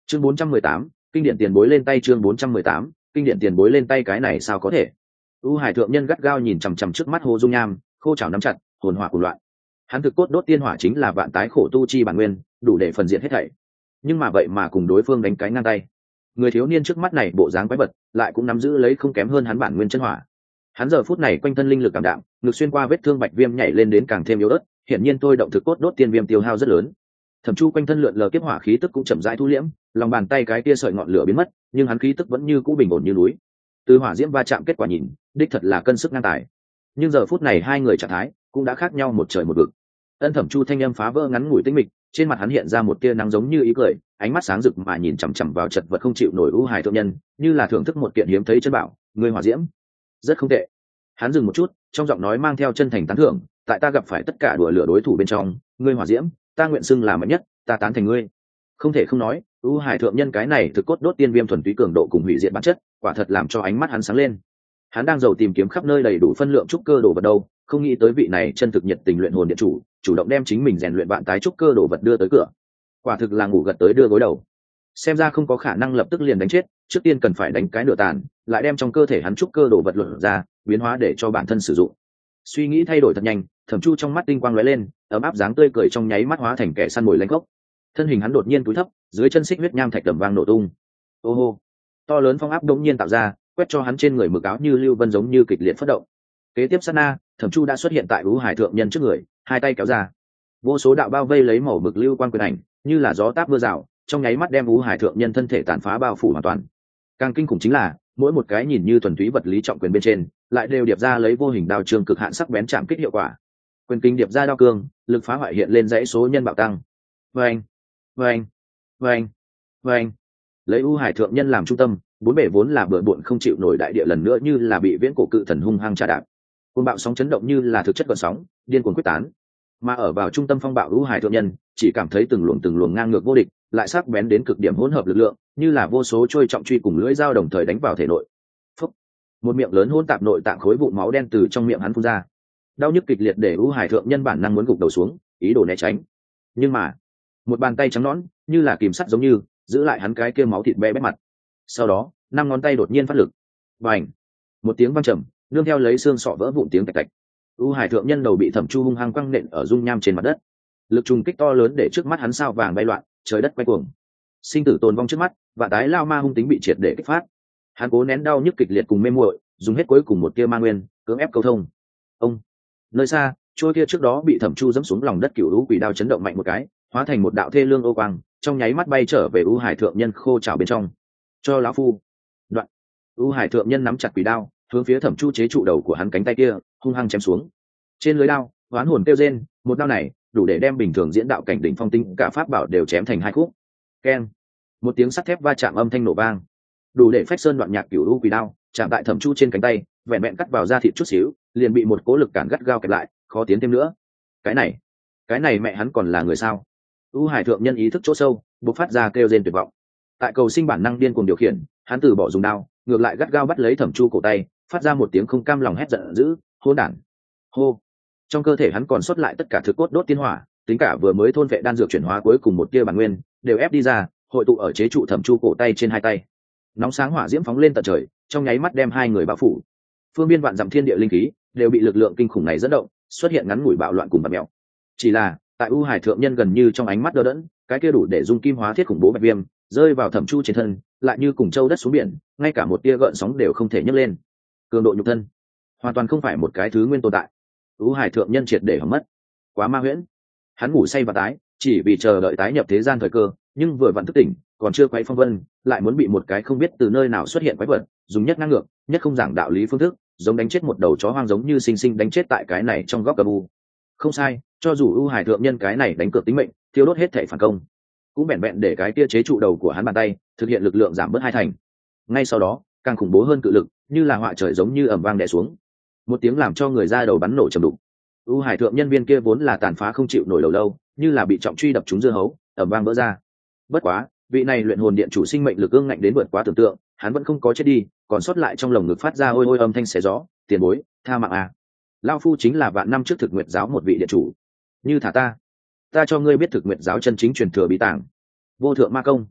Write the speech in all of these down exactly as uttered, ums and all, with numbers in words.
chương bốn trăm mười tám, kinh điển tiền bối lên tay. Chương bốn trăm mười tám, kinh điển tiền bối lên tay. Cái này sao có thể? U Hải thượng nhân gắt gao nhìn chằm chằm trước mắt Hồ Dung Nham, khô chảo nắm chặt, hồn hỏa cuồng loạn. Hắn thực cốt đốt tiên hỏa chính là vạn tái khổ tu chi bản nguyên, đủ để phần diện hết thảy. Nhưng mà vậy mà cùng đối phương đánh cái ngang tay. Người thiếu niên trước mắt này bộ dáng quái vật, lại cũng nắm giữ lấy không kém hơn hắn bản nguyên chân hỏa. Hắn giờ phút này quanh thân linh lực cảm đạm, ngực xuyên qua vết thương bạch viêm nhảy lên đến càng thêm yếu ớt, hiển nhiên tôi động thực cốt đốt tiên viêm tiêu hao rất lớn. Thẩm Chu quanh thân lượn lờ kiếp hỏa khí tức cũng chậm rãi thu liễm, lòng bàn tay cái kia sợi ngọn lửa biến mất, nhưng hắn khí tức vẫn như cũ bình ổn như núi. Từ hỏa diễm va chạm kết quả nhìn, đích thật là cân sức ngang tài. Nhưng giờ phút này hai người trạng thái cũng đã khác nhau một trời một vực. Ân Thẩm Chu thanh âm phá vỡ ngắn ngủi tĩnh mịch, trên mặt hắn hiện ra một tia nắng giống như ý cười, ánh mắt sáng rực mà nhìn chằm chằm vào chật vật không chịu nổi U Hải thượng nhân, như là thưởng thức một kiện hiếm thấy chân bảo. Người hỏa diễm rất không tệ. Hắn dừng một chút, trong giọng nói mang theo chân thành tán thưởng, tại ta gặp phải tất cả đùa lửa đối thủ bên trong, ngươi hỏa diễm, ta nguyện xưng là mạnh nhất, ta tán thành ngươi. Không thể không nói, U Hải thượng nhân cái này thực cốt đốt tiên viêm thuần túy cường độ cùng hủy diệt bản chất, quả thật làm cho ánh mắt hắn sáng lên. Hắn đang giàu tìm kiếm khắp nơi đầy đủ phân lượng trúc cơ đồ vật đâu, không nghĩ tới vị này chân thực nhiệt tình luyện hồn điện chủ, chủ động đem chính mình rèn luyện vạn tái trúc cơ đồ vật đưa tới cửa. Quả thực là ngủ gật tới đưa gối đầu. Xem ra không có khả năng lập tức liền đánh chết, trước tiên cần phải đánh cái nửa tàn, lại đem trong cơ thể hắn trúc cơ đồ vật luận ra, biến hóa để cho bản thân sử dụng. Suy nghĩ thay đổi thật nhanh, Thẩm Chu trong mắt tinh quang lóe lên, ấm áp dáng tươi cười trong nháy mắt hóa thành kẻ săn mồi lãnh gốc. Thân hình hắn đột nhiên cúi thấp, dưới chân xích huyết nham thạch đầm vang nổ tung. Ô hô, to lớn phong áp đột nhiên tạo ra, quét cho hắn trên người mực áo như lưu vân giống như kịch liệt phất động. Kế tiếp sát na, Thẩm Chu đã xuất hiện tại U Hải thượng nhân trước người, hai tay kéo ra, vô số đạo bao vây lấy màu mực lưu quan quyền ảnh, như là gió táp mưa rào, trong nháy mắt đem U Hải thượng nhân thân thể tàn phá bao phủ hoàn toàn. Càng kinh khủng chính là, mỗi một cái nhìn như thuần túy vật lý trọng quyền bên trên, lại đều điệp ra lấy vô hình đao trường cực hạn sắc bén chạm kích hiệu quả. Quyền kinh điệp ra đao cương, lực phá hoại hiện lên dãy số nhân bạo tăng. Vâng, vâng, vâng, vâng. Lấy U Hải thượng nhân làm trung tâm, bốn bể vốn là bừa bộn không chịu nổi đại địa lần nữa như là bị viễn cổ cự thần hung hăng trà đạp. Cơn bạo sóng chấn động như là thực chất gợn sóng, điên cuồng quyết tán. Mà ở vào trung tâm phong bạo U Hải thượng nhân, chỉ cảm thấy từng luồng từng luồng ngang ngược vô địch, lại sắc bén đến cực điểm hỗn hợp lực lượng, như là vô số trôi trọng truy cùng lưỡi dao đồng thời đánh vào thể nội. Phúc! Một miệng lớn hỗn tạp nội tạng khối vụn máu đen từ trong miệng hắn phun ra. Đau nhức kịch liệt để U Hải thượng nhân bản năng muốn gục đầu xuống, ý đồ né tránh. Nhưng mà, một bàn tay trắng nõn, như là kìm sắt giống như, giữ lại hắn cái kia máu thịt be bét mặt. Sau đó, năm ngón tay đột nhiên phát lực. Bành! Một tiếng vang trầm, nương theo lấy xương sọ vỡ vụn tiếng tạch tạch. U Hải thượng nhân đầu bị Thẩm Chu hung hăng quăng nện ở dung nham trên mặt đất. Lực trùng kích to lớn để trước mắt hắn sao vàng bay loạn, trời đất quay cuồng. Sinh tử tồn vong trước mắt, và tái lao ma hung tính bị triệt để kích phát. Hắn cố nén đau nhức kịch liệt cùng mê muội, dùng hết cuối cùng một tia ma nguyên, cưỡng ép câu thông. Ông, nơi xa, trôi kia trước đó bị Thẩm Chu giẫm xuống lòng đất cửu lũ quỷ đao chấn động mạnh một cái, hóa thành một đạo thê lương ô quang, trong nháy mắt bay trở về U Hải thượng nhân khô trào bên trong. Cho lão phu. Đoạn. U Hải thượng nhân nắm chặt quỷ đao, hướng phía Thẩm Chu chế trụ đầu của hắn cánh tay kia, hung hăng chém xuống. Trên lưới đao, oán hồn kêu rên, một đao này đủ để đem bình thường diễn đạo cảnh đỉnh phong tinh cả pháp bảo đều chém thành hai khúc. Keng, một tiếng sắt thép va chạm âm thanh nổ vang, đủ để phách sơn đoạn nhạc cửu u quỷ đao chạm tại Thẩm Chu trên cánh tay, vẹn vẹn cắt vào da thịt chút xíu, liền bị một cố lực cản gắt gao kẹp lại, khó tiến thêm nữa. Cái này, cái này mẹ hắn còn là người sao? U Hải thượng nhân ý thức chỗ sâu, bộc phát ra kêu rên tuyệt vọng. Tại cầu sinh bản năng điên cuồng điều khiển, hắn từ bỏ dùng đao, ngược lại gắt gao bắt lấy Thẩm Chu cổ tay, phát ra một tiếng không cam lòng hét giận dữ, hỗn đản. Hô. Trong cơ thể hắn còn sót lại tất cả thực cốt đốt tiên hỏa, tính cả vừa mới thôn vệ đan dược chuyển hóa cuối cùng một tia bản nguyên, đều ép đi ra, hội tụ ở chế trụ Thẩm Chu cổ tay trên hai tay. Nóng sáng hỏa diễm phóng lên tận trời, trong nháy mắt đem hai người bao phủ. Phương biên vạn dặm thiên địa linh khí đều bị lực lượng kinh khủng này dẫn động, xuất hiện ngắn ngủi bạo loạn cùng bạt mèo. Chỉ là, tại U Hải thượng nhân gần như trong ánh mắt đờ đẫn, cái kia đủ để dung kim hóa thiết khủng bố bạch viêm, rơi vào Thẩm Chu trên thân, lại như cùng châu đất xuống biển, ngay cả một tia gợn sóng đều không thể nhấc lên. Cường độ nhục thân, hoàn toàn không phải một cái thứ nguyên tồn tại. U Hải thượng nhân triệt để hỏng mất, quá ma huyễn. Hắn ngủ say và tái, chỉ vì chờ đợi tái nhập thế gian thời cơ, nhưng vừa vặn thức tỉnh, còn chưa quấy phong vân, lại muốn bị một cái không biết từ nơi nào xuất hiện quái vật, dùng nhất ngang ngược, nhất không giảng đạo lý phương thức, giống đánh chết một đầu chó hoang giống như sinh sinh đánh chết tại cái này trong góc cờ u. Không sai, cho dù U Hải thượng nhân cái này đánh cược tính mệnh, thiêu đốt hết thể phản công, cũng bèn bèn để cái kia chế trụ đầu của hắn bàn tay, thực hiện lực lượng giảm bớt hai thành. Ngay sau đó, càng khủng bố hơn cự lực, như là họa trời giống như ầm vang đè xuống. Một tiếng làm cho người ra đầu bắn nổ trầm đục. U Hải thượng nhân viên kia vốn là tàn phá không chịu nổi đầu lâu, như là bị trọng truy đập trúng dưa hấu, ầm vang vỡ ra. Bất quá, vị này luyện hồn điện chủ sinh mệnh lực ương ngạnh đến vượt quá tưởng tượng, hắn vẫn không có chết đi, còn sót lại trong lồng ngực phát ra ôi ôi âm thanh xé gió, tiền bối, tha mạng à. Lão phu chính là vạn năm trước Thực Nguyệt giáo một vị điện chủ, như thả ta, ta cho ngươi biết Thực Nguyệt giáo chân chính truyền thừa bí tàng, vô thượng ma công.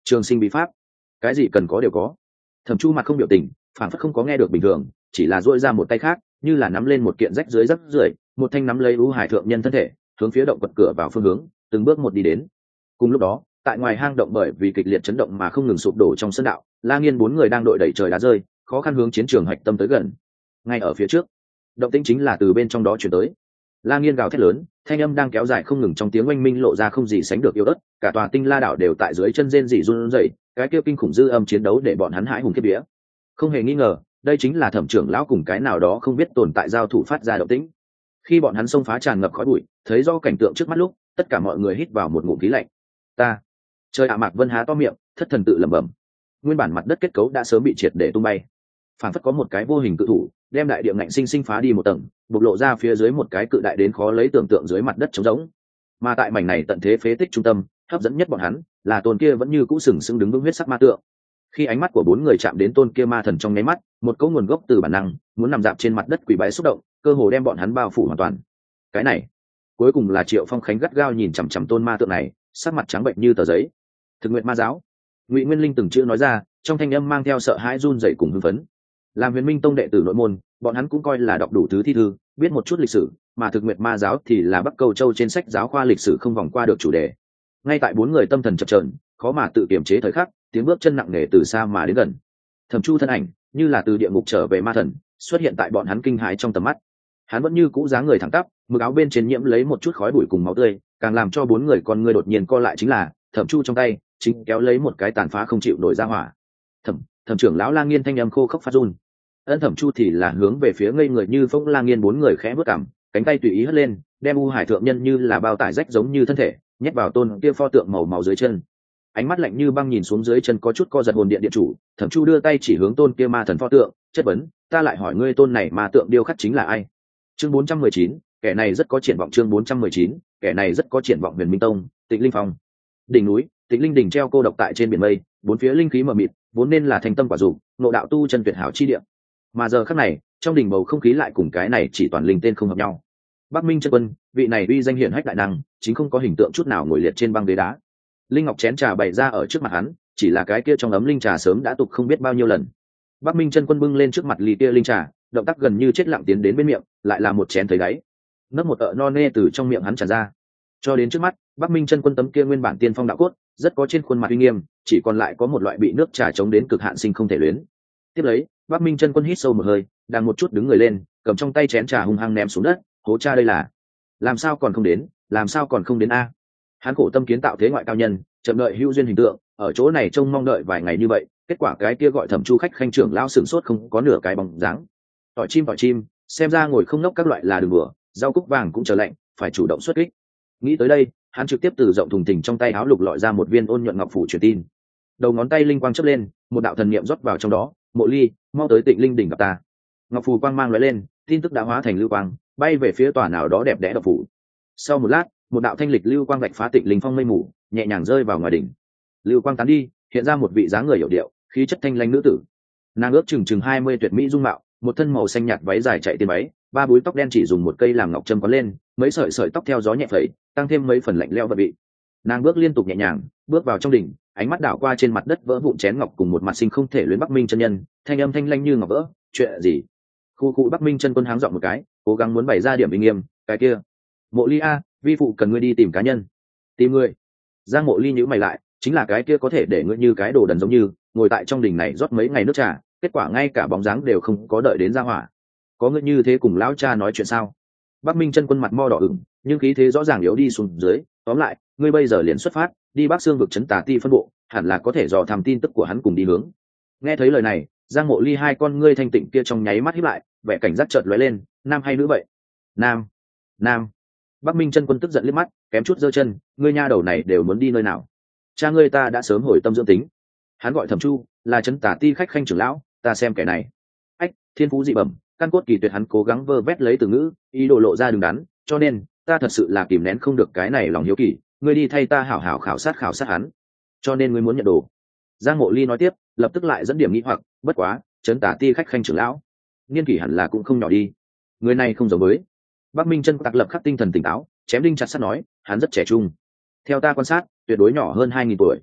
Trường sinh bí pháp, cái gì cần có đều có. Thẩm Chu mặt không biểu tình, phản phất không có nghe được bình thường, chỉ là duỗi ra một tay khác, như là nắm lên một kiện rách dưới rách rưởi, một thanh nắm lấy U Hải thượng nhân thân thể, hướng phía động quật cửa vào phương hướng, từng bước một đi đến. Cùng lúc đó, tại ngoài hang động bởi vì kịch liệt chấn động mà không ngừng sụp đổ trong sân đạo, La Nghiên bốn người đang đội đẩy trời đá rơi, khó khăn hướng chiến trường hạch tâm tới gần. Ngay ở phía trước, động tĩnh chính là từ bên trong đó truyền tới. La Nghiên gào thét lớn, thanh âm đang kéo dài không ngừng trong tiếng oanh minh lộ ra không gì sánh được yếu ớt, cả tòa Tinh La đảo đều tại dưới chân rên rỉ run rẩy, cái kia kinh khủng dư âm chiến đấu để bọn hắn hãi hùng kiếp vía. Không hề nghi ngờ, đây chính là Thẩm trưởng lão cùng cái nào đó không biết tồn tại giao thủ phát ra động tĩnh. Khi bọn hắn xông phá tràn ngập khói bụi, thấy do cảnh tượng trước mắt lúc, tất cả mọi người hít vào một ngụm khí lạnh. Ta, trời ạ! Mạc Vân há to miệng, thất thần tự lẩm bẩm. Nguyên bản mặt đất kết cấu đã sớm bị triệt để tung bay, phản phất có một cái vô hình cự thủ đem đại địa ngạnh sinh sinh phá đi một tầng, bộc lộ ra phía dưới một cái cự đại đến khó lấy tưởng tượng dưới mặt đất trống rỗng. Mà tại mảnh này tận thế phế tích trung tâm, hấp dẫn nhất bọn hắn là tôn kia vẫn như cũ sừng sững đứng vững huyết sắc ma tượng. Khi ánh mắt của bốn người chạm đến tôn kia ma thần trong nháy mắt, một cỗ nguồn gốc từ bản năng muốn nằm dạp trên mặt đất quỳ bái xúc động, cơ hồ đem bọn hắn bao phủ hoàn toàn. Cái này, cuối cùng là Triệu Phong Khánh gắt gao nhìn chằm chằm tôn ma tượng này, sắc mặt trắng bệnh như tờ giấy. Thực nguyện ma giáo, Ngụy Nguyên Linh từng chữ nói ra, trong thanh âm mang theo sợ hãi run rẩy cùng hưng phấn. Làm Huyền Minh Tông đệ tử nội môn, bọn hắn cũng coi là đọc đủ thứ thi thư, biết một chút lịch sử, mà Thực nguyện ma giáo thì là Bắc Câu Châu trên sách giáo khoa lịch sử không vòng qua được chủ đề. Ngay tại bốn người tâm thần chập chờn, khó mà tự kiềm chế thời khắc, tiếng bước chân nặng nề từ xa mà đến gần. Thẩm Chu thân ảnh, như là từ địa ngục trở về ma thần, xuất hiện tại bọn hắn kinh hãi trong tầm mắt. Hắn vẫn như cũ dáng người thẳng tắp, mực áo bên trên nhiễm lấy một chút khói bụi cùng máu tươi, càng làm cho bốn người con người đột nhiên co lại chính là, Thẩm Chu trong tay chính kéo lấy một cái tàn phá không chịu nổi ra hỏa. Thẩm, Thẩm trưởng lão La Nghiên thanh âm khô khốc phát run. Ân Thẩm Chu thì là hướng về phía ngây người như phong La Nghiên bốn người khẽ bước cằm, cánh tay tùy ý hất lên, đem U Hải thượng nhân như là bao tải rách giống như thân thể, nhét vào tôn kia pho tượng màu máu dưới chân. Ánh mắt lạnh như băng nhìn xuống dưới chân có chút co giật hồn điện điện chủ, Thẩm Chu đưa tay chỉ hướng tôn kia ma thần pho tượng, chất vấn, ta lại hỏi ngươi tôn này ma tượng điêu khắc chính là ai? Chương bốn trăm mười chín, kẻ này rất có triển vọng. Chương bốn trăm mười chín, kẻ này rất có triển vọng. Huyền Minh Tông, Tịnh Linh Phong. Đỉnh núi, Tịnh Linh đỉnh treo cô độc tại trên biển mây, bốn phía linh khí mờ mịt, vốn nên là thành tâm quả dục, nộ đạo tu chân tuyệt hảo chi địa. Mà giờ khắc này, trong đỉnh bầu không khí lại cùng cái này chỉ toàn linh tên không hợp nhau. Bắc Minh chân quân, vị này uy danh hiển hách đại năng, chính không có hình tượng chút nào ngồi liệt trên băng ghế đá. Linh ngọc chén trà bày ra ở trước mặt hắn, chỉ là cái kia trong ấm linh trà sớm đã tục không biết bao nhiêu lần. Bắc Minh chân quân bưng lên trước mặt ly kia linh trà, động tác gần như chết lặng tiến đến bên miệng, lại là một chén thấy đáy. Nấp một ợ no nê từ trong miệng hắn tràn ra. Cho đến trước mắt, Bắc Minh chân quân tấm kia nguyên bản tiên phong đạo cốt, rất có trên khuôn mặt uy nghiêm, chỉ còn lại có một loại bị nước trà chống đến cực hạn sinh không thể luyến. Tiếp lấy, Bắc Minh chân quân hít sâu một hơi, đang một chút đứng người lên, cầm trong tay chén trà hung hăng ném xuống đất, hố cha đây là, làm sao còn không đến, làm sao còn không đến a? Hắn khổ tâm kiến tạo thế ngoại cao nhân, chậm đợi hữu duyên hình tượng, ở chỗ này trông mong đợi vài ngày như vậy, kết quả cái kia gọi Thẩm Chu khách khanh trưởng lão sửng sốt không có nửa cái bóng dáng. Tỏi chim tỏi chim, xem ra ngồi không nốc các loại là đường bừa, rau cúc vàng cũng trở lạnh, phải chủ động xuất kích. Nghĩ tới đây, hắn trực tiếp từ rộng thùng thình trong tay áo lục lọi ra một viên ôn nhuận ngọc phủ truyền tin. Đầu ngón tay linh quang chớp lên, một đạo thần niệm rót vào trong đó, Mộ Ly, mau tới Tịnh Linh đỉnh gặp ta. Ngọc phù quang mang lóe lên, tin tức đã hóa thành lưu quang, bay về phía tòa nào đó đẹp đẽ độc phủ. Sau một lát, một đạo thanh lịch lưu quang vạch phá Tịnh Linh phong mây mù, nhẹ nhàng rơi vào ngoài đỉnh. Lưu quang tán đi, hiện ra một vị dáng người hiểu điệu, khí chất thanh lãnh nữ tử. Nàng ước chừng chừng hai mươi tuyệt mỹ dung mạo, một thân màu xanh nhạt váy dài chạy tiền váy, ba búi tóc đen chỉ dùng một cây làm ngọc châm có lên, mấy sợi sợi tóc theo gió nhẹ phẩy, tăng thêm mấy phần lạnh lẽo vật vị. Nàng bước liên tục nhẹ nhàng, bước vào trong đỉnh, ánh mắt đảo qua trên mặt đất vỡ vụn chén ngọc cùng một mặt sinh không thể luyến Bắc Minh chân nhân, thanh âm thanh lãnh như ngọc vỡ, chuyện gì? Khu khu Bắc Minh chân quân háng giọng một cái, cố gắng muốn bày ra điểm uy nghiêm, cái kia, Mộ Ly a, vi phụ cần ngươi đi tìm cá nhân. Tìm ngươi? Giang Mộ Ly nhíu mày lại, chính là cái kia có thể để ngươi như cái đồ đần giống như, ngồi tại trong đỉnh này rót mấy ngày nước trà, kết quả ngay cả bóng dáng đều không có đợi đến ra hỏa. Có ngươi như thế cùng lão cha nói chuyện sao? Bắc Minh chân quân mặt mo đỏ ửng, nhưng khí thế rõ ràng yếu đi xuống dưới, tóm lại, ngươi bây giờ liền xuất phát, đi Bắc Xương vực trấn Tà Ti phân bộ, hẳn là có thể dò thăm tin tức của hắn cùng đi hướng. Nghe thấy lời này, Giang Mộ Ly hai con ngươi thanh tịnh kia trong nháy mắt híp lại, vẻ cảnh giác chợt lóe lên, nam hay nữ vậy? Nam. Nam. Bắc Minh chân quân tức giận liếc mắt, kém chút giơ chân, ngươi nha đầu này đều muốn đi nơi nào? Cha ngươi ta đã sớm hồi tâm dưỡng tính. Hắn gọi Thẩm Chu, là trấn Tà Ti khách khanh trưởng lão, ta xem kẻ này. Ách, thiên phú dị bẩm, căn cốt kỳ tuyệt, hắn cố gắng vơ vét lấy từ ngữ, ý đồ lộ ra đứng đắn, cho nên ta thật sự là kìm nén không được cái này lòng hiếu kỳ, ngươi đi thay ta hảo hảo khảo sát khảo sát hắn. Cho nên ngươi muốn nhận đồ. Giang Mộ Ly nói tiếp, lập tức lại dẫn điểm nghĩ hoặc, bất quá, trấn Tà Ti khách khanh trưởng lão, niên kỷ hẳn là cũng không nhỏ đi. Người này không giống với. Bắc Minh chân tặc lập khắc tinh thần tỉnh táo, chém đinh chặt sắt nói, hắn rất trẻ trung. Theo ta quan sát, tuyệt đối nhỏ hơn hai nghìn tuổi.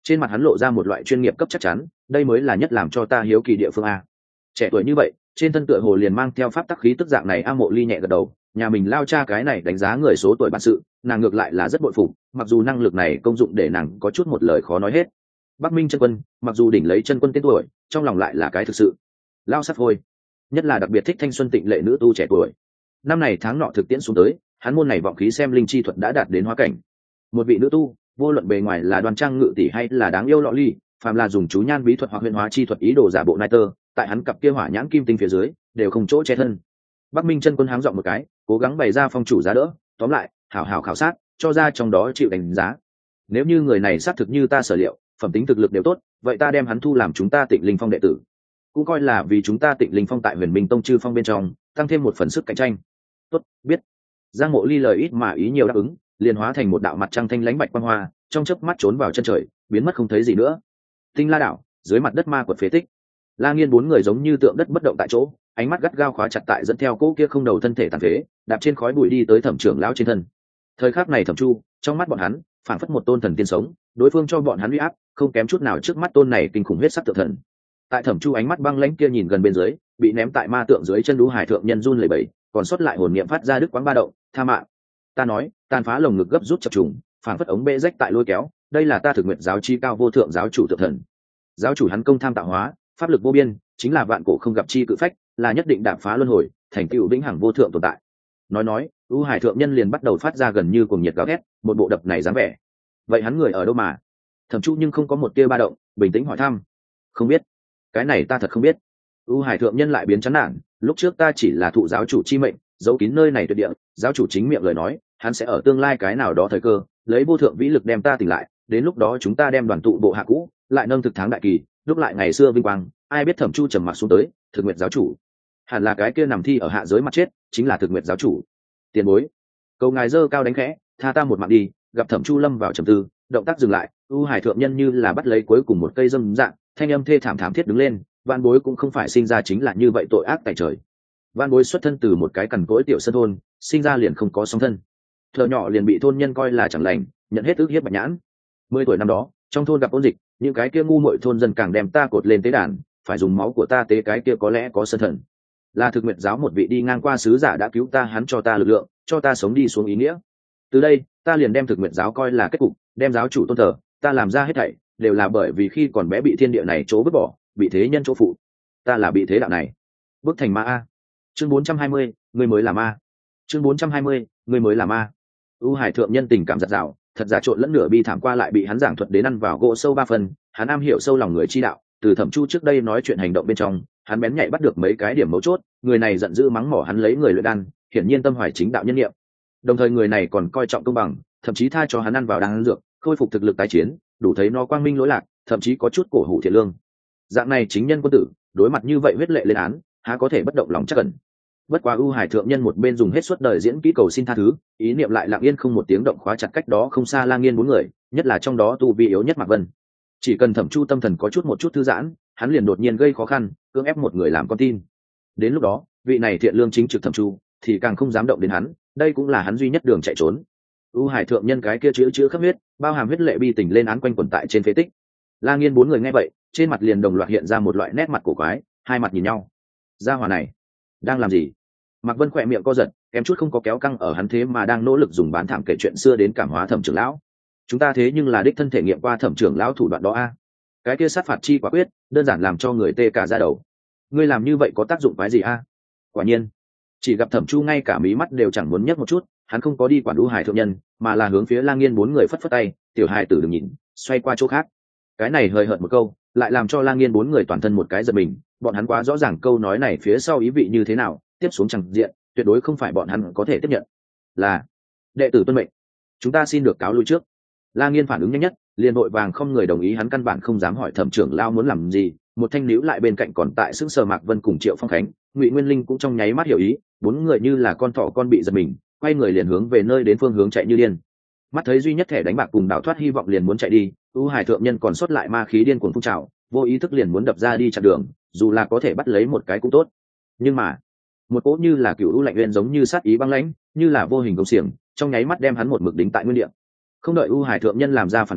Trên mặt hắn lộ ra một loại chuyên nghiệp cấp chắc chắn, đây mới là nhất làm cho ta hiếu kỳ địa phương a. Trẻ tuổi như vậy, trên thân tựa hồ liền mang theo pháp tắc khí tức dạng này. A Mộ Ly nhẹ gật đầu, nhà mình lao cha cái này đánh giá người số tuổi bản sự, nàng ngược lại là rất bội phục, mặc dù năng lực này công dụng để nàng có chút một lời khó nói hết. Bắc Minh chân quân, mặc dù đỉnh lấy chân quân tên tuổi, trong lòng lại là cái thực sự lao sắt thôi, nhất là đặc biệt thích thanh xuân tịnh lệ nữ tu trẻ tuổi. Năm này tháng nọ thực tiễn xuống tới, hắn môn này vọng khí xem linh chi thuật đã đạt đến hóa cảnh. Một vị nữ tu, vô luận bề ngoài là đoan trang ngự tỷ hay là đáng yêu lọ ly, phàm là dùng chú nhan bí thuật hoặc huyền hóa chi thuật ý đồ giả bộ nai tơ, tại hắn cặp kia hỏa nhãn kim tinh phía dưới đều không chỗ che thân. Bắc Minh chân quân háng giọng một cái, cố gắng bày ra phong chủ giá đỡ, tóm lại hảo hảo khảo sát, cho ra trong đó chịu đánh giá. Nếu như người này xác thực như ta sở liệu, phẩm tính thực lực đều tốt, vậy ta đem hắn thu làm chúng ta Tịnh Linh Phong đệ tử, cũng coi là vì chúng ta Tịnh Linh Phong tại Huyền Minh Tông chư phong bên trong tăng thêm một phần sức cạnh tranh. Tốt, biết. Giang Mộ Ly lời ít mà ý nhiều đáp ứng, liền hóa thành một đạo mặt trăng thanh lãnh bạch quang hoa, trong chớp mắt trốn vào chân trời, biến mất không thấy gì nữa. Tinh La đảo, dưới mặt đất ma quật phế tích. La Nghiên bốn người giống như tượng đất bất động tại chỗ, ánh mắt gắt gao khóa chặt tại dẫn theo cỗ kia không đầu thân thể tàn phế, đạp trên khói bụi đi tới Thẩm trưởng lão trên thân. Thời khắc này Thẩm Chu, trong mắt bọn hắn, phảng phất một tôn thần tiên sống, đối phương cho bọn hắn uy áp, không kém chút nào trước mắt tôn này kinh khủng huyết sắc tượng thần. Tại Thẩm Chu ánh mắt băng lãnh kia nhìn gần bên dưới, bị ném tại ma tượng dưới chân Đũ Hải thượng nhân run lẩy bẩy, còn sót lại hồn niệm phát ra đức quáng ba động, tha mạng. Ta nói, tàn phá lồng ngực gấp rút chập trùng, phảng phất ống bê rách tại lôi kéo, đây là ta Thực Nguyệt giáo chi cao vô thượng giáo chủ tượng thần. Giáo chủ hắn công tham tạo hóa, pháp lực vô biên, chính là vạn cổ không gặp chi cự phách, là nhất định đạp phá luân hồi, thành tựu vĩnh hằng vô thượng tồn tại. Nói nói, U Hải thượng nhân liền bắt đầu phát ra gần như cuồng nhiệt gào thét, một bộ đập này dáng vẻ. Vậy hắn người ở đâu mà? Thẩm Chu nhưng không có một tia ba động, bình tĩnh hỏi thăm. Không biết, cái này ta thật không biết. U Hải thượng nhân lại biến chán nản, lúc trước ta chỉ là thụ giáo chủ chi mệnh, giấu kín nơi này tuyệt địa, giáo chủ chính miệng lời nói, hắn sẽ ở tương lai cái nào đó thời cơ, lấy vô thượng vĩ lực đem ta tỉnh lại, đến lúc đó chúng ta đem đoàn tụ bộ hạ cũ, lại nâng thực tháng đại kỳ, lúc lại ngày xưa vinh quang. Ai biết Thẩm Chu trầm mặc xuống tới, Thực Nguyệt giáo chủ, hẳn là cái kia nằm thi ở hạ giới mặt chết, chính là Thực Nguyệt giáo chủ. Tiền bối, cầu ngài dơ cao đánh khẽ, tha ta một mạng đi. Gặp Thẩm Chu lâm vào trầm tư, động tác dừng lại, U Hải thượng nhân như là bắt lấy cuối cùng một cây dâm dạng, thanh âm thê thảm thảm thiết đứng lên. Van bối cũng không phải sinh ra chính là như vậy tội ác tại trời. Van bối xuất thân từ một cái cằn cỗi tiểu sơn thôn, sinh ra liền không có song thân, thợ nhỏ liền bị thôn nhân coi là chẳng lành, nhận hết ức hiếp bạch nhãn. Mười tuổi năm đó, trong thôn gặp ôn dịch, những cái kia ngu muội thôn dân càng đem ta cột lên tế đàn, phải dùng máu của ta tế cái kia có lẽ có sơn thần. Là Thực Nguyệt giáo một vị đi ngang qua sứ giả đã cứu ta, hắn cho ta lực lượng, cho ta sống đi xuống ý nghĩa. Từ đây, ta liền đem Thực Nguyệt giáo coi là kết cục, đem giáo chủ tôn thờ, ta làm ra hết thảy đều là bởi vì khi còn bé bị thiên địa này chỗ vứt bỏ, bị thế nhân chỗ phụ. Ta là bị thế đạo này bước thành ma a. Chương bốn trăm hai mươi, người mới là ma. Chương bốn trăm hai mươi, người mới là ma. U Hải thượng nhân tình cảm giật rào, thật giả trộn lẫn nửa bi thảm qua lại bị hắn giảng thuật đến ăn vào gỗ sâu ba phần. Hắn am hiểu sâu lòng người chi đạo, từ Thẩm Chu trước đây nói chuyện hành động bên trong, hắn bén nhạy bắt được mấy cái điểm mấu chốt. Người này giận dữ mắng mỏ hắn lấy người luyện đan, hiển nhiên tâm hoài chính đạo nhân niệm. Đồng thời người này còn coi trọng công bằng, thậm chí tha cho hắn ăn vào đan dược, khôi phục thực lực tái chiến, đủ thấy nó quang minh lỗi lạc, thậm chí có chút cổ hủ thiện lương. Dạng này chính nhân quân tử, đối mặt như vậy huyết lệ lên án, há có thể bất động lòng chắc ẩn. Bất quá U Hải thượng nhân một bên dùng hết suốt đời diễn kỹ cầu xin tha thứ, ý niệm lại lặng yên không một tiếng động khóa chặt cách đó không xa La Nghiên bốn người, nhất là trong đó tu vi yếu nhất Mạc Vân. Chỉ cần Thẩm Chu tâm thần có chút một chút thư giãn, hắn liền đột nhiên gây khó khăn, cưỡng ép một người làm con tin. Đến lúc đó, vị này thiện lương chính trực Thẩm Chu thì càng không dám động đến hắn, đây cũng là hắn duy nhất đường chạy trốn. U Hải thượng nhân cái kia chữ chữ khắp huyết, bao hàm huyết lệ bi tình lên án quanh quẩn tại trên phế tích. La Nghiên bốn người nghe vậy, trên mặt liền đồng loạt hiện ra một loại nét mặt cổ quái, hai mặt nhìn nhau. Gia hỏa này đang làm gì? Mạc Vân khỏe miệng co giật, kém chút không có kéo căng ở hắn, thế mà đang nỗ lực dùng bán thảm kể chuyện xưa đến cảm hóa Thẩm trưởng lão. Chúng ta thế nhưng là đích thân thể nghiệm qua Thẩm trưởng lão thủ đoạn đó a. Cái kia sát phạt chi quả quyết, đơn giản làm cho người tê cả da đầu. Ngươi làm như vậy có tác dụng cái gì a? Quả nhiên, chỉ gặp Thẩm Chu ngay cả mí mắt đều chẳng muốn nhấc một chút, hắn không có đi quản U Hải thượng nhân, mà là hướng phía La Nghiên bốn người phất phất tay, tiểu hài tử đừng nhìn, xoay qua chỗ khác. Cái này hơi hợt một câu, lại làm cho La Nghiên bốn người toàn thân một cái giật mình, bọn hắn quá rõ ràng câu nói này phía sau ý vị như thế nào, tiếp xuống chẳng diện, tuyệt đối không phải bọn hắn có thể tiếp nhận. Là đệ tử tuân mệnh, chúng ta xin được cáo lui trước. La Nghiên phản ứng nhanh nhất, liền vội vàng không người đồng ý, hắn căn bản không dám hỏi Thẩm trưởng lão muốn làm gì. Một thanh níu lại bên cạnh còn tại sững sờ Mạc Vân cùng Triệu Phong Khánh, Ngụy Nguyên Linh cũng trong nháy mắt hiểu ý, bốn người như là con thỏ con bị giật mình, quay người liền hướng về nơi đến phương hướng chạy như điên. Mắt thấy duy nhất thẻ đánh bạc cùng đào thoát hy vọng liền muốn chạy đi, U Hải thượng nhân còn sót lại ma khí điên cuồng phun trào, vô ý thức liền muốn đập ra đi chặn đường, dù là có thể bắt lấy một cái cũng tốt. Nhưng mà một cỗ như là cựu u lạnh uyên giống như sát ý băng lãnh, như là vô hình công xiềng, trong nháy mắt đem hắn một mực đính tại nguyên địa. Không đợi U Hải thượng nhân làm ra phản ứng,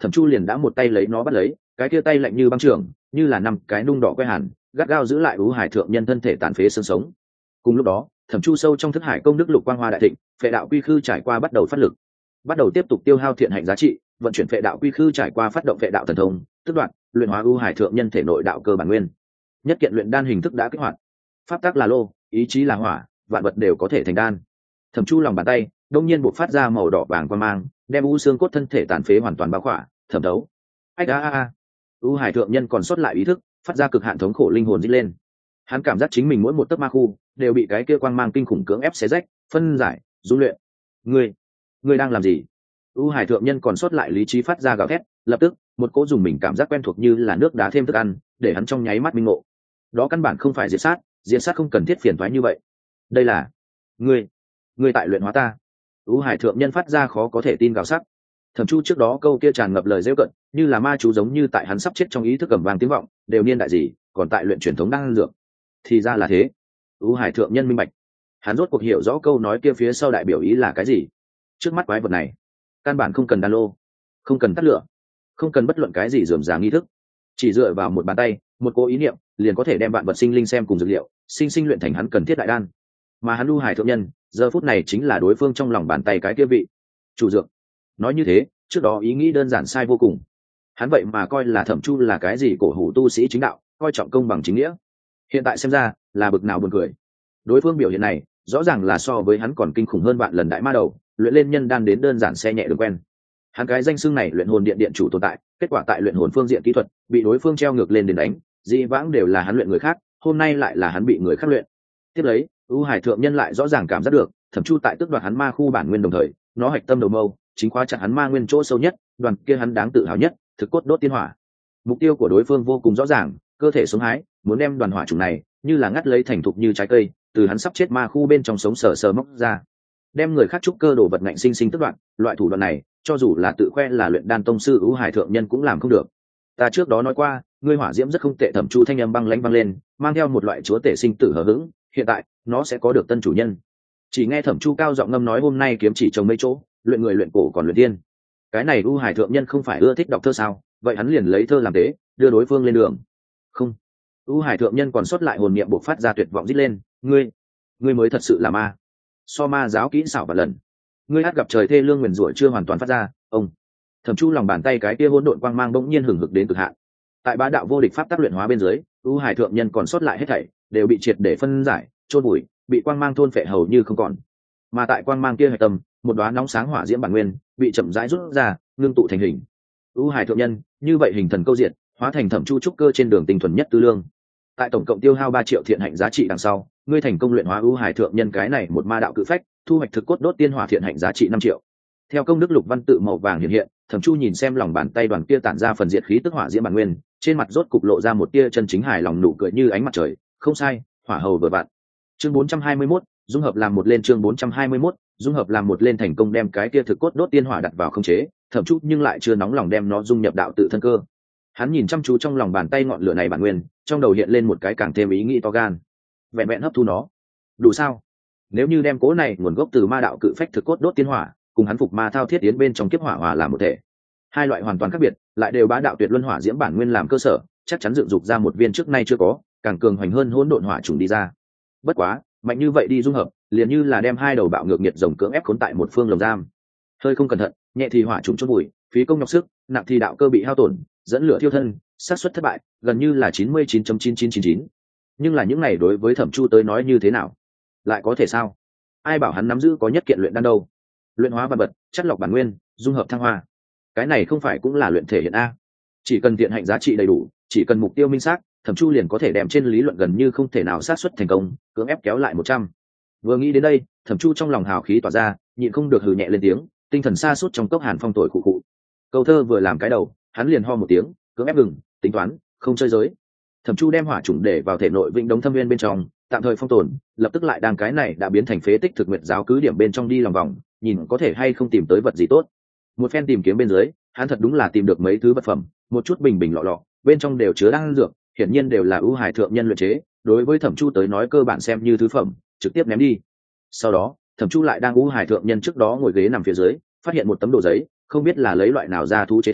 Thẩm Chu liền đã một tay lấy nó bắt lấy, cái kia tay lạnh như băng trưởng, như là năm cái nung đỏ que hàn, gắt gao giữ lại U Hải thượng nhân thân thể tàn phế xương sống. Cùng lúc đó, Thẩm Chu sâu trong thức hải công đức lục quang hoa đại thịnh, phệ đạo quy khư trải qua bắt đầu phát lực, bắt đầu tiếp tục tiêu hao thiện hạnh giá trị, vận chuyển phệ đạo quy khư trải qua phát động phệ đạo thần thông, tức đoạn, luyện hóa U Hải thượng nhân thể nội đạo cơ bản nguyên. Nhất kiện luyện đan hình thức đã kích hoạt. Pháp tắc là lô, ý chí là hỏa, vạn vật đều có thể thành đan. Thẩm Chu lòng bàn tay đông nhiên bộc phát ra màu đỏ vàng quang mang, đem u xương cốt thân thể tàn phế hoàn toàn bao khỏa, thẩm thấu. Ách a a a. U Hải thượng nhân còn sót lại ý thức, phát ra cực hạn thống khổ linh hồn rít lên. Hắn cảm giác chính mình mỗi một tấc ma khu đều bị cái kia quang mang kinh khủng cưỡng ép xé rách, phân giải, dung luyện. Ngươi, ngươi đang làm gì? U Hải thượng nhân còn sót lại lý trí phát ra gào thét, lập tức, một cỗ dùng mình cảm giác quen thuộc như là nước đá thêm thức ăn, để hắn trong nháy mắt minh ngộ. Đó căn bản không phải diệt sát, diệt sát không cần thiết phiền toái như vậy. Đây là ngươi, ngươi tại luyện hóa ta. U Hải thượng nhân phát ra khó có thể tin gào sắc. Thẩm Chu trước đó câu kia tràn ngập lời giễu cận, như là ma chú giống như tại hắn sắp chết trong ý thức cầm vang tiếng vọng, đều niên đại gì, còn tại luyện truyền thống đang dược. Thì ra là thế. U Hải thượng nhân minh bạch. Hắn rốt cuộc hiểu rõ câu nói kia phía sau đại biểu ý là cái gì. Trước mắt quái vật này, căn bản không cần đan lô, không cần tắt lửa, không cần bất luận cái gì rườm rà nghi thức, chỉ dựa vào một bàn tay, một cố ý niệm, liền có thể đem vạn vật sinh linh xem cùng dược liệu, sinh sinh luyện thành hắn cần thiết đại đan. Mà hắn U Hải thượng nhân, giờ phút này chính là đối phương trong lòng bàn tay cái kia vị chủ dược. Nói như thế, trước đó ý nghĩ đơn giản sai vô cùng. Hắn vậy mà coi là Thẩm Chu là cái gì cổ hủ tu sĩ chính đạo, coi trọng công bằng chính nghĩa. Hiện tại xem ra, là bực nào buồn cười. Đối phương biểu hiện này, rõ ràng là so với hắn còn kinh khủng hơn vạn lần đại ma đầu, luyện lên nhân đan đến đơn giản xe nhẹ đường quen. Hắn cái danh xưng này luyện hồn điện điện chủ tồn tại, kết quả tại luyện hồn phương diện kỹ thuật, bị đối phương treo ngược lên đến đánh, dĩ vãng đều là hắn luyện người khác, hôm nay lại là hắn bị người khác luyện. Tiếp lấy, U Hải thượng nhân lại rõ ràng cảm giác được, Thẩm Chu tại tước đoạt hắn ma khu bản nguyên đồng thời, nó hạch tâm đầu mâu, chính khóa chặt hắn ma nguyên chỗ sâu nhất, đoàn kia hắn đáng tự hào nhất, thực cốt đốt tiên hỏa. Mục tiêu của đối phương vô cùng rõ ràng, cơ thể sống hái, muốn đem đoàn hỏa chủng này, như là ngắt lấy thành thục như trái cây, từ hắn sắp chết ma khu bên trong sống sờ sờ móc ra, đem người khác trúc cơ đồ vật ngạnh sinh sinh tước đoạn. Loại thủ đoạn này, cho dù là tự khoe là luyện đan tông sư U Hải thượng nhân cũng làm không được. Ta trước đó nói qua, ngươi hỏa diễm rất không tệ. Thẩm Chu thanh âm băng lãnh vang lên, mang theo một loại chúa tể sinh tử hờ hững. Hiện tại, nó sẽ có được tân chủ nhân. Chỉ nghe Thẩm Chu cao giọng ngâm nói, hôm nay kiếm chỉ trồng mấy chỗ, luyện người luyện cổ còn luyện tiên. Cái này U Hải thượng nhân không phải ưa thích đọc thơ sao? Vậy hắn liền lấy thơ làm tế, đưa đối phương lên đường. Không. U Hải thượng nhân còn sót lại hồn niệm bộc phát ra tuyệt vọng rít lên, ngươi, ngươi mới thật sự là ma. So ma giáo kỹ xảo và lần, ngươi hát gặp trời thê lương nguyền rủa chưa hoàn toàn phát ra. Ông Thẩm Chu lòng bàn tay cái kia hỗn độn quang mang bỗng nhiên hừng hực đến cực hạn. Tại bá đạo vô địch pháp tác luyện hóa bên dưới, U Hải thượng nhân còn sót lại hết thảy đều bị triệt để phân giải, chôn bụi, bị quang mang thôn phệ hầu như không còn. Mà tại quang mang kia hạch tâm, một đóa nóng sáng hỏa diễm bản nguyên bị chậm rãi rút ra, ngưng tụ thành hình. U Hải thượng nhân như vậy hình thần câu diện, hóa thành Thẩm Chu trúc cơ trên đường tinh thuần nhất tư lương. Tại tổng cộng tiêu hao ba triệu thiện hạnh giá trị đằng sau, ngươi thành công luyện hóa U Hải thượng nhân cái này một ma đạo cự phách, thu hoạch thực cốt đốt tiên hỏa thiện hạnh giá trị năm triệu. Theo công đức lục văn tự màu vàng hiện hiện, Thẩm Chu nhìn xem lòng bàn tay đoàn kia tản ra phần diệt khí tức hỏa diễm bản nguyên, trên mặt rốt cục lộ ra một tia chân chính hài lòng nụ cười như ánh mặt trời. Không sai, hỏa hầu vừa vặn. Chương bốn trăm hai mươi mốt, dung hợp làm một lên. Chương bốn trăm hai mươi mốt, dung hợp làm một lên, thành công đem cái kia thực cốt đốt tiên hỏa đặt vào không chế, Thẩm Chu nhưng lại chưa nóng lòng đem nó dung nhập đạo tự thân cơ. Hắn nhìn chăm chú trong lòng bàn tay ngọn lửa này bản nguyên, trong đầu hiện lên một cái càng thêm ý nghĩ to gan. Vẹn vẹn hấp thu nó, đủ sao? Nếu như đem cố này nguồn gốc từ ma đạo cự phách thực cốt đốt tiên hỏa, cùng hắn phục ma thao thiết tiến bên trong kiếp hỏa hòa làm một thể, hai loại hoàn toàn khác biệt, lại đều bá đạo tuyệt luân hỏa diễm bản nguyên làm cơ sở, chắc chắn dựng dục ra một viên trước nay chưa có, càng cường hoành hơn hỗn độn hỏa trùng đi ra. Bất quá, mạnh như vậy đi dung hợp, liền như là đem hai đầu bạo ngược nhiệt rồng cưỡng ép khốn tại một phương lồng giam. Hơi không cẩn thận, nhẹ thì hỏa trùng chôn bụi, phí công nhọc sức, nặng thì đạo cơ bị hao tổn, dẫn lửa thiêu thân, xác suất thất bại gần như là chín mươi chín phẩy chín chín chín chín. Nhưng là những này đối với Thẩm Chu tới nói như thế nào? Lại có thể sao? Ai bảo hắn nắm giữ có nhất kiện luyện đan đâu? Luyện hóa vật vật, chất lọc bản nguyên, dung hợp thăng hoa. Cái này không phải cũng là luyện thể hiện a? Chỉ cần thiện hạnh giá trị đầy đủ, chỉ cần mục tiêu minh xác, Thẩm Chu liền có thể đem trên lý luận gần như không thể nào xác suất thành công, cưỡng ép kéo lại một trăm. Vừa nghĩ đến đây, Thẩm Chu trong lòng hào khí tỏa ra, nhịn không được hừ nhẹ lên tiếng, tinh thần sa sút trong cốc hàn phong tuổi khụ khụ. Câu thơ vừa làm cái đầu, hắn liền ho một tiếng, cưỡng ép ngừng, tính toán, không chơi giới. Thẩm Chu đem hỏa trùng để vào thể nội vĩnh đống thâm viên bên trong, tạm thời phong tồn, lập tức lại đang cái này đã biến thành phế tích thực nguyệt giáo cứ điểm bên trong đi lòng vòng, nhìn có thể hay không tìm tới vật gì tốt. Một phen tìm kiếm bên dưới, hắn thật đúng là tìm được mấy thứ vật phẩm, một chút bình bình lọ lọ, bên trong đều chứa đan dược, hiển nhiên đều là ưu hải thượng nhân luyện chế, đối với Thẩm Chu tới nói cơ bản xem như thứ phẩm, trực tiếp ném đi. Sau đó, Thẩm Chu lại đang ưu hải thượng nhân trước đó ngồi ghế nằm phía dưới, phát hiện một tấm đồ giấy, không biết là lấy loại nào ra thú chế thành,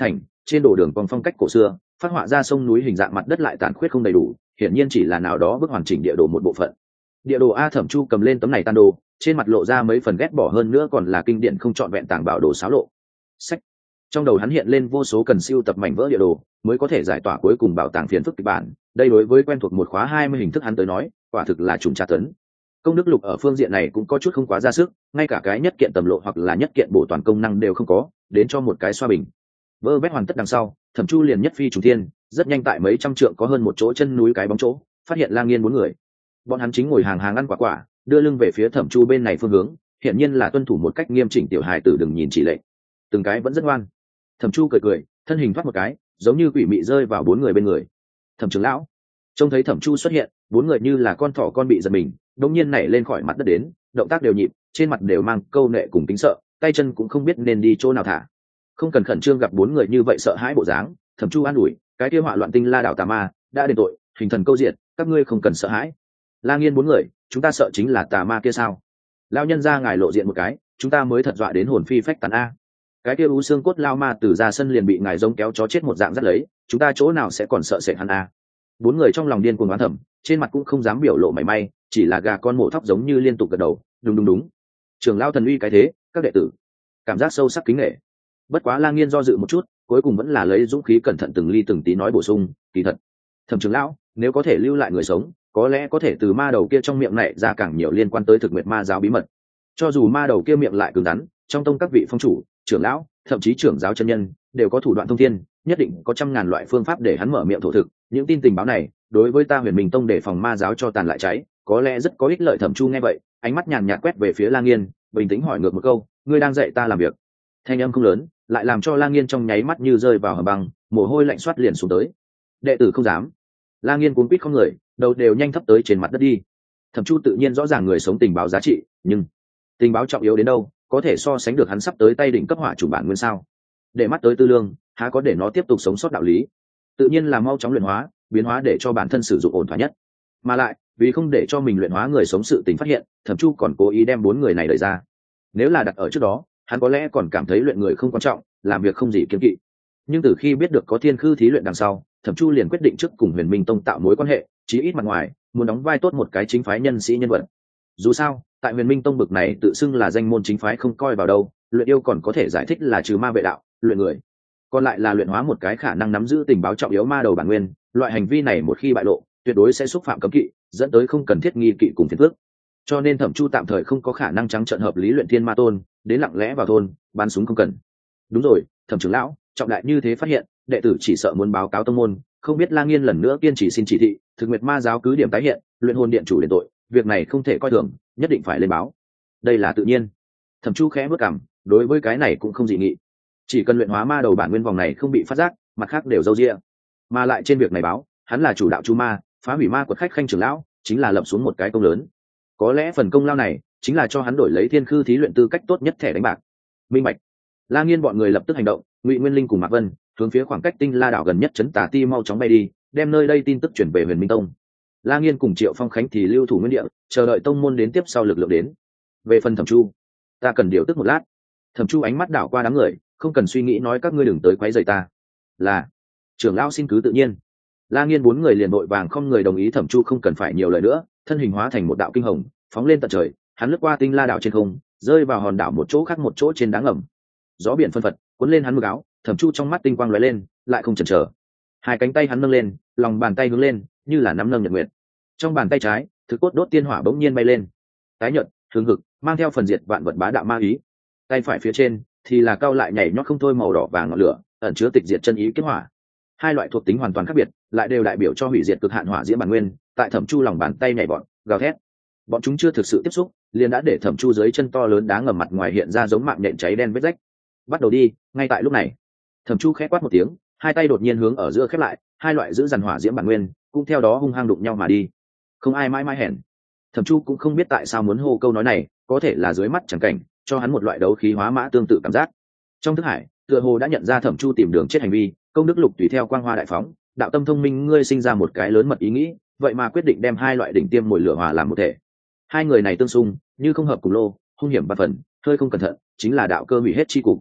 trên đồ đường còn phong cách cổ xưa, phát họa ra sông núi hình dạng, mặt đất lại tàn khuyết không đầy đủ, hiển nhiên chỉ là nào đó bức hoàn chỉnh địa đồ một bộ phận. Địa đồ a, Thẩm Chu cầm lên tấm này tan đồ, trên mặt lộ ra mấy phần ghét bỏ, hơn nữa còn là kinh điển không trọn vẹn tàng bảo đồ xáo lộ. Sách. Trong đầu hắn hiện lên vô số cần siêu tập mảnh vỡ địa đồ mới có thể giải tỏa cuối cùng bảo tàng phiền phức kịch bản. Đây đối với quen thuộc một khóa hai mươi hình thức hắn tới nói, quả thực là trùng tra tấn. Công đức lục ở phương diện này cũng có chút không quá ra sức, ngay cả cái nhất kiện tầm lộ hoặc là nhất kiện bổ toàn công năng đều không có, đến cho một cái xoa bình. Vơ vét hoàn tất đằng sau, Thẩm Chu liền nhất phi trùng thiên, rất nhanh tại mấy trăm trượng có hơn một chỗ chân núi cái bóng chỗ, phát hiện Lang Nghiên bốn người. Bọn hắn chính ngồi hàng hàng ăn quả quả, đưa lưng về phía Thẩm Chu bên này phương hướng, hiển nhiên là tuân thủ một cách nghiêm chỉnh tiểu hài tử đừng nhìn chỉ lệnh. Từng cái vẫn rất ngoan. Thẩm Chu cười cười, thân hình thoát một cái, giống như quỷ mị rơi vào bốn người bên người. Thẩm trưởng lão trông thấy Thẩm Chu xuất hiện, bốn người như là con thỏ con bị giật mình, đột nhiên nảy lên khỏi mặt đất đến, động tác đều nhịp, trên mặt đều mang câu nệ cùng kính sợ, tay chân cũng không biết nên đi chỗ nào thả. Không cần khẩn trương, gặp bốn người như vậy sợ hãi bộ dáng, Thẩm Chu an ủi, cái kia họa loạn tinh la đảo tà ma đã đền tội, hình thần câu diệt, các ngươi không cần sợ hãi. La Nghiên bốn người, chúng ta sợ chính là tà ma kia sao? Lão nhân gia ngài lộ diện một cái, chúng ta mới thật dọa đến hồn phi phách tán a. Cái kia u xương cốt lao ma từ ra sân liền bị ngài giống kéo chó chết một dạng dắt lấy, chúng ta chỗ nào sẽ còn sợ sệt hắn a? Bốn người trong lòng điên cuồng oán thầm, trên mặt cũng không dám biểu lộ mảy may, chỉ là gà con mổ thóc giống như liên tục gật đầu, đúng đúng đúng. Trường lão thần uy cái thế, các đệ tử cảm giác sâu sắc kính nể. Bất quá La Nghiên do dự một chút, cuối cùng vẫn là lấy dũng khí cẩn thận từng ly từng tí nói bổ sung, kỳ thật, Thẩm trưởng lão, nếu có thể lưu lại người sống, có lẽ có thể từ ma đầu kia trong miệng này ra càng nhiều liên quan tới thực nguyệt ma giáo bí mật. Cho dù ma đầu kia miệng lại cứng rắn, trong tông các vị phong chủ, trưởng lão, thậm chí trưởng giáo chân nhân đều có thủ đoạn thông thiên, nhất định có trăm ngàn loại phương pháp để hắn mở miệng thổ thực. Những tin tình báo này đối với ta Huyền Minh tông để phòng ma giáo cho tàn lại cháy, có lẽ rất có ích lợi. Thẩm Chu nghe vậy, ánh mắt nhàn nhạt quét về phía La Nghiên, bình tĩnh hỏi ngược một câu, ngươi đang dạy ta làm việc? Thanh âm không lớn, lại làm cho La Nghiên trong nháy mắt như rơi vào hầm băng, mồ hôi lạnh xoát liền xuống tới. Đệ tử không dám. La Nghiên cuống quýt không người, đầu đều nhanh thấp tới trên mặt đất đi. Thẩm Chu tự nhiên rõ ràng người sống tình báo giá trị, nhưng tình báo trọng yếu đến đâu, có thể so sánh được hắn sắp tới tay đỉnh cấp hỏa chủ bản nguyên sao? Để mắt tới tư lương, há có để nó tiếp tục sống sót đạo lý? Tự nhiên là mau chóng luyện hóa, biến hóa để cho bản thân sử dụng ổn thỏa nhất. Mà lại, vì không để cho mình luyện hóa người sống sự tình phát hiện, Thẩm Chu còn cố ý đem bốn người này đẩy ra. Nếu là đặt ở trước đó, hắn có lẽ còn cảm thấy luyện người không quan trọng, làm việc không gì kiêng kỵ. Nhưng từ khi biết được có thiên khư thí luyện đằng sau, Thẩm Chu liền quyết định trước cùng Huyền Minh tông tạo mối quan hệ, chí ít mặt ngoài muốn đóng vai tốt một cái chính phái nhân sĩ nhân vật. Dù sao, tại Huyền Minh tông bực này tự xưng là danh môn chính phái không coi vào đâu, luyện yêu còn có thể giải thích là trừ ma vệ đạo, luyện người còn lại là luyện hóa một cái khả năng nắm giữ tình báo trọng yếu ma đầu bản nguyên. Loại hành vi này một khi bại lộ, tuyệt đối sẽ xúc phạm cấm kỵ, dẫn tới không cần thiết nghi kỵ cùng phiền phức. Cho nên Thẩm Chu tạm thời không có khả năng trắng trợn hợp lý luyện thiên ma tôn, đến lặng lẽ vào thôn bắn súng không cần. Đúng rồi, Thẩm trưởng lão, trọng đại như thế phát hiện, đệ tử chỉ sợ muốn báo cáo tông môn, không biết La Nghiên lần nữa kiên trì xin chỉ thị, thực nguyệt ma giáo cứ điểm tái hiện, luyện hồn điện chủ đền tội, việc này không thể coi thường, nhất định phải lên báo. Đây là tự nhiên. Thẩm Chu khẽ bước cằm, đối với cái này cũng không dị nghị. Chỉ cần luyện hóa ma đầu bản nguyên vòng này không bị phát giác, mặt khác đều dâu dịa. Mà lại trên việc này báo, hắn là chủ đạo chu ma, phá hủy ma quật khách khanh trưởng lão, chính là lập xuống một cái công lớn. Có lẽ phần công lao này chính là cho hắn đổi lấy thiên khư thí luyện tư cách tốt nhất thẻ đánh bạc. Minh bạch. La Nghiên bọn người lập tức hành động, Ngụy Nguyên Linh cùng Mạc Vân hướng phía khoảng cách tinh la đảo gần nhất trấn Tà Ti mau chóng bay đi, đem nơi đây tin tức chuyển về Huyền Minh tông. La Nghiên cùng Triệu Phong Khánh thì lưu thủ nguyên địa, chờ đợi tông môn đến tiếp sau lực lượng đến. Về phần Thẩm Chu, ta cần điều tức một lát. Thẩm Chu ánh mắt đảo qua đám người, không cần suy nghĩ, nói các ngươi đừng tới quấy rầy ta. Là, trưởng lão xin cứ tự nhiên. La Nghiên bốn người liền vội vàng không người đồng ý. Thẩm Chu không cần phải nhiều lời nữa, thân hình hóa thành một đạo kinh hồng, phóng lên tận trời. Hắn lướt qua tinh la đảo trên không, rơi vào hòn đảo một chỗ khác một chỗ trên đá ngầm. Gió biển phân phật cuốn lên hắn mực áo, Thẩm Chu trong mắt tinh quang lóe lên, lại không chần chờ. Hai cánh tay hắn nâng lên, lòng bàn tay hướng lên, như là nắm nâng nhật nguyệt. Trong bàn tay trái, thứ cốt đốt tiên hỏa bỗng nhiên bay lên, tái nhợt, hừng hực, mang theo phần diệt vạn vật bá đạo ma ý. Tay phải phía trên thì là cao lại nhảy nhót không thôi màu đỏ vàng ngọn lửa, ẩn chứa tịch diệt chân ý kết hỏa. Hai loại thuộc tính hoàn toàn khác biệt, lại đều đại biểu cho hủy diệt cực hạn hỏa diễm bản nguyên, tại Thẩm Chu lòng bàn tay nhảy bọn, gào thét. Bọn chúng chưa thực sự tiếp xúc, liền đã để Thẩm Chu dưới chân to lớn đá ngầm mặt ngoài hiện ra giống mạng nhện cháy đen vết rách. Bắt đầu đi. Ngay tại lúc này, Thẩm Chu khẽ quát một tiếng, hai tay đột nhiên hướng ở giữa khép lại, hai loại giữ dằn hỏa diễm bản nguyên cũng theo đó hung hăng đụng nhau mà đi. Không ai mãi mãi hèn. Thẩm Chu cũng không biết tại sao muốn hô câu nói này, có thể là dưới mắt chẳng cảnh cho hắn một loại đấu khí hóa mã tương tự cảm giác. Trong thức hải, tựa hồ đã nhận ra Thẩm Chu tìm đường chết hành vi, công đức lục tùy theo quang hoa đại phóng, đạo tâm thông minh ngươi sinh ra một cái lớn mật ý nghĩ, vậy mà quyết định đem hai loại đỉnh tiêm mồi lửa hòa làm một thể. Hai người này tương xung, như không hợp cùng lô, hung hiểm ba phần, hơi không cẩn thận, chính là đạo cơ hủy hết chi cục.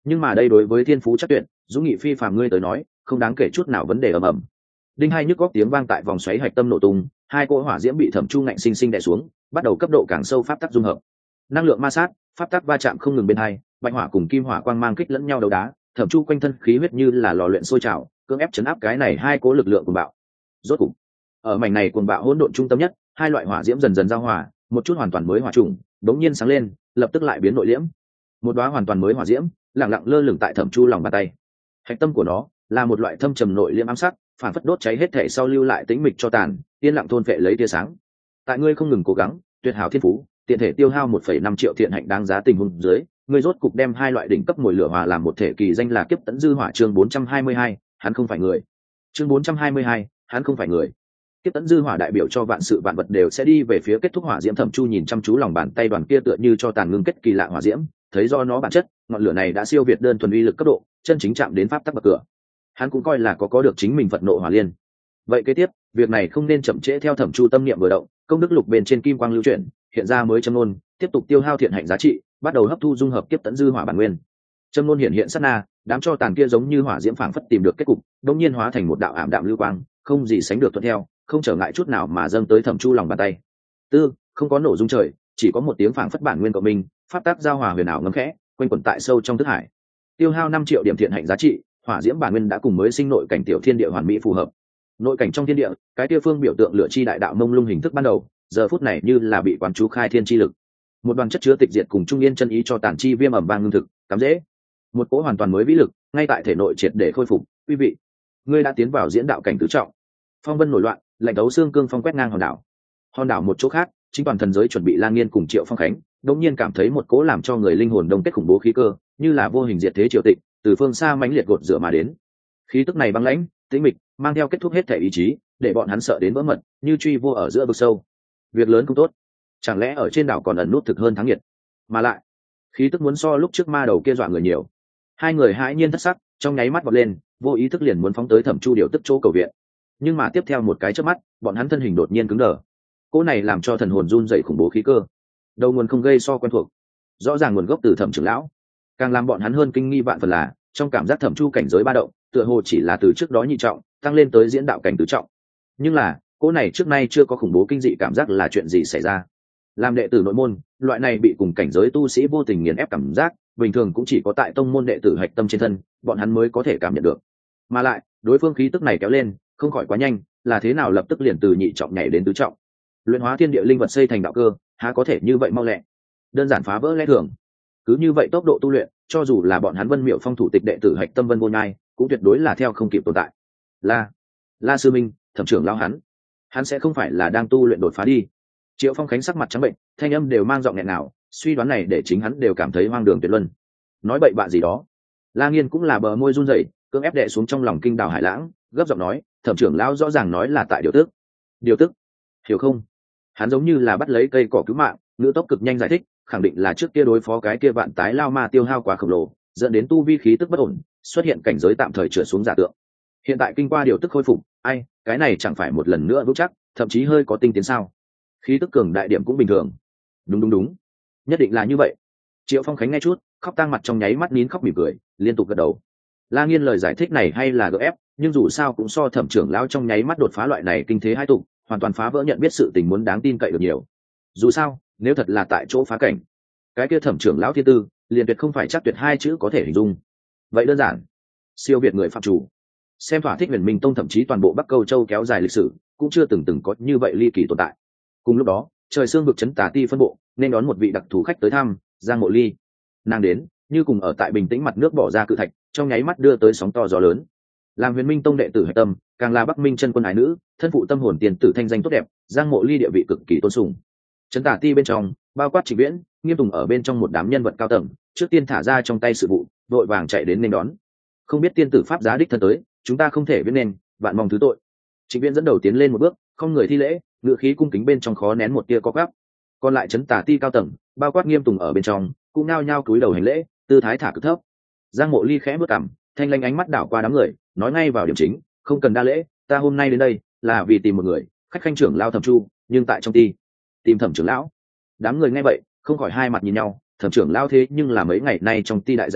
nhưng mà đây đối với thiên phú chắc tuyệt dũng nghị phi phàm ngươi tới nói không đáng kể chút nào vấn đề ầm ầm. Đinh hai nhức góc tiếng vang tại vòng xoáy hạch tâm nổ tung, hai cỗ hỏa diễm bị Thẩm Chu ngạnh sinh sinh đè xuống, bắt đầu cấp độ càng sâu pháp tắc dung hợp. Năng lượng ma sát, pháp tắc va chạm không ngừng bên hai, bạch hỏa cùng kim hỏa quang mang kích lẫn nhau đấu đá, Thẩm Chu quanh thân khí huyết như là lò luyện sôi trào, cưỡng ép chấn áp cái này hai cỗ lực lượng cuồng bạo. Rốt cục, ở mảnh này cuồng bạo hỗn độn trung tâm nhất, hai loại hỏa diễm dần dần giao hòa, một chút hoàn toàn mới hỏa trùng, đống nhiên sáng lên, lập tức lại biến nội liễm. Một đóa hoàn toàn mới hỏa diễm, lặng lặng lơ lửng tại Thẩm Chu lòng bàn tay. Hạch tâm của nó là một loại thâm trầm nội liễm ám sắc, phản phất đốt cháy hết thể sau lưu lại tĩnh mịch cho tàn, yên lặng thôn phệ lấy tia sáng. Tại ngươi không ngừng cố gắng, tuyệt hảo thiên phú, tiện thể tiêu hao một phẩy năm triệu thiện hạnh đáng giá tình huống dưới, ngươi rốt cục đem hai loại đỉnh cấp mồi lửa hòa làm một thể, kỳ danh là Kiếp Tấn Dư Hỏa. Chương bốn trăm hai mươi hai, hắn không phải người. Chương bốn trăm hai mươi hai, hắn không phải người. Kiếp Tấn Dư Hỏa đại biểu cho vạn sự vạn vật đều sẽ đi về phía kết thúc hỏa diễm. Thẩm Chu nhìn chăm chú lòng bàn tay đoàn kia tựa như cho tàn ngưng kết kỳ lạ hỏa diễm, thấy do nó bản chất, ngọn lửa này đã siêu việt đơn thuần uy lực cấp độ, chân chính chạm đến pháp tắc bậc cửa. Hắn cũng coi là có có được chính mình vận nộ hỏa liên. Vậy kế tiếp, việc này không nên chậm trễ. Theo Thẩm Chu tâm niệm vừa động, công đức lục bên trên kim quang lưu chuyển, hiện ra mới châm ngôn, tiếp tục tiêu hao thiện hạnh giá trị, bắt đầu hấp thu dung hợp Kiếp Tấn Dư Hỏa bản nguyên. Châm ngôn hiện hiện sát na, đám cho tàn kia giống như hỏa diễm phảng phất tìm được kết cục, đột nhiên hóa thành một đạo ảm đạm lưu quang, không gì sánh được thuận theo, không trở ngại chút nào mà dâng tới Thẩm Chu lòng bàn tay. Tư, không có nổ dung trời, chỉ có một tiếng phảng phất bản nguyên của mình, pháp tác giao hòa huyền ảo ngấm khẽ, quanh quẩn tại sâu trong thức hải. Tiêu hao năm triệu điểm thiện hạnh giá trị, hỏa diễm bản nguyên đã cùng mới sinh nội cảnh tiểu thiên địa hoàn mỹ phù hợp. Nội cảnh trong thiên địa, cái kia phương biểu tượng lửa chi đại đạo mông lung hình thức ban đầu, giờ phút này như là bị quán chú khai thiên chi lực. Một đoàn chất chứa tịch diệt cùng trung yên chân ý cho tàn chi viêm ẩm vang ngưng thực, cắm dễ. Một cỗ hoàn toàn mới vĩ lực, ngay tại thể nội triệt để khôi phục. Quý vị, ngươi đã tiến vào diễn đạo cảnh tứ trọng. Phong vân nổi loạn, lạnh đấu xương cương phong quét ngang hòn đảo. Hòn đảo một chỗ khác, chính toàn thần giới chuẩn bị Lang Nghiên cùng Triệu Phong Khánh, đột nhiên cảm thấy một cỗ làm cho người linh hồn đông kết khủng bố khí cơ, như là vô hình diệt thế triều tịch, từ phương xa mãnh liệt gột rửa mà đến. Khí tức này băng lãnh, tĩnh mịch, mang theo kết thúc hết thể ý chí, để bọn hắn sợ đến vỡ mật, như truy vô ở giữa vực sâu. Việc lớn không tốt, chẳng lẽ ở trên đảo còn ẩn nút thực hơn thắng nghiệt? Mà lại, khí tức muốn so lúc trước ma đầu kia dọa người nhiều. Hai người hãi nhiên thất sắc, trong nháy mắt vọt lên, vô ý thức liền muốn phóng tới Thẩm Chu điều tức chỗ cầu viện. Nhưng mà tiếp theo một cái chớp mắt, bọn hắn thân hình đột nhiên cứng đờ. Cỗ này làm cho thần hồn run rẩy khủng bố khí cơ. Đầu nguồn không gây so quen thuộc, rõ ràng nguồn gốc từ Thẩm trưởng lão. Càng làm bọn hắn hơn kinh nghi vạn phần là, trong cảm giác Thẩm Chu cảnh giới ba động, tựa hồ chỉ là từ trước đó nhị trọng, tăng lên tới diễn đạo cảnh tứ trọng. Nhưng là, cỗ này trước nay chưa có khủng bố kinh dị cảm giác là chuyện gì xảy ra? Làm đệ tử nội môn, loại này bị cùng cảnh giới tu sĩ vô tình nghiền ép cảm giác, bình thường cũng chỉ có tại tông môn đệ tử hạch tâm trên thân, bọn hắn mới có thể cảm nhận được. Mà lại, đối phương khí tức này kéo lên, không khỏi quá nhanh, là thế nào lập tức liền từ nhị trọng nhảy đến tứ trọng? Luyện hóa thiên địa linh vật xây thành đạo cơ, há có thể như vậy mau lẹ? Đơn giản phá vỡ lẽ thường. Cứ như vậy tốc độ tu luyện, cho dù là bọn hắn Vân Miệu Phong thủ tịch đệ tử hạch tâm Vân Vô Nhai, cũng tuyệt đối là theo không kịp tồn tại. La, La sư minh, Thẩm trưởng lão hắn, hắn sẽ không phải là đang tu luyện đột phá đi? Triệu Phong Khánh sắc mặt trắng bệnh, thanh âm đều mang giọng nghẹn nào, suy đoán này để chính hắn đều cảm thấy hoang đường tuyệt luân. Nói bậy bạ gì đó? La Nghiên cũng là bờ môi run rẩy, cưỡng ép đè xuống trong lòng kinh đào hải lãng, gấp giọng nói, Thẩm trưởng lão rõ ràng nói là tại điều tức. Điều tức? Hiểu không? Hắn giống như là bắt lấy cây cỏ cứu mạng, ngữ tốc cực nhanh giải thích, khẳng định là trước kia đối phó cái kia vạn tái lao ma tiêu hao quá khổng lồ, dẫn đến tu vi khí tức bất ổn, xuất hiện cảnh giới tạm thời trượt xuống giả tượng. Hiện tại kinh qua điều tức khôi phục, ai, cái này chẳng phải một lần nữa vững chắc, thậm chí hơi có tinh tiến sao? Khí tức cường đại điểm cũng bình thường. Đúng đúng đúng, nhất định là như vậy. Triệu Phong Khánh nghe chút, khóc tang mặt trong nháy mắt nín khóc mỉm cười, liên tục gật đầu. La Nghiên lời giải thích này hay là gượng ép, nhưng dù sao cũng so Thẩm trưởng lão trong nháy mắt đột phá loại này kinh thế hai tục, hoàn toàn phá vỡ nhận biết sự tình muốn đáng tin cậy được nhiều. Dù sao, nếu thật là tại chỗ phá cảnh, cái kia Thẩm trưởng lão thiên tư, liền tuyệt không phải chắc tuyệt hai chữ có thể hình dung. Vậy đơn giản, siêu việt người phạm chủ. Xem thỏa thích Huyền Minh Tông thậm chí toàn bộ Bắc Câu Châu kéo dài lịch sử, cũng chưa từng từng có như vậy ly kỳ tồn tại. Cùng lúc đó, trời xương vực chấn Tà Ti phân bộ nên đón một vị đặc thù khách tới thăm, Giang Mộ Ly. Nàng đến, như cùng ở tại bình tĩnh mặt nước bỏ ra cự thạch, trong nháy mắt đưa tới sóng to gió lớn. Làm Huyền Minh Tông đệ tử hạch tâm, càng là Bắc Minh chân quân ái nữ, thân phụ tâm hồn tiền tử thanh danh tốt đẹp, Giang Mộ Ly địa vị cực kỳ tôn sùng. Chấn Tà Ti bên trong, bao quát Trịnh Viễn, Nghiêm Tùng ở bên trong một đám nhân vật cao tầng, trước tiên thả ra trong tay sự vụ, vội vàng chạy đến nên đón. Không biết tiên tử pháp giá đích thân tới, chúng ta không thể biết nên, vạn mong thứ tội. Trịnh Viễn dẫn đầu tiến lên một bước, không người thi lễ, ngựa khí cung kính bên trong khó nén một tia có gáp. Còn lại Chấn Tà Ti cao tầng, bao quát Nghiêm Tùng ở bên trong, cũng nao nhao cúi đầu hành lễ, tư thái thả cực thấp. Giang Mộ Ly khẽ bước cằm, thanh lanh ánh mắt đảo qua đám người, nói ngay vào điểm chính, không cần đa lễ, ta hôm nay đến đây là vì tìm một người, khách khanh trưởng lão Thẩm Chu, nhưng tại trong ti tìm Thẩm trưởng lão. Đám người nghe vậy, không khỏi hai mặt nhìn nhau, Thẩm trưởng lão thế nhưng là mấy ngày nay trong ti đại danh nhân,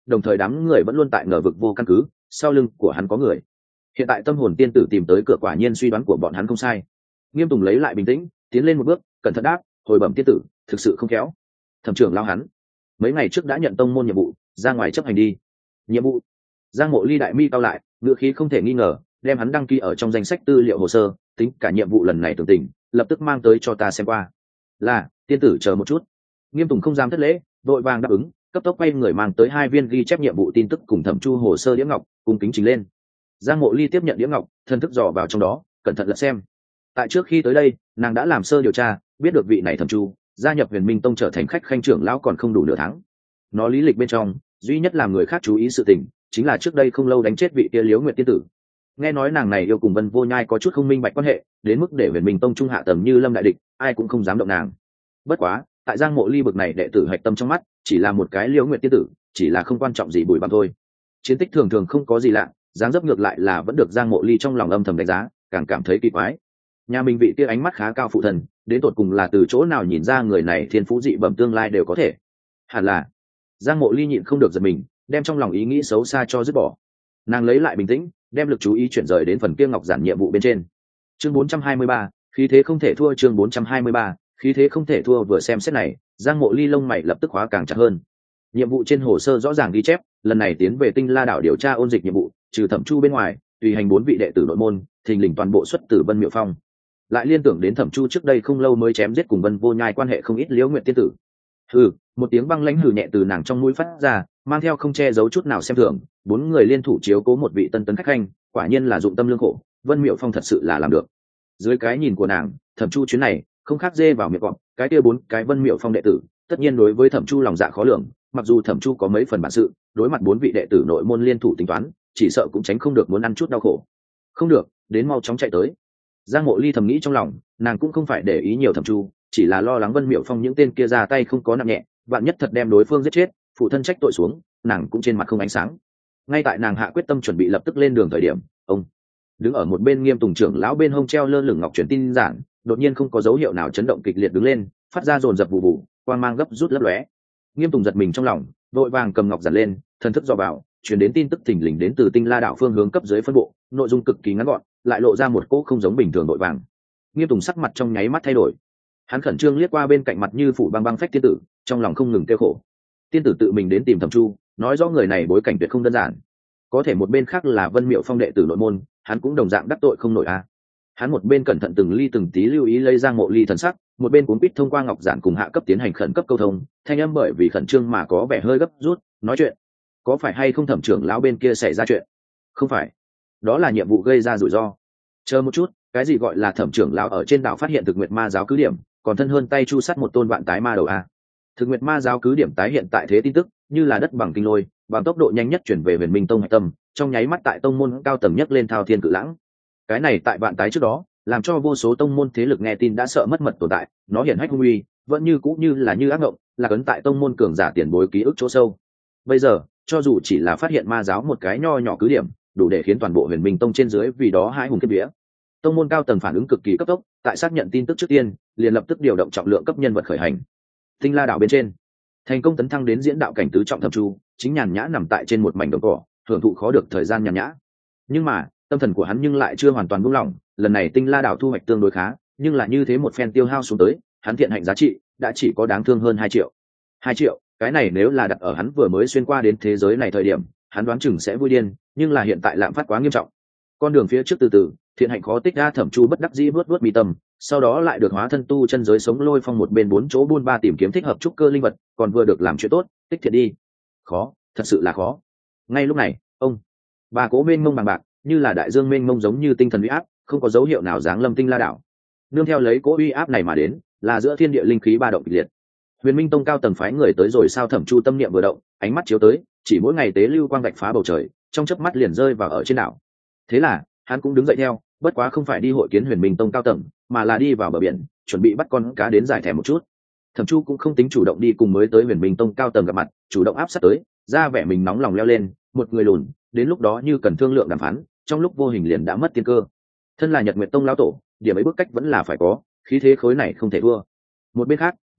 đồng thời đám người vẫn luôn tại ngờ vực vô căn cứ, sau lưng của hắn có người. Hiện tại tâm hồn tiên tử tìm tới cửa, quả nhiên suy đoán của bọn hắn không sai. Nghiêm Tùng lấy lại bình tĩnh, tiến lên một bước, cẩn thận đáp, hồi bẩm tiên tử, thực sự không khéo. Thẩm trưởng lao hắn mấy ngày trước đã nhận tông môn nhiệm vụ, ra ngoài chấp hành đi. Nhiệm vụ? Giang Mộ Ly đại mi cao lại, ngựa khí không thể nghi ngờ, đem hắn đăng ký ở trong danh sách tư liệu hồ sơ, tính cả nhiệm vụ lần này tường tình, lập tức mang tới cho ta xem qua. Là, tiên tử chờ một chút. Nghiêm Tùng không dám thất lễ, vội vàng đáp ứng, cấp tốc quay người mang tới hai viên ghi chép nhiệm vụ tin tức cùng Thẩm Chu hồ sơ đĩa ngọc, cùng kính trình lên. Giang Mộ Ly tiếp nhận đĩa ngọc, thân thức dò vào trong đó, cẩn thận lật xem. Tại trước khi tới đây, nàng đã làm sơ điều tra, biết được vị này Thẩm Chu gia nhập Huyền Minh Tông trở thành khách khanh trưởng lão còn không đủ nửa tháng. Nó lý lịch bên trong, duy nhất làm người khác chú ý sự tình, chính là trước đây không lâu đánh chết vị kia Liễu Nguyệt tiên tử. Nghe nói nàng này yêu cùng Vân Vô Nhai có chút không minh bạch quan hệ, đến mức để Huyền Minh Tông trung hạ tầng như Lâm đại địch, ai cũng không dám động nàng. Bất quá, tại Giang Mộ Ly bực này đệ tử hạch tâm trong mắt, chỉ là một cái Liễu Nguyệt tiên tử, chỉ là không quan trọng gì bùi bặm thôi. Chiến tích thường thường không có gì lạ, dáng dấp ngược lại là vẫn được Giang Mộ Ly trong lòng âm thầm đánh giá, càng cảm thấy kỳ quái. Nhà mình vị kia ánh mắt khá cao phụ thần, đến tột cùng là từ chỗ nào nhìn ra người này thiên phú dị bẩm tương lai đều có thể. Hẳn là Giang Mộ Ly nhịn không được giật mình, đem trong lòng ý nghĩ xấu xa cho dứt bỏ. Nàng lấy lại bình tĩnh, đem lực chú ý chuyển rời đến phần kia ngọc giản nhiệm vụ bên trên. Chương bốn trăm hai mươi ba, khí thế không thể thua. Chương bốn trăm hai mươi ba, khí thế không thể thua. Vừa xem xét này, Giang Mộ Ly lông mày lập tức khóa càng chặt hơn. Nhiệm vụ trên hồ sơ rõ ràng ghi chép, lần này tiến về Tinh La đảo điều tra ôn dịch nhiệm vụ, trừ Thẩm Chu bên ngoài, tùy hành bốn vị đệ tử nội môn, thình lình toàn bộ xuất từ Vân Miệu Phong. Lại liên tưởng đến Thẩm Chu trước đây không lâu mới chém giết cùng Vân Vô Nhai quan hệ không ít Liễu Nguyệt tiên tử. Hừ, một tiếng băng lãnh hừ nhẹ từ nàng trong mũi phát ra, mang theo không che giấu chút nào xem thường. Bốn người liên thủ chiếu cố một vị tân tấn khách khanh, quả nhiên là dụng tâm lương khổ, Vân Miệu Phong thật sự là làm được. Dưới cái nhìn của nàng, Thẩm Chu chuyến này không khác dê vào miệng cọp, cái kia bốn cái Vân Miệu Phong đệ tử, tất nhiên đối với Thẩm Chu lòng dạ khó lường, mặc dù Thẩm Chu có mấy phần bản sự, đối mặt bốn vị đệ tử nội môn liên thủ tính toán, chỉ sợ cũng tránh không được muốn ăn chút đau khổ. Không được, đến mau chóng chạy tới. Giang Mộ Ly thầm nghĩ trong lòng, nàng cũng không phải để ý nhiều Thẩm Chu, chỉ là lo lắng Vân Miệu Phong những tên kia ra tay không có nặng nhẹ, vạn nhất thật đem đối phương giết chết, phụ thân trách tội xuống, nàng cũng trên mặt không ánh sáng. Ngay tại nàng hạ quyết tâm chuẩn bị lập tức lên đường thời điểm, ông đứng ở một bên Nghiêm Tùng trưởng lão bên hông treo lơ lửng ngọc truyền tin giản, đột nhiên không có dấu hiệu nào chấn động kịch liệt đứng lên, phát ra dồn dập vụ vụ, quang mang gấp rút lấp lóe. Nghiêm Tùng giật mình trong lòng, vội vàng cầm ngọc giản lên, thần thức dò vào, truyền đến tin tức thình lình đến từ Tinh La đảo phương hướng cấp dưới phân bộ, nội dung cực kỳ ngắn gọn, lại lộ ra một cỗ không giống bình thường nội vàng. Nghiêm Tùng sắc mặt trong nháy mắt thay đổi, hắn khẩn trương liếc qua bên cạnh mặt như phủ băng băng phách tiên tử, trong lòng không ngừng kêu khổ. Tiên tử tự mình đến tìm Thẩm Chu, nói rõ người này bối cảnh tuyệt không đơn giản. Có thể một bên khác là Vân Miệu Phong đệ tử nội môn, hắn cũng đồng dạng đắc tội không nổi a. À. Hắn một bên cẩn thận từng ly từng tí lưu ý lấy Giang Mộ Ly thần sắc, một bên cuốn quýt thông qua ngọc giản cùng hạ cấp tiến hành khẩn cấp câu thông, thanh âm bởi vì khẩn trương mà có vẻ hơi gấp rút, nói chuyện. Có phải hay không Thẩm trưởng lão bên kia xảy ra chuyện? Không phải, đó là nhiệm vụ gây ra rủi ro. Chờ một chút, cái gì gọi là Thẩm trưởng lão ở trên đảo phát hiện thực nguyệt ma giáo cứ điểm, còn thân hơn tay chu sát một tôn vạn tái ma đầu a. À. Thực nguyệt ma giáo cứ điểm tái hiện tại thế tin tức, như là đất bằng kinh lôi, bằng tốc độ nhanh nhất chuyển về Huyền Minh Tông hạch tâm, trong nháy mắt tại tông môn cao tầng nhất lên thao thiên cự lãng. Cái này tại vạn tái trước đó, làm cho vô số tông môn thế lực nghe tin đã sợ mất mật tồn tại, nó hiển hách hung uy, vẫn như cũ như là như ác ngộng, là cấn tại tông môn cường giả tiền bối ký ức chỗ sâu. Bây giờ, cho dù chỉ là phát hiện ma giáo một cái nho nhỏ cứ điểm, đủ để khiến toàn bộ Huyền Minh Tông trên dưới vì đó hãi hùng kiếp vía. Tông môn cao tầng phản ứng cực kỳ cấp tốc, tại xác nhận tin tức trước tiên, liền lập tức điều động trọng lượng cấp nhân vật khởi hành. Tinh La đảo bên trên, thành công tấn thăng đến diễn đạo cảnh tứ trọng Thẩm Chu, chính nhàn nhã nằm tại trên một mảnh đồng cỏ, hưởng thụ khó được thời gian nhàn nhã. Nhưng mà, tâm thần của hắn nhưng lại chưa hoàn toàn buông lỏng, lần này Tinh La đảo thu hoạch tương đối khá, nhưng là như thế một phen tiêu hao xuống tới, hắn thiện hạnh giá trị đã chỉ có đáng thương hơn hai triệu. hai triệu, cái này nếu là đặt ở hắn vừa mới xuyên qua đến thế giới này thời điểm, hắn đoán chừng sẽ vui điên, nhưng là hiện tại lạm phát quá nghiêm trọng. Con đường phía trước từ từ, thiện hạnh khó tích ra, Thẩm Chu bất đắc dĩ vớt vớt mi tâm, sau đó lại được hóa thân tu chân giới sống lôi phong một bên bốn chỗ buôn ba tìm kiếm thích hợp trúc cơ linh vật, còn vừa được làm chuyện tốt, tích thiện đi. Khó, thật sự là khó. Ngay lúc này, ông bà cố mênh mông bằng bạc, như là đại dương mênh mông giống như tinh thần uy áp, không có dấu hiệu nào giáng lâm Tinh La đảo. Nương theo lấy cố uy áp này mà đến, là giữa thiên địa linh khí ba động kịch liệt. Huyền Minh Tông cao tầng phái người tới rồi sao? Thẩm Chu tâm niệm vừa động, ánh mắt chiếu tới, chỉ mỗi ngày tế lưu quang vạch phá bầu trời, trong chớp mắt liền rơi vào ở trên đảo. Thế là, hắn cũng đứng dậy theo, bất quá không phải đi hội kiến Huyền Minh Tông cao tầng, mà là đi vào bờ biển, chuẩn bị bắt con cá đến giải thèm một chút. Thẩm Chu cũng không tính chủ động đi cùng mới tới Huyền Minh Tông cao tầng gặp mặt, chủ động áp sát tới, ra vẻ mình nóng lòng leo lên, một người lùn, đến lúc đó như cần thương lượng đàm phán, trong lúc vô hình liền đã mất tiên cơ. Thân là Nhật Nguyệt Tông lão tổ, điểm ấy bước cách vẫn là phải có, khí thế khối này không thể thua. Một bên khác,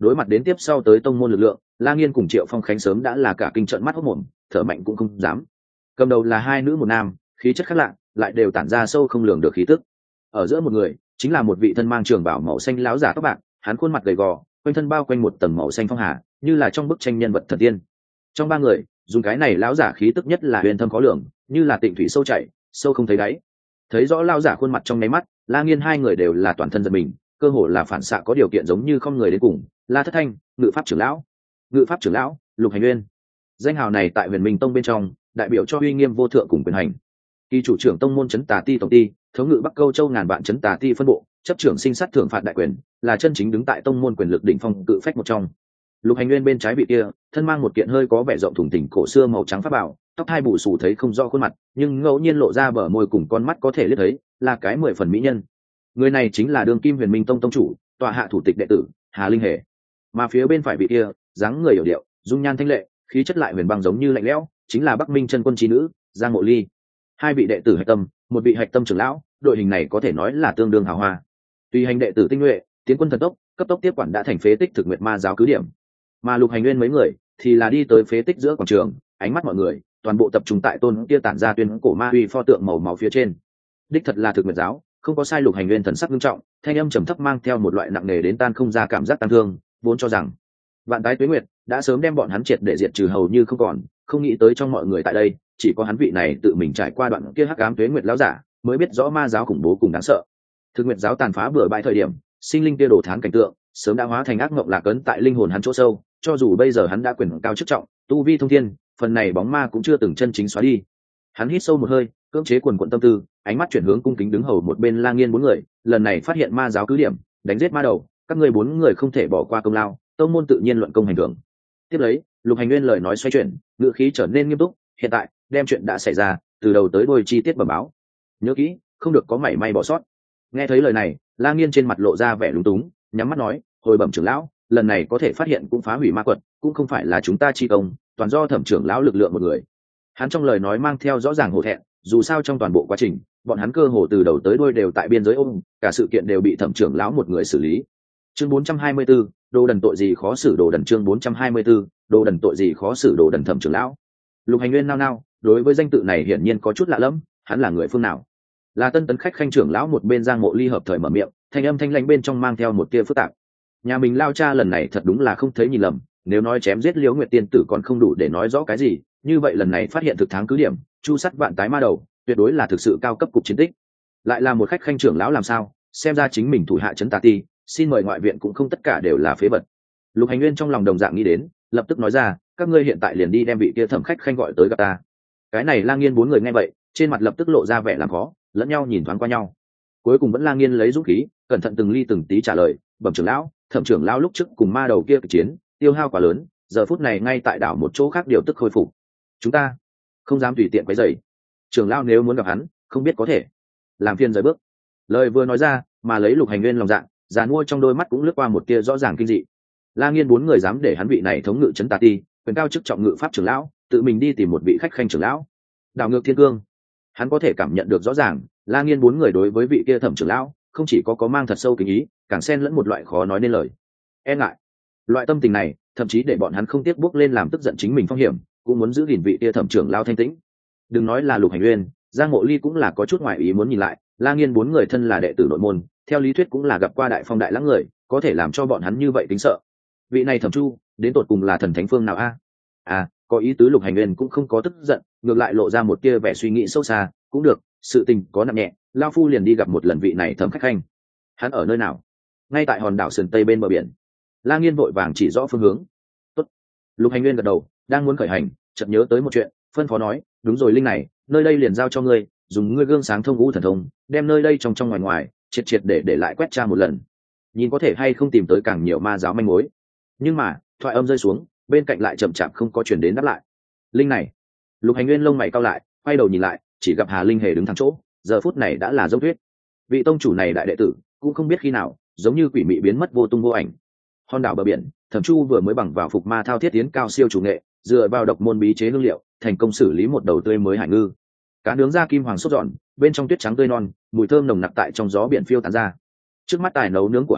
đối mặt đến tiếp sau tới tông môn lực lượng, La Nghiên cùng Triệu Phong Khánh sớm đã là cả kinh trợn mắt hốt mồm, thở mạnh cũng không dám. Cầm đầu là hai nữ một nam, khí chất khác lạ, lại đều tản ra sâu không lường được khí tức. Ở giữa một người, chính là một vị thân mang trường bào màu xanh láo giả tóc bạc, hắn khuôn mặt gầy gò, quanh thân bao quanh một tầng màu xanh phong hà, như là trong bức tranh nhân vật thần tiên. Trong ba người, dùng cái này lão giả khí tức nhất là huyền thâm khó lường, như là tịnh thủy sâu chảy, sâu không thấy đáy. Thấy rõ lão giả khuôn mặt trong nháy mắt, La Nghiên hai người đều là toàn thân giật mình, cơ hồ là phản xạ có điều kiện giống như không người đến cùng. La Thất Thanh, Ngự Pháp trưởng lão, Ngự Pháp trưởng lão, Lục Hành Nguyên. Danh hào này tại Huyền Minh Tông bên trong, đại biểu cho uy nghiêm vô thượng cùng quyền hành. Kỳ chủ trưởng tông môn trấn Tà Ti tổng ty, thống ngự Bắc Câu Châu ngàn vạn trấn Tà Ti phân bộ, chấp trưởng sinh sát thưởng phạt đại quyền, là chân chính đứng tại tông môn quyền lực đỉnh phong cự phách một trong. Lục Hành Nguyên bên trái vị kia, thân mang một kiện hơi có vẻ rộng thùng thình cổ xưa màu trắng pháp bảo, tóc hai bù xù thấy không rõ khuôn mặt, nhưng ngẫu nhiên lộ ra bờ môi cùng con mắt có thể liếc thấy, là cái mười phần mỹ nhân. Người này chính là đương kim Huyền Minh Tông tông chủ, tọa hạ thủ tịch đệ tử, Hà Linh Hề. Mà phía bên phải vị kia, dáng người hiểu điệu, dung nhan thanh lệ, khí chất lại huyền băng giống như lạnh lẽo, chính là Bắc Minh chân quân trí nữ, Giang Mộ Ly. Hai vị đệ tử hạch tâm, một vị hạch tâm trưởng lão, đội hình này có thể nói là tương đương hào hoa. Tùy hành đệ tử tinh nhuệ, tiến quân thần tốc, cấp tốc tiếp quản đã thành phế tích thực nguyệt ma giáo cứ điểm. Mà Lục Hành Nguyên mấy người thì là đi tới phế tích giữa quảng trường, ánh mắt mọi người toàn bộ tập trung tại tôn kia tản ra tuyên cổ ma uy pho tượng màu máu phía trên. Đích thật là thực nguyệt giáo, không có sai. Lục Hành Nguyên thần sắc nghiêm trọng, thanh âm trầm thấp mang theo một loại nặng nề đến tan không ra cảm giác tăng thương, vốn cho rằng vạn tái tuế nguyệt đã sớm đem bọn hắn triệt để diệt trừ hầu như không còn, không nghĩ tới trong mọi người tại đây chỉ có hắn vị này tự mình trải qua đoạn kia hắc ám tuế nguyệt lão giả mới biết rõ ma giáo khủng bố cùng đáng sợ. Thực nguyệt giáo tàn phá bừa bãi thời điểm, sinh linh kia đồ thán cảnh tượng sớm đã hóa thành ác mộng lạc ấn tại linh hồn hắn chỗ sâu, cho dù bây giờ hắn đã quyền cao chức trọng, tu vi thông thiên, phần này bóng ma cũng chưa từng chân chính xóa đi. Hắn hít sâu một hơi, cưỡng chế quần quận tâm tư, ánh mắt chuyển hướng cung kính đứng hầu một bên La Nghiên bốn người, lần này phát hiện ma giáo cứ điểm, đánh giết ma đầu, các ngươi bốn người không thể bỏ qua công lao, tông môn tự nhiên luận công hành thưởng. Tiếp lấy, Lục Hành Nguyên lời nói xoay chuyển, ngữ khí trở nên nghiêm túc, hiện tại đem chuyện đã xảy ra từ đầu tới đuôi chi tiết bẩm báo, nhớ kỹ không được có mảy may bỏ sót. Nghe thấy lời này, La Nghiên trên mặt lộ ra vẻ lúng túng, nhắm mắt nói, hồi bẩm trưởng lão, lần này có thể phát hiện cũng phá hủy ma quật, cũng không phải là chúng ta chi công, toàn do Thẩm trưởng lão lực lượng một người. Hắn trong lời nói mang theo rõ ràng hổ thẹn, dù sao trong toàn bộ quá trình bọn hắn cơ hồ từ đầu tới đuôi đều tại biên giới ôm, cả sự kiện đều bị Thẩm trưởng lão một người xử lý. Chương bốn trăm hai mươi 4, đồ đần tội gì khó xử đồ đần. Chương bốn trăm hai mươi 4, đồ đần tội gì khó xử đồ đần. Thẩm trưởng lão. Lục Hành Nguyên nao nao, đối với danh tự này hiển nhiên có chút lạ lẫm, hắn là người phương nào? Là Tân Tấn khách khanh trưởng lão một bên Giang Mộ Ly hợp thời mở miệng, thanh âm thanh lãnh bên trong mang theo một tia phức tạp. Nhà mình lao cha lần này thật đúng là không thấy nhìn lầm, nếu nói chém giết Liễu Nguyệt tiên tử còn không đủ để nói rõ cái gì, như vậy lần này phát hiện thực thắng cứ điểm, chu sắt vạn tái ma đầu, tuyệt đối là thực sự cao cấp cục chiến tích. Lại là một khách khanh trưởng lão làm sao? Xem ra chính mình thủ hạ trấn Tà Ti, xin mời ngoại viện cũng không tất cả đều là phế vật. Lục Hành Nguyên trong lòng đồng dạng nghĩ đến, lập tức nói ra, các ngươi hiện tại liền đi đem vị kia Thẩm khách khanh gọi tới gặp ta. Cái này La Nghiên bốn người nghe vậy, trên mặt lập tức lộ ra vẻ làm khó, lẫn nhau nhìn thoáng qua nhau. Cuối cùng vẫn La Nghiên lấy dũng khí, cẩn thận từng ly từng tí trả lời, bẩm trưởng lão, Thẩm trưởng lão lúc trước cùng ma đầu kia kịch chiến, tiêu hao quá lớn, giờ phút này ngay tại đảo một chỗ khác điều tức khôi phục. Chúng ta không dám tùy tiện quấy rầy. Trưởng lão nếu muốn gặp hắn, không biết có thể làm phiền rời bước. Lời vừa nói ra, mà lấy Lục Hành Nguyên lòng dạ, giàn mua trong đôi mắt cũng lướt qua một tia rõ ràng kinh dị. La Nghiên bốn người dám để hắn vị này thống ngự trấn Tà Ti, quyền cao chức trọng ngự pháp trưởng lão, tự mình đi tìm một vị khách khanh trưởng lão, đảo ngược thiên cương. Hắn có thể cảm nhận được rõ ràng, La Nghiên bốn người đối với vị kia Thẩm trưởng lão không chỉ có có mang thật sâu kính ý, càng xen lẫn một loại khó nói nên lời e ngại. Loại tâm tình này thậm chí để bọn hắn không tiếc bước lên làm tức giận chính mình phong hiểm, cũng muốn giữ gìn vị kia Thẩm trưởng lão thanh tĩnh. Đừng nói là Lục Hành Nguyên, Giang Mộ Ly cũng là có chút ngoại ý muốn nhìn lại, La Nghiên bốn người thân là đệ tử nội môn, theo lý thuyết cũng là gặp qua đại phong đại lãng người, có thể làm cho bọn hắn như vậy tính sợ. Vị này Thẩm Chu đến tột cùng là thần thánh phương nào a? À, có ý tứ. Lục Hành Nguyên cũng không có tức giận, ngược lại lộ ra một tia vẻ suy nghĩ sâu xa, cũng được, sự tình có nặng nhẹ, lao phu liền đi gặp một lần vị này Thẩm khách khanh. Hắn ở nơi nào? Ngay tại hòn đảo sườn tây bên bờ biển. La Nghiên vội vàng chỉ rõ phương hướng. Tốt. Lục Hành Nguyên gật đầu, đang muốn khởi hành, chợt nhớ tới một chuyện, phân phó nói, đúng rồi Linh này, nơi đây liền giao cho ngươi, dùng ngươi gương sáng thông ngũ thần thông, đem nơi đây trong trong ngoài ngoài triệt triệt để để lại quét tra một lần, nhìn có thể hay không tìm tới càng nhiều ma giáo manh mối. Nhưng mà thoại âm rơi xuống, bên cạnh lại chậm chạp không có chuyển đến đáp lại. Linh này. Lục Hành Nguyên lông mày cau lại, quay đầu nhìn lại, chỉ gặp Hà Linh Hề đứng thẳng chỗ, giờ phút này đã là dấu thuyết. Vị tông chủ này đại đệ tử cũng không biết khi nào giống như quỷ mị biến mất vô tung vô ảnh. Hòn đảo bờ biển, Thẩm Chu vừa mới bằng vào phục ma thao thiết tiến cao siêu chủ nghệ, dựa vào độc môn bí chế hương liệu, thành công xử lý một đầu tươi mới hải ngư. Cá nướng da kim hoàng sốt giòn, bên trong tuyết trắng tươi non, mùi thơm nồng nặc tại trong gió biển phiêu tán ra. Trước mắt tài nấu nướng của hắn,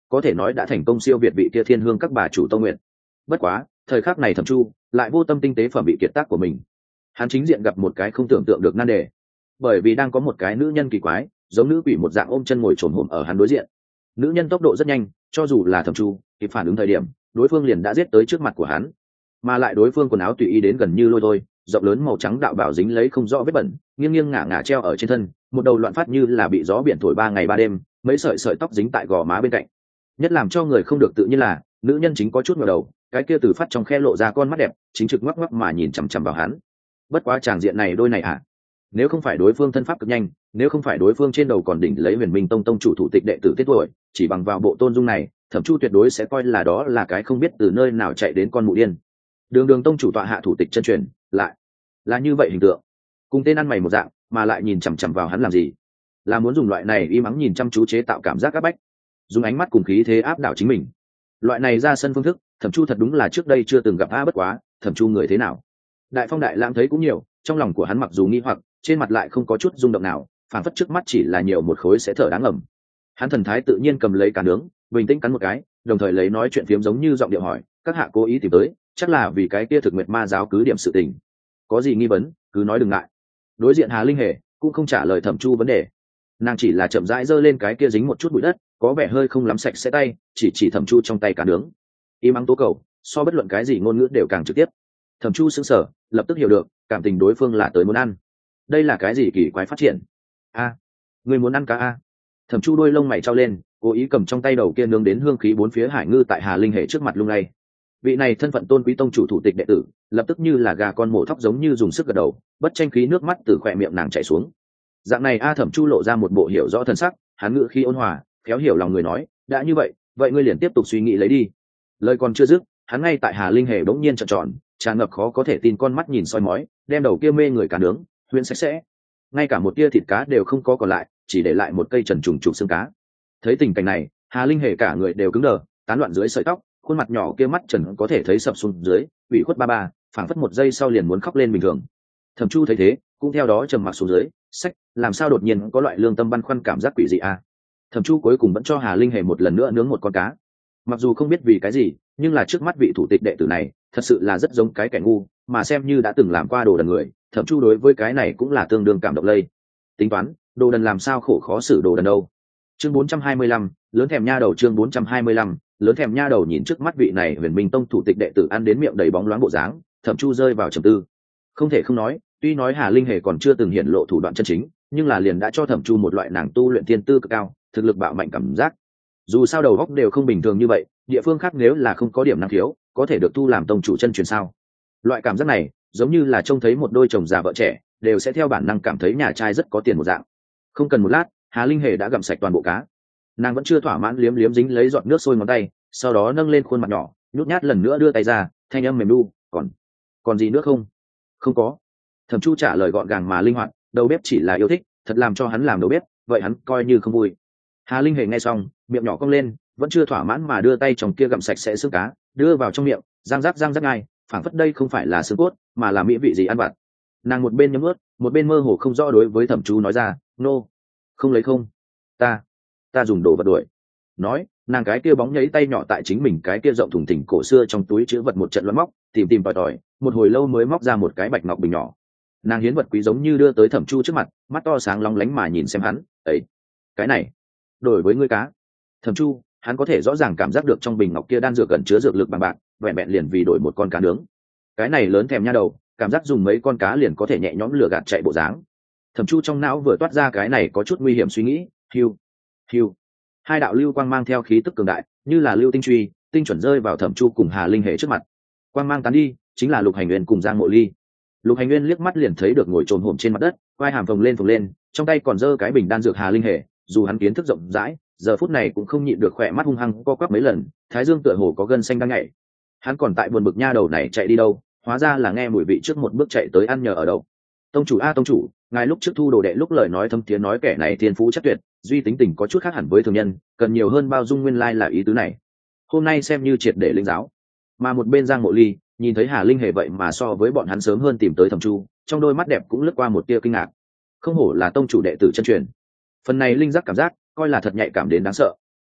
có thể nói đã thành công siêu việt vị kia thiên hương các bà chủ tông nguyện. Bất quá thời khắc này Thẩm Chu lại vô tâm tinh tế phẩm bị kiệt tác của mình. Hắn chính diện gặp một cái không tưởng tượng được nan đề, bởi vì đang có một cái nữ nhân kỳ quái giống nữ quỷ một dạng ôm chân ngồi trồm hổm ở hắn đối diện. Nữ nhân tốc độ rất nhanh, cho dù là Thẩm Chu kịp phản ứng thời điểm, đối phương liền đã giết tới trước mặt của hắn, mà lại đối phương quần áo tùy ý đến gần như lôi thôi, rộng lớn màu trắng đạo bảo dính lấy không rõ vết bẩn, nghiêng nghiêng ngả ngả treo ở trên thân, một đầu loạn phát như là bị gió biển thổi ba ngày ba đêm, mấy sợi sợi tóc dính tại gò má bên cạnh. Nhất làm cho người không được tự nhiên là nữ nhân chính có chút ngẩng đầu, cái kia từ phát trong khe lộ ra con mắt đẹp, chính trực ngoắc ngoắc mà nhìn chằm chằm vào hắn. Bất quá tràng diện này đôi này à, nếu không phải đối phương thân pháp cực nhanh, nếu không phải đối phương trên đầu còn đỉnh lấy Huyền Minh Tông tông chủ thủ tịch đệ tử tiết tuổi, chỉ bằng vào bộ tôn dung này, Thẩm Chu tuyệt đối sẽ coi là đó là cái không biết từ nơi nào chạy đến con mụ điên. Đường Đường tông chủ tọa hạ thủ tịch chân truyền, lại là như vậy hình tượng, cùng tên ăn mày một dạng, mà lại nhìn chằm chằm vào hắn làm gì? Là muốn dùng loại này im ắng nhìn chăm chú chế tạo cảm giác áp bách, dùng ánh mắt cùng khí thế áp đảo chính mình. Loại này ra sân phương thức, Thẩm Chu thật đúng là trước đây chưa từng gặp. A bất quá, Thẩm Chu người thế nào? Đại Phong Đại Lãng thấy cũng nhiều, trong lòng của hắn mặc dù nghi hoặc, trên mặt lại không có chút rung động nào, phản phất trước mắt chỉ là nhiều một khối sẽ thở đáng ngầm. Hắn thần thái tự nhiên cầm lấy cả nướng, bình tĩnh cắn một cái, đồng thời lấy nói chuyện phiếm giống như giọng điệu hỏi, các hạ cố ý tìm tới, chắc là vì cái kia thực nguyệt ma giáo cứ điểm sự tình, có gì nghi vấn cứ nói đừng ngại. Đối diện Hà Linh Hề cũng không trả lời Thẩm Chu vấn đề, nàng chỉ là chậm rãi giơ lên cái kia dính một chút bụi đất, có vẻ hơi không lắm sạch sẽ tay, chỉ chỉ Thẩm Chu trong tay cả nướng. Im ắng tố cầu, so bất luận cái gì ngôn ngữ đều càng trực tiếp. Thẩm Chu sững sờ, lập tức hiểu được, cảm tình đối phương là tới muốn ăn. Đây là cái gì kỳ quái phát triển? A, à, người muốn ăn cá a? Thẩm Chu đôi lông mày trao lên, cố ý cầm trong tay đầu kia nướng đến hương khí bốn phía hải ngư tại Hà Linh Hề trước mặt lung lay. Vị này thân phận tôn quý tông chủ thủ tịch đệ tử, lập tức như là gà con mổ thóc giống như dùng sức gật đầu, bất tranh khí nước mắt từ khỏe miệng nàng chảy xuống. Dạng này a Thẩm Chu lộ ra một bộ hiểu rõ thân sắc, hắn ngữ khí ôn hòa, khéo hiểu lòng người nói, đã như vậy, vậy ngươi liền tiếp tục suy nghĩ lấy đi. Lời còn chưa dứt, hắn ngay tại Hà Linh Hề bỗng nhiên trợn tròn, tràn ngập khó có thể tin con mắt nhìn soi mói, đem đầu kia mê người cá nướng huyễn sạch sẽ, ngay cả một tia thịt cá đều không có còn lại, chỉ để lại một cây trần trùng trục xương cá. Thấy tình cảnh này, Hà Linh Hề cả người đều cứng đờ, tán loạn dưới sợi tóc, khuôn mặt nhỏ kia mắt trần có thể thấy sập xuống dưới, ủy khuất ba ba, phảng phất một giây sau liền muốn khóc lên bình thường. Thẩm Chu thấy thế, cũng theo đó trầm mặc xuống dưới, sách, làm sao đột nhiên có loại lương tâm băn khoăn cảm giác quỷ dị a. À? Thẩm Chu cuối cùng vẫn cho Hà Linh Hề một lần nữa nướng một con cá. Mặc dù không biết vì cái gì, nhưng là trước mắt vị thủ tịch đệ tử này, thật sự là rất giống cái kẻ ngu, mà xem như đã từng làm qua đồ đần người, Thẩm Chu đối với cái này cũng là tương đương cảm động lây. Tính toán, đồ đần làm sao khổ khó xử đồ đần đâu. Chương bốn trăm hai mươi lăm, lớn thèm nha đầu. Chương bốn trăm hai mươi lăm, lớn thèm nha đầu. Nhìn trước mắt vị này Huyền Minh Tông thủ tịch đệ tử ăn đến miệng đầy bóng loáng bộ dáng, Thẩm Chu rơi vào trầm tư. Không thể không nói, tuy nói Hà Linh Hề còn chưa từng hiện lộ thủ đoạn chân chính, nhưng là liền đã cho Thẩm Chu một loại nàng tu luyện thiên tư cực cao, thực lực bạo mạnh cảm giác. Dù sao đầu óc đều không bình thường như vậy, địa phương khác nếu là không có điểm năng khiếu, có thể được tu làm tông chủ chân truyền sao? Loại cảm giác này, giống như là trông thấy một đôi chồng già vợ trẻ, đều sẽ theo bản năng cảm thấy nhà trai rất có tiền một dạng. Không cần một lát, Hà Linh Hề đã gặm sạch toàn bộ cá. Nàng vẫn chưa thỏa mãn liếm liếm dính lấy giọt nước sôi ngón tay, sau đó nâng lên khuôn mặt nhỏ, nhút nhát lần nữa đưa tay ra, thanh âm mềm nu, còn còn gì nữa không? Không có. Thẩm Chu trả lời gọn gàng mà linh hoạt, đầu bếp chỉ là yêu thích, thật làm cho hắn làm đầu bếp, vậy hắn coi như không vui. Hà Linh Hề nghe xong, miệng nhỏ cong lên, vẫn chưa thỏa mãn mà đưa tay trong kia gặm sạch sẽ xương cá, đưa vào trong miệng, răng rắc răng rắc ngay, phảng phất đây không phải là xương cốt, mà là mỹ vị gì ăn vặt. Nàng một bên nhấm ướt, một bên mơ hồ không rõ đối với Thẩm Chu nói ra, nô, no. Không lấy không, ta, ta dùng đồ vật đuổi. Nói, nàng cái kia bóng nhấy tay nhỏ tại chính mình cái kia rộng thùng thình cổ xưa trong túi chứa vật một trận loạn móc, tìm tìm tòi tòi, một hồi lâu mới móc ra một cái bạch ngọc bình nhỏ. Nàng hiến vật quý giống như đưa tới Thẩm Chu trước mặt, mắt to sáng long lánh mà nhìn xem hắn, ấy, cái này, đổi với ngươi cá. Thẩm Chu, hắn có thể rõ ràng cảm giác được trong bình ngọc kia đan dược gần chứa dược lực bằng bạc, vẹn vẹn liền vì đổi một con cá nướng. Cái này lớn thèm nha đầu, cảm giác dùng mấy con cá liền có thể nhẹ nhõm lừa gạt chạy bộ dáng. Thẩm Chu trong não vừa toát ra cái này có chút nguy hiểm suy nghĩ, hiu, hiu. Hai đạo lưu quang mang theo khí tức cường đại, như là lưu tinh truy, tinh chuẩn rơi vào Thẩm Chu cùng Hà Linh Hề trước mặt. Quang mang tán đi, chính là Lục Hành Nguyên cùng Giang Mộ Ly. Lục Hành Nguyên liếc mắt liền thấy được ngồi trồm hổm trên mặt đất, quai hàm phồng lên phồng lên, trong tay còn giơ cái bình đan dược Hà Linh Hề, dù hắn kiến thức rộng rãi, giờ phút này cũng không nhịn được khỏe mắt hung hăng co quắp mấy lần, thái dương tựa hồ có gân xanh đang nhảy. Hắn còn tại buồn bực nha đầu này chạy đi đâu, hóa ra là nghe mùi vị trước một bước chạy tới ăn nhờ ở đâu. Tông chủ a tông chủ, ngài lúc trước thu đồ đệ lúc lời nói thâm tiếng nói kẻ này thiên phú chắc tuyệt, duy tính tình có chút khác hẳn với thường nhân, cần nhiều hơn bao dung, nguyên lai là ý tứ này. Hôm nay xem như triệt để linh giáo. Mà một bên Giang Mộ Ly nhìn thấy Hà Linh Hề vậy mà so với bọn hắn sớm hơn tìm tới Thẩm Chu, trong đôi mắt đẹp cũng lướt qua một tia kinh ngạc. Không hổ là tông chủ đệ tử chân truyền, phần này linh giác cảm giác coi là thật nhạy cảm đến đáng sợ.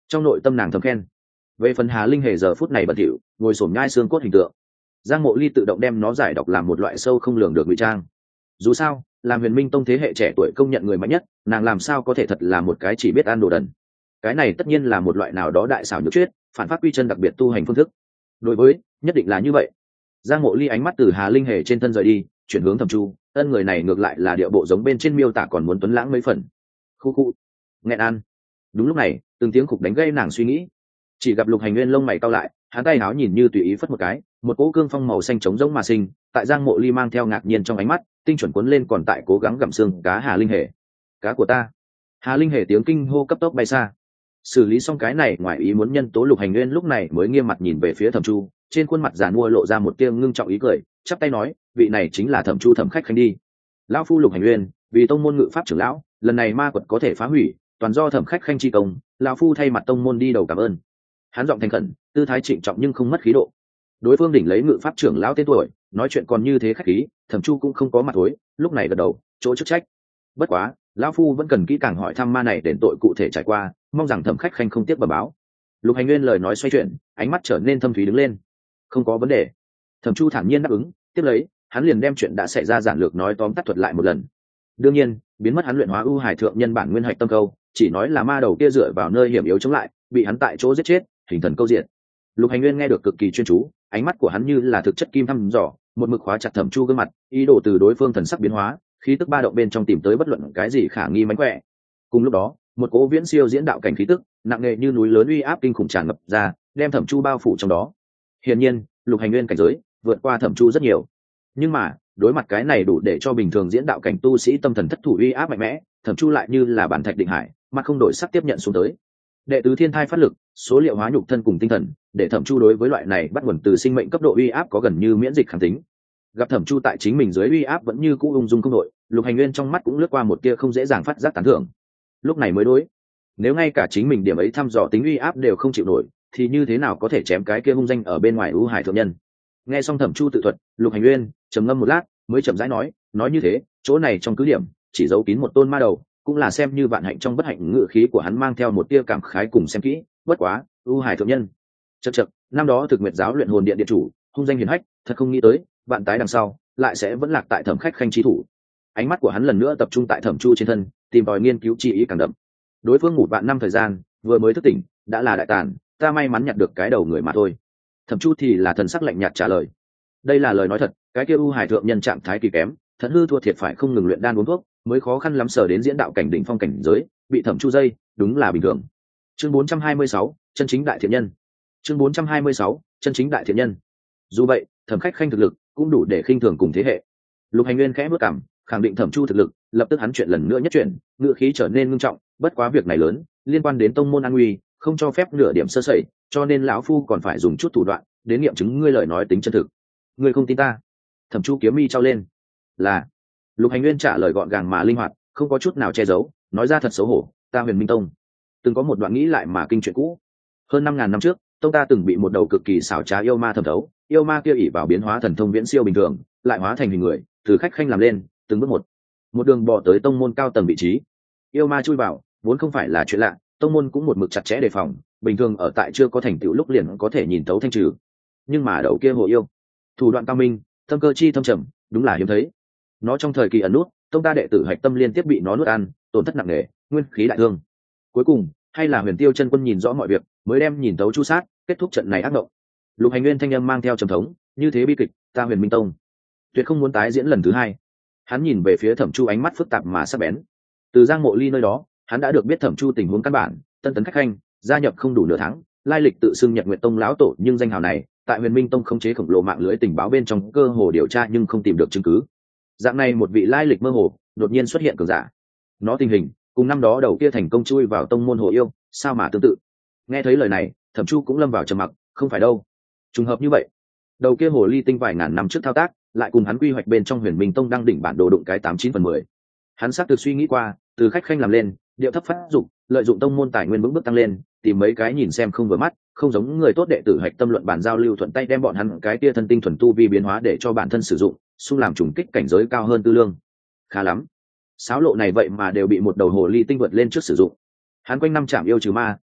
trong nội tâm nàng thầm khen. Về phần Hà Linh Hề giờ phút này bận rộn ngồi xổm nhai xương cốt hình tượng, Giang Mộ Ly tự động đem nó giải đọc làm một loại sâu không lường được ngụy trang. Dù sao làm Huyền Minh Tông thế hệ trẻ tuổi công nhận người mạnh nhất, nàng làm sao có thể thật là một cái chỉ biết ăn đồ đần. Cái này tất nhiên là một loại nào đó đại xảo nhược chuyết, phản phát quy chân đặc biệt tu hành phương thức. Đối với nhất định là như vậy. Giang Mộ Ly ánh mắt từ Hà Linh Hề trên thân rời đi, chuyển hướng Thẩm Chu. Ân người này ngược lại là điệu bộ giống bên trên miêu tả còn muốn tuấn lãng mấy phần. Khu khu, nghẹn an. Đúng lúc này từng tiếng khục đánh gây nàng suy nghĩ. Chỉ gặp Lục Hành Nguyên lông mày cau lại, hắn tay áo nhìn như tùy ý phất một cái, một cỗ cương phong màu xanh trống rỗng mà sinh, tại Giang Mộ Ly mang theo ngạc nhiên trong ánh mắt, tinh chuẩn cuốn lên còn tại cố gắng gặm xương cá Hà Linh Hề. Cá của ta. Hà Linh Hề tiếng kinh hô cấp tốc bay xa. Xử lý xong cái này, ngoài ý muốn nhân tố, Lục Hành Nguyên lúc này mới nghiêm mặt nhìn về phía Thẩm Chu, trên khuôn mặt giàn mua lộ ra một tia ngưng trọng ý cười, chắp tay nói, vị này chính là Thẩm Chu Thẩm khách khanh đi. Lão phu Lục Hành Nguyên, vì tông môn ngự pháp trưởng lão, lần này ma quật có thể phá hủy, toàn do Thẩm khách khanh chi công, lão phu thay mặt tông môn đi đầu cảm ơn. Hắn giọng thành khẩn, tư thái trịnh trọng nhưng không mất khí độ. Đối phương đỉnh lấy ngự pháp trưởng lão tên tuổi, nói chuyện còn như thế khách khí, Thẩm Chu cũng không có mặt thối, lúc này gật đầu, chỗ chức trách. Bất quá, lão phu vẫn cần kỹ càng hỏi thăm ma này đền tội cụ thể trải qua, mong rằng Thẩm khách khanh không tiếc bẩm báo. Lục Hành Nguyên lời nói xoay chuyển, ánh mắt trở nên thâm thúy đứng lên. Không có vấn đề. Thẩm Chu thản nhiên đáp ứng, tiếp lấy hắn liền đem chuyện đã xảy ra giản lược nói tóm tắt thuật lại một lần. Đương nhiên biến mất hắn luyện hóa ưu hải thượng nhân bản nguyên hạch tâm câu, chỉ nói là ma đầu kia dựa vào nơi hiểm yếu chống lại, bị hắn tại chỗ giết chết, hình thần câu diện. Lục Hành Nguyên nghe được cực kỳ chuyên chú, ánh mắt của hắn như là thực chất kim thăm dò, một mực khóa chặt Thẩm Chu gương mặt, ý đồ từ đối phương thần sắc biến hóa, khí tức ba động bên trong tìm tới bất luận cái gì khả nghi mánh khỏe. Cùng lúc đó một cố viễn siêu diễn đạo cảnh khí tức nặng nề như núi lớn uy áp kinh khủng tràn ngập ra, đem Thẩm Chu bao phủ trong đó. Hiển nhiên Lục Hành Nguyên cảnh giới vượt qua Thẩm Chu rất nhiều, nhưng mà đối mặt cái này đủ để cho bình thường diễn đạo cảnh tu sĩ tâm thần thất thủ uy áp mạnh mẽ, Thẩm Chu lại như là bản thạch định hải, mặt không đổi sắc tiếp nhận xuống tới. Đệ tứ thiên thai phát lực, số liệu hóa nhục thân cùng tinh thần, để Thẩm Chu đối với loại này bắt nguồn từ sinh mệnh cấp độ uy áp có gần như miễn dịch kháng tính. Gặp Thẩm Chu tại chính mình dưới uy áp vẫn như cũ ung dung không đội, Lục Hành Nguyên trong mắt cũng lướt qua một tia không dễ dàng phát giác tán thưởng. Lúc này mới đối, nếu ngay cả chính mình điểm ấy thăm dò tính uy áp đều không chịu nổi, thì như thế nào có thể chém cái kia hung danh ở bên ngoài ưu hải thượng nhân. Nghe xong Thẩm Chu tự thuật, Lục Hành Nguyên trầm ngâm một lát, mới chậm rãi nói, nói như thế, chỗ này trong cứ điểm chỉ giấu kín một tôn ma đầu, cũng là xem như vạn hạnh trong bất hạnh. Ngự khí của hắn mang theo một tia cảm khái cùng xem kỹ, bất quá, ưu hải thượng nhân, chậc chậc, năm đó Thực Nguyệt giáo luyện hồn điện điện chủ, hung danh hiển hách, thật không nghĩ tới, vạn tái đằng sau, lại sẽ vẫn lạc tại Thẩm khách khanh chi thủ. Ánh mắt của hắn lần nữa tập trung tại Thẩm Chu trên thân, tìm tòi nghiên cứu chi ý càng đậm. Đối phương ngủ vạn năm thời gian, vừa mới thức tỉnh, đã là đại tàn, ta may mắn nhặt được cái đầu người mà thôi. Thẩm Chu thì là thần sắc lạnh nhạt trả lời. Đây là lời nói thật, cái kia u hải thượng nhân trạng thái kỳ kém, thận hư thua thiệt phải không ngừng luyện đan uống thuốc, mới khó khăn lắm sở đến diễn đạo cảnh đỉnh phong cảnh giới, bị Thẩm Chu dây, đúng là bình thường. Chương bốn trăm hai mươi sáu, chân chính đại thiện nhân. Chương bốn trăm hai mươi sáu, chân chính đại thiện nhân. Dù vậy, Thẩm khách khanh thực lực cũng đủ để khinh thường cùng thế hệ. Lục Hành Nguyên khẽ bước cằm, khẳng định Thẩm Chu thực lực, lập tức hắn chuyện lần nữa nhất chuyển, ngữ khí trở nên ngưng trọng, bất quá việc này lớn, liên quan đến tông môn an nguy, không cho phép nửa điểm sơ sẩy, cho nên lão phu còn phải dùng chút thủ đoạn đến nghiệm chứng ngươi lời nói tính chân thực. Ngươi không tin ta? Thẩm Chu kiếm mi trao lên. Là. Lục Hành Nguyên trả lời gọn gàng mà linh hoạt, không có chút nào che giấu, nói ra thật xấu hổ, ta Huyền Minh Tông từng có một đoạn nghĩ lại mà kinh chuyện cũ. Hơn năm ngàn năm trước, tông ta từng bị một đầu cực kỳ xảo trá yêu ma thẩm thấu, yêu ma kia ỷ vào biến hóa thần thông viễn siêu bình thường, lại hóa thành hình người, từ khách khanh làm lên, từng bước một, một đường bò tới tông môn cao tầng vị trí. Yêu ma chui vào, vốn không phải là chuyện lạ, tông môn cũng một mực chặt chẽ đề phòng, bình thường ở tại chưa có thành tựu lúc liền có thể nhìn tấu thanh trừ. Nhưng mà đầu kia hồ yêu, thủ đoạn cao minh, tâm cơ chi thâm trầm, đúng là hiếm thấy. Nó trong thời kỳ ẩn nút, tông ta đệ tử hạch tâm liên tiếp bị nó nuốt ăn, tổn thất nặng nề, nguyên khí đại thương. Cuối cùng, hay là Huyền Tiêu chân quân nhìn rõ mọi việc, mới đem nhìn tấu chu sát, kết thúc trận này ác mộng. Lục Hành Nguyên thanh âm mang theo trầm thống, như thế bi kịch, ta Huyền Minh Tông tuyệt không muốn tái diễn lần thứ hai. Hắn nhìn về phía Thẩm Chu ánh mắt phức tạp mà sắc bén. Từ Giang Mộ Ly nơi đó, hắn đã được biết Thẩm Chu tình huống căn bản, tân tấn khách khanh, gia nhập không đủ nửa tháng, lai lịch tự xưng Nhật Nguyệt Tông lão tổ, nhưng danh hào này tại Huyền Minh Tông khống chế khổng lồ mạng lưới tình báo bên trong cơ hồ điều tra nhưng không tìm được chứng cứ. Dạng này một vị lai lịch mơ hồ, đột nhiên xuất hiện cường giả. Nó tình hình cùng năm đó đầu kia thành công chui vào tông môn hồ yêu, sao mà tương tự. Nghe thấy lời này, Thẩm Chu cũng lâm vào trầm mặc, không phải đâu. Trùng hợp như vậy, đầu kia hồ ly tinh vài ngàn năm trước thao tác, lại cùng hắn quy hoạch bên trong Huyền Minh Tông đang đỉnh bản đồ đụng cái tám chín phần mười. Hắn xác thực suy nghĩ qua, từ khách khanh làm lên, điệu thấp phát dụng, lợi dụng tông môn tài nguyên vững bước tăng lên, tìm mấy cái nhìn xem không vừa mắt, không giống người tốt đệ tử hạch tâm luận bản giao lưu thuận tay đem bọn hắn cái kia thân tinh thuần tu vi biến hóa để cho bản thân sử dụng, xung làm trùng kích cảnh giới cao hơn tư lương. Khá lắm. Sáo lộ này vậy mà đều bị một đầu hồ ly tinh vượt lên trước sử dụng. Hắn quanh năm chạm yêu trừ ma,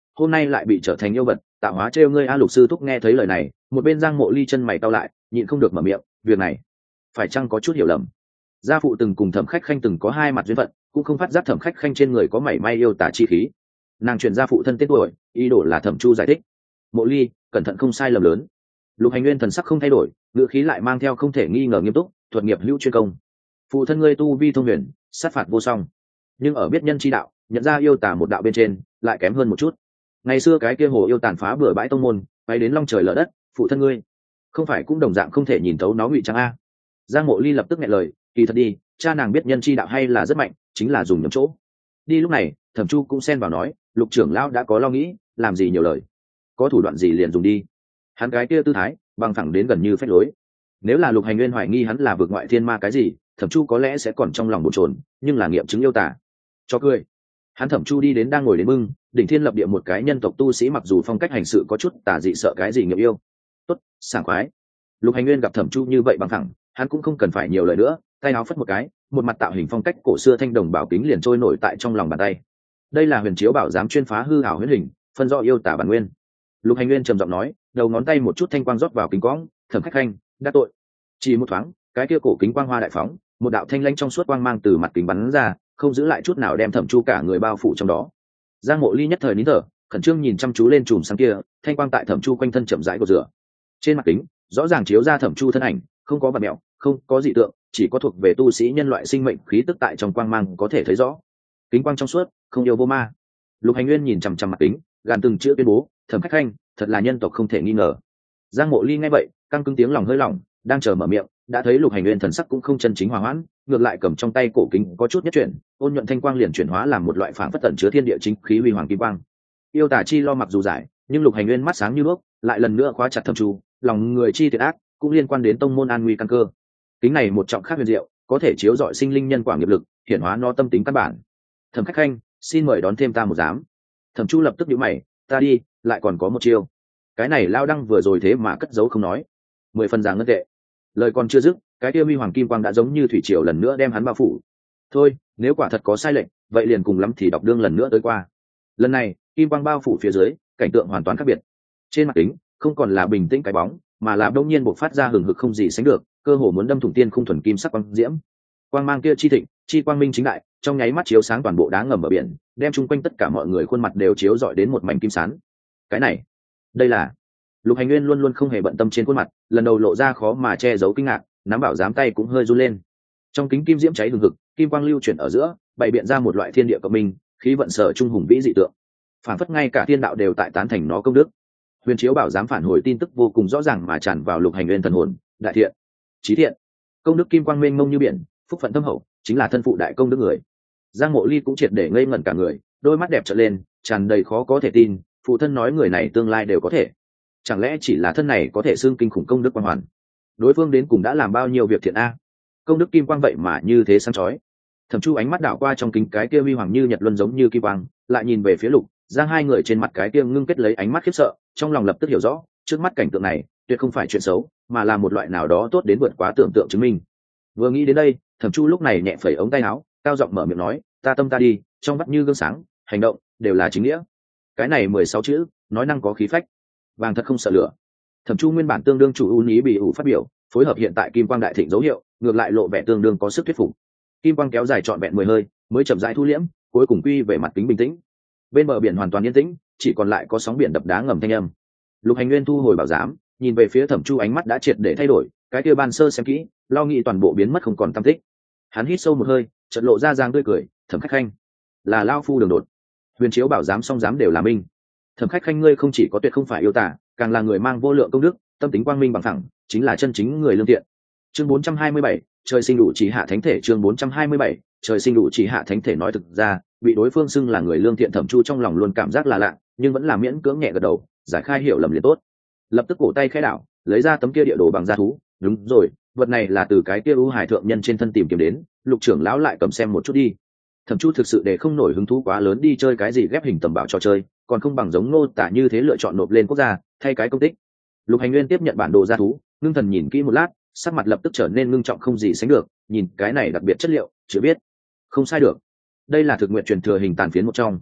hôm nay lại bị trở thành yêu vật tạo hóa trêu ngươi. A Lục sư thúc nghe thấy lời này, một bên Giang Mộ Ly chân mày cau lại, nhịn không được mở miệng, việc này phải chăng có chút hiểu lầm? Gia phụ từng cùng Thẩm Khách Khanh từng có hai mặt duyên phận, cũng không phát giác Thẩm Khách Khanh trên người có mảy may yêu tả chi khí. Nàng chuyển gia phụ thân tên tuổi, ý đồ là Thẩm Chu giải thích. Mộ Ly, cẩn thận không sai lầm lớn. Lục Hành Nguyên thần sắc không thay đổi, ngữ khí lại mang theo không thể nghi ngờ nghiêm túc, thuật nghiệp hữu chuyên công. Phụ thân ngươi tu vi thông huyền, sát phạt vô song, nhưng ở biết nhân chi đạo, nhận ra yêu tả một đạo bên trên, lại kém hơn một chút. Ngày xưa cái kia hồ yêu tàn phá bừa bãi tông môn, bay đến long trời lở đất, phụ thân ngươi không phải cũng đồng dạng không thể nhìn thấu nó ngụy trang a? Giang Mộ Ly lập tức nghe lời, kỳ thật đi, cha nàng biết nhân chi đạo hay là rất mạnh, chính là dùng nhầm chỗ. Đi lúc này, Thẩm Chu cũng xen vào nói, Lục trưởng lão đã có lo nghĩ, làm gì nhiều lời, có thủ đoạn gì liền dùng đi. Hắn cái kia tư thái, bằng thẳng đến gần như phách lối. Nếu là Lục Hành Nguyên hoài nghi hắn là vượt ngoại thiên ma cái gì, Thẩm Chu có lẽ sẽ còn trong lòng bồn chồn, nhưng là nghiệm chứng yêu tả. Cho cười. Hắn Thẩm Chu đi đến đang ngồi đến mưng, đỉnh thiên lập địa một cái nhân tộc tu sĩ, mặc dù phong cách hành sự có chút tà dị, sợ cái gì nghiệm yêu. Tốt, sảng khoái. Lục Hành Nguyên gặp Thẩm Chu như vậy bằng thẳng, hắn cũng không cần phải nhiều lời nữa, tay áo phất một cái, một mặt tạo hình phong cách cổ xưa thanh đồng bảo kính liền trôi nổi tại trong lòng bàn tay. Đây là huyền chiếu bảo giám chuyên phá hư ảo huyễn hình, phân rõ yêu tả bản nguyên. Lục Hành Nguyên trầm giọng nói, đầu ngón tay một chút thanh quang rót vào kính quang, Thẩm Khách Khanh đã tội. Chỉ một thoáng, cái kia cổ kính quang hoa đại phóng, một đạo thanh lãnh trong suốt quang mang từ mặt kính bắn ra, không giữ lại chút nào đem Thẩm Chu cả người bao phủ trong đó. Giang Mộ Ly nhất thời nín thở, khẩn trương nhìn chăm chú lên chùm sáng kia, thanh quang tại Thẩm Chu quanh thân chậm rãi của rửa. Trên mặt kính, rõ ràng chiếu ra Thẩm Chu thân ảnh, không có vật mẹo, không có dị tượng, chỉ có thuộc về tu sĩ nhân loại sinh mệnh khí tức tại trong quang mang có thể thấy rõ. Kính quang trong suốt, không yêu vô ma. Lục Hành Nguyên nhìn chằm chằm mặt kính, gàn từng chữ tuyên bố, Thẩm Khách Khanh thật là nhân tộc không thể nghi ngờ. Giang Mộ Ly nghe vậy, căng cứng tiếng lòng hơi lỏng, đang chờ mở miệng, đã thấy Lục Hành Nguyên thần sắc cũng không chân chính hòa hoãn, ngược lại cầm trong tay cổ kính có chút nhất chuyển, ôn nhuận thanh quang liền chuyển hóa làm một loại phảng phất tẩn chứa thiên địa chính khí huy hoàng kim quang. Yêu tả chi lo mặc dù giải, nhưng Lục Hành Nguyên mắt sáng như đuốc, lại lần nữa khóa chặt Thẩm Chu, lòng người chi thiệt ác, cũng liên quan đến tông môn an nguy căn cơ. Kính này một trọng khác huyền diệu, có thể chiếu rọi sinh linh nhân quả nghiệp lực, hiển hóa nó tâm tính căn bản. Thẩm Khách Khanh, xin mời đón thêm ta một giám. Thẩm Chu lập tức nhíu mày, ta đi, lại còn có một chiêu. Cái này lao đăng vừa rồi thế mà cất giấu không nói, mười phần giảng ngân tệ. Lời còn chưa dứt, cái kia huy hoàng kim quang đã giống như thủy triều lần nữa đem hắn bao phủ. Thôi, nếu quả thật có sai lệch, vậy liền cùng lắm thì đọc đương lần nữa tới qua. Lần này, kim quang bao phủ phía dưới, cảnh tượng hoàn toàn khác biệt. Trên mặt kính, không còn là bình tĩnh cái bóng, mà là đông nhiên bộc phát ra hừng hực không gì sánh được, cơ hồ muốn đâm thủng tiên khung thuần kim sắc quang diễm. Quang mang kia chi thịnh, chi quang minh chính đại, trong nháy mắt chiếu sáng toàn bộ đá ngầm ở biển, đem chung quanh tất cả mọi người khuôn mặt đều chiếu rọi đến một mảnh kim sán. Cái này, đây là Lục Hành Nguyên luôn luôn không hề bận tâm trên khuôn mặt, lần đầu lộ ra khó mà che giấu kinh ngạc, nắm bảo giám tay cũng hơi run lên. Trong kính kim diễm cháy hừng hực, kim quang lưu chuyển ở giữa, bày biện ra một loại thiên địa cộng minh, khí vận sở trung hùng vĩ dị tượng. Phản phất ngay cả thiên đạo đều tại tán thành nó công đức. Huyền chiếu bảo giám phản hồi tin tức vô cùng rõ ràng mà tràn vào Lục Hành Nguyên thần hồn, đại thiện, chí thiện, công đức kim quang mênh mông như biển, phúc phận thâm hậu, chính là thân phụ đại công đức người. Giang Mộ Ly cũng triệt để ngây ngẩn cả người, đôi mắt đẹp trợn lên, tràn đầy khó có thể tin, phụ thân nói người này tương lai đều có thể. Chẳng lẽ chỉ là thân này có thể xưng kinh khủng công đức quang hoàn? Đối phương đến cùng đã làm bao nhiêu việc thiện a? Công đức kim quang vậy mà như thế sáng chói. Thẩm Chu ánh mắt đảo qua trong kính cái kia huy hoàng như nhật luân giống như kim quang, lại nhìn về phía Lục, Giang hai người trên mặt cái kia ngưng kết lấy ánh mắt khiếp sợ, trong lòng lập tức hiểu rõ, trước mắt cảnh tượng này tuyệt không phải chuyện xấu, mà là một loại nào đó tốt đến vượt quá tưởng tượng chứng minh. Vừa nghĩ đến đây, Thẩm Chu lúc này nhẹ phẩy ống tay áo, cao giọng mở miệng nói, ta tâm ta đi, trong mắt như gương sáng, hành động đều là chính nghĩa. Cái này mười sáu chữ, nói năng có khí phách, vàng thật không sợ lửa. Thẩm Chu nguyên bản tương đương chủ ưu ý bị ủ phát biểu, phối hợp hiện tại kim quang đại thịnh dấu hiệu, ngược lại lộ vẻ tương đương có sức thuyết phục. Kim quang kéo dài trọn vẹn mười hơi, mới chậm rãi thu liễm, cuối cùng quy về mặt kính bình tĩnh. Bên bờ biển hoàn toàn yên tĩnh, chỉ còn lại có sóng biển đập đá ngầm thanh âm. Lục Hành Nguyên thu hồi bảo giám, nhìn về phía Thẩm Chu, ánh mắt đã triệt để thay đổi, cái kia ban sơ xem kỹ, lo nghĩ toàn bộ biến mất không còn tăm tích. Hắn hít sâu một hơi, chợt lộ ra dáng tươi cười, Thẩm Khách Khanh, là lao phu đường đột. Huyền chiếu bảo giám song giám đều là minh. Thẩm Khách Khanh ngươi không chỉ có tuyệt không phải yêu tả, càng là người mang vô lượng công đức, tâm tính quang minh bằng thẳng, chính là chân chính người lương thiện. Chương bốn trăm hai mươi bảy, trời sinh đủ chỉ hạ thánh thể. Chương bốn trăm hai mươi bảy, trời sinh đủ chỉ hạ thánh thể. Nói thực ra, bị đối phương xưng là người lương thiện, Thẩm Chu trong lòng luôn cảm giác là lạ, nhưng vẫn là miễn cưỡng nhẹ gật đầu, giải khai hiểu lầm liền tốt. Lập tức cổ tay khẽ đảo, lấy ra tấm kia địa đồ bằng da thú. Đúng rồi, vật này là từ cái kia U Hải thượng nhân trên thân tìm kiếm đến, Lục trưởng lão lại cầm xem một chút đi. Thẩm Chu thực sự để không nổi hứng thú quá lớn đi chơi cái gì ghép hình tầm bảo trò chơi, còn không bằng giống Ngô Tả như thế lựa chọn nộp lên quốc gia, thay cái công tích. Lục Hành Nguyên tiếp nhận bản đồ da thú, ngưng thần nhìn kỹ một lát, sắc mặt lập tức trở nên ngưng trọng không gì sánh được, nhìn cái này đặc biệt chất liệu, chưa biết không sai được, đây là thực nguyện truyền thừa hình tàn phiến một trong.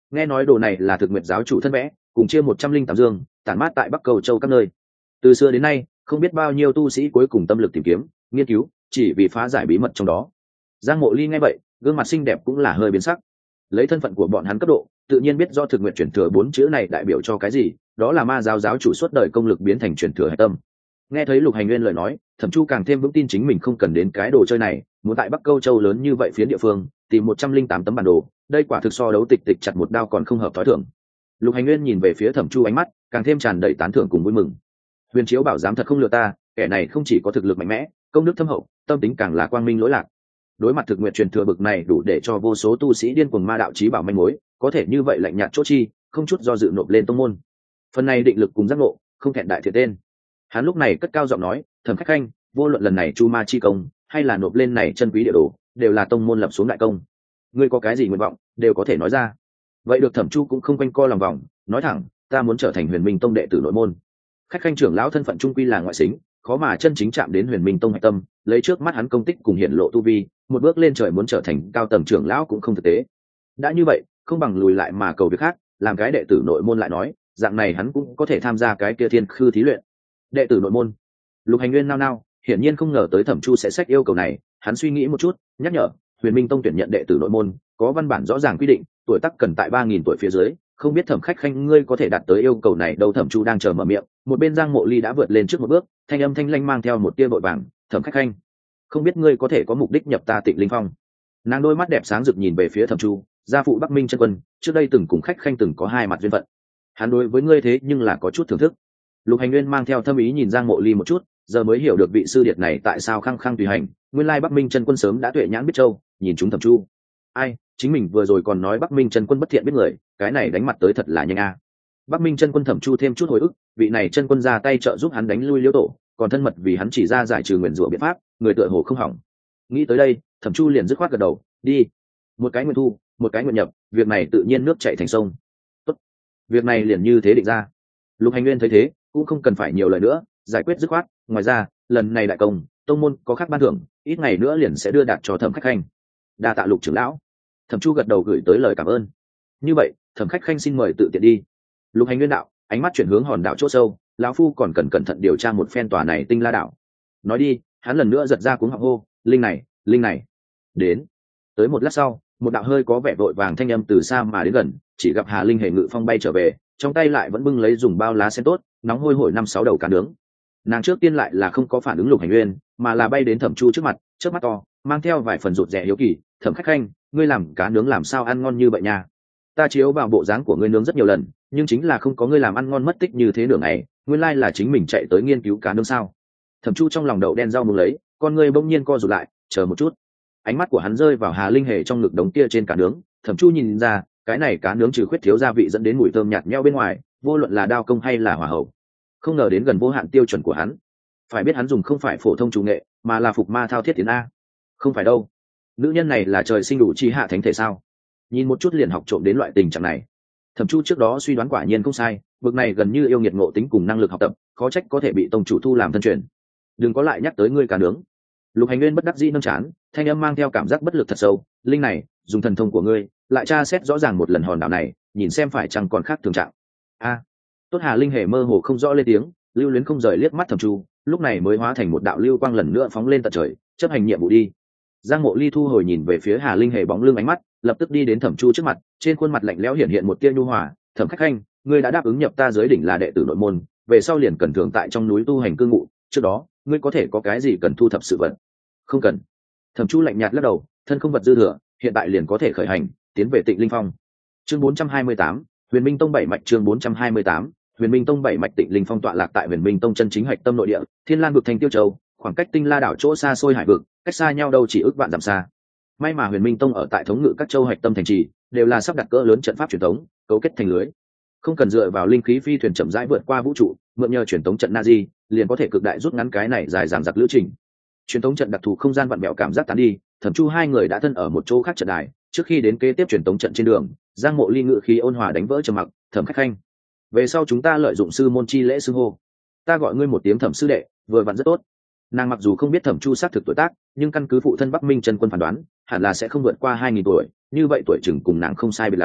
nghe nói đồ này là thực nguyện giáo chủ thân vẽ, cùng chia một trăm linh tám dương tản mát tại bắc cầu châu các nơi. Từ xưa đến nay không biết bao nhiêu tu sĩ cuối cùng tâm lực tìm kiếm nghiên cứu chỉ vì phá giải bí mật trong đó. Giang Mộ Ly nghe vậy gương mặt xinh đẹp cũng là hơi biến sắc. Lấy thân phận của bọn hắn cấp độ tự nhiên biết do thực nguyện chuyển thừa bốn chữ này đại biểu cho cái gì, đó là ma giáo giáo chủ suốt đời công lực biến thành chuyển thừa hạch tâm. Nghe thấy Lục Hành Nguyên lời nói, Thẩm Chu càng thêm vững tin chính mình không cần đến cái đồ chơi này, muốn tại Bắc Câu Châu lớn như vậy phiến địa phương tìm một trăm linh tám tấm bản đồ, đây quả thực so đấu tịch tịch chặt một đao còn không hợp thói thường. Lục Hành Nguyên nhìn về phía Thẩm Chu ánh mắt càng thêm tràn đầy tán thưởng cùng vui mừng. Huyền Chiếu bảo dám thật không lừa ta, kẻ này không chỉ có thực lực mạnh mẽ, công đức thâm hậu, tâm tính càng là quang minh lỗi lạc. Đối mặt thực nguyện truyền thừa bực này đủ để cho vô số tu sĩ điên cuồng ma đạo chí bảo manh mối, có thể như vậy lạnh nhạt chỗ chi, không chút do dự nộp lên tông môn. Phần này định lực cùng giác ngộ, không thẹn đại thiện tên. Hắn lúc này cất cao giọng nói, Thẩm Khách Khanh, vô luận lần này chu ma chi công, hay là nộp lên này chân quý địa đồ, đều là tông môn lập xuống đại công. Ngươi có cái gì nguyện vọng, đều có thể nói ra. Vậy được. Thẩm Chu cũng không quanh co lòng vòng, nói thẳng, ta muốn trở thành Huyền Minh Tông đệ tử nội môn. Khách Khanh trưởng lão thân phận trung quy là ngoại xính, khó mà chân chính chạm đến Huyền Minh Tông hạch tâm, lấy trước mắt hắn công tích cùng hiện lộ tu vi, một bước lên trời muốn trở thành cao tầng trưởng lão cũng không thực tế. Đã như vậy, không bằng lùi lại mà cầu việc khác, làm cái đệ tử nội môn lại nói, dạng này hắn cũng có thể tham gia cái kia thiên khư thí luyện. Đệ tử nội môn. Lục Hành Nguyên nao nao, hiển nhiên không ngờ tới Thẩm Chu sẽ xét yêu cầu này, hắn suy nghĩ một chút, nhắc nhở, Huyền Minh Tông tuyển nhận đệ tử nội môn, có văn bản rõ ràng quy định, tuổi tác cần tại ba nghìn tuổi phía dưới, không biết Thẩm Khách Khanh ngươi có thể đạt tới yêu cầu này đâu. Thẩm Chu đang chờ mở miệng, một bên Giang Mộ Ly đã vượt lên trước một bước, thanh âm thanh lanh mang theo một tia vội vàng, Thẩm Khách Khanh, không biết ngươi có thể có mục đích nhập ta Tịnh Linh Phong. Nàng đôi mắt đẹp sáng rực nhìn về phía Thẩm Chu, gia phụ Bắc Minh chân quân, trước đây từng cùng Khách Khanh từng có hai mặt duyên phận, hắn đối với ngươi thế nhưng là có chút thưởng thức. Lục Hành Nguyên mang theo thâm ý nhìn Giang Mộ Ly một chút, giờ mới hiểu được vị sư điệt này tại sao khăng khăng tùy hành, nguyên lai Bắc Minh chân quân sớm đã tuệ nhãn biết châu, nhìn chúng Thẩm Chu. Ai, chính mình vừa rồi còn nói Bắc Minh chân quân bất thiện biết người, cái này đánh mặt tới thật là nhanh a. Bắc Minh chân quân Thẩm Chu thêm chút hồi ức, vị này chân quân ra tay trợ giúp hắn đánh lui Liễu Tổ, còn thân mật vì hắn chỉ ra giải trừ nguyền rủa biện pháp, người tựa hồ không hỏng. Nghĩ tới đây, Thẩm Chu liền dứt khoát gật đầu, đi. Một cái nguyện thu, một cái nguyện nhập, việc này tự nhiên nước chảy thành sông. Tốt, việc này liền như thế định ra. Lục Hành Nguyên thấy thế, cũng không cần phải nhiều lời nữa, giải quyết dứt khoát. Ngoài ra, lần này đại công, tông môn có khác ban thưởng, ít ngày nữa liền sẽ đưa đạt cho Thẩm Khách Khanh. Đa tạ Lục trưởng lão. Thẩm Chu gật đầu gửi tới lời cảm ơn. Như vậy, Thẩm Khách Khanh xin mời tự tiện đi. Lục Hành Nguyên đạo, ánh mắt chuyển hướng hòn đảo chỗ sâu, lão phu còn cần cẩn thận điều tra một phen tòa này Tinh La đảo. Nói đi, hắn lần nữa giật ra cuống họng hô, linh này, linh này. Đến. Tới một lát sau, một đạo hơi có vẻ vội vàng thanh âm từ xa mà đến gần, chỉ gặp Hà Linh hề ngự phong bay trở về, trong tay lại vẫn bưng lấy dùng bao lá sen tốt, nóng hôi hổi năm sáu đầu cá nướng. Nàng trước tiên lại là không có phản ứng Lục Hành Nguyên, mà là bay đến Thẩm Chu trước mặt, trước mắt to, mang theo vài phần rụt rè hiếu kỳ, Thẩm Khách Khanh, ngươi làm cá nướng làm sao ăn ngon như vậy nha? Ta chiếu vào bộ dáng của ngươi nướng rất nhiều lần, nhưng chính là không có ngươi làm ăn ngon mất tích như thế nửa ngày, nguyên lai là chính mình chạy tới nghiên cứu cá nướng sao? Thẩm Chu trong lòng đậu đen rau muống lấy, con ngươi bỗng nhiên co rụt lại, chờ một chút. Ánh mắt của hắn rơi vào Hà Linh hề trong ngực đống kia trên cá nướng, Thẩm Chu nhìn ra, cái này cá nướng trừ khuyết thiếu gia vị dẫn đến mùi thơm nhạt nhẽo bên ngoài, vô luận là đao công hay là hỏa hậu, không ngờ đến gần vô hạn tiêu chuẩn của hắn. Phải biết hắn dùng không phải phổ thông chủ nghệ, mà là phục ma thao thiết tiến a. Không phải đâu, nữ nhân này là trời sinh đủ chi hạ thánh thể sao? Nhìn một chút liền học trộm đến loại tình trạng này. Thẩm Chu trước đó suy đoán quả nhiên không sai, bực này gần như yêu nghiệt ngộ tính cùng năng lực học tập, khó trách có thể bị tông chủ thu làm thân truyền. Đừng có lại nhắc tới ngươi cá nướng. Lục Hành Nguyên bất đắc dĩ nâng chán, thanh âm mang theo cảm giác bất lực thật sâu, linh này, dùng thần thông của ngươi, lại tra xét rõ ràng một lần hòn đảo này, nhìn xem phải chăng còn khác thường trạng. A. Tốt. Hà Linh hề mơ hồ không rõ lên tiếng, lưu luyến không rời liếc mắt Thẩm Chu, lúc này mới hóa thành một đạo lưu quang lần nữa phóng lên tận trời, chấp hành nhiệm vụ đi. Giang Mộ Ly thu hồi nhìn về phía Hà Linh hề bóng lưng ánh mắt, lập tức đi đến Thẩm Chu trước mặt, trên khuôn mặt lạnh lẽo hiện hiện một tia nhu hòa, Thẩm Khách Khanh, ngươi đã đáp ứng nhập ta dưới đỉnh là đệ tử nội môn, về sau liền cần thường tại trong núi tu hành cư ngụ, trước đó, ngươi có thể có cái gì cần thu thập sự vật? Không cần. Thẩm Chu lạnh nhạt lắc đầu, thân không vật dư thừa, hiện tại liền có thể khởi hành, tiến về Tịnh Linh Phong. Chương bốn trăm hai mươi tám, Huyền Minh Tông bảy mạch. Chương bốn trăm hai mươi tám, Huyền Minh Tông bảy mạch. Tịnh Linh Phong tọa lạc tại Huyền Minh Tông chân chính hạch tâm nội địa, Thiên Lan vực thành Tiêu Châu, khoảng cách Tinh La đảo chỗ xa xôi hải vực, cách xa nhau đâu chỉ ước vạn dặm xa. May mà Huyền Minh Tông ở tại thống ngự các châu hạch tâm thành trì, đều là sắp đặt cỡ lớn trận pháp truyền thống, cấu kết thành lưới, không cần dựa vào linh khí phi thuyền chậm rãi vượt qua vũ trụ, mượn nhờ truyền thống trận Nazi, liền có thể cực đại rút ngắn cái này dài dằng dặc lữ trình. Truyền thống trận đặc thù không gian vặn vẹo cảm giác tán đi, Thẩm Chu hai người đã thân ở một chỗ khác trận đài, trước khi đến kế tiếp truyền thống trận trên đường, Giang Mộ Ly ngự khí ôn hòa đánh vỡ trầm mặc, Thẩm Khách Khanh, về sau chúng ta lợi dụng sư môn chi lễ xưng hô, ta gọi ngươi một tiếng Thẩm sư đệ, vừa vặn rất tốt. Nàng mặc dù không biết Thẩm Chu xác thực tuổi tác, nhưng căn cứ phụ thân Bắc Minh chân quân phán đoán, hẳn là sẽ không vượt qua hai nghìn tuổi, như vậy tuổi chừng cùng nàng không sai biệt lắm,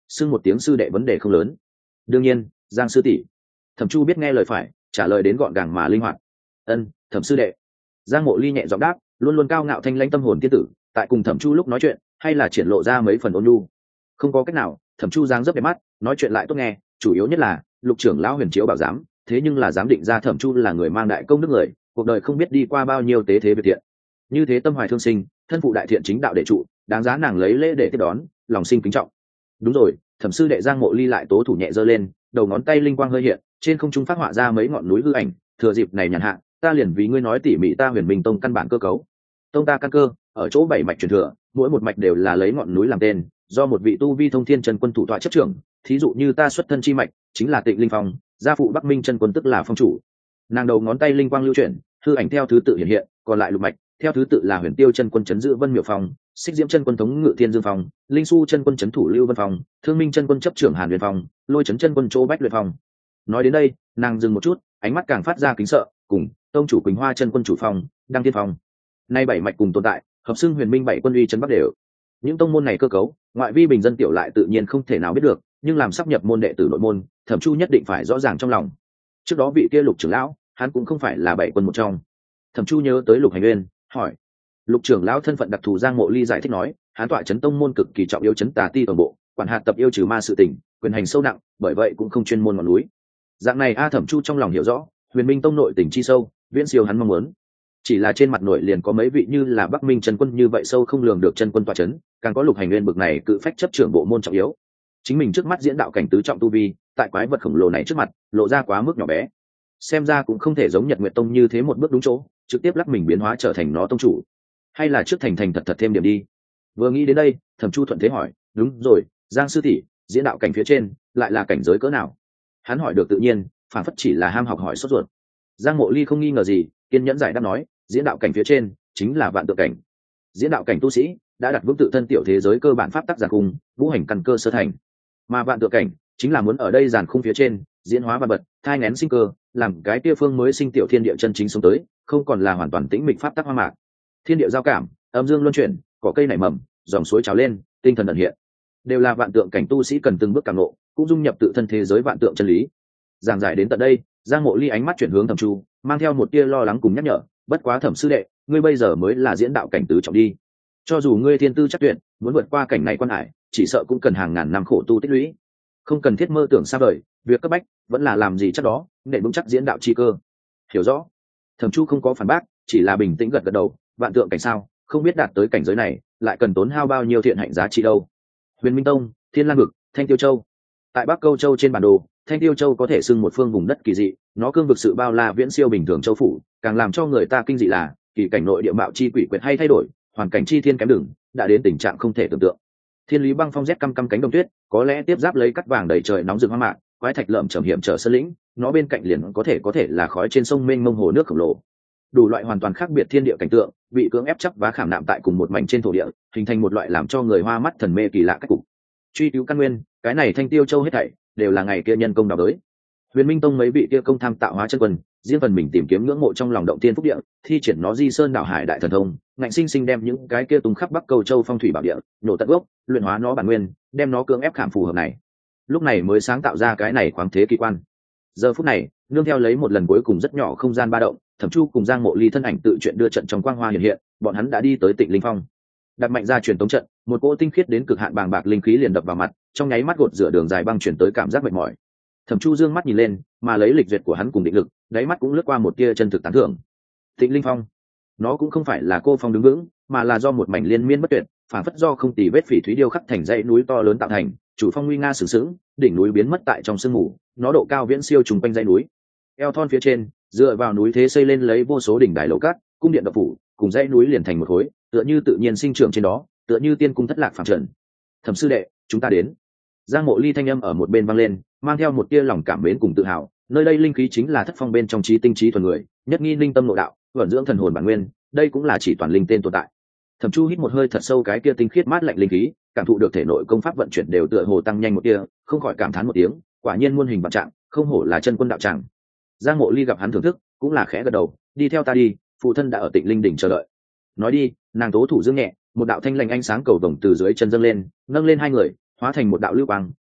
xưng một tiếng sư đệ vấn đề không lớn. Đương nhiên, Giang sư tỷ. Thẩm Chu biết nghe lời phải, trả lời đến gọn gàng mà linh hoạt. Ân, Thẩm sư đệ. Giang Mộ Ly nhẹ giọng đáp, luôn luôn cao ngạo thanh lãnh tâm hồn tiên tử, tại cùng Thẩm Chu lúc nói chuyện, hay là triển lộ ra mấy phần ôn nhu. Không có cách nào, Thẩm Chu giang dấp đẹp mắt, nói chuyện lại tốt nghe, chủ yếu nhất là lục trưởng lão Huyền Chiếu bảo giám, thế nhưng là giám định ra Thẩm Chu là người mang đại công đức người, cuộc đời không biết đi qua bao nhiêu tế thế biệt thiện. Như thế tâm hoài thương sinh, thân phụ đại thiện chính đạo đệ trụ, đáng giá nàng lấy lễ để tiếp đón, lòng sinh kính trọng. Đúng rồi, Thẩm sư đệ Giang Mộ Ly lại tố thủ nhẹ giơ lên, đầu ngón tay linh quang hơi hiện, trên không trung phát họa ra mấy ngọn núi hư ảnh, thừa dịp này nhàn hạ, ta liền vì ngươi nói tỉ mỉ ta Huyền Minh tông căn bản cơ cấu. Tông ta căn cơ ở chỗ bảy mạch truyền thừa, mỗi một mạch đều là lấy ngọn núi làm tên, do một vị tu vi thông thiên chân quân thủ tọa chấp trưởng. Thí dụ như ta xuất thân chi mạch chính là Tịnh Linh Phong, gia phụ Bắc Minh chân quân tức là phong chủ. Nàng đầu ngón tay linh quang lưu chuyển, hư ảnh theo thứ tự hiện hiện, còn lại lục mạch theo thứ tự là Huyền Tiêu chân quân chấn giữ Vân Miệu Phong, Xích Diễm chân quân thống ngự Thiên Dương Phong, Linh Su chân quân chấn thủ Lưu Vân Phong, Thương Minh chân quân chấp trưởng Hàn Huyền Phong, Lôi chấn chân quân Chỗ Bách Luyện Phong. Nói đến đây, nàng dừng một chút, ánh mắt càng phát ra kính sợ, cùng tông chủ Quỳnh Hoa chân quân chủ phong, Đăng Thiên Phong. Nay bảy mạch cùng tồn tại, hợp xưng Huyền Minh bảy quân uy trấn Bắc đều. Những tông môn này cơ cấu, ngoại vi bình dân tiểu lại tự nhiên không thể nào biết được, nhưng làm sắp nhập môn đệ tử nội môn, Thẩm Chu nhất định phải rõ ràng trong lòng. Trước đó vị kia Lục trưởng lão, hắn cũng không phải là bảy quân một trong. Thẩm Chu nhớ tới Lục Hành Nguyên, hỏi: Lục trưởng lão thân phận đặc thù, Giang Mộ Ly giải thích nói, hắn tọa chấn tông môn cực kỳ trọng yếu chấn tà ti toàn bộ, quản hạt tập yêu trừ ma sự tình, quyền hành sâu nặng, bởi vậy cũng không chuyên môn ngọn núi. Dạng này a Thẩm Chu trong lòng hiểu rõ, Huyền Minh tông nội tình chi sâu, viễn siêu hắn mong muốn. Chỉ là trên mặt nội liền có mấy vị như là Bắc Minh chân quân như vậy sâu không lường được chân quân tọa chấn, càng có Lục Hành Nguyên bực này cự phách chấp trưởng bộ môn trọng yếu. Chính mình trước mắt diễn đạo cảnh tứ trọng tu vi, tại quái vật khổng lồ này trước mặt, lộ ra quá mức nhỏ bé. Xem ra cũng không thể giống Nhật Nguyệt tông như thế một bước đúng chỗ, trực tiếp lắc mình biến hóa trở thành nó tông chủ. Hay là trước thành thành thật thật thêm điểm đi. Vừa nghĩ đến đây, Thẩm Chu thuận thế hỏi: đúng rồi, Giang sư tỷ, diễn đạo cảnh phía trên lại là cảnh giới cỡ nào? Hắn hỏi được tự nhiên, phản phất chỉ là ham học hỏi sốt ruột. Giang Mộ Ly không nghi ngờ gì, kiên nhẫn giải đáp nói: diễn đạo cảnh phía trên chính là vạn tượng cảnh. Diễn đạo cảnh tu sĩ đã đặt vững tự thân tiểu thế giới cơ bản pháp tắc giàn khung, vũ hành căn cơ sơ thành. Mà vạn tượng cảnh chính là muốn ở đây giàn khung phía trên diễn hóa vạn vật, thai nghén sinh cơ, làm cái kia phương mới sinh tiểu thiên địa chân chính sống tới, không còn là hoàn toàn tĩnh mịch pháp tắc hoa mạc. Thiên địa giao cảm, âm dương luân chuyển, cỏ cây nảy mầm, dòng suối trào lên, tinh thần ẩn hiện, đều là vạn tượng cảnh tu sĩ cần từng bước cảm ngộ, cũng dung nhập tự thân thế giới vạn tượng chân lý. Giảng giải đến tận đây, Giang Mộ Ly ánh mắt chuyển hướng Thẩm Chu, mang theo một tia lo lắng cùng nhắc nhở: bất quá Thẩm sư đệ, ngươi bây giờ mới là diễn đạo cảnh tứ trọng đi. Cho dù ngươi thiên tư chắc tuyệt, muốn vượt qua cảnh này quan hải, chỉ sợ cũng cần hàng ngàn năm khổ tu tích lũy. Không cần thiết mơ tưởng xa vời, việc cấp bách vẫn là làm gì chắc đó, để vững chắc diễn đạo chi cơ. Hiểu rõ. Thẩm Chu không có phản bác, chỉ là bình tĩnh gật gật đầu. Vạn tượng cảnh sao, không biết đạt tới cảnh giới này, lại cần tốn hao bao nhiêu thiện hạnh giá trị đâu. Huyền Minh tông, Thiên Lang vực, Thanh Tiêu châu. Tại Bắc Câu châu trên bản đồ, Thanh Tiêu châu có thể xưng một phương vùng đất kỳ dị, nó cương vực sự bao la viễn siêu bình thường châu phủ, càng làm cho người ta kinh dị là kỳ cảnh nội địa mạo chi quỷ quyệt hay thay đổi, hoàn cảnh chi thiên kém đường, đã đến tình trạng không thể tưởng tượng. Thiên lý băng phong rét căm căm cánh đồng tuyết, có lẽ tiếp giáp lấy cắt vàng đầy trời nóng rực hoang mạc, quái thạch lởm chởm hiểm trở sơn lĩnh, nó bên cạnh liền có thể có thể là khói trên sông mênh mông hồ nước khổng lồ. Đủ loại hoàn toàn khác biệt thiên địa cảnh tượng, bị cưỡng ép chấp và khảm nạm tại cùng một mảnh trên thổ địa, hình thành một loại làm cho người hoa mắt thần mê kỳ lạ cách cục. Truy cứu căn nguyên, cái này Thanh Tiêu châu hết thảy đều là ngày kia nhân công đào đới. Huyền Minh tông mấy vị kia công tham tạo hóa chân quân, riêng phần mình tìm kiếm ngưỡng mộ trong lòng động tiên phúc địa, thi triển nó di sơn đảo hải đại thần thông, ngạnh sinh sinh đem những cái kia tung khắp Bắc Câu châu phong thủy bảo địa nổ tận gốc, luyện hóa nó bản nguyên, đem nó cưỡng ép khảm phù hợp này. Lúc này mới sáng tạo ra cái này khoáng thế kỳ quan. Giờ phút này, nương theo lấy một lần cuối cùng rất nhỏ không gian ba động, Thẩm Chu cùng Giang Mộ Ly thân ảnh tự chuyện đưa trận trong quang hoa hiện hiện, bọn hắn đã đi tới Tịnh Linh Phong. Đặt mạnh ra truyền tống trận, một cỗ tinh khiết đến cực hạn bàng bạc linh khí liền đập vào mặt, trong nháy mắt gột rửa đường dài băng chuyển tới cảm giác mệt mỏi. Thẩm Chu dương mắt nhìn lên, mà lấy lịch duyệt của hắn cùng định lực, đáy mắt cũng lướt qua một tia chân thực tán thưởng. Tịnh Linh Phong, nó cũng không phải là cô phong đứng vững, mà là do một mảnh liên miên bất tuyệt, phản phất do không tì vết phỉ thúy điêu khắc thành dãy núi to lớn tạo thành, chủ phong nguy nga sừng sững, đỉnh núi biến mất tại trong sương mù, nó độ cao viễn siêu trùng quanh dãy núi. Eo thon phía trên, dựa vào núi thế xây lên lấy vô số đỉnh đài lầu cát, cung điện độc phủ, cùng dãy núi liền thành một khối, tựa như tự nhiên sinh trưởng trên đó, tựa như tiên cung thất lạc phàm trần. Thẩm sư đệ, chúng ta đến. Giang Mộ Ly thanh âm ở một bên vang lên, mang theo một tia lòng cảm mến cùng tự hào. Nơi đây linh khí chính là thất phong bên trong trí tinh trí thuần người, nhất nghi linh tâm nội đạo, vận dưỡng thần hồn bản nguyên, đây cũng là chỉ toàn linh tên tồn tại. Thẩm Chu hít một hơi thật sâu cái kia tinh khiết mát lạnh linh khí, cảm thụ được thể nội công pháp vận chuyển đều tựa hồ tăng nhanh một tia, không khỏi cảm thán một tiếng, quả nhiên muôn hình vạn trạng, không hổ là chân quân đạo tràng. Giang Mộ Ly gặp hắn thưởng thức, cũng là khẽ gật đầu, đi theo ta đi, phụ thân đã ở Tịnh Linh đỉnh chờ đợi. Nói đi, nàng tố thủ dương nhẹ, một đạo thanh lành ánh sáng cầu vồng từ dưới chân dâng lên, nâng lên hai người, hóa thành một đạo lưu quang,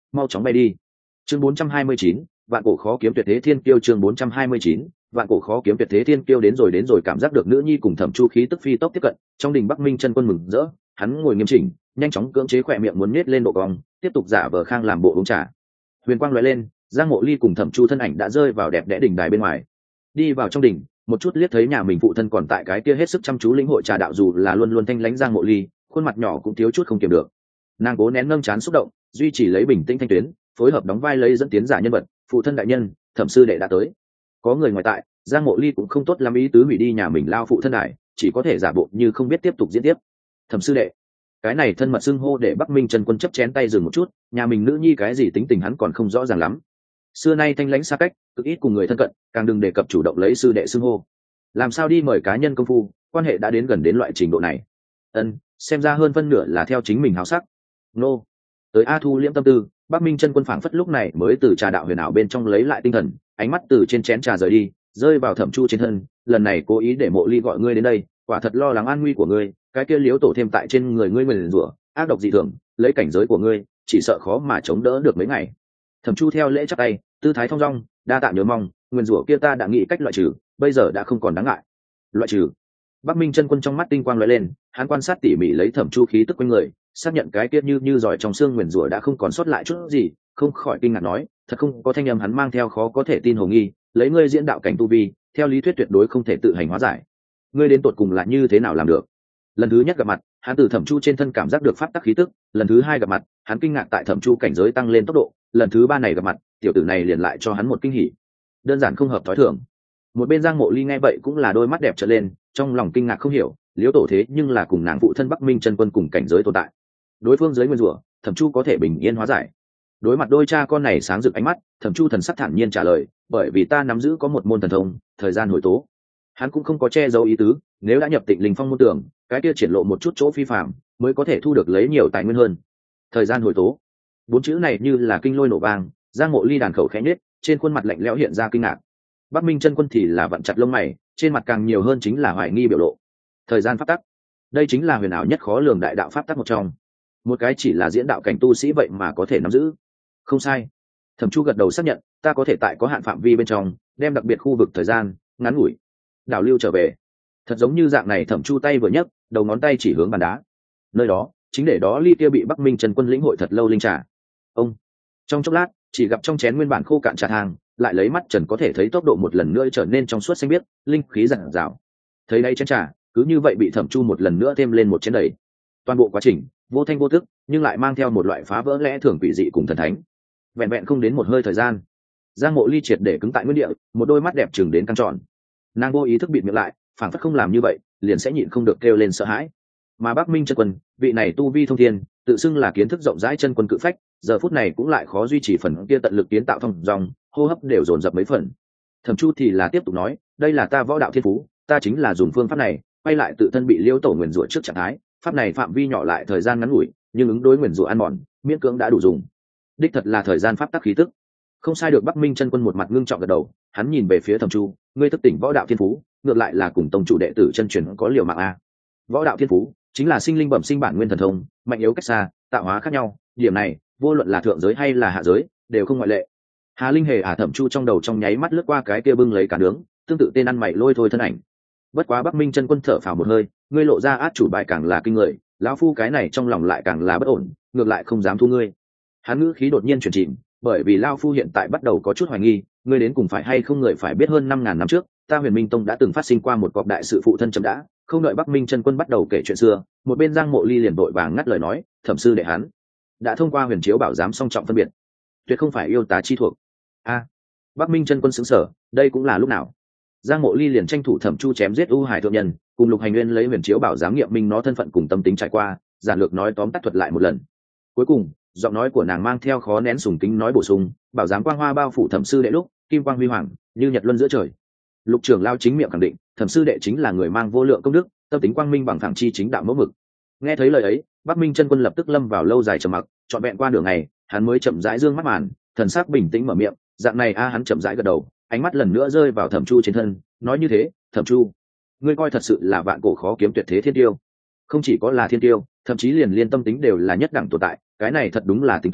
mau chóng bay đi. Chương bốn trăm hai mươi chín, vạn cổ khó kiếm tuyệt thế thiên kiêu. Chương bốn trăm hai mươi chín, vạn cổ khó kiếm tuyệt thế thiên kiêu. Đến rồi đến rồi, cảm giác được nữ nhi cùng Thẩm Chu khí tức phi tốc tiếp cận, trong đình Bắc Minh chân quân mừng rỡ, hắn ngồi nghiêm chỉnh, nhanh chóng cưỡng chế khỏe miệng muốn nhếch lên độ cong, tiếp tục giả vờ khang làm bộ uống trà. Huyền quang lóe lên, Giang Mộ Ly cùng Thẩm Chu thân ảnh đã rơi vào đẹp đẽ đỉnh đài bên ngoài. Đi vào trong đỉnh, một chút liếc thấy nhà mình phụ thân còn tại cái kia hết sức chăm chú lĩnh hội trà đạo, dù là luôn luôn thanh lãnh Giang Mộ Ly, khuôn mặt nhỏ cũng thiếu chút không kiềm được. Nàng cố nén nâng chán xúc động, duy trì lấy bình tĩnh thanh tuyến, phối hợp đóng vai lấy dẫn tiến giả nhân vật, phụ thân đại nhân, Thẩm sư đệ đã tới. Có người ngoài tại, Giang Mộ Ly cũng không tốt lắm ý tứ hủy đi nhà mình lao phụ thân đại, chỉ có thể giả bộ như không biết tiếp tục diễn tiếp. Thẩm sư đệ, cái này thân mật xưng hô để Bắc Minh chân quân chấp chén tay dừng một chút, nhà mình nữ nhi cái gì tính tình hắn còn không rõ ràng lắm. Xưa nay thanh lãnh xa cách, cực ít cùng người thân cận, càng đừng đề cập chủ động lấy sư đệ xưng hô. Làm sao đi mời cá nhân công phu, quan hệ đã đến gần đến loại trình độ này. Ân, xem ra hơn phân nửa là theo chính mình háo sắc. Nô, tới A Thu liễm tâm tư, Bắc Minh chân quân phảng phất lúc này mới từ trà đạo huyền ảo bên trong lấy lại tinh thần, ánh mắt từ trên chén trà rời đi, rơi vào Thẩm Chu trên thân. Lần này cố ý để Mộ Ly gọi ngươi đến đây, quả thật lo lắng an nguy của ngươi, cái kia liếu tổ thêm tại trên người ngươi nguyền rủa, ác độc dị thường, lấy cảnh giới của ngươi, chỉ sợ khó mà chống đỡ được mấy ngày. Thẩm Chu theo lễ chắp tay, tư thái thong dong, đa tạ nhớ mong, nguyền rủa kia ta đã nghĩ cách loại trừ, bây giờ đã không còn đáng ngại. Loại trừ? Bắc Minh chân quân trong mắt tinh quang lóe lên, hắn quan sát tỉ mỉ lấy Thẩm Chu khí tức quanh người, xác nhận cái kia như như giỏi trong xương nguyền rủa đã không còn sót lại chút gì, không khỏi kinh ngạc nói, thật không có thanh âm hắn mang theo khó có thể tin hồ nghi, lấy ngươi diễn đạo cảnh tu vi, theo lý thuyết tuyệt đối không thể tự hành hóa giải. Ngươi đến tột cùng là như thế nào làm được? Lần thứ nhất gặp mặt, hắn từ Thẩm Chu trên thân cảm giác được pháp tắc khí tức, lần thứ hai gặp mặt, hắn kinh ngạc tại Thẩm Chu cảnh giới tăng lên tốc độ, lần thứ ba này gặp mặt, tiểu tử này liền lại cho hắn một kinh hỉ. Đơn giản không hợp thói thường. Một bên Giang Mộ Ly nghe vậy cũng là đôi mắt đẹp trợn lên, trong lòng kinh ngạc không hiểu, liếu tổ thế nhưng là cùng nàng phụ thân Bắc Minh chân quân cùng cảnh giới tồn tại. Đối phương dưới nguyên rủa, Thẩm Chu có thể bình yên hóa giải. Đối mặt đôi cha con này sáng rực ánh mắt, Thẩm Chu thần sắc thản nhiên trả lời, bởi vì ta nắm giữ có một môn thần thông, thời gian hồi tố. Hắn cũng không có che giấu ý tứ, nếu đã nhập Tịnh Linh Phong môn tưởng, cái kia triển lộ một chút chỗ phi phàm, mới có thể thu được lấy nhiều tài nguyên hơn. Thời gian hồi tố, bốn chữ này như là kinh lôi nổ vang, Giang Mộ Ly đàn khẩu khẽ nhếch, trên khuôn mặt lạnh lẽo hiện ra kinh ngạc. Bắc Minh chân quân thì là vặn chặt lông mày, trên mặt càng nhiều hơn chính là hoài nghi biểu lộ. Thời gian pháp tắc, đây chính là huyền ảo nhất khó lường đại đạo pháp tắc một trong. Một cái chỉ là diễn đạo cảnh tu sĩ vậy mà có thể nắm giữ. Không sai. Thẩm Chu gật đầu xác nhận, ta có thể tại có hạn phạm vi bên trong, đem đặc biệt khu vực thời gian ngắn ngủi đảo lưu trở về. Thật giống như dạng này, Thẩm Chu tay vừa nhấc, đầu ngón tay chỉ hướng bàn đá. Nơi đó, chính để đó ly kia bị Bắc Minh chân quân lĩnh hội thật lâu linh trà. Ông, trong chốc lát, chỉ gặp trong chén nguyên bản khô cạn trà thang, lại lấy mắt trần có thể thấy tốc độ một lần nữa trở nên trong suốt xanh biếc, linh khí rạng rào. Thấy đây chén trà, cứ như vậy bị Thẩm Chu một lần nữa thêm lên một chén đầy. Toàn bộ quá trình, vô thanh vô tức, nhưng lại mang theo một loại phá vỡ lẽ thường quỷ dị cùng thần thánh. Vẹn vẹn không đến một hơi thời gian, Giang Mộ Ly triệt để cứng tại nguyên địa, một đôi mắt đẹp trừng đến căng tròn. Nàng vô ý thức bịt miệng lại, phảng phất không làm như vậy, liền sẽ nhịn không được kêu lên sợ hãi. Mà Bắc Minh chân quân, vị này tu vi thông thiên, tự xưng là kiến thức rộng rãi chân quân cự phách, giờ phút này cũng lại khó duy trì phần kia tận lực kiến tạo thông dòng, hô hấp đều dồn dập mấy phần. Thẩm Chu thì là tiếp tục nói, đây là ta võ đạo thiên phú, ta chính là dùng phương pháp này, quay lại tự thân bị liêu tổ nguyền rủa trước trạng thái, pháp này phạm vi nhỏ lại thời gian ngắn ngủi, nhưng ứng đối nguyền rủa ăn mòn, miễn cưỡng đã đủ dùng. Đích thật là thời gian pháp tắc khí tức. Không sai được. Bắc Minh chân quân một mặt ngưng trọng gật đầu, hắn nhìn về phía Thẩm Chu, ngươi thức tỉnh võ đạo thiên phú, ngược lại là cùng tông chủ đệ tử chân truyền có liều mạng a. Võ đạo thiên phú chính là sinh linh bẩm sinh bản nguyên thần thông, mạnh yếu cách xa, tạo hóa khác nhau, điểm này vô luận là thượng giới hay là hạ giới đều không ngoại lệ. Hà Linh hề ả Thẩm Chu trong đầu trong nháy mắt lướt qua cái kia bưng lấy cả nướng, tương tự tên ăn mày lôi thôi thân ảnh. Bất quá Bắc Minh chân quân thở phào một hơi, ngươi lộ ra át chủ bài càng là kinh người, lão phu cái này trong lòng lại càng là bất ổn, ngược lại không dám thu ngươi. Hắn ngữ khí đột nhiên chuyển chìm, bởi vì lão phu hiện tại bắt đầu có chút hoài nghi, ngươi đến cùng phải hay không người phải biết hơn năm ngàn năm trước, ta Huyền Minh Tông đã từng phát sinh qua một cọc đại sự phụ thân chậm đã, không đợi Bắc Minh chân quân bắt đầu kể chuyện xưa, một bên Giang Mộ Ly liền vội vàng ngắt lời nói, Thẩm sư đệ hắn đã thông qua huyền chiếu bảo giám song trọng phân biệt, tuyệt không phải yêu tá chi thuộc. A, Bắc Minh chân quân sững sờ, đây cũng là lúc nào? Giang Mộ Ly liền tranh thủ Thẩm Chu chém giết U Hải thượng nhân, cùng Lục Hành Nguyên lấy huyền chiếu bảo giám nghiệm minh nó thân phận cùng tâm tính trải qua, giản lược nói tóm tắt thuật lại một lần. Cuối cùng, giọng nói của nàng mang theo khó nén sùng kính nói bổ sung, bảo giám quang hoa bao phủ Thẩm sư đệ lúc, kim quang huy hoàng, như nhật luân giữa trời. Lục trưởng lao chính miệng khẳng định, Thẩm sư đệ chính là người mang vô lượng công đức, tâm tính quang minh bằng thẳng chi chính đạo mẫu mực. Nghe thấy lời ấy, Bắc Minh chân quân lập tức lâm vào lâu dài trầm mặc, trọn vẹn qua đường này, hắn mới chậm rãi dương mắt màn, thần sắc bình tĩnh mở miệng, dạng này a hắn chậm rãi gật đầu, ánh mắt lần nữa rơi vào Thẩm Chu trên thân, nói như thế, Thẩm Chu, ngươi coi thật sự là vạn cổ khó kiếm tuyệt thế thiên tiêu. Không chỉ có là thiên tiêu, thậm chí liền liên tâm tính đều là nhất đẳng tồn tại, cái này thật đúng là tính toán,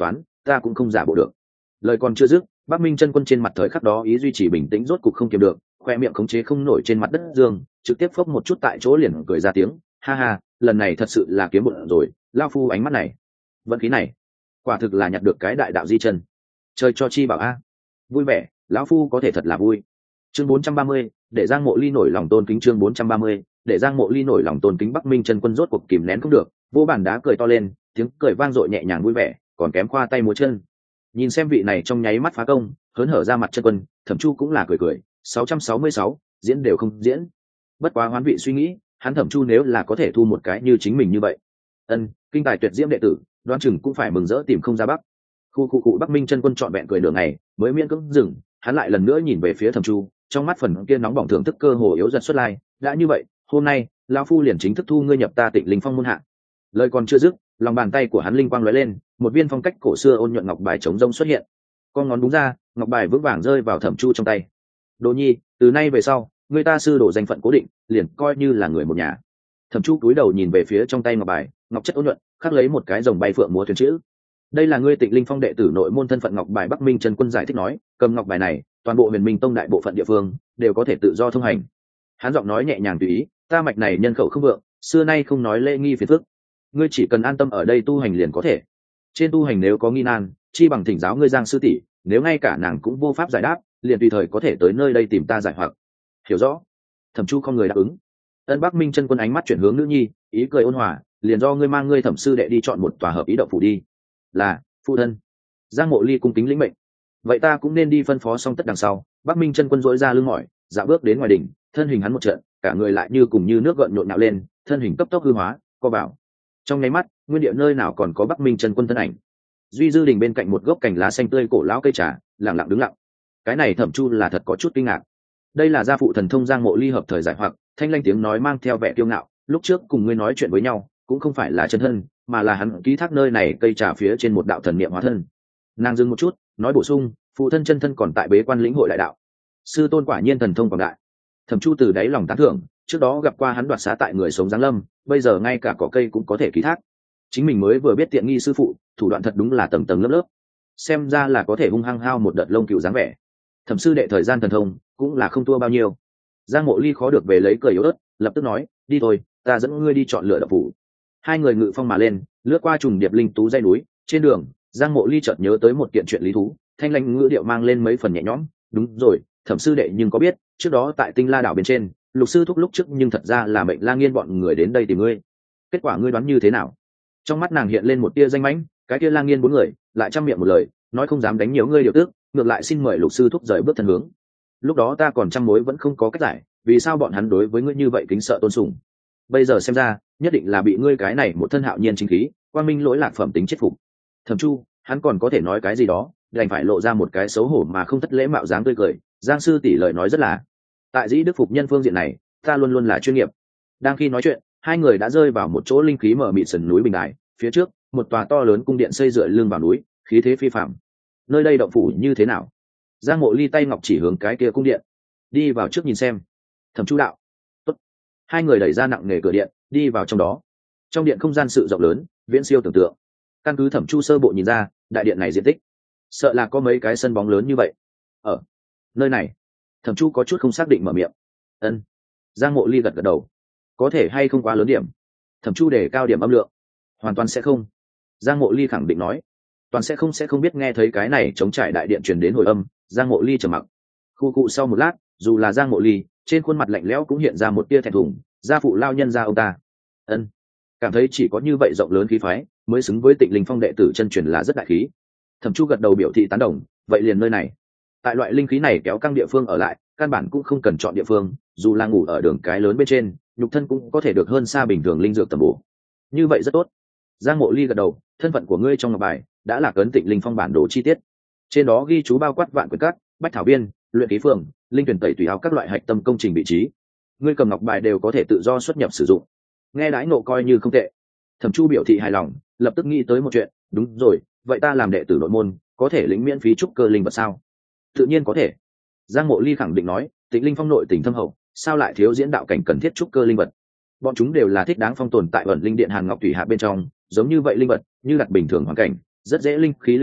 ta cũng không giả bộ được. Lời còn chưa dứt, Bắc Minh chân quân trên mặt thời khắc đó ý duy trì bình tĩnh rốt cục không kiềm được, khoe miệng khống chế không nổi trên mặt đất dương, trực tiếp phốc một chút tại chỗ liền cười ra tiếng, ha ha, lần này thật sự là kiếm bụng rồi, lao phu ánh mắt này, vận khí này, quả thực là nhặt được cái đại đạo di chân. Chơi cho chi bảo a, vui vẻ, lão phu có thể thật là vui. Chương bốn trăm ba mươi, để Giang Mộ Ly nổi lòng tôn kính. Chương bốn trăm ba mươi, để Giang Mộ Ly nổi lòng tôn kính. Bắc Minh chân quân rốt cuộc kìm nén không được, vô bàn đá cười to lên, tiếng cười vang dội nhẹ nhàng vui vẻ, còn kém khoa tay múa chân. Nhìn xem vị này trong nháy mắt phá công, hớn hở ra mặt chân quân, Thẩm Chu cũng là cười cười, sáu trăm sáu mươi sáu, diễn đều không diễn. Bất quá hoán vị suy nghĩ, hắn Thẩm Chu nếu là có thể thu một cái như chính mình như vậy, ân, kinh tài tuyệt diễm đệ tử, đoan chừng cũng phải mừng rỡ tìm không ra bắc. Khu khu cụ Bắc Minh chân quân trọn vẹn cười đường này, mới miễn cưỡng dừng, hắn lại lần nữa nhìn về phía Thẩm Chu, trong mắt phần kia nóng bỏng thưởng thức cơ hồ yếu dần xuất lai, đã như vậy, hôm nay, lão phu liền chính thức thu ngươi nhập ta Tịnh Linh Phong môn hạ. Lời còn chưa dứt, lòng bàn tay của hắn linh quang lóe lên, một viên phong cách cổ xưa ôn nhuận ngọc bài chống rông xuất hiện. Con ngón đúng ra, ngọc bài vững vàng rơi vào Thẩm Chu trong tay. Đồ nhi, từ nay về sau, người ta sư đổ danh phận cố định, liền coi như là người một nhà. Thẩm Chu cúi đầu nhìn về phía trong tay ngọc bài, ngọc chất ôn nhuận, khắc lấy một cái rồng bay phượng múa thuyền chữ. Đây là ngươi Tịnh Linh Phong đệ tử nội môn thân phận ngọc bài. Bắc Minh chân quân giải thích nói, cầm ngọc bài này, toàn bộ Huyền Minh Tông đại bộ phận địa phương đều có thể tự do thông hành. Hắn giọng nói nhẹ nhàng tùy ý, ta mạch này nhân khẩu không vượng, xưa nay không nói lễ nghi phiền phức, ngươi chỉ cần an tâm ở đây tu hành liền có thể. Trên tu hành nếu có nghi nan, chi bằng thỉnh giáo ngươi Giang sư tỷ, nếu ngay cả nàng cũng vô pháp giải đáp, liền tùy thời có thể tới nơi đây tìm ta giải hoặc. Hiểu rõ. Thẩm Chu không người đáp ứng. Ân Bắc Minh chân quân ánh mắt chuyển hướng nữ nhi, ý cười ôn hòa, liền do ngươi mang ngươi Thẩm sư đệ đi chọn một tòa hợp ý động phủ đi. Là, phụ thân. Giang Mộ Ly cung kính lĩnh mệnh. Vậy ta cũng nên đi phân phó xong tất đằng sau. Bắc Minh chân quân dỗi ra lưng mỏi, dạo bước đến ngoài đỉnh, thân hình hắn một trận, cả người lại như cùng như nước gợn nhộn nhạo lên, thân hình cấp tốc hư hóa, co vào. Trong nháy mắt, nguyên địa nơi nào còn có Bắc Minh chân quân thân ảnh. Duy dư đình bên cạnh một gốc cành lá xanh tươi cổ lão cây trà, lặng lặng đứng lặng. Cái này Thẩm Chu là thật có chút kinh ngạc. Đây là gia phụ thần thông Giang Mộ Ly hợp thời giải hoặc, thanh lanh tiếng nói mang theo vẻ kiêu ngạo, lúc trước cùng ngươi nói chuyện với nhau, cũng không phải là chân thân, mà là hắn ký thác nơi này cây trà phía trên một đạo thần niệm hóa thân. Nàng dừng một chút, nói bổ sung, phụ thân chân thân còn tại bế quan lĩnh hội đại đạo. Sư tôn quả nhiên thần thông quảng đại. Thẩm Chu từ đáy lòng tán thưởng, trước đó gặp qua hắn đoạt xá tại người sống giáng lâm, bây giờ ngay cả cỏ cây cũng có thể ký thác. Chính mình mới vừa biết tiện nghi sư phụ, thủ đoạn thật đúng là tầng tầng lớp lớp, xem ra là có thể hung hăng hao một đợt lông cừu dáng vẻ. Thẩm sư đệ thời gian thần thông cũng là không thua bao nhiêu. Giang Mộ Ly khó được về lấy cười yếu ớt, lập tức nói, đi thôi, ta dẫn ngươi đi chọn lựa đậu phủ. Hai người ngự phong mà lên, lướt qua trùng điệp linh tú dãy núi, trên đường, Giang Mộ Ly chợt nhớ tới một kiện chuyện lý thú, thanh lãnh ngữ điệu mang lên mấy phần nhẹ nhõm, đúng rồi, Thẩm sư đệ nhưng có biết, trước đó tại Tinh La đảo bên trên, Lục sư thúc lúc trước nhưng thật ra là mệnh La Nghiên bọn người đến đây tìm ngươi. Kết quả ngươi đoán như thế nào? Trong mắt nàng hiện lên một tia danh mãnh, cái tia La Nghiên bốn người, lại trăm miệng một lời, nói không dám đánh nhiều ngươi điều tước, ngược lại xin mời Lục sư thúc rời bước thân hướng. Lúc đó ta còn trăm mối vẫn không có cách giải, vì sao bọn hắn đối với ngươi như vậy kính sợ tôn sùng. Bây giờ xem ra, nhất định là bị ngươi cái này một thân hạo nhiên chính khí, quang minh lỗi lạc phẩm tính chết phục. Thẩm Chu, hắn còn có thể nói cái gì đó, đành phải lộ ra một cái xấu hổ mà không thất lễ mạo dáng tươi cười. Giang sư tỷ lời nói rất là, tại dĩ đức phục nhân phương diện này, ta luôn luôn là chuyên nghiệp. Đang khi nói chuyện, hai người đã rơi vào một chỗ linh khí mở mịt sườn núi bình đài, phía trước, một tòa to lớn cung điện xây dựa lưng vào núi, khí thế phi phàm. Nơi đây động phủ như thế nào? Giang Mộ Ly tay ngọc chỉ hướng cái kia cung điện, đi vào trước nhìn xem. Thẩm Chu đạo, tốt. Hai người đẩy ra nặng nề cửa điện, đi vào trong đó. Trong điện không gian sự rộng lớn, viễn siêu tưởng tượng. Căn cứ Thẩm Chu sơ bộ nhìn ra, đại điện này diện tích, sợ là có mấy cái sân bóng lớn như vậy. Ở nơi này, Thẩm Chu có chút không xác định mở miệng. Ân. Giang Mộ Ly gật gật đầu. Có thể hay không quá lớn điểm? Thẩm Chu đề cao điểm âm lượng. Hoàn toàn sẽ không. Giang Mộ Ly khẳng định nói. Toàn sẽ không sẽ không biết nghe thấy cái này chống trải đại điện truyền đến hồi âm. Giang Mộ Ly trầm mặc. Khu cụ sau một lát, dù là Giang Mộ Ly, trên khuôn mặt lạnh lẽo cũng hiện ra một tia thẹn thùng. Gia phụ lao nhân gia ông ta. Ân. Cảm thấy chỉ có như vậy rộng lớn khí phái, mới xứng với Tịnh Linh Phong đệ tử chân truyền là rất đại khí. Thẩm Chu gật đầu biểu thị tán đồng. Vậy liền nơi này, tại loại linh khí này kéo căng địa phương ở lại, căn bản cũng không cần chọn địa phương, dù là ngủ ở đường cái lớn bên trên, nhục thân cũng có thể được hơn xa bình thường linh dược tầm bổ. Như vậy rất tốt. Giang Mộ Ly gật đầu, thân phận của ngươi trong ngọc bài đã là cấn Tịnh Linh Phong bản đồ chi tiết, trên đó ghi chú bao quát vạn quyển cát, bách thảo viên, luyện khí phường, linh tuyển tẩy tùy áo các loại hạch tâm công trình vị trí. Ngươi cầm ngọc bài đều có thể tự do xuất nhập sử dụng, nghe đãi ngộ coi như không tệ. Thẩm Chu biểu thị hài lòng, lập tức nghĩ tới một chuyện, đúng rồi, vậy ta làm đệ tử nội môn, có thể lĩnh miễn phí trúc cơ linh vật sao? Tự nhiên có thể. Giang Mộ Ly khẳng định nói, Tịnh Linh Phong nội tình thâm hậu, sao lại thiếu diễn đạo cảnh cần thiết trúc cơ linh vật? Bọn chúng đều là thích đáng phong tồn tại ẩn linh điện Hàn Ngọc Thủy Hạ bên trong, giống như vậy linh vật, như đặt bình thường hoàn cảnh, rất dễ linh khí lưu mất,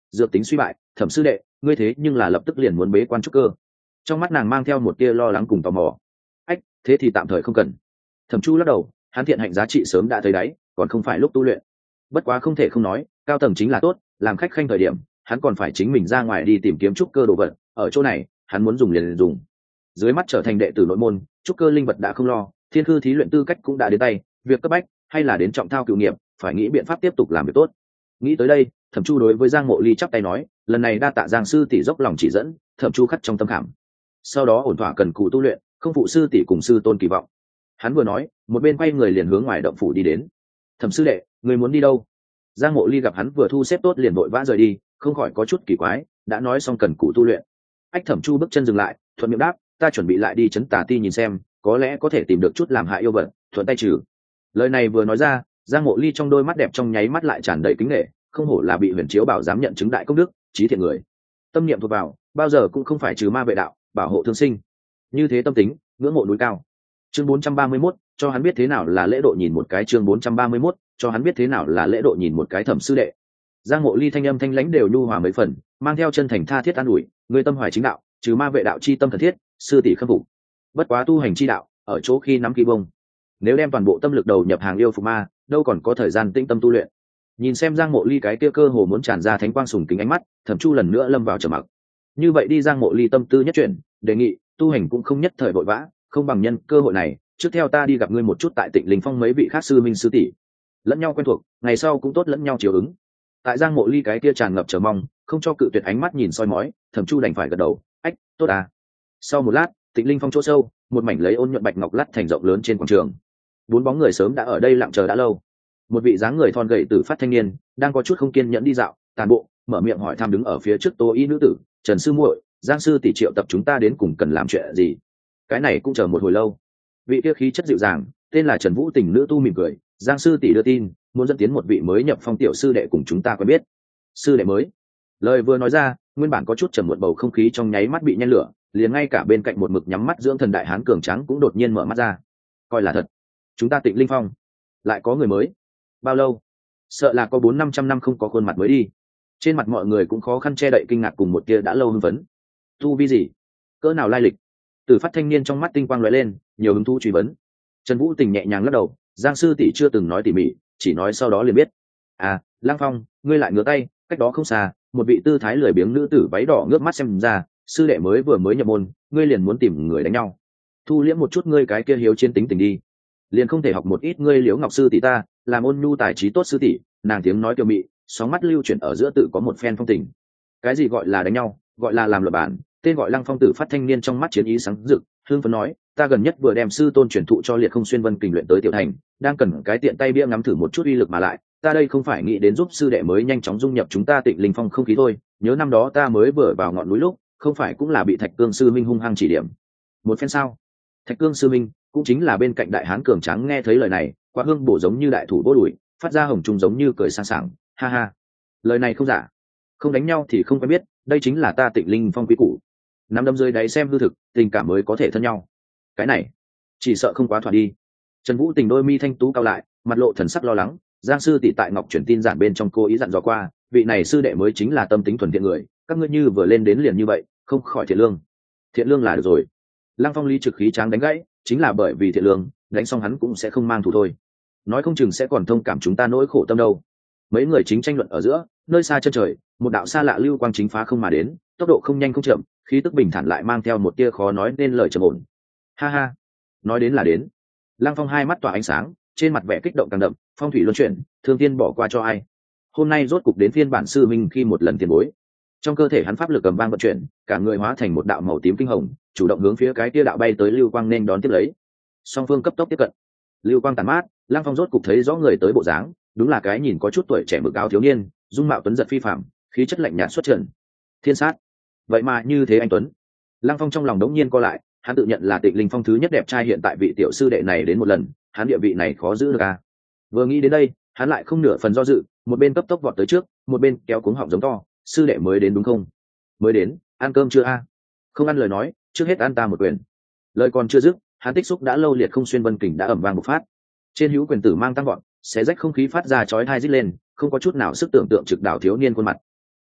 dược tính suy bại, Thẩm sư đệ, ngươi thế nhưng là lập tức liền muốn bế quan trúc cơ. Trong mắt nàng mang theo một tia lo lắng cùng tò mò. Ách, thế thì tạm thời không cần. Thẩm Chu lắc đầu, hắn thiện hạnh giá trị sớm đã thấy đáy, còn không phải lúc tu luyện. Bất quá không thể không nói, cao tầng chính là tốt, làm khách khanh thời điểm, hắn còn phải chính mình ra ngoài đi tìm kiếm trúc cơ đồ vật, ở chỗ này, hắn muốn dùng liền, liền dùng. Dưới mắt trở thành đệ tử nội môn, trúc cơ linh vật đã không lo, thiên khư thí luyện tư cách cũng đã đến tay, việc cấp bách hay là đến trọng thao cửu nghiệp, phải nghĩ biện pháp tiếp tục làm việc tốt. Nghĩ tới đây, Thẩm Chu đối với Giang Mộ Ly chắp tay nói, lần này đa tạ Giang sư tỷ dốc lòng chỉ dẫn, Thẩm Chu khắc trong tâm khảm. Sau đó ổn thỏa cần cù tu luyện, không phụ sư tỷ cùng sư tôn kỳ vọng. Hắn vừa nói, một bên quay người liền hướng ngoài động phủ đi đến. Thẩm sư đệ, người muốn đi đâu? Giang Mộ Ly gặp hắn vừa thu xếp tốt liền vội vã rời đi, không khỏi có chút kỳ quái, đã nói xong cần cù tu luyện. Ách Thẩm Chu bước chân dừng lại, thuận miệng đáp, ta chuẩn bị lại đi chấn tà ti nhìn xem, có lẽ có thể tìm được chút làm hại yêu vật, thuận tay trừ. Lời này vừa nói ra, Giang Mộ Ly trong đôi mắt đẹp trong nháy mắt lại tràn đầy kính nể, không hổ là bị Huyền Chiếu Bảo dám nhận chứng đại công đức, trí thiện người. Tâm niệm thuộc vào, bao giờ cũng không phải trừ ma vệ đạo, bảo hộ thương sinh. Như thế tâm tính, ngưỡng mộ núi cao. Chương bốn trăm ba mươi mốt, cho hắn biết thế nào là lễ độ nhìn một cái. Chương bốn trăm ba mươi mốt, cho hắn biết thế nào là lễ độ nhìn một cái. Thẩm sư đệ. Giang Mộ Ly thanh âm thanh lãnh đều nhu hòa mấy phần, mang theo chân thành tha thiết an ủi, người tâm hoài chính đạo, trừ ma vệ đạo chi tâm thần thiết, sư tỷ khâm phục. Bất quá tu hành chi đạo, ở chỗ khi nắm kỳ bông. Nếu đem toàn bộ tâm lực đầu nhập hàng yêu phục ma, đâu còn có thời gian tĩnh tâm tu luyện. Nhìn xem Giang Mộ Ly cái kia cơ hồ muốn tràn ra thánh quang sùng kính ánh mắt, Thẩm Chu lần nữa lâm vào trầm mặc. Như vậy đi Giang Mộ Ly tâm tư nhất chuyển, đề nghị tu hành cũng không nhất thời vội vã, không bằng nhân cơ hội này, trước theo ta đi gặp ngươi một chút tại Tịnh Linh Phong mấy vị khác sư minh sư tỷ, lẫn nhau quen thuộc, ngày sau cũng tốt lẫn nhau chiều ứng. Tại Giang Mộ Ly cái kia tràn ngập chờ mong, không cho cự tuyệt ánh mắt nhìn soi mói, Thẩm Chu đành phải gật đầu, ách, tốt à. Sau một lát, Tịnh Linh Phong chỗ sâu, một mảnh lấy ôn nhuận bạch ngọc lát thành rộng lớn trên quảng trường. Bốn bóng người sớm đã ở đây lặng chờ đã lâu. Một vị dáng người thon gầy tử phát thanh niên đang có chút không kiên nhẫn đi dạo tàn bộ, mở miệng hỏi thăm đứng ở phía trước Tô Y nữ tử, Trần sư muội, Giang sư tỷ triệu tập chúng ta đến cùng cần làm chuyện gì? Cái này cũng chờ một hồi lâu. Vị kia khí chất dịu dàng, tên là Trần Vũ Tình nữ tu mỉm cười, Giang sư tỷ đưa tin, muốn dẫn tiến một vị mới nhập phong tiểu sư đệ cùng chúng ta quen biết. Sư đệ mới? Lời vừa nói ra, nguyên bản có chút trầm muộn bầu không khí trong nháy mắt bị nhen lửa, liền ngay cả bên cạnh một mực nhắm mắt dưỡng thần đại hán cường tráng cũng đột nhiên mở mắt ra. Coi là thật, chúng ta Tịnh Linh Phong lại có người mới? Bao lâu? Sợ là có bốn năm trăm năm không có khuôn mặt mới đi. Trên mặt mọi người cũng khó khăn che đậy kinh ngạc cùng một tia đã lâu hưng phấn. Tu vi gì? Cỡ nào lai lịch? Tử phát thanh niên trong mắt tinh quang lóe lên, nhiều hứng thú truy vấn. Trần Vũ Tình nhẹ nhàng lắc đầu, Giang sư tỷ chưa từng nói tỉ mỉ, chỉ nói sau đó liền biết. À, Lang Phong, ngươi lại ngửa tay, cách đó không xa, một vị tư thái lười biếng nữ tử váy đỏ ngước mắt xem ra, sư đệ mới vừa mới nhập môn, ngươi liền muốn tìm người đánh nhau. Thu liễm một chút ngươi cái kia hiếu chiến tính tình đi. Liền không thể học một ít ngươi Liễu Ngọc sư tỷ ta, làm ôn nhu tài trí tốt sư tỷ, nàng tiếng nói kiều mị, sóng mắt lưu chuyển ở giữa tự có một phen phong tình. Cái gì gọi là đánh nhau, gọi là làm luật bản, tên gọi Lăng Phong tử phát thanh niên trong mắt chiến ý sáng rực, hương phấn nói, ta gần nhất vừa đem sư tôn truyền thụ cho Liệt Không Xuyên Vân kình luyện tới tiểu thành, đang cần cái tiện tay bia ngắm thử một chút uy lực mà lại, ta đây không phải nghĩ đến giúp sư đệ mới nhanh chóng dung nhập chúng ta Tịnh Linh Phong không khí thôi, nhớ năm đó ta mới vừa vào ngọn núi lúc, không phải cũng là bị Thạch Cương sư minh hung hăng chỉ điểm. Một phen sao? Thạch Cương sư minh cũng chính là bên cạnh đại hán cường tráng nghe thấy lời này, qua hương bổ giống như đại thủ vô đùi, phát ra hồng trung giống như cười sang sảng, ha ha. Lời này không giả, không đánh nhau thì không quen biết, đây chính là ta Tịnh Linh Phong quý củ. Nắm đấm dưới đáy xem hư thực, tình cảm mới có thể thân nhau. Cái này, chỉ sợ không quá thỏa đi. Trần Vũ Tình đôi mi thanh tú cao lại, mặt lộ thần sắc lo lắng, Giang sư tỷ tại Ngọc truyền tin giản bên trong cô ý dặn dò qua, vị này sư đệ mới chính là tâm tính thuần thiện người, các ngươi như vừa lên đến liền như vậy, không khỏi thiện lương. Thiện lương là được rồi. Lăng Phong Ly trực khí tráng đánh gãy, chính là bởi vì thiện lương, đánh xong hắn cũng sẽ không mang thù thôi. Nói không chừng sẽ còn thông cảm chúng ta nỗi khổ tâm đâu. Mấy người chính tranh luận ở giữa, nơi xa chân trời, một đạo xa lạ lưu quang chính phá không mà đến, tốc độ không nhanh không chậm, khí tức bình thản lại mang theo một tia khó nói nên lời trầm ổn. Ha ha, nói đến là đến. Lăng Phong hai mắt tỏa ánh sáng, trên mặt vẻ kích động càng đậm, phong thủy luân chuyển, thương tiên bỏ qua cho ai. Hôm nay rốt cục đến phiên bản sư minh khi một lần tiền bối. Trong cơ thể hắn pháp lực cầm vang vận chuyển, cả người hóa thành một đạo màu tím kinh hồng, chủ động hướng phía cái tia đạo bay tới lưu quang nên đón tiếp lấy. Song phương cấp tốc tiếp cận. Lưu quang tàn mát, Lăng Phong rốt cục thấy rõ người tới bộ dáng, đúng là cái nhìn có chút tuổi trẻ mực áo thiếu niên, dung mạo tuấn giật phi phàm, khí chất lạnh nhạt xuất trần. Thiên sát. Vậy mà như thế anh tuấn. Lăng Phong trong lòng đống nhiên co lại, hắn tự nhận là Tịnh Linh Phong thứ nhất đẹp trai hiện tại vị tiểu sư đệ này đến một lần, hắn địa vị này khó giữ được à. Vừa nghĩ đến đây, hắn lại không nửa phần do dự, một bên cấp tốc vọt tới trước, một bên kéo cuống họng giống to, sư đệ mới đến đúng không? Mới đến, ăn cơm chưa a? Không ăn lời nói, trước hết ăn ta một quyền. Lời còn chưa dứt, hắn tích xúc đã lâu Liệt Không Xuyên Vân kình đã ầm vang bộc phát. Trên hữu quyền tử mang tăng vọt, xé rách không khí phát ra chói tai rít lên, không có chút nào sức tưởng tượng trực đảo thiếu niên khuôn mặt.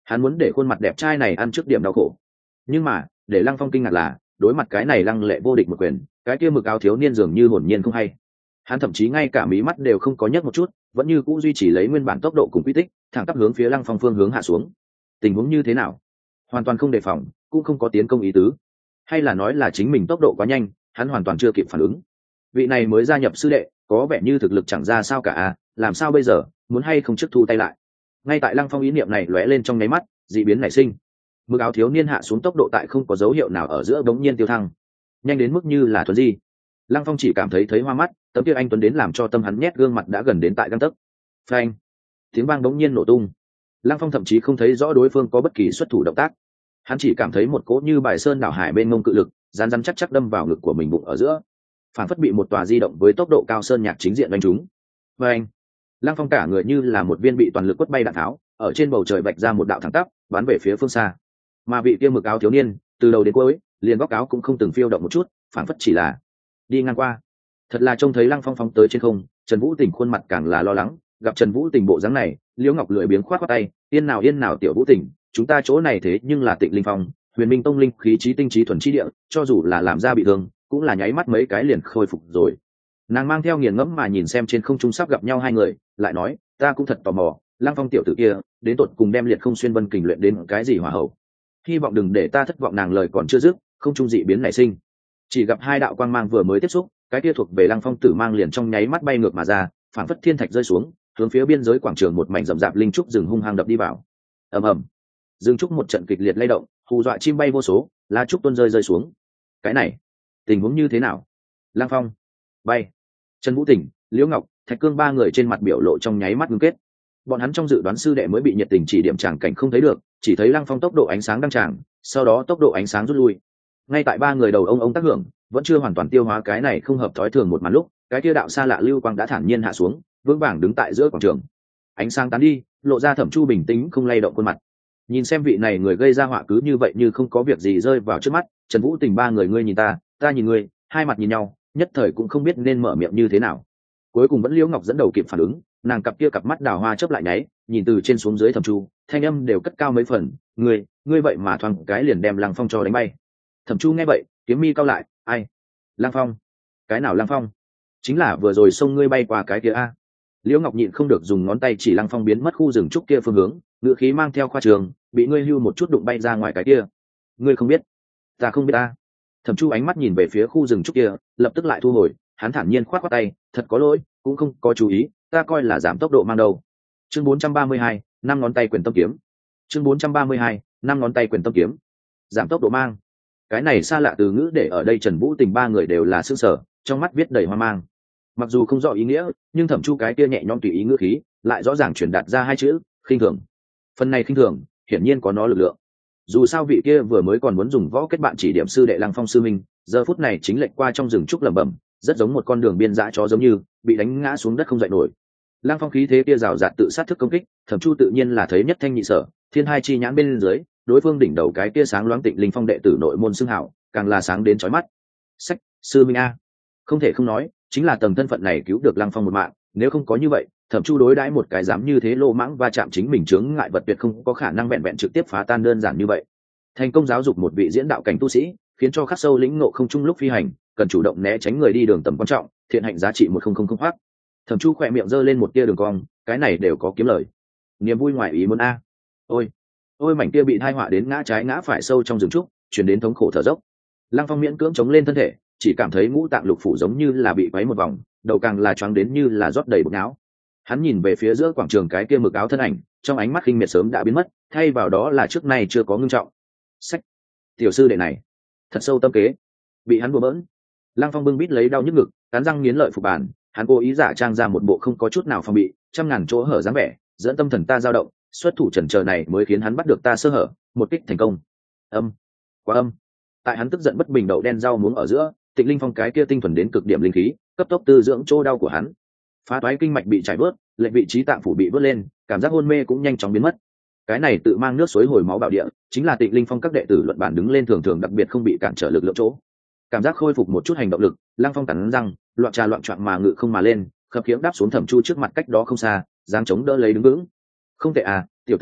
hắn muốn để khuôn mặt đẹp trai này ăn trước điểm đau khổ. Nhưng mà để Lăng Phong kinh ngạc là đối mặt cái này lăng lệ vô địch một quyền, cái kia mực áo thiếu niên dường như hồn nhiên không hay. Hắn thậm chí ngay cả mí mắt đều không có nhấc một chút, vẫn như cũ duy trì lấy nguyên bản tốc độ cùng quy tích, thẳng tắp hướng phía Lăng Phong phương hướng hạ xuống. Tình huống như thế nào? Hoàn toàn không đề phòng, cũng không có tiến công ý tứ, hay là nói là chính mình tốc độ quá nhanh, hắn hoàn toàn chưa kịp phản ứng. Vị này mới gia nhập sư đệ, có vẻ như thực lực chẳng ra sao cả à, làm sao bây giờ, muốn hay không trước thu tay lại. Ngay tại Lăng Phong ý niệm này lóe lên trong nháy mắt, dị biến nảy sinh. Mực áo thiếu niên hạ xuống tốc độ tại không có dấu hiệu nào ở giữa bỗng nhiên tiêu thăng, nhanh đến mức như là thuần di. Lăng Phong chỉ cảm thấy thấy hoa mắt, tấm kia anh tuấn đến làm cho tâm hắn nhét gương mặt đã gần đến tại găng tấc. Phanh! Tiếng vang bỗng nhiên nổ tung. Lăng Phong thậm chí không thấy rõ đối phương có bất kỳ xuất thủ động tác, hắn chỉ cảm thấy một cỗ như bài sơn đảo hải bên ngông cự lực rán rán chắc chắc đâm vào ngực của mình bụng ở giữa, phản phất bị một tòa di động với tốc độ cao sơn nhạc chính diện đánh trúng. Phanh! Lăng Phong cả người như là một viên bị toàn lực quất bay đạn tháo, ở trên bầu trời vạch ra một đạo thẳng tắp, bắn về phía phương xa. Mà vị kia mực áo thiếu niên, từ đầu đến cuối, liền góc áo cũng không từng phiêu động một chút, phản phất chỉ là đi ngang qua. Thật là trông thấy Lăng Phong phóng tới trên không, Trần Vũ Tình khuôn mặt càng là lo lắng, gặp Trần Vũ Tình bộ dáng này, Liễu Ngọc lười biếng khoát khoát tay, yên nào yên nào tiểu Vũ Tình, chúng ta chỗ này thế nhưng là Tịnh Linh Phong, Huyền Minh Tông linh khí trí tinh trí thuần trí địa, cho dù là làm ra bị thương, cũng là nháy mắt mấy cái liền khôi phục rồi. Nàng mang theo nghiền ngẫm mà nhìn xem trên không trung sắp gặp nhau hai người, lại nói, ta cũng thật tò mò, Lăng Phong tiểu tử kia, đến tột cùng đem liệt không xuyên vân kình luyện đến cái gì hỏa hậu. Hy vọng đừng để ta thất vọng. Nàng lời còn chưa dứt, không trung dị biến nảy sinh, chỉ gặp hai đạo quang mang vừa mới tiếp xúc, cái kia thuộc về Lăng Phong tử mang liền trong nháy mắt bay ngược mà ra, phản phất thiên thạch rơi xuống, hướng phía biên giới quảng trường một mảnh rậm rạp linh trúc rừng hung hăng đập đi vào. Ầm ầm, rừng trúc một trận kịch liệt lay động, hù dọa chim bay vô số, lá trúc tuôn rơi rơi xuống. Cái này, tình huống như thế nào? Lăng Phong bay, Trần Vũ Tình, Liễu Ngọc, Thạch Cương ba người trên mặt biểu lộ trong nháy mắt ngưng kết. Bọn hắn trong dự đoán sư đệ mới bị nhiệt tình chỉ điểm tràng cảnh không thấy được, chỉ thấy Lăng Phong tốc độ ánh sáng đăng tràng, sau đó tốc độ ánh sáng rút lui. Ngay tại ba người đầu ông ông tác hưởng, vẫn chưa hoàn toàn tiêu hóa cái này không hợp thói thường một màn lúc, cái kia đạo xa lạ lưu quang đã thản nhiên hạ xuống, vững vàng đứng tại giữa quảng trường. Ánh sáng tán đi, lộ ra Thẩm Chu bình tĩnh không lay động khuôn mặt. Nhìn xem vị này người gây ra họa cứ như vậy như không có việc gì rơi vào trước mắt, Trần Vũ Tình ba người ngươi nhìn ta, ta nhìn ngươi, hai mặt nhìn nhau, nhất thời cũng không biết nên mở miệng như thế nào. Cuối cùng vẫn Liễu Ngọc dẫn đầu kịp phản ứng, nàng cặp kia cặp mắt đào hoa chớp lại nháy, nhìn từ trên xuống dưới Thẩm Chu, thanh âm đều cất cao mấy phần, ngươi, ngươi vậy mà thoáng cái liền đem Lăng Phong cho đánh bay. Thẩm Chu nghe vậy, kiếm mi cao lại, ai? Lăng Phong? Cái nào Lăng Phong? Chính là vừa rồi xông ngươi bay qua cái kia a. Liễu Ngọc nhịn không được dùng ngón tay chỉ Lăng Phong biến mất khu rừng trúc kia phương hướng, ngữ khí mang theo khoa trường, bị ngươi hưu một chút đụng bay ra ngoài cái kia. Ngươi không biết? Ta không biết ta. Thẩm Chu ánh mắt nhìn về phía khu rừng trúc kia, lập tức lại thu hồi, hắn thản nhiên khoát khoát tay, thật có lỗi, cũng không có chú ý, ta coi là giảm tốc độ mang đầu. Chương bốn trăm ba mươi hai, năm ngón tay quyền tâm kiếm. Chương bốn trăm ba mươi hai, năm ngón tay quyền tâm kiếm. Giảm tốc độ mang. Cái này xa lạ từ ngữ để ở đây Trần Vũ Tình ba người đều là sửng sở, trong mắt viết đầy hoang mang. Mặc dù không rõ ý nghĩa, nhưng Thẩm Chu cái kia nhẹ nhõm tùy ý ngữ khí, lại rõ ràng truyền đạt ra hai chữ, khinh thường. Phần này khinh thường, hiển nhiên có nó lực lượng. Dù sao vị kia vừa mới còn muốn dùng võ kết bạn chỉ điểm sư đệ Lăng Phong sư minh, giờ phút này chính lệch qua trong rừng trúc lẩm bẩm, rất giống một con đường biên dã chó giống như bị đánh ngã xuống đất không dậy nổi. Lăng Phong khí thế kia rào rạt tự sát thức công kích, Thẩm Chu tự nhiên là thấy nhất thanh nhị sở, thiên hai chi nhãn bên dưới, đối phương đỉnh đầu cái kia sáng loáng Tịnh Linh Phong đệ tử nội môn xưng hảo, càng là sáng đến chói mắt. Sách, sư minh a, không thể không nói, chính là tầng thân phận này cứu được Lăng Phong một mạng, nếu không có như vậy, Thẩm Chu đối đãi một cái dám như thế lô mãng va chạm chính mình chướng ngại vật tuyệt không có khả năng vẹn vẹn trực tiếp phá tan đơn giản như vậy. Thành công giáo dục một vị diễn đạo cảnh tu sĩ, khiến cho khắc sâu lĩnh ngộ không chung lúc phi hành, cần chủ động né tránh người đi đường tầm quan trọng, thiện hạnh giá trị một không không không hoác. Thẩm Chu khỏe miệng giơ lên một tia đường cong, cái này đều có kiếm lời. Niềm vui ngoài ý muốn a. Ôi, ôi mảnh kia bị thai họa đến ngã trái ngã phải sâu trong rừng trúc, truyền đến thống khổ thở dốc. Lăng Phong miễn cưỡng chống lên thân thể, chỉ cảm thấy ngũ tạng lục phủ giống như là bị quấy một vòng, đầu càng là choáng đến như là rót đầy bột não. Hắn nhìn về phía giữa quảng trường cái kia mực áo thân ảnh, trong ánh mắt khinh miệt sớm đã biến mất, thay vào đó là trước nay chưa có ngưng trọng. Sách, tiểu sư đệ này, thật sâu tâm kế, bị hắn đùa bỡn. Lăng Phong bưng bít lấy đau nhức ngực, cắn răng nghiến lợi phục bản, hắn cố ý giả trang ra một bộ không có chút nào phòng bị, trăm ngàn chỗ hở dáng vẻ, dẫn tâm thần ta dao động, xuất thủ chần chờ này mới khiến hắn bắt được ta sơ hở, một kích thành công. Âm, quá âm. Tại hắn tức giận bất bình đậu đen rau muống ở giữa, Tịnh Linh Phong cái kia tinh thuần đến cực điểm linh khí, cấp tốc tư dưỡng chỗ đau của hắn. Phá toái kinh mạch bị chảy bớt, lệnh vị trí tạng phủ bị vớt lên, cảm giác hôn mê cũng nhanh chóng biến mất. Cái này tự mang nước suối hồi máu bảo địa, chính là Tịnh Linh Phong các đệ tử luận bản đứng lên thường thường đặc biệt không bị cản trở lực lượng chỗ. Cảm giác khôi phục một chút hành động lực, Lăng Phong cắn răng, loạn trà loạn choạng mà ngự không mà lên, khập khiễng đáp xuống Thẩm Chu trước mặt cách đó không xa, giáng chống đỡ lấy đứng vững. Không tệ à, tiểu tử,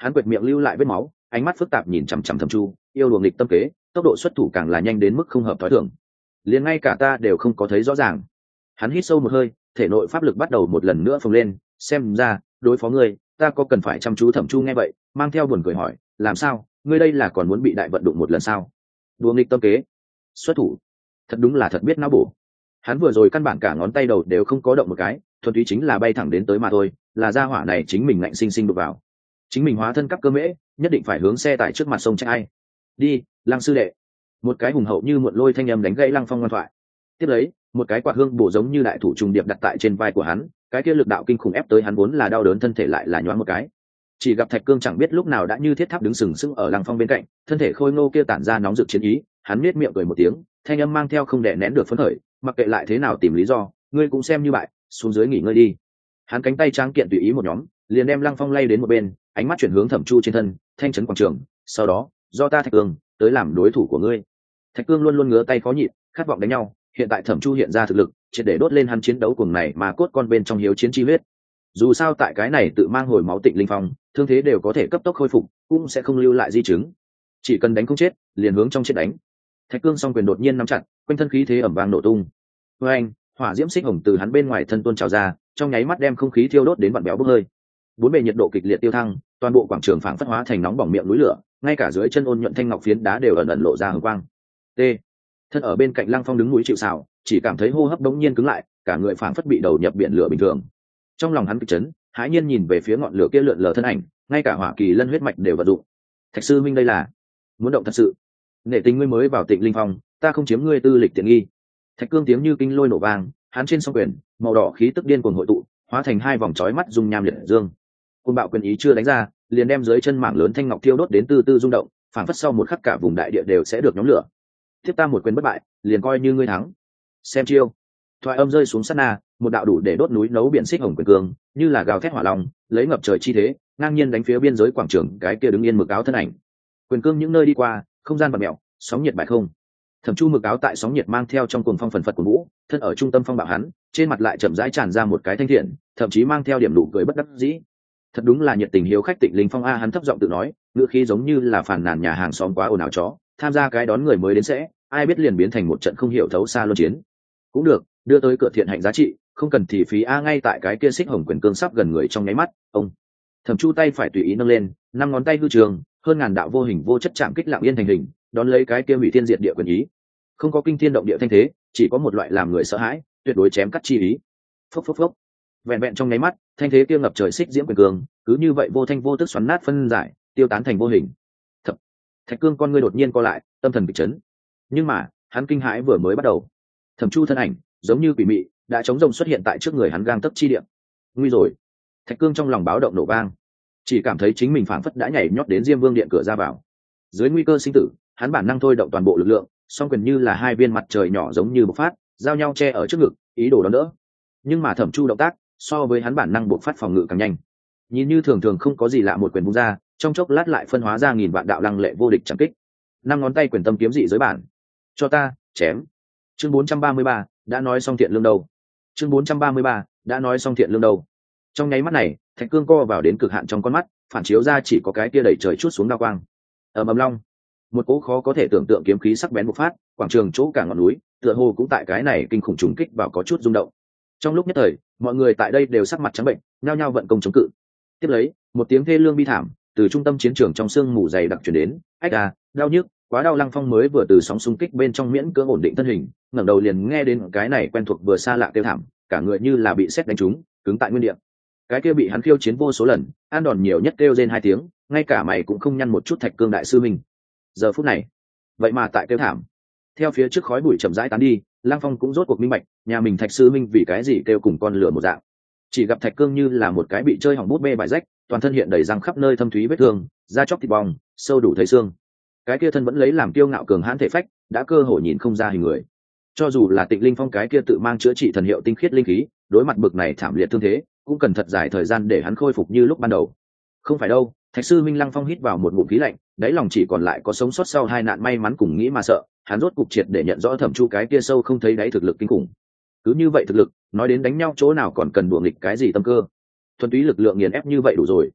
hắn quệt miệng lưu lại vết máu, ánh mắt phức tạp nhìn chằm chằm Thẩm Chu, yêu đùa nghịch tâm kế, tốc độ xuất thủ càng là nhanh đến mức không hợp thói thường, liền ngay cả ta đều không có thấy rõ ràng. Hắn hít sâu một hơi, thể nội pháp lực bắt đầu một lần nữa phồng lên, xem ra đối phó ngươi ta có cần phải chăm chú. Thẩm Chu nghe vậy mang theo buồn cười hỏi, làm sao, ngươi đây là còn muốn bị đại vận đụng một lần sao? Đùa nghịch tâm kế, xuất thủ, thật đúng là thật biết não bổ. Hắn vừa rồi căn bản cả ngón tay đầu đều không có động một cái, thuần túy chính là bay thẳng đến tới mà thôi, là gia hỏa này chính mình ngạnh sinh sinh đụng vào. Chính mình hóa thân cấp cơ mễ, nhất định phải hướng xe tải trước mặt sông trách ai. Đi, Lăng sư đệ. Một cái hùng hậu như muộn lôi thanh âm đánh gãy Lăng Phong ngoan thoại. Tiếp lấy, một cái quạt hương bổ giống như đại thủ trùng điệp đặt tại trên vai của hắn, cái kia lực đạo kinh khủng ép tới hắn vốn là đau đớn thân thể lại là nhoáng một cái. Chỉ gặp Thạch Cương chẳng biết lúc nào đã như thiết tháp đứng sừng sững ở Lăng Phong bên cạnh, thân thể khôi ngô kia tản ra nóng rực chiến ý, hắn nhếch miệng cười một tiếng, thanh âm mang theo không đè nén được phấn khởi, mặc kệ lại thế nào tìm lý do, ngươi cũng xem như bại, xuống dưới nghỉ ngơi đi. Hắn cánh tay tráng kiện tùy ý một nhóm, liền đem Lăng Phong lay đến một bên, ánh mắt chuyển hướng Thẩm Chu trên thân, thanh trấn quảng trường, sau đó, do ta Thạch Cương tới làm đối thủ của ngươi. Thạch Cương luôn luôn ngứa tay khó nhịn, khát vọng đánh nhau, hiện tại Thẩm Chu hiện ra thực lực, triệt để đốt lên hắn chiến đấu cuồng này mà cốt con bên trong hiếu chiến chi huyết. Dù sao tại cái này tự mang hồi máu Tịnh Linh Phong, thương thế đều có thể cấp tốc khôi phục, cũng sẽ không lưu lại di chứng. Chỉ cần đánh không chết, liền hướng trong chết đánh. Thạch Cương song quyền đột nhiên nắm chặt, quanh thân khí thế ầm vang nổ tung. Với anh, hỏa diễm xích hồng từ hắn bên ngoài thân tuôn trào ra, trong nháy mắt đem không khí thiêu đốt đến vặn béo bốc hơi. Bốn bề nhiệt độ kịch liệt tiêu thăng, toàn bộ quảng trường phảng phất hóa thành nóng bỏng miệng núi lửa, ngay cả dưới chân ôn nhuận thanh ngọc phiến đá đều ẩn ẩn lộ ra hừng quang. T. Thân ở bên cạnh Lăng Phong đứng núi chịu sào, chỉ cảm thấy hô hấp đống nhiên cứng lại, cả người phảng phất bị đầu nhập biển lửa bình thường. Trong lòng hắn kịch chấn, hãi nhiên nhìn về phía ngọn lửa kia lượn lờ thân ảnh, ngay cả hỏa kỳ lân huyết mạch đều vận dụng. Thạch sư minh đây là muốn động thật sự? Nể tình ngươi mới vào Tịnh Linh Phong, ta không chiếm ngươi tư lịch tiện nghi. Thạch Cương tiếng như kinh lôi nổ vang, hắn trên song quyền, màu đỏ khí tức điên cuồng hội tụ, hóa thành hai vòng chói mắt dung nham liệt dương. Côn bạo quyền ý chưa đánh ra, liền đem dưới chân mảng lớn thanh ngọc thiêu đốt đến từ từ rung động, phảng phất sau một khắc cả vùng đại địa đều sẽ được nhóm lửa. Tiếp ta một quyền bất bại, liền coi như ngươi thắng. Xem chiêu. Thoại âm rơi xuống sát na, một đạo đủ để đốt núi nấu biển xích hồng quyền cương, như là gào thét hỏa long, lấy ngập trời chi thế, ngang nhiên đánh phía biên giới quảng trường cái kia đứng yên mực áo thân ảnh. Quyền cương những nơi đi qua, không gian bạt mèo, sóng nhiệt bại không. Thẩm Chu mực áo tại sóng nhiệt mang theo trong cuồng phong phần phật của vũ, thân ở trung tâm phong bạo hắn, trên mặt lại chậm rãi tràn ra một cái thanh thiện, thậm chí mang theo điểm nụ cười bất đắc dĩ. Thật đúng là nhiệt tình hiếu khách Tịnh Linh Phong a, hắn thấp giọng tự nói, ngữ khí giống như là phàn nàn nhà hàng xóm quá ồn ào chó, tham gia cái đón người mới đến sẽ, ai biết liền biến thành một trận không hiểu thấu xa luân chiến. Cũng được, đưa tới cửa thiện hạnh giá trị, không cần thì phí a. Ngay tại cái kia xích hồng quyền cương sắp gần người trong nháy mắt, ông Thẩm Chu tay phải tùy ý nâng lên, năm ngón tay hư trường, hơn ngàn đạo vô hình vô chất chạm kích lặng yên thành hình, đón lấy cái kia hủy thiên diệt địa quyền ý. Không có kinh thiên động địa thanh thế, chỉ có một loại làm người sợ hãi, tuyệt đối chém cắt chi ý. Phốc phốc phốc. Vẹn vẹn trong nháy mắt, thanh thế kia ngập trời xích diễm quyền cương, cứ như vậy vô thanh vô tức xoắn nát phân giải, tiêu tán thành vô hình. Thập. Thạch Cương con ngươi đột nhiên co lại, tâm thần bị chấn. Nhưng mà, hắn kinh hãi vừa mới bắt đầu. Thẩm Chu thân ảnh, giống như quỷ mị, đã chống rồng xuất hiện tại trước người hắn gang tấc chi địa. Nguy rồi. Thạch Cương trong lòng báo động nổ vang, chỉ cảm thấy chính mình phảng phất đã nhảy nhót đến Diêm Vương điện cửa ra vào. Dưới nguy cơ sinh tử, hắn bản năng thôi động toàn bộ lực lượng, song quyền như là hai viên mặt trời nhỏ giống như bộc phát, giao nhau che ở trước ngực, ý đồ đón đỡ. Nhưng mà Thẩm Chu động tác, so với hắn bản năng bộc phát phòng ngự càng nhanh. Nhìn như thường thường không có gì lạ, một quyền vung ra, trong chốc lát lại phân hóa ra nghìn vạn đạo lăng lệ vô địch chẳng kích. Năm ngón tay quyền tâm kiếm dị giới bản. Cho ta, chém. Chương bốn trăm ba mươi ba, đã nói xong thiện lương đâu. Chương bốn trăm ba mươi ba, đã nói xong thiện lương đâu. Trong nháy mắt này, Thạch Cương co vào đến cực hạn trong con mắt, phản chiếu ra chỉ có cái kia đẩy trời chút xuống đao quang. Ầm ầm long, một cỗ khó có thể tưởng tượng kiếm khí sắc bén bộc phát, quảng trường chỗ cả ngọn núi, tựa hồ cũng tại cái này kinh khủng trùng kích vào có chút rung động. Trong lúc nhất thời, mọi người tại đây đều sắc mặt trắng bệnh, nhao nhao vận công chống cự. Tiếp lấy, một tiếng thê lương bi thảm từ trung tâm chiến trường trong sương mù dày đặc truyền đến, ách à, đau nhức, quá đau. Lăng Phong mới vừa từ sóng xung kích bên trong miễn cưỡng ổn định thân hình, ngẩng đầu liền nghe đến cái này quen thuộc vừa xa lạ kêu thảm, cả người như là bị sét đánh trúng, cứng tại nguyên địa. Cái kia bị hắn khiêu chiến vô số lần, ăn đòn nhiều nhất kêu rên hai tiếng, ngay cả mày cũng không nhăn một chút. Thạch Cương đại sư minh, giờ phút này, vậy mà tại kêu thảm. Theo phía trước khói bụi chậm rãi tán đi, Lăng Phong cũng rốt cuộc minh bạch, nhà mình Thạch sư minh vì cái gì kêu cùng con lửa một dạng. Chỉ gặp Thạch Cương như là một cái bị chơi hỏng bút bê bại rách, toàn thân hiện đầy răng khắp nơi thâm thúy vết thương, da chóc thịt bong, sâu đủ thấy xương. Cái kia thân vẫn lấy làm kiêu ngạo cường hãn thể phách, đã cơ hội nhìn không ra hình người. Cho dù là Tịnh Linh Phong cái kia tự mang chữa trị thần hiệu tinh khiết linh khí, đối mặt bực này thảm liệt thương thế, cũng cần thật dài thời gian để hắn khôi phục như lúc ban đầu. Không phải đâu. Thạch sư minh. Lăng Phong hít vào một ngụm khí lạnh, đáy lòng chỉ còn lại có sống sót sau hai nạn may mắn cùng nghĩ mà sợ. Hắn rốt cục triệt để nhận rõ Thẩm Chu cái kia sâu không thấy đáy thực lực kinh khủng. Cứ như vậy thực lực, nói đến đánh nhau chỗ nào còn cần đùa nghịch cái gì tâm cơ. Thuần túy lực lượng nghiền ép như vậy đủ rồi.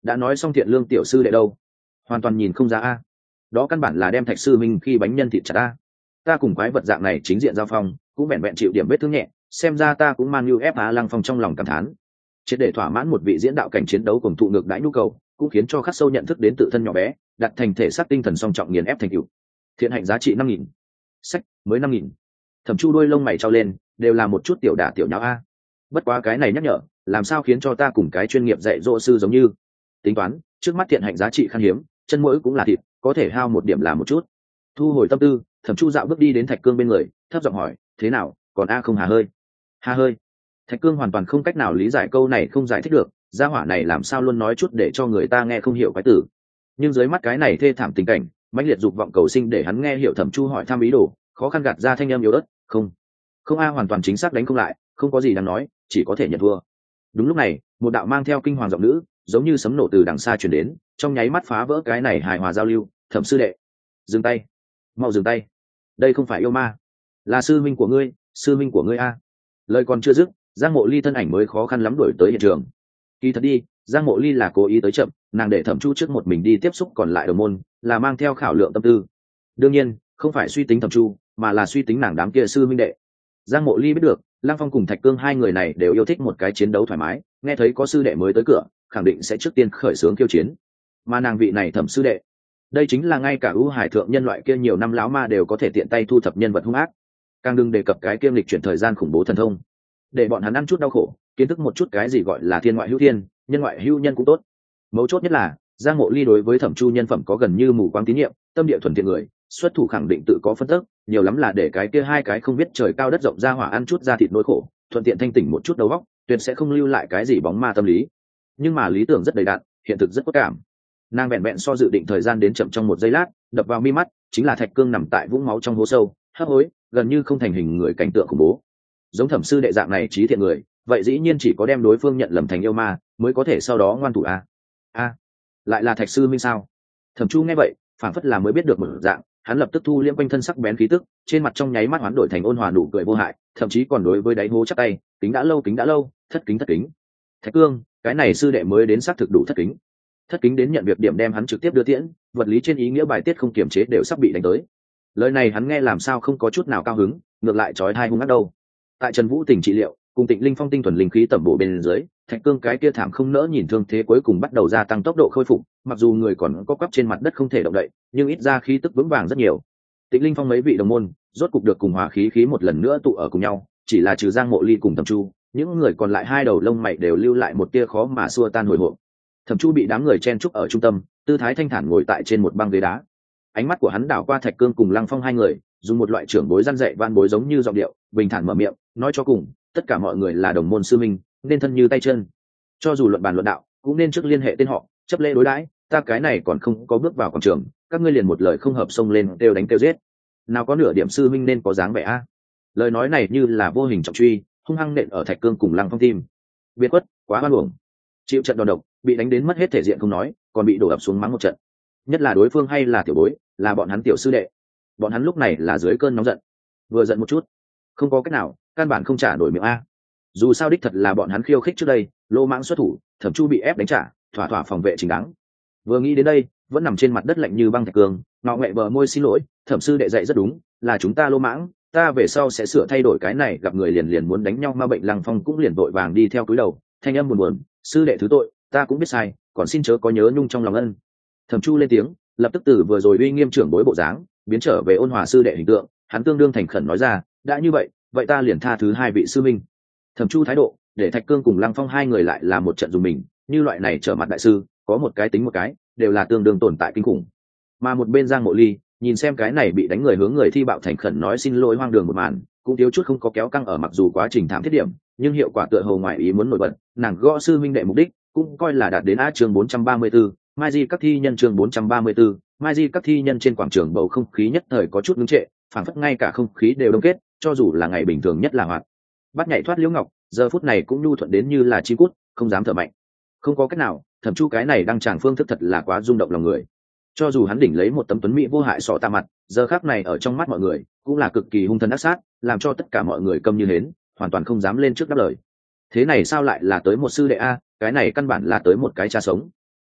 đã nói xong thiện lương tiểu sư đệ đâu, hoàn toàn nhìn không ra a. Đó căn bản là đem Thạch sư minh khi bánh nhân thịt chặt a. Ta cùng quái vật dạng này chính diện giao phong cũng vẹn vẹn chịu điểm vết thương nhẹ, xem ra ta cũng man như ép á. Lăng Phong trong lòng cảm thán, triệt để thỏa mãn một vị diễn đạo cảnh chiến đấu cùng thụ ngược đãi nhu cầu, cũng khiến cho khắc sâu nhận thức đến tự thân nhỏ bé, đặt thành thể xác tinh thần song trọng nghiền ép thành tựu. Thiện hạnh giá trị năm nghìn, sách mới năm nghìn. Thẩm Chu đôi lông mày trao lên, đều là một chút tiểu đả tiểu nháo a. Bất quá cái này nhắc nhở, làm sao khiến cho ta cùng cái chuyên nghiệp dạy dỗ sư giống như. Tính toán, trước mắt thiện hạnh giá trị khan hiếm, chân mũi cũng là thịt, có thể hao một điểm là một chút. Thu hồi tâm tư, Thẩm Chu dạo bước đi đến Thạch Cương bên người, thấp giọng hỏi, thế nào, còn a không hà hơi? Hà hơi? Thạch Cương hoàn toàn không cách nào lý giải câu này, không giải thích được, gia hỏa này làm sao luôn nói chút để cho người ta nghe không hiểu cái từ. Nhưng dưới mắt cái này thê thảm tình cảnh, mãnh liệt dục vọng cầu sinh để hắn nghe hiểu Thẩm Chu hỏi thăm ý đồ, khó khăn gạt ra thanh âm yếu ớt, không, không a, hoàn toàn chính xác đánh không lại, không có gì đáng nói, chỉ có thể nhận thua. Đúng lúc này, một đạo mang theo kinh hoàng giọng nữ, giống như sấm nổ từ đằng xa truyền đến, trong nháy mắt phá vỡ cái này hài hòa giao lưu. Thẩm sư đệ, dừng tay, mau dừng tay, đây không phải yêu ma, là sư minh của ngươi, sư minh của ngươi a. Lời còn chưa dứt, Giang Mộ Ly thân ảnh mới khó khăn lắm đuổi tới hiện trường. Kỳ thật đi, Giang Mộ Ly là cố ý tới chậm, nàng để Thẩm Chu trước một mình đi tiếp xúc còn lại đồng môn, là mang theo khảo lượng tâm tư. Đương nhiên, không phải suy tính Thẩm Chu, mà là suy tính nàng đám kia sư minh đệ. Giang Mộ Ly biết được, Lăng Phong cùng Thạch Cương hai người này đều yêu thích một cái chiến đấu thoải mái, nghe thấy có sư đệ mới tới cửa, khẳng định sẽ trước tiên khởi xướng khiêu chiến. Mà nàng vị này Thẩm sư đệ, đây chính là ngay cả ưu hải thượng nhân loại kia nhiều năm lão ma đều có thể tiện tay thu thập nhân vật hung ác, càng đừng đề cập cái kiêm lịch chuyển thời gian khủng bố thần thông, để bọn hắn ăn chút đau khổ, kiến thức một chút cái gì gọi là thiên ngoại hữu thiên, nhân ngoại hữu nhân cũng tốt. Mấu chốt nhất là Giang Mộ Ly đối với Thẩm Chu nhân phẩm có gần như mù quáng tín nhiệm, tâm địa thuần thiện người, xuất thủ khẳng định tự có phân tích, nhiều lắm là để cái kia hai cái không biết trời cao đất rộng ra hỏa ăn chút ra thịt nỗi khổ, thuận tiện thanh tỉnh một chút đầu óc, tuyệt sẽ không lưu lại cái gì bóng ma tâm lý. Nhưng mà lý tưởng rất đầy đặn, hiện thực rất bất cảm. Nàng vẹn vẹn so dự định thời gian đến chậm trong một giây lát, đập vào mi mắt chính là Thạch Cương nằm tại vũng máu trong hố sâu, hấp hối, gần như không thành hình người, cảnh tượng khủng bố. Giống Thẩm sư đệ dạng này trí thiện người, vậy dĩ nhiên chỉ có đem đối phương nhận lầm thành yêu ma, mới có thể sau đó ngoan thủ a. A, lại là Thạch sư minh sao? Thẩm Chu nghe vậy, phảng phất là mới biết được một dạng, hắn lập tức thu liễm quanh thân sắc bén khí tức, trên mặt trong nháy mắt hoán đổi thành ôn hòa nụ cười vô hại, thậm chí còn đối với đáy hố chắp tay, kính đã lâu kính đã lâu, thất kính thất kính. Thạch Cương, cái này sư đệ mới đến xác thực đủ thất kính. Thất kính đến nhận việc điểm đem hắn trực tiếp đưa tiễn, vật lý trên ý nghĩa bài tiết không kiềm chế đều sắp bị đánh tới. Lời này hắn nghe làm sao không có chút nào cao hứng, ngược lại trói tai hung ác đâu. Tại Trần Vũ tỉnh trị liệu, cùng Tịnh Linh Phong tinh thuần linh khí tẩm bổ bên dưới, Thạch Cương cái kia thảm không nỡ nhìn thương thế cuối cùng bắt đầu gia tăng tốc độ khôi phục, mặc dù người còn có quắp trên mặt đất không thể động đậy, nhưng ít ra khí tức vững vàng rất nhiều. Tịnh Linh Phong mấy vị đồng môn, rốt cục được cùng hòa khí khí một lần nữa tụ ở cùng nhau, chỉ là trừ Giang Mộ Ly cùng Thẩm Chu, những người còn lại hai đầu lông mày đều lưu lại một tia khó mà xua tan hồi hộp. Thẩm Chu bị đám người chen chúc ở trung tâm, tư thái thanh thản ngồi tại trên một băng ghế đá. Ánh mắt của hắn đảo qua Thạch Cương cùng Lăng Phong hai người, dùng một loại trưởng bối răn dạy van bối giống như giọng điệu, bình thản mở miệng, nói cho cùng, tất cả mọi người là đồng môn sư minh, nên thân như tay chân. Cho dù luận bàn luận đạo, cũng nên trước liên hệ tên họ, chấp lễ đối đãi, ta cái này còn không có bước vào quảng trường, các ngươi liền một lời không hợp xông lên kêu đánh kêu giết. Nào có nửa điểm sư minh nên có dáng vẻ a. Lời nói này như là vô hình trọng truy, hung hăng nện ở Thạch Cương cùng Lăng Phong tim. Biệt quất, quá hoan uổng. Chịu trận đòn độc, bị đánh đến mất hết thể diện không nói, còn bị đổ ập xuống mắng một trận. Nhất là đối phương hay là tiểu bối, là bọn hắn tiểu sư đệ. Bọn hắn lúc này là dưới cơn nóng giận, vừa giận một chút, không có cách nào, căn bản không trả nổi miệng a. Dù sao đích thật là bọn hắn khiêu khích trước đây, lô mãng xuất thủ, Thẩm Chu bị ép đánh trả, thỏa thỏa phòng vệ chính đáng. Vừa nghĩ đến đây, vẫn nằm trên mặt đất lạnh như băng Thạch Cương, ngọ nghệ bờ môi xin lỗi, Thẩm sư đệ dạy rất đúng, là chúng ta lô mãng, ta về sau sẽ sửa thay đổi cái này, gặp người liền liền muốn đánh nhau ma bệnh. Lăng Phong cũng liền vội vàng đi theo cúi đầu, thanh âm buồn buồn, sư đệ thứ tội, ta cũng biết sai, còn xin chớ có nhớ nhung trong lòng ân. Thẩm Chu lên tiếng, lập tức từ vừa rồi uy nghiêm trưởng bối bộ dáng biến trở về ôn hòa sư đệ hình tượng, hắn tương đương thành khẩn nói ra, đã như vậy, vậy ta liền tha thứ hai vị sư minh. Thẩm Chu thái độ, để Thạch Cương cùng Lăng Phong hai người lại là một trận dùng mình, như loại này trở mặt đại sư, có một cái tính một cái, đều là tương đương tồn tại kinh khủng. Mà một bên Giang Mộ Ly, nhìn xem cái này bị đánh người hướng người thi bạo thành khẩn nói xin lỗi hoang đường một màn, cũng thiếu chút không có kéo căng ở, mặc dù quá trình thảm thiết điểm, nhưng hiệu quả tựa hồ ngoài ý muốn nổi bật, nàng gõ sư minh đệ mục đích, cũng coi là đạt đến a. Chương bốn trăm ba mươi tư, Mai Di các thi nhân. Chương bốn trăm ba mươi tư, Mai Di các thi nhân. Trên quảng trường bầu không khí nhất thời có chút ngưng trệ, phảng phất ngay cả không khí đều đông kết, cho dù là ngày bình thường nhất là hoạt bắt nhảy thoát Liễu Ngọc, giờ phút này cũng nhu thuận đến như là chim cút, không dám thở mạnh. Không có cách nào, Thẩm Chu cái này đăng tràng phương thức thật là quá rung động lòng người. Cho dù hắn đỉnh lấy một tấm tuấn mỹ vô hại sọ tạ mặt, giờ khắc này ở trong mắt mọi người cũng là cực kỳ hung thần ác sát, làm cho tất cả mọi người câm như hến, hoàn toàn không dám lên trước đáp lời. Thế này sao lại là tới một sư đệ a, cái này căn bản là tới một cái cha sống.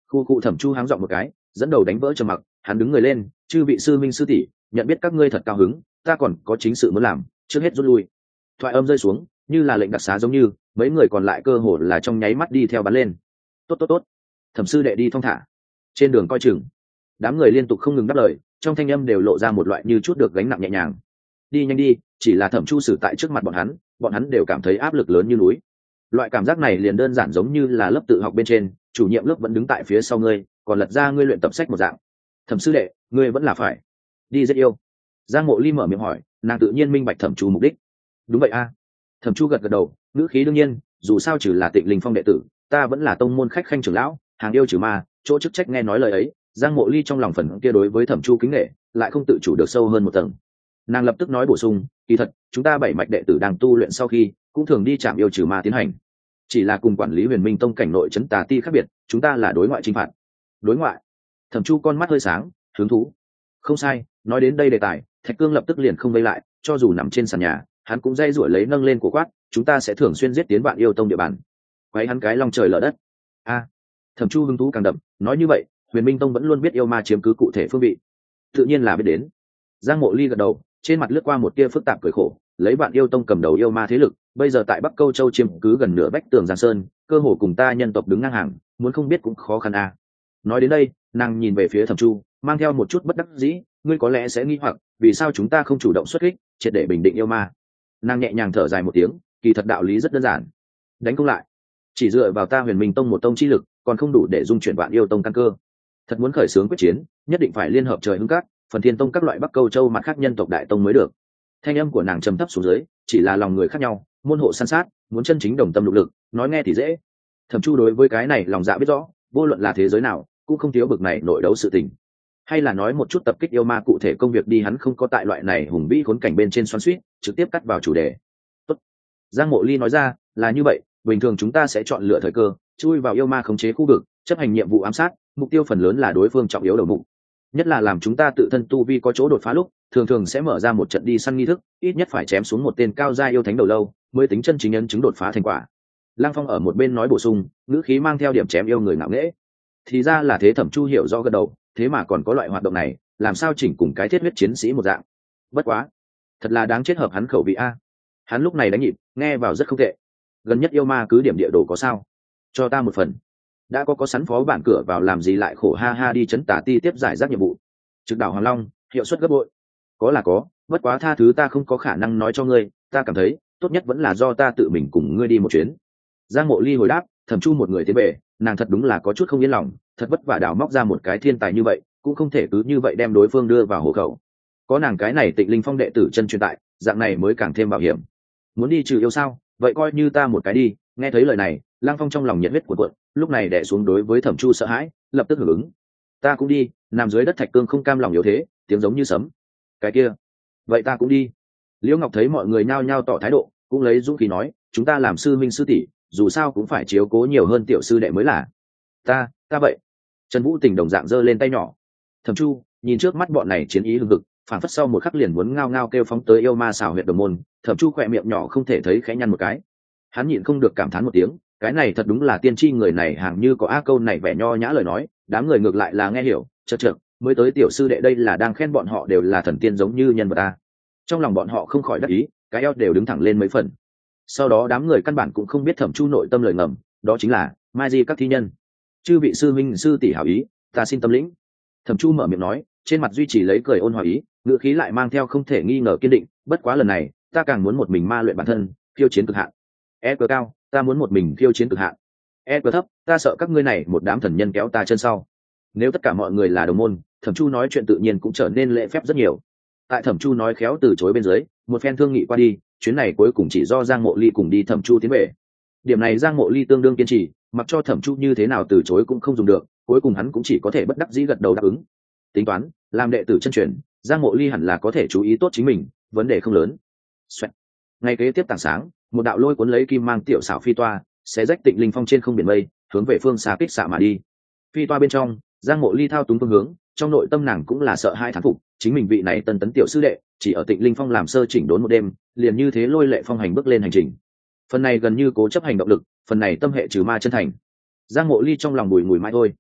Khu cụ Thẩm Chu háng giọng một cái, dẫn đầu đánh vỡ trầm mặc, hắn đứng người lên, chư vị sư minh sư tỷ, nhận biết các ngươi thật cao hứng, ta còn có chính sự muốn làm, trước hết rút lui. Thoại âm rơi xuống, như là lệnh đặc xá giống như, mấy người còn lại cơ hồ là trong nháy mắt đi theo bắn lên. Tốt tốt tốt, Thẩm sư đệ đi thong thả. Trên đường coi chừng. Đám người liên tục không ngừng đáp lời, trong thanh âm đều lộ ra một loại như chút được gánh nặng nhẹ nhàng. Đi nhanh đi, chỉ là Thẩm Chu xử tại trước mặt bọn hắn, bọn hắn đều cảm thấy áp lực lớn như núi. Loại cảm giác này liền đơn giản giống như là lớp tự học bên trên, chủ nhiệm lớp vẫn đứng tại phía sau ngươi, còn lật ra ngươi luyện tập sách một dạng. Thẩm sư đệ, ngươi vẫn là phải đi rất yêu. Giang Mộ Ly mở miệng hỏi, nàng tự nhiên minh bạch Thẩm Chu mục đích. Đúng vậy a. Thẩm Chu gật gật đầu, ngữ khí đương nhiên, dù sao trừ là Tịnh Linh Phong đệ tử, ta vẫn là tông môn khách khanh trưởng lão, hàng yêu trừ ma, chỗ chức trách nghe nói lời ấy, Giang Mộ Ly trong lòng phần kia đối với Thẩm Chu kính nể, lại không tự chủ được sâu hơn một tầng. Nàng lập tức nói bổ sung, kỳ thật, chúng ta bảy mạch đệ tử đang tu luyện sau khi, cũng thường đi trạm yêu trừ ma tiến hành. Chỉ là cùng quản lý Huyền Minh Tông cảnh nội trấn tà ti khác biệt, chúng ta là đối ngoại chinh phạt. Đối ngoại? Thẩm Chu con mắt hơi sáng, hứng thú. Không sai, nói đến đây đề tài, Thạch Cương lập tức liền không vây lại, cho dù nằm trên sàn nhà, hắn cũng dây rủi lấy nâng lên của quát, chúng ta sẽ thường xuyên giết tiến Vạn Yêu Tông địa bàn. Quấy hắn cái long trời lở đất. A. Thẩm Chu hứng thú càng đậm, nói như vậy, Huyền Minh Tông vẫn luôn biết yêu ma chiếm cứ cụ thể phương vị. Tự nhiên là biết đến. Giang Mộ Ly gật đầu, trên mặt lướt qua một tia phức tạp cười khổ, lấy Vạn Yêu Tông cầm đầu yêu ma thế lực, bây giờ tại Bắc Câu Châu chiếm cứ gần nửa bách tường Giang Sơn, cơ hồ cùng ta nhân tộc đứng ngang hàng, muốn không biết cũng khó khăn a. Nói đến đây, nàng nhìn về phía Thẩm Chu, mang theo một chút bất đắc dĩ, ngươi có lẽ sẽ nghi hoặc, vì sao chúng ta không chủ động xuất kích, triệt để bình định yêu ma. Nàng nhẹ nhàng thở dài một tiếng, kỳ thật đạo lý rất đơn giản. Đánh không lại, chỉ dựa vào ta Huyền Minh Tông một tông chi lực, còn không đủ để dung chuyển Vạn Yêu Tông căn cơ. Thật muốn khởi xướng quyết chiến, nhất định phải liên hợp trời hưng các, Phần Thiên Tông các loại Bắc Câu Châu mặt khác nhân tộc đại tông mới được. Thanh âm của nàng trầm thấp xuống dưới, chỉ là lòng người khác nhau, môn hộ san sát, muốn chân chính đồng tâm lục lực, nói nghe thì dễ. Thẩm Chu đối với cái này lòng dạ biết rõ, vô luận là thế giới nào, cũng không thiếu bực này nội đấu sự tình. Hay là nói một chút tập kích yêu ma cụ thể công việc đi, hắn không có tại loại này hùng vĩ khốn cảnh bên trên xoắn xuýt, trực tiếp cắt vào chủ đề. Tốt. Giang Mộ Ly nói ra, là như vậy, bình thường chúng ta sẽ chọn lựa thời cơ, chui vào yêu ma khống chế khu vực, chấp hành nhiệm vụ ám sát, mục tiêu phần lớn là đối phương trọng yếu đầu mục. Nhất là làm chúng ta tự thân tu vi có chỗ đột phá lúc, thường thường sẽ mở ra một trận đi săn nghi thức, ít nhất phải chém xuống một tên cao gia yêu thánh đầu lâu, mới tính chân chính nhân chứng đột phá thành quả. Lăng Phong ở một bên nói bổ sung, ngữ khí mang theo điểm chém yêu người ngạo nghễ. Thì ra là thế. Thẩm Chu hiểu rõ gật đầu, thế mà còn có loại hoạt động này, làm sao chỉnh cùng cái thiết huyết chiến sĩ một dạng. Bất quá, thật là đáng chết hợp hắn khẩu vị a. Hắn lúc này đánh nhịp, nghe vào rất không tệ. Gần nhất yêu ma cứ điểm địa đồ có sao? Cho ta một phần. Đã có có sẵn phó bản cửa vào làm gì lại khổ ha ha đi chấn tà ti tiếp giải rác nhiệm vụ. Trực đảo Hoàng Long, hiệu suất gấp bội. Có là có, bất quá tha thứ ta không có khả năng nói cho ngươi, ta cảm thấy tốt nhất vẫn là do ta tự mình cùng ngươi đi một chuyến. Giang Mộ Ly hồi đáp, Thẩm Chu một người tiến về, nàng thật đúng là có chút không yên lòng, thật vất vả đào móc ra một cái thiên tài như vậy, cũng không thể cứ như vậy đem đối phương đưa vào hộ khẩu. Có nàng cái này Tịnh Linh Phong đệ tử chân truyền tại, dạng này mới càng thêm bảo hiểm. Muốn đi trừ yêu sao? Vậy coi như ta một cái đi. Nghe thấy lời này, Lăng Phong trong lòng nhiệt huyết cuộn cuộn, lúc này đè xuống đối với Thẩm Chu sợ hãi, lập tức hưởng ứng. Ta cũng đi. Nằm dưới đất Thạch Cương không cam lòng yếu thế, tiếng giống như sấm. Cái kia, vậy ta cũng đi. Liễu Ngọc thấy mọi người nhao nhao tỏ thái độ, cũng lấy dũng khí nói, chúng ta làm sư minh sư tỷ, dù sao cũng phải chiếu cố nhiều hơn tiểu sư đệ mới là. Ta, ta vậy. Trần Vũ Tình đồng dạng giơ lên tay nhỏ. Thẩm Chu nhìn trước mắt bọn này chiến ý hừng hực, phản phất sau một khắc liền muốn ngao ngao kêu phóng tới yêu ma xảo huyệt đồng môn. Thẩm Chu khỏe miệng nhỏ không thể thấy khẽ nhăn một cái. Hắn nhịn không được cảm thán một tiếng, cái này thật đúng là tiên tri, người này hàng như có a câu này vẻ nho nhã lời nói, đám người ngược lại là nghe hiểu, chật chật, mới tới tiểu sư đệ đây là đang khen bọn họ đều là thần tiên giống như nhân vật a. Trong lòng bọn họ không khỏi đắc ý, cái eo đều đứng thẳng lên mấy phần. Sau đó đám người căn bản cũng không biết Thẩm Chu nội tâm lời ngầm, đó chính là mai di các thi nhân. Chư vị sư minh sư tỷ hảo ý, ta xin tâm lĩnh. Thẩm Chu mở miệng nói, trên mặt duy trì lấy cười ôn hòa ý, ngữ khí lại mang theo không thể nghi ngờ kiên định, bất quá lần này ta càng muốn một mình ma luyện bản thân, phiêu chiến cực hạn. E cờ cao, ta muốn một mình phiêu chiến cực hạn. E cờ thấp, ta sợ các ngươi này một đám thần nhân kéo ta chân sau. Nếu tất cả mọi người là đồng môn, Thẩm Chu nói chuyện tự nhiên cũng trở nên lễ phép rất nhiều. Tại Thẩm Chu nói khéo từ chối bên dưới, một phen thương nghị qua đi, chuyến này cuối cùng chỉ do Giang Mộ Ly cùng đi Thẩm Chu tiến về. Điểm này Giang Mộ Ly tương đương kiên trì, mặc cho Thẩm Chu như thế nào từ chối cũng không dùng được, cuối cùng hắn cũng chỉ có thể bất đắc dĩ gật đầu đáp ứng. Tính toán, làm đệ tử chân truyền, Giang Mộ Ly hẳn là có thể chú ý tốt chính mình, vấn đề không lớn. Xoẹt. Ngày kế tiếp tảng sáng, một đạo lôi cuốn lấy kim mang tiểu xảo phi toa, xé rách Tịnh Linh Phong trên không biển mây, hướng về phương xa kích xạ mà đi. Phi toa bên trong, Giang Mộ Ly thao túng phương hướng, trong nội tâm nàng cũng là sợ hai thán phục, chính mình vị này tân tấn tiểu sư đệ, chỉ ở Tịnh Linh Phong làm sơ chỉnh đốn một đêm, liền như thế lôi lệ phong hành bước lên hành trình. Phần này gần như cố chấp hành động lực, phần này tâm hệ trừ ma chân thành. Giang Mộ Ly trong lòng bùi ngùi mãi thôi.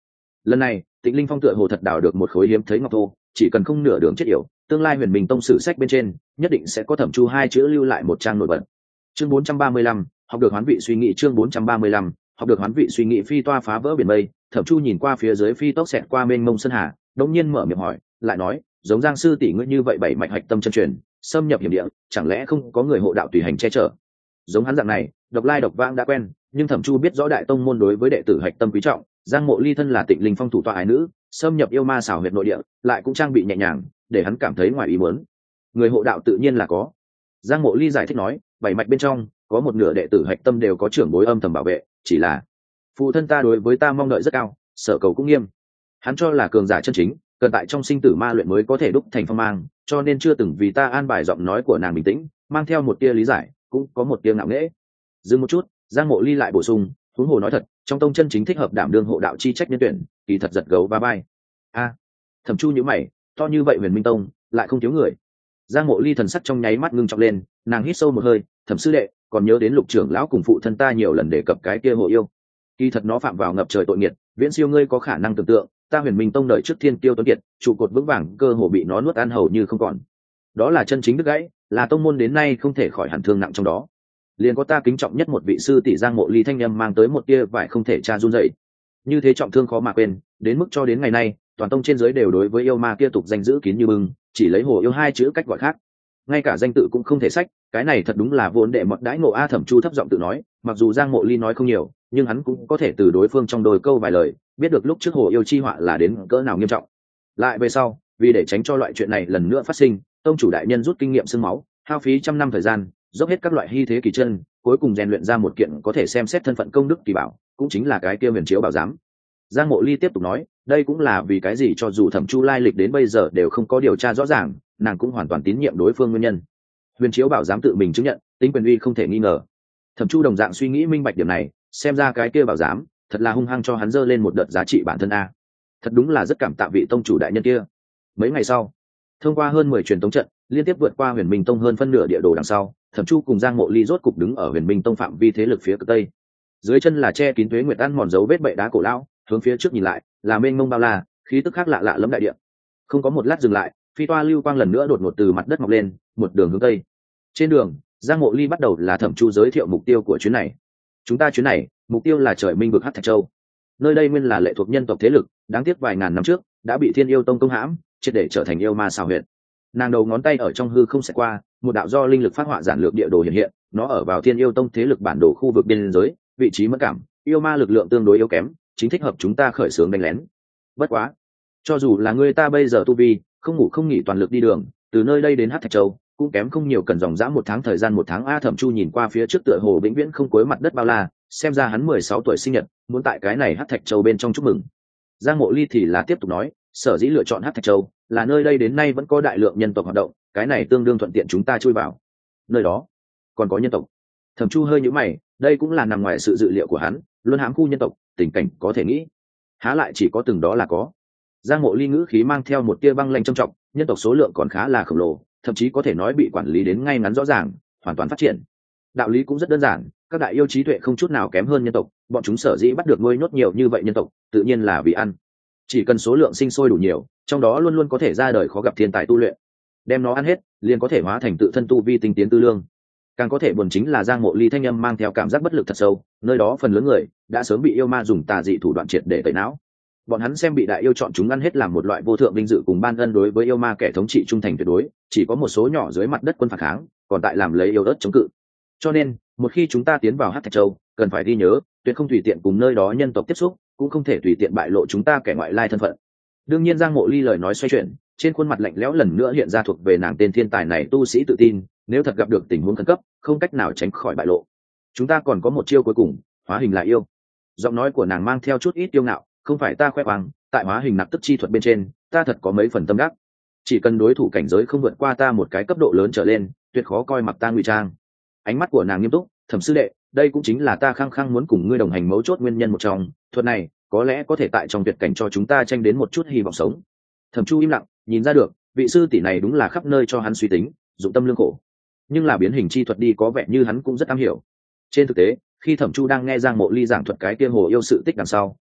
lần này Tịnh Linh Phong tựa hồ thật đào được một khối hiếm thấy ngọc thô, chỉ cần không nửa đường chết yểu, tương lai Huyền Minh Tông sử sách bên trên nhất định sẽ có Thẩm Chu hai chữ lưu lại một trang nổi bật. Chương bốn trăm ba mươi lăm, học được hoán vị suy nghĩ. Chương bốn trăm ba mươi lăm, học được hoán vị suy nghĩ. Phi toa phá vỡ biển mây, Thẩm Chu nhìn qua phía dưới phi tốc xẹt qua mênh mông sơn hà, đống nhiên mở miệng hỏi, lại nói, giống Giang sư tỷ ngươi như vậy bảy mạch hạch tâm chân truyền, xâm nhập hiểm địa, chẳng lẽ không có người hộ đạo tùy hành che chở? Giống hắn dạng này, độc lai độc vãng đã quen, nhưng Thẩm Chu biết rõ đại tông môn đối với đệ tử hạch tâm quý trọng, Giang Mộ Ly thân là Tịnh Linh Phong thủ tọa ái nữ, xâm nhập yêu ma xảo huyệt nội địa, lại cũng trang bị nhẹ nhàng, để hắn cảm thấy ngoài ý muốn. Người hộ đạo tự nhiên là có. Giang Mộ Ly giải thích nói, bảy mạch bên trong có một nửa đệ tử hạch tâm đều có trưởng bối âm thầm bảo vệ, chỉ là phụ thân ta đối với ta mong đợi rất cao, sở cầu cũng nghiêm. Hắn cho là cường giả chân chính, cần tại trong sinh tử ma luyện mới có thể đúc thành phong mang, cho nên chưa từng vì ta an bài giọng nói của nàng bình tĩnh, mang theo một tia lý giải, cũng có một tia ngạo nghễ. Dừng một chút, Giang Mộ Ly lại bổ sung, huống hồ nói thật, trong tông chân chính thích hợp đảm đương hộ đạo chi trách nhân tuyển, kỳ thật giật gấu ba bay. A, Thẩm Chu nhíu mày, to như vậy Huyền Minh Tông, lại không thiếu người. Giang Mộ Ly thần sắc trong nháy mắt ngưng trọng lên, nàng hít sâu một hơi, Thẩm sư đệ, còn nhớ đến Lục trưởng lão cùng phụ thân ta nhiều lần đề cập cái kia hộ yêu. Kỳ thật nó phạm vào ngập trời tội nghiệt, viễn siêu ngươi có khả năng tưởng tượng, ta Huyền Minh Tông đợi trước thiên tiêu tuấn kiệt, trụ cột vững vàng, cơ hồ bị nó nuốt ăn hầu như không còn. Đó là chân chính đứt gãy, là tông môn đến nay không thể khỏi hẳn thương nặng trong đó. Liền có ta kính trọng nhất một vị sư tỷ Giang Mộ Ly thanh âm mang tới một tia vải không thể tra run dậy. Như thế trọng thương khó mà quên, đến mức cho đến ngày nay, toàn tông trên dưới đều đối với yêu ma kia tục danh giữ kín như bưng, chỉ lấy hồ yêu hai chữ cách gọi khác, ngay cả danh tự cũng không thể sách. Cái này thật đúng là vốn đệ mật đãi ngộ a. Thẩm Chu thấp giọng tự nói, mặc dù Giang Mộ Ly nói không nhiều, nhưng hắn cũng có thể từ đối phương trong đôi câu vài lời biết được lúc trước hồ yêu chi họa là đến cỡ nào nghiêm trọng. Lại về sau, vì để tránh cho loại chuyện này lần nữa phát sinh, tông chủ đại nhân rút kinh nghiệm xương máu, hao phí trăm năm thời gian, dốc hết các loại hy thế kỳ chân, cuối cùng rèn luyện ra một kiện có thể xem xét thân phận công đức kỳ bảo, cũng chính là cái kia huyền chiếu bảo giám. Giang Mộ Ly tiếp tục nói, đây cũng là vì cái gì cho dù Thẩm Chu lai lịch đến bây giờ đều không có điều tra rõ ràng, nàng cũng hoàn toàn tín nhiệm đối phương nguyên nhân. Huyền chiếu bảo giám tự mình chứng nhận, tính quyền uy không thể nghi ngờ. Thẩm Chu đồng dạng suy nghĩ minh bạch điểm này, xem ra cái kia bảo giám thật là hung hăng cho hắn dơ lên một đợt giá trị bản thân a. Thật đúng là rất cảm tạ vị tông chủ đại nhân kia. Mấy ngày sau, thông qua hơn mười truyền tống trận, liên tiếp vượt qua Huyền Minh Tông hơn phân nửa địa đồ đằng sau, Thẩm Chu cùng Giang Mộ Ly rốt cục đứng ở Huyền Minh Tông phạm vi thế lực phía cực tây. Dưới chân là che kín tuế nguyệt ăn mòn dấu vết bệ đá cổ lão, hướng phía trước nhìn lại, là mênh mông bao la, khí tức khác lạ lạ lẫm đại địa. Không có một lát dừng lại, phi toa lưu quang lần nữa đột ngột từ mặt đất mọc lên, một đường hướng tây. Trên đường, Giang Mộ Ly bắt đầu là Thẩm Chu giới thiệu mục tiêu của chuyến này. Chúng ta chuyến này, mục tiêu là trời minh vực Hắc Thạch Châu. Nơi đây nguyên là lệ thuộc nhân tộc thế lực, đáng tiếc vài ngàn năm trước đã bị Thiên Yêu Tông công hãm, triệt để trở thành yêu ma xào huyệt. Nàng đầu ngón tay ở trong hư không xẹt qua, một đạo do linh lực phát họa giản lược địa đồ hiện hiện, nó ở vào Thiên Yêu Tông thế lực bản đồ khu vực biên giới, vị trí mất cảm, yêu ma lực lượng tương đối yếu kém, chính thích hợp chúng ta khởi xướng đánh lén. Bất quá, cho dù là người ta bây giờ tu vi, không ngủ không nghỉ toàn lực đi đường, từ nơi đây đến Hắc Thạch Châu, cũng kém không nhiều, cần dòng dã một tháng thời gian. Một tháng a. Thẩm Chu nhìn qua phía trước tựa hồ vĩnh viễn không cuối mặt đất bao la, xem ra hắn mười sáu tuổi sinh nhật, muốn tại cái này Hắc Thạch Châu bên trong chúc mừng. Giang Mộ Ly thì là tiếp tục nói, sở dĩ lựa chọn Hắc Thạch Châu là nơi đây đến nay vẫn có đại lượng nhân tộc hoạt động, cái này tương đương thuận tiện chúng ta chui vào. Nơi đó còn có nhân tộc? Thẩm Chu hơi nhíu mày, đây cũng là nằm ngoài sự dự liệu của hắn, luôn hãm khu nhân tộc, tình cảnh có thể nghĩ, há lại chỉ có từng đó là có. Giang Mộ Ly ngữ khí mang theo một tia băng lanh trầm trọng, nhân tộc số lượng còn khá là khổng lồ, thậm chí có thể nói bị quản lý đến ngay ngắn rõ ràng, hoàn toàn phát triển. Đạo lý cũng rất đơn giản, các đại yêu trí tuệ không chút nào kém hơn nhân tộc, bọn chúng sở dĩ bắt được nuôi nhốt nhiều như vậy nhân tộc, tự nhiên là vì ăn. Chỉ cần số lượng sinh sôi đủ nhiều, trong đó luôn luôn có thể ra đời khó gặp thiên tài tu luyện, đem nó ăn hết, liền có thể hóa thành tự thân tu vi tinh tiến tư lương. Càng có thể buồn chính là Giang Mộ Ly thanh âm mang theo cảm giác bất lực thật sâu, nơi đó phần lớn người đã sớm bị yêu ma dùng tà dị thủ đoạn triệt để tẩy não. Bọn hắn xem bị đại yêu chọn chúng ăn hết làm một loại vô thượng vinh dự cùng ban ân, đối với yêu ma kẻ thống trị trung thành tuyệt đối, chỉ có một số nhỏ dưới mặt đất quân phản kháng, còn tại làm lấy yêu ớt chống cự. Cho nên, một khi chúng ta tiến vào Hắc Thạch Châu, cần phải ghi nhớ, tuyệt không tùy tiện cùng nơi đó nhân tộc tiếp xúc, cũng không thể tùy tiện bại lộ chúng ta kẻ ngoại lai thân phận. Đương nhiên Giang Mộ Ly lời nói xoay chuyển, trên khuôn mặt lạnh lẽo lần nữa hiện ra thuộc về nàng tên thiên tài này tu sĩ tự tin, nếu thật gặp được tình huống khẩn cấp, không cách nào tránh khỏi bại lộ. Chúng ta còn có một chiêu cuối cùng, hóa hình là yêu. Giọng nói của nàng mang theo chút ít kiêu ngạo, không phải ta khoe khoang, tại hóa hình nạp tức chi thuật bên trên, ta thật có mấy phần tâm đắc. Chỉ cần đối thủ cảnh giới không vượt qua ta một cái cấp độ lớn trở lên, tuyệt khó coi mặc ta ngụy trang. Ánh mắt của nàng nghiêm túc, Thẩm sư đệ, đây cũng chính là ta khăng khăng muốn cùng ngươi đồng hành mấu chốt nguyên nhân một trong, thuật này có lẽ có thể tại trong tuyệt cảnh cho chúng ta tranh đến một chút hy vọng sống. Thẩm Chu im lặng, nhìn ra được, vị sư tỷ này đúng là khắp nơi cho hắn suy tính, dụng tâm lương khổ. Nhưng là biến hình chi thuật đi có vẻ như hắn cũng rất am hiểu. Trên thực tế, khi Thẩm Chu đang nghe Giang Mộ Ly giảng thuật cái kia hồ yêu sự tích đằng sau,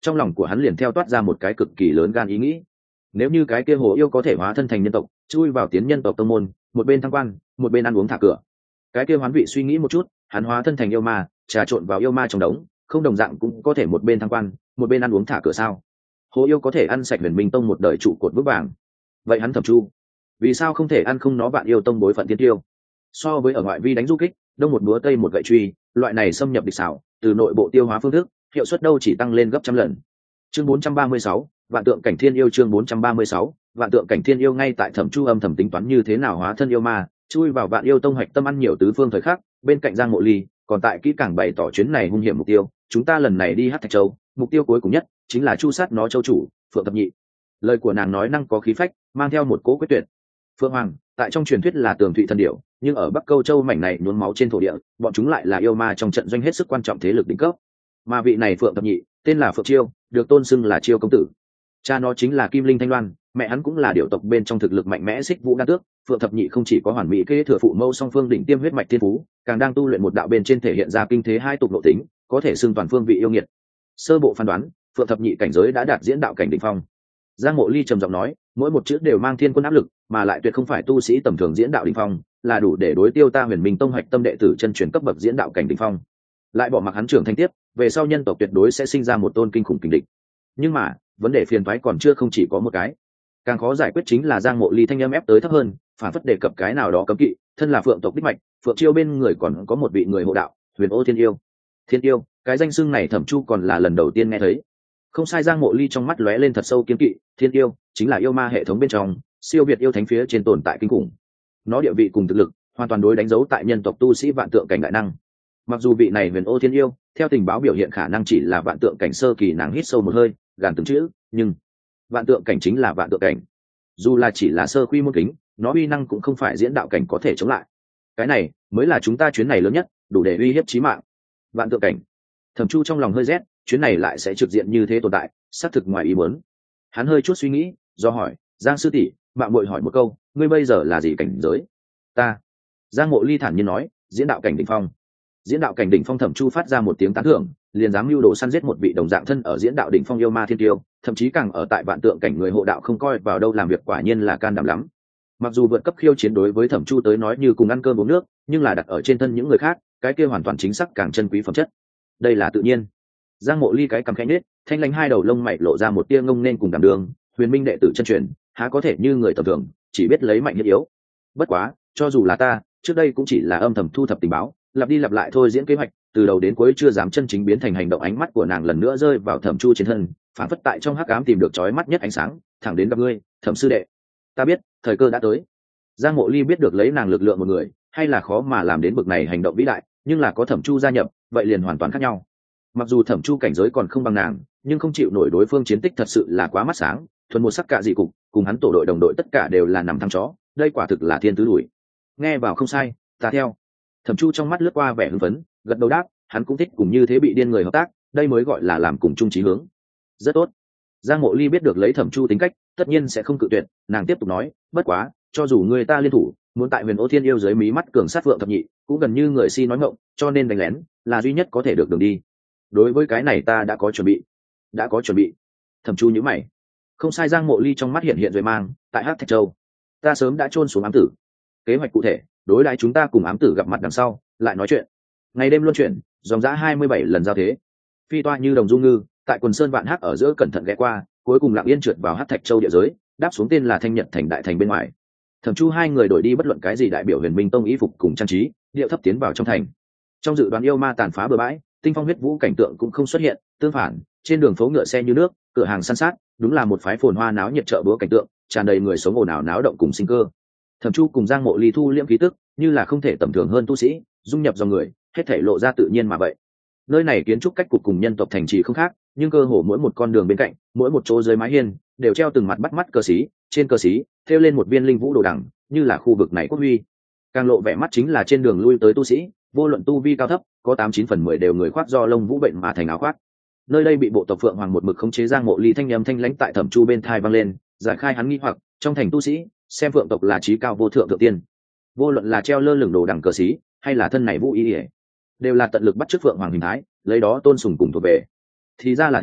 trong lòng của hắn liền theo toát ra một cái cực kỳ lớn gan ý nghĩ. Nếu như cái kia hồ yêu có thể hóa thân thành nhân tộc, chui vào tiến nhân tộc tông môn, một bên thăng quan, một bên ăn uống thả cửa. Cái kia Hoán Vị suy nghĩ một chút, hắn hóa thân thành yêu ma, trà trộn vào yêu ma trong đống, không đồng dạng cũng có thể một bên thăng quan, một bên ăn uống thả cửa sao? Hồ yêu có thể ăn sạch Huyền Minh Tông một đời trụ cột vững vàng. Vậy hắn Thẩm Chu, vì sao không thể ăn không nó Vạn Yêu Tông bối phận tiên tiêu? So với ở ngoại vi đánh du kích, đông một búa tây một gậy truy, loại này xâm nhập địch xảo, từ nội bộ tiêu hóa phương thức, hiệu suất đâu chỉ tăng lên gấp trăm lần. Chương bốn trăm ba mươi sáu, Vạn Tượng Cảnh Thiên Yêu. Chương bốn trăm ba mươi sáu, Vạn Tượng Cảnh Thiên Yêu. Ngay tại Thẩm Chu âm thầm tính toán như thế nào hóa thân yêu ma, chui vào Vạn Yêu Tông hoạch tâm ăn nhiều tứ phương thời khắc, bên cạnh Giang Mộ Ly còn tại kỹ càng bày tỏ chuyến này hung hiểm mục tiêu. Chúng ta lần này đi Hắc Thạch Châu, mục tiêu cuối cùng nhất chính là chu sát nó châu chủ Phượng Thập Nhị. Lời của nàng nói năng có khí phách, mang theo một cố quyết tuyệt. Phượng Hoàng tại trong truyền thuyết là tường thụy thần điểu, nhưng ở Bắc Câu Châu mảnh này nhuốm máu trên thổ địa, bọn chúng lại là yêu ma trong trận doanh hết sức quan trọng thế lực đỉnh cấp. Mà vị này Phượng Thập Nhị tên là Phượng Chiêu, được tôn xưng là Chiêu công tử. Cha nó chính là Kim Linh Thanh Loan, mẹ hắn cũng là điểu tộc bên trong thực lực mạnh mẽ Xích Vũ Đan Tước. Phượng Thập Nhị không chỉ có hoàn mỹ kế thừa phụ mẫu song phương đỉnh tiêm huyết mạch thiên phú, càng đang tu luyện một đạo bên trên thể hiện ra kinh thế hai tục nội tính, có thể xưng toàn phương vị yêu nghiệt. Sơ bộ phán đoán, Phượng Thập Nhị cảnh giới đã đạt diễn đạo cảnh đỉnh phong. Giang Mộ Ly trầm giọng nói, mỗi một chữ đều mang thiên quân áp lực, mà lại tuyệt không phải tu sĩ tầm thường diễn đạo đỉnh phong, là đủ để đối tiêu ta Huyền Minh Tông hoạch tâm đệ tử chân truyền cấp bậc diễn đạo cảnh đỉnh phong. Lại bỏ mặc hắn trưởng thành tiếp, về sau nhân tộc tuyệt đối sẽ sinh ra một tôn kinh khủng kình địch. Nhưng mà, vấn đề phiền toái còn chưa không chỉ có một cái. Càng khó giải quyết chính là Giang Mộ Ly thanh âm ép tới thấp hơn, phản phất đề cập cái nào đó cấm kỵ, thân là Phượng tộc đích mạch, Phượng Chiêu bên người còn có một vị người hộ đạo, Huyền Ô Thiên Yêu. Thiên Yêu, cái danh xưng này Thẩm Chu còn là lần đầu tiên nghe thấy. Không sai, Giang Mộ Ly trong mắt lóe lên thật sâu kiên kỵ. Thiên Yêu chính là yêu ma hệ thống bên trong siêu việt yêu thánh phía trên tồn tại kinh khủng. Nó địa vị cùng thực lực hoàn toàn đối đánh dấu tại nhân tộc tu sĩ vạn tượng cảnh đại năng. Mặc dù vị này Huyền Ô Thiên Yêu theo tình báo biểu hiện khả năng chỉ là vạn tượng cảnh sơ kỳ, nàng hít sâu một hơi, gàn từng chữ, nhưng vạn tượng cảnh chính là vạn tượng cảnh, dù là chỉ là sơ quy môn kính, nó uy năng cũng không phải diễn đạo cảnh có thể chống lại. Cái này mới là chúng ta chuyến này lớn nhất, đủ để uy hiếp chí mạng. Vạn tượng cảnh. Thẩm Chu trong lòng hơi rét, chuyến này lại sẽ trực diện như thế tồn tại, xác thực ngoài ý muốn. Hắn hơi chút suy nghĩ, do hỏi, Giang sư tỷ, mạng muội hỏi một câu, ngươi bây giờ là gì cảnh giới? Ta. Giang Mộ Ly thản nhiên nói, diễn đạo cảnh đỉnh phong. Diễn đạo cảnh đỉnh phong. Thẩm Chu phát ra một tiếng tán thưởng, liền dám mưu đồ săn giết một vị đồng dạng thân ở diễn đạo đỉnh phong yêu ma thiên tiêu, thậm chí càng ở tại vạn tượng cảnh người hộ đạo không coi vào đâu làm việc, quả nhiên là can đảm lắm. Mặc dù vượt cấp khiêu chiến đối với Thẩm Chu tới nói như cùng ăn cơm uống nước, nhưng là đặt ở trên thân những người khác, cái kia hoàn toàn chính xác càng chân quý phẩm chất. Đây là tự nhiên. Giang Mộ Ly cái cằm khẽ nhếch, thanh lãnh hai đầu lông mày lộ ra một tia ngông nên cùng đảm đường, Huyền Minh đệ tử chân truyền, há có thể như người tầm thường, chỉ biết lấy mạnh nhất yếu. Bất quá, cho dù là ta, trước đây cũng chỉ là âm thầm thu thập tình báo, lặp đi lặp lại thôi diễn kế hoạch, từ đầu đến cuối chưa dám chân chính biến thành hành động. Ánh mắt của nàng lần nữa rơi vào Thẩm Chu trên thân, phản phất tại trong hắc ám tìm được chói mắt nhất ánh sáng, thẳng đến gặp ngươi, Thẩm sư đệ. Ta biết, thời cơ đã tới. Giang Mộ Ly biết được lấy nàng lực lượng một người, hay là khó mà làm đến bực này hành động vĩ đại, nhưng là có Thẩm Chu gia nhập, vậy liền hoàn toàn khác nhau. Mặc dù Thẩm Chu cảnh giới còn không bằng nàng, nhưng không chịu nổi đối phương chiến tích thật sự là quá mắt sáng, thuần một sắc cả dị cục, cùng hắn tổ đội đồng đội tất cả đều là nằm thăng chó, đây quả thực là thiên tứ đuổi. Nghe vào không sai, ta theo. Thẩm Chu trong mắt lướt qua vẻ hưng phấn, gật đầu đáp, hắn cũng thích cùng như thế bị điên người hợp tác, đây mới gọi là làm cùng chung chí hướng. Rất tốt. Giang Mộ Ly biết được lấy Thẩm Chu tính cách, tất nhiên sẽ không cự tuyệt, nàng tiếp tục nói, bất quá, cho dù người ta liên thủ, muốn tại Huyền Ô Thiên Yêu dưới mí mắt cường sát Phượng Thập Nhị, cũng gần như người si nói ngọng, cho nên đánh lén là duy nhất có thể được đường đi. Đối với cái này ta đã có chuẩn bị. Đã có chuẩn bị. Thẩm Chu nhíu mày. Không sai, Giang Mộ Ly trong mắt hiện hiện rồi mang, tại Hắc Thạch Châu, ta sớm đã chôn xuống ám tử. Kế hoạch cụ thể, đối đãi chúng ta cùng ám tử gặp mặt đằng sau, lại nói chuyện. Ngày đêm luân chuyển, dòng dã hai mươi bảy lần giao thế. Phi toa như đồng du ngư, tại quần sơn vạn hắc ở giữa cẩn thận ghé qua, cuối cùng lặng yên trượt vào Hắc Thạch Châu địa giới, đáp xuống tên là Thanh Nhật thành đại thành bên ngoài. Thẩm Chu hai người đổi đi bất luận cái gì đại biểu Huyền Minh Tông y phục cùng trang trí, điệu thấp tiến vào trong thành. Trong dự đoán yêu ma tàn phá bừa bãi, tinh phong huyết vũ cảnh tượng cũng không xuất hiện, tương phản, trên đường phố ngựa xe như nước, cửa hàng san sát, đúng là một phái phồn hoa náo nhiệt chợ búa cảnh tượng, tràn đầy người sống ồn ào náo động cùng sinh cơ. Thẩm Chu cùng Giang Mộ Ly thu liễm khí tức, như là không thể tầm thường hơn tu sĩ, dung nhập dòng người, hết thảy lộ ra tự nhiên mà vậy. Nơi này kiến trúc cách cục cùng nhân tộc thành trì không khác, nhưng cơ hồ mỗi một con đường bên cạnh, mỗi một chỗ dưới mái hiên, đều treo từng mặt bắt mắt cờ xí, trên cờ xí thêu lên một viên linh vũ đồ đằng, như là khu vực này quốc huy. Càng lộ vẻ mắt chính là trên đường lui tới tu sĩ, vô luận tu vi cao thấp, có tám chín phần mười đều người khoác do lông vũ bệnh mà thành áo khoác. Nơi đây bị bộ tộc Phượng Hoàng một mực khống chế. Giang Mộ Ly thanh âm thanh lãnh tại Thẩm Chu bên tai vang lên, giải khai hắn nghi hoặc, trong thành tu sĩ, xem Phượng tộc là chí cao vô thượng thượng tiên. Vô luận là treo lơ lửng đồ đằng cờ xí, hay là thân này vũ y, đều là tận lực bắt chước Phượng Hoàng hình thái, lấy đó tôn sùng cùng thuộc về. Thì ra là thế,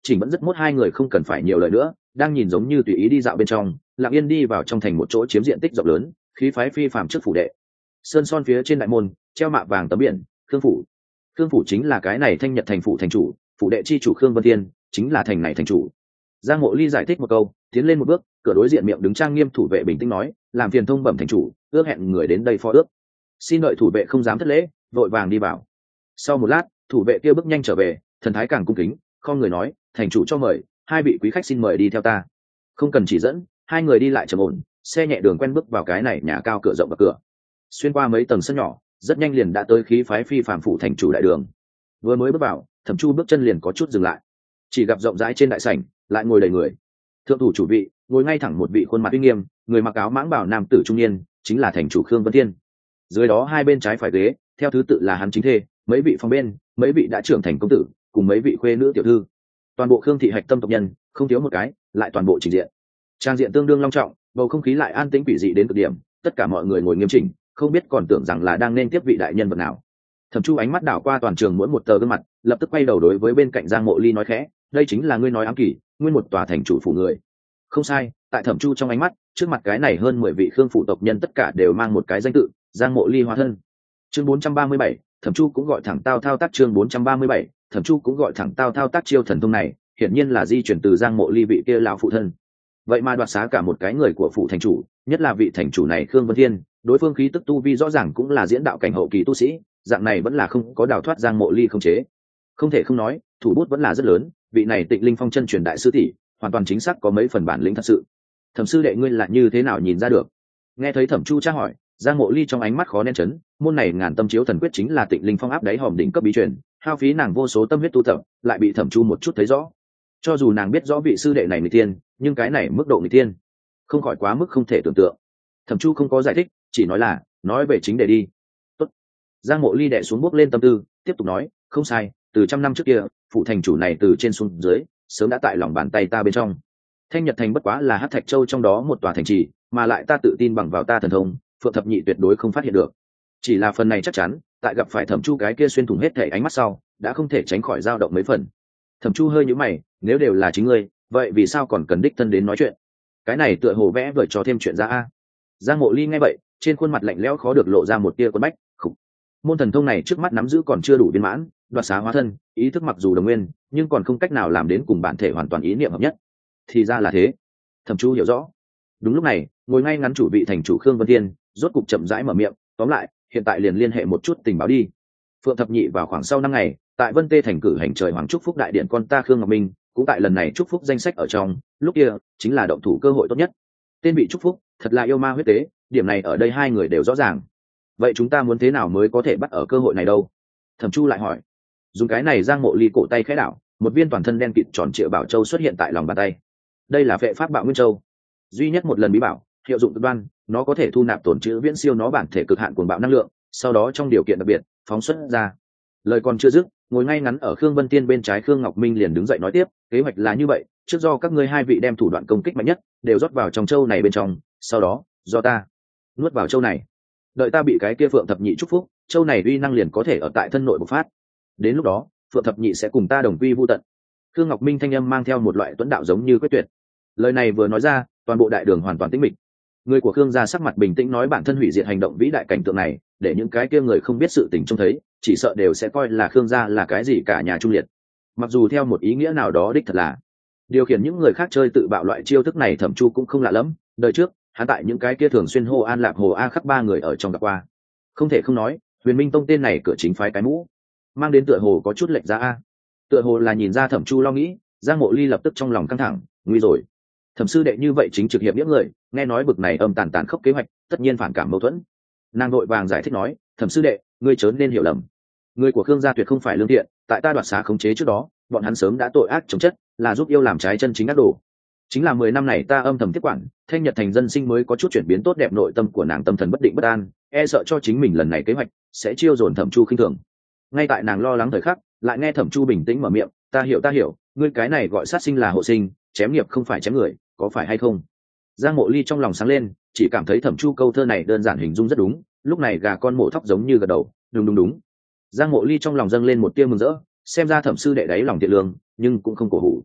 chỉnh vẫn rất mốt hai người không cần phải nhiều lời nữa, đang nhìn giống như tùy ý đi dạo bên trong, lặng yên đi vào trong thành một chỗ chiếm diện tích rộng lớn, khí phái phi phàm trước phủ đệ. Sơn son phía trên đại môn treo mạ vàng tấm biển, khương phủ. Khương phủ chính là cái này Thanh Nhật thành phủ thành chủ, phủ đệ chi chủ Khương Vân Thiên chính là thành này thành chủ. Giang Mộ Ly giải thích một câu, tiến lên một bước, cửa đối diện miệng đứng trang nghiêm thủ vệ bình tĩnh nói, làm phiền thông bẩm thành chủ, ước hẹn người đến đây phó ước. Xin đợi thủ vệ không dám thất lễ, vội vàng đi vào. Sau một lát, thủ vệ kia bước nhanh trở về, thần thái càng cung kính, không người nói, thành chủ cho mời, hai vị quý khách xin mời đi theo ta. Không cần chỉ dẫn, hai người đi lại trầm ổn, xe nhẹ đường quen bước vào cái này nhà cao cửa rộng và cửa. Xuyên qua mấy tầng sân nhỏ, rất nhanh liền đã tới khí phái phi phàm phủ thành chủ đại đường. Vừa mới bước vào, Thẩm Chu bước chân liền có chút dừng lại, chỉ gặp rộng rãi trên đại sảnh lại ngồi đầy người. Thượng thủ chủ vị ngồi ngay thẳng một vị khuôn mặt uy nghiêm, người mặc áo mãng bảo nam tử trung niên, chính là thành chủ Khương Vân Thiên. Dưới đó hai bên trái phải ghế, theo thứ tự là hắn chính thê, mấy vị phòng bên, mấy vị đã trưởng thành công tử, cùng mấy vị khuê nữ tiểu thư. Toàn bộ Khương thị hạch tâm tộc nhân, không thiếu một cái, lại toàn bộ trình diện. Trang diện tương đương long trọng, bầu không khí lại an tĩnh quỷ dị đến cực điểm, tất cả mọi người ngồi nghiêm chỉnh, không biết còn tưởng rằng là đang nên tiếp vị đại nhân vật nào. Thẩm Chu ánh mắt đảo qua toàn trường mỗi một tờ gương mặt, lập tức quay đầu đối với bên cạnh Giang Mộ Ly nói khẽ, đây chính là ngươi nói ám kỷ, nguyên một tòa thành chủ phủ người. Không sai, tại Thẩm Chu trong ánh mắt, trước mặt cái này hơn mười vị Khương phủ tộc nhân tất cả đều mang một cái danh tự, Giang Mộ Ly hóa thân. Chương bốn trăm ba mươi bảy, Thẩm Chu cũng gọi thẳng tao thao tác chương bốn trăm ba mươi bảy, Thẩm Chu cũng gọi thẳng tao thao tác chiêu thần thông này, hiển nhiên là di chuyển từ Giang Mộ Ly vị kia lão phụ thân. Vậy mà đoạt xá cả một cái người của phủ thành chủ, nhất là vị thành chủ này Khương Vân Thiên, đối phương khí tức tu vi rõ ràng cũng là diễn đạo cảnh hậu kỳ tu sĩ, dạng này vẫn là không có đào thoát Giang Mộ Ly không chế. Không thể không nói, thủ bút vẫn là rất lớn, vị này Tịnh Linh Phong chân truyền đại sư tỷ, hoàn toàn chính xác có mấy phần bản lĩnh thật sự. Thẩm sư đệ ngươi là như thế nào nhìn ra được? Nghe thấy Thẩm Chu tra hỏi, Giang Mộ Ly trong ánh mắt khó nén chấn, môn này ngàn tâm chiếu thần quyết chính là Tịnh Linh Phong áp đáy hòm đỉnh cấp bí truyền, hao phí nàng vô số tâm huyết tu tập, lại bị Thẩm Chu một chút thấy rõ. Cho dù nàng biết rõ vị sư đệ này người tiên, nhưng cái này mức độ người tiên, không khỏi quá mức không thể tưởng tượng. Thẩm Chu không có giải thích, chỉ nói là, nói về chính đề đi. Tốt. Giang Mộ Ly đè xuống bước lên tâm tư, tiếp tục nói, không sai, từ trăm năm trước kia, phụ thành chủ này từ trên xuống dưới, sớm đã tại lòng bàn tay ta bên trong. Thanh Nhật thành bất quá là Hắc Thạch Châu trong đó một tòa thành trì, mà lại ta tự tin bằng vào ta thần thông, Phượng Thập Nhị tuyệt đối không phát hiện được. Chỉ là phần này chắc chắn, tại gặp phải Thẩm Chu cái kia xuyên thủng hết thể ánh mắt sau, đã không thể tránh khỏi dao động mấy phần. Thẩm Chu hơi nhíu mày, nếu đều là chính ngươi, vậy vì sao còn cần đích thân đến nói chuyện? Cái này tựa hồ vẽ vời cho thêm chuyện ra a. Giang Mộ Ly nghe vậy, trên khuôn mặt lạnh lẽo khó được lộ ra một tia quấn bách. Khủ. Môn thần thông này trước mắt nắm giữ còn chưa đủ viên mãn, đoạt xá hóa thân, ý thức mặc dù đồng nguyên, nhưng còn không cách nào làm đến cùng bản thể hoàn toàn ý niệm hợp nhất. Thì ra là thế. Thẩm Chu hiểu rõ. Đúng lúc này, ngồi ngay ngắn chủ vị thành chủ Khương Vân Thiên, rốt cục chậm rãi mở miệng, tóm lại, hiện tại liền liên hệ một chút tình báo đi. Phượng Thập Nhị vào khoảng sau năm ngày, tại Vân Tê thành cử hành trời hoàng chúc phúc đại điện con ta Khương Ngọc Minh, cũng tại lần này chúc phúc danh sách ở trong, lúc kia chính là động thủ cơ hội tốt nhất. Tên bị chúc phúc, thật là yêu ma huyết tế, điểm này ở đây hai người đều rõ ràng. Vậy chúng ta muốn thế nào mới có thể bắt ở cơ hội này đâu? Thẩm Chu lại hỏi. Dùng cái này Giang Mộ Ly cổ tay khẽ đảo, một viên toàn thân đen kịt tròn trịa bảo châu xuất hiện tại lòng bàn tay. Đây là Phệ Pháp Bạo Nguyên Châu, duy nhất một lần bí bảo, hiệu dụng cực đoan, nó có thể thu nạp tổn trữ viễn siêu nó bản thể cực hạn cuồng bạo năng lượng, sau đó trong điều kiện đặc biệt phóng xuất ra. Lời còn chưa dứt, ngồi ngay ngắn ở Khương Vân Tiên bên trái Khương Ngọc Minh liền đứng dậy nói tiếp, kế hoạch là như vậy, trước do các ngươi hai vị đem thủ đoạn công kích mạnh nhất đều rót vào trong châu này bên trong, sau đó do ta nuốt vào châu này, đợi ta bị cái kia Phượng Thập Nhị chúc phúc, châu này uy năng liền có thể ở tại thân nội bộc phát, đến lúc đó Phượng Thập Nhị sẽ cùng ta đồng quy vu tận. Khương Ngọc Minh thanh âm mang theo một loại tuấn đạo giống như quyết tuyệt. Lời này vừa nói ra, toàn bộ đại đường hoàn toàn tĩnh mịch. Người của Khương gia sắc mặt bình tĩnh nói bản thân hủy diệt hành động vĩ đại cảnh tượng này, để những cái kia người không biết sự tình trông thấy, chỉ sợ đều sẽ coi là Khương gia là cái gì cả nhà trung liệt. Mặc dù theo một ý nghĩa nào đó đích thật là điều khiển những người khác chơi tự bạo loại chiêu thức này, Thẩm Chu cũng không lạ lắm, đời trước hắn tại những cái kia thường xuyên hô An Lạc Hồ A Khắc ba người ở trong gặp qua. Không thể không nói, Huyền Minh Tông tên này cửa chính phái cái mũ, mang đến tựa hồ có chút lệch ra a. Tựa hồ là nhìn ra Thẩm Chu lo nghĩ, Giang Mộ Ly lập tức trong lòng căng thẳng, nguy rồi. Thẩm sư đệ như vậy chính trực hiệp nghĩa người, nghe nói bực này âm tàn tàn khốc kế hoạch, tất nhiên phản cảm mâu thuẫn. Nàng đội vàng giải thích nói, Thẩm sư đệ, ngươi chớ nên hiểu lầm. Người của Khương gia tuyệt không phải lương thiện, tại ta đoạt xá khống chế trước đó, bọn hắn sớm đã tội ác chống chất, là giúp yêu làm trái chân chính ác đồ. Chính là mười năm này ta âm thầm tiếp quản, Thanh Nhật thành dân sinh mới có chút chuyển biến tốt đẹp, nội tâm của nàng tâm thần bất định bất an, e sợ cho chính mình lần này kế hoạch sẽ chiêu dồn Thẩm Chu khinh thường. Ngay tại nàng lo lắng thời khắc, lại nghe Thẩm Chu bình tĩnh mở miệng, ta hiểu ta hiểu, ngươi cái này gọi sát sinh là hộ sinh, chém nghiệp không phải chém người, có phải hay không? Giang Mộ Ly trong lòng sáng lên, chỉ cảm thấy Thẩm Chu câu thơ này đơn giản hình dung rất đúng, lúc này gà con mổ thóc giống như gật đầu, đúng đúng đúng. Giang Mộ Ly trong lòng dâng lên một tia mừng rỡ, xem ra Thẩm sư đệ đáy lòng thiện lương, nhưng cũng không cổ hủ.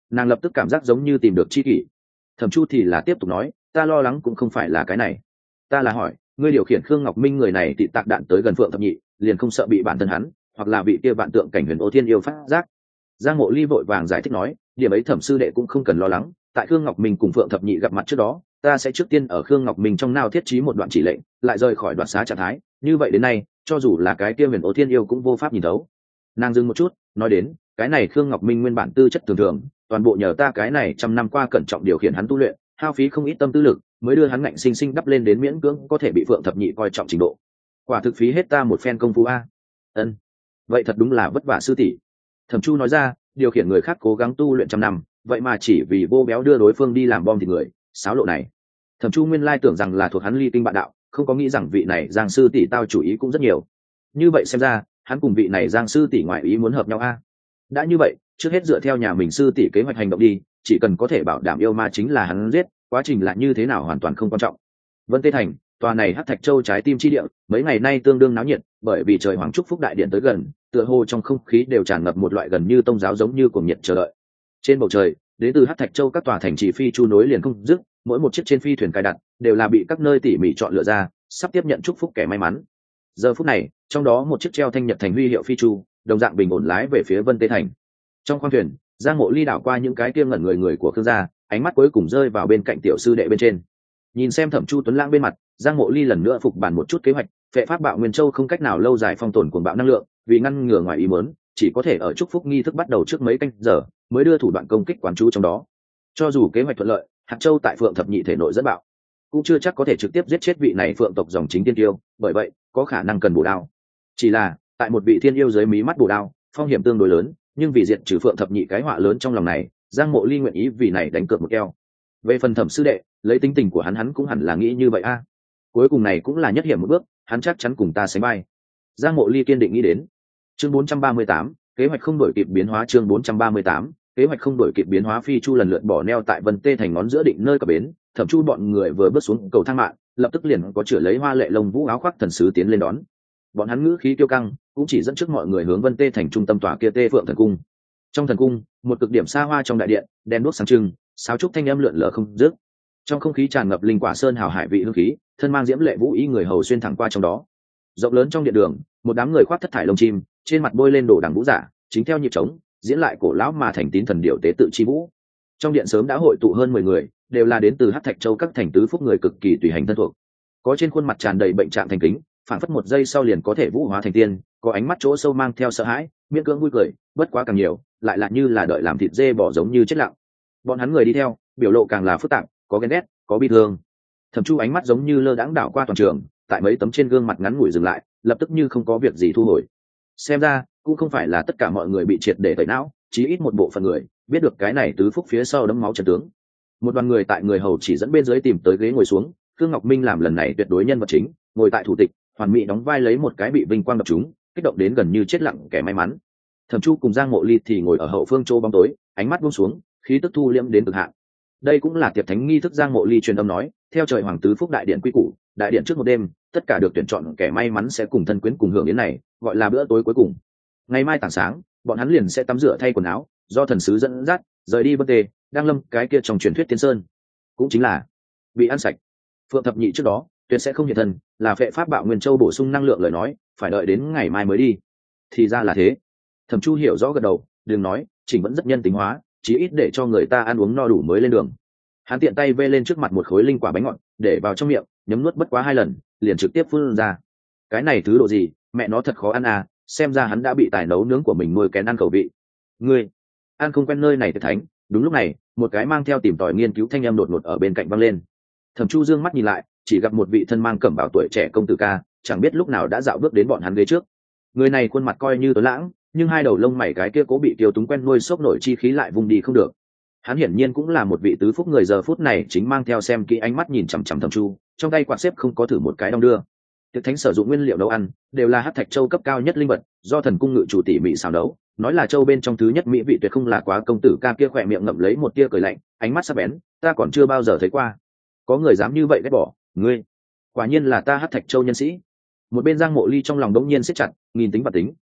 nàng lập tức cảm giác giống như tìm được tri kỷ. Thẩm Chu thì là tiếp tục nói, ta lo lắng cũng không phải là cái này, ta là hỏi ngươi điều khiển Khương Ngọc Minh người này tị tạc đạn tới gần Phượng Thập Nhị, liền không sợ bị bản thân hắn hoặc là bị kia vạn tượng cảnh huyền ô thiên yêu phát giác? Giang Mộ Ly vội vàng giải thích nói, điểm ấy thẩm sư đệ cũng không cần lo lắng, tại Khương Ngọc Minh cùng Phượng Thập Nhị gặp mặt trước đó, ta sẽ trước tiên ở Khương Ngọc Minh trong nao thiết trí một đoạn chỉ lệnh, lại rời khỏi đoạt xá trạng thái, như vậy đến nay cho dù là cái kia huyền ô thiên yêu cũng vô pháp nhìn thấu. Nàng dừng một chút nói đến, cái này Khương Ngọc Minh nguyên bản tư chất thường thường, toàn bộ nhờ ta cái này trăm năm qua cẩn trọng điều khiển hắn tu luyện, hao phí không ít tâm tư lực, mới đưa hắn ngạnh sinh sinh đắp lên đến miễn cưỡng có thể bị Phượng Thập Nhị coi trọng trình độ. Quả thực phí hết ta một phen công phu a. Ân, vậy thật đúng là vất vả sư tỷ. Thẩm Chu nói ra, điều khiển người khác cố gắng tu luyện trăm năm, vậy mà chỉ vì vô béo đưa đối phương đi làm bom thì người, xáo lộ này. Thẩm Chu nguyên lai tưởng rằng là thuộc hắn ly kinh bạn đạo, không có nghĩ rằng vị này Giang sư tỷ tao chủ ý cũng rất nhiều. Như vậy xem ra, hắn cùng vị này Giang sư tỷ ngoại ý muốn hợp nhau a. Đã như vậy, trước hết dựa theo nhà mình sư tỷ kế hoạch hành động đi, chỉ cần có thể bảo đảm yêu ma chính là hắn giết, quá trình là như thế nào hoàn toàn không quan trọng. Vân Tê Thành, tòa này Hắc Thạch Châu trái tim chi địa, mấy ngày nay tương đương náo nhiệt, bởi vì trời Hoàng Trúc Phúc đại điện tới gần, tựa hồ trong không khí đều tràn ngập một loại gần như tông giáo giống như cuồng nhiệt chờ đợi. Trên bầu trời, đến từ Hắc Thạch Châu các tòa thành trì phi chu nối liền không dứt, mỗi một chiếc trên phi thuyền cài đặt đều là bị các nơi tỉ mỉ chọn lựa ra, sắp tiếp nhận chúc phúc kẻ may mắn. Giờ phút này, trong đó một chiếc treo thanh nhật thành huy hiệu phi chu, đồng dạng bình ổn lái về phía Vân Tê Thành. Trong khoang thuyền, Giang Mộ Ly đảo qua những cái kia ngẩn người người của Khương gia, ánh mắt cuối cùng rơi vào bên cạnh tiểu sư đệ bên trên. Nhìn xem Thẩm Chu Tuấn Lãng bên mặt, Giang Mộ Ly lần nữa phục bản một chút kế hoạch, phệ pháp bạo Nguyên Châu không cách nào lâu dài phong tồn cuồng bạo năng lượng, vì ngăn ngừa ngoài ý muốn, chỉ có thể ở chúc phúc nghi thức bắt đầu trước mấy canh giờ, mới đưa thủ đoạn công kích quán chú trong đó. Cho dù kế hoạch thuận lợi, hạt châu tại Phượng Thập Nhị thể nội dẫn bạo, cũng chưa chắc có thể trực tiếp giết chết vị này Phượng tộc dòng chính tiên tiêu, bởi vậy có khả năng cần bổ đao. Chỉ là tại một vị thiên yêu dưới mí mắt bổ đao, phong hiểm tương đối lớn, nhưng vì diệt trừ Phượng Thập Nhị cái họa lớn trong lòng này, Giang Mộ Ly nguyện ý vì này đánh cược một keo. Về phần Thẩm sư đệ, lấy tính tình của hắn hắn cũng hẳn là nghĩ như vậy a. Cuối cùng này cũng là nhất hiểm một bước, hắn chắc chắn cùng ta sánh vai. Giang Mộ Ly kiên định nghĩ đến. Chương bốn trăm ba mươi tám, kế hoạch không đổi kịp biến hóa. Chương bốn trăm ba mươi tám, kế hoạch không đổi kịp biến hóa. Phi chu lần lượt bỏ neo tại Vân Tê Thành ngón giữa định nơi cập bến, Thẩm Chu bọn người vừa bước xuống cầu thang mạng, lập tức liền có chửa lấy hoa lệ lông vũ áo khoác thần sứ tiến lên đón. Bọn hắn ngữ khí kiêu căng, cũng chỉ dẫn trước mọi người hướng Vân Tê Thành trung tâm tòa kia Tê Phượng thần cung. Trong thần cung, một cực điểm xa hoa trong đại điện, đèn đuốc sáng trưng, sáo trúc thanh âm lượn lờ không dứt. Trong không khí tràn ngập linh quả sơn hào hải vị hương khí, thân mang diễm lệ vũ y người hầu xuyên thẳng qua trong đó. Rộng lớn trong điện đường, một đám người khoác thất thải lông chim, trên mặt bôi lên đồ đằng vũ giả, chính theo nhịp trống, diễn lại cổ lão mà thành tín thần điệu tế tự chi vũ. Trong điện sớm đã hội tụ hơn mười người, đều là đến từ Hắc Thạch Châu các thành tứ phúc người cực kỳ tùy hành thân thuộc. Có trên khuôn mặt tràn đầy bệnh trạng thành kính, phản phất một giây sau liền có thể vũ hóa thành tiên, có ánh mắt chỗ sâu mang theo sợ hãi, miễn cưỡng vui cười, bất quá càng nhiều, lại là như là đợi làm thịt dê bỏ giống như chết lặng. Bọn hắn người đi theo, biểu lộ càng là phức tạp, có ghen ghét, có bi thương. Thẩm Chu ánh mắt giống như lơ đãng đảo qua toàn trường, tại mấy tấm trên gương mặt ngắn ngủi dừng lại, lập tức như không có việc gì thu hồi. Xem ra, cũng không phải là tất cả mọi người bị triệt để tẩy não, chí ít một bộ phận người biết được cái này tứ phúc phía sau đấm máu trận tướng. Một đoàn người tại người hầu chỉ dẫn bên dưới tìm tới ghế ngồi xuống, Khương Ngọc Minh làm lần này tuyệt đối nhân vật chính, ngồi tại thủ tịch, hoàn mỹ đóng vai lấy một cái bị vinh quang đập chúng, kích động đến gần như chết lặng kẻ may mắn. Thẩm Chu cùng Giang Mộ Ly thì ngồi ở hậu phương chỗ bóng tối, ánh mắt buông xuống, khí tức thu liễm đến cực hạn. Đây cũng là tiệp thánh nghi thức. Giang Mộ Ly truyền âm nói, theo trời hoàng tứ phúc đại điện quy củ, đại điện trước một đêm, tất cả được tuyển chọn kẻ may mắn sẽ cùng thân quyến cùng hưởng đến này, gọi là bữa tối cuối cùng. Ngày mai tảng sáng, bọn hắn liền sẽ tắm rửa thay quần áo, do thần sứ dẫn dắt, rời đi Vân Tê, đang lâm cái kia trong truyền thuyết Tiên Sơn, cũng chính là bị ăn sạch. Phượng Thập Nhị trước đó tuyệt sẽ không hiện thân, là phệ pháp bạo Nguyên Châu bổ sung năng lượng lời nói, phải đợi đến ngày mai mới đi. Thì ra là thế. Thẩm Chu hiểu rõ gật đầu, đừng nói, chỉnh vẫn rất nhân tính hóa, chí ít để cho người ta ăn uống no đủ mới lên đường. Hắn tiện tay vê lên trước mặt một khối linh quả bánh ngọt, để vào trong miệng, nhấm nuốt bất quá hai lần, liền trực tiếp phun ra. Cái này thứ độ gì, mẹ nó thật khó ăn à, xem ra hắn đã bị tài nấu nướng của mình nuôi kén ăn khẩu vị. Ngươi ăn không quen nơi này thì thánh. Đúng lúc này, một cái mang theo tìm tòi nghiên cứu thanh âm đột ngột ở bên cạnh vang lên. Thẩm Chu dương mắt nhìn lại, chỉ gặp một vị thân mang cẩm bào tuổi trẻ công tử ca, chẳng biết lúc nào đã dạo bước đến bọn hắn ghế trước. Người này khuôn mặt coi như tối lãng, nhưng hai đầu lông mày cái kia cố bị tiêu túng quen nuôi sốc nổi chi khí lại vùng đi không được. Hắn hiển nhiên cũng là một vị tứ phúc người, giờ phút này chính mang theo xem kỹ ánh mắt nhìn chằm chằm Thẩm Chu, trong tay quạt xếp không có thử một cái đong đưa. Tiệc thánh sử dụng nguyên liệu nấu ăn đều là Hắc Thạch Châu cấp cao nhất linh vật, do thần cung ngự chủ tỉ mỉ xào nấu, nói là châu bên trong thứ nhất mỹ vị tuyệt không là quá. Công tử ca kia khỏe miệng ngậm lấy một tia cười lạnh, ánh mắt sắc bén, ta còn chưa bao giờ thấy qua có người dám như vậy ghét bỏ ngươi, quả nhiên là ta Hắc Thạch Châu nhân sĩ. Một bên Giang Mộ Ly trong lòng đống nhiên siết chặt, nghìn tính và tính,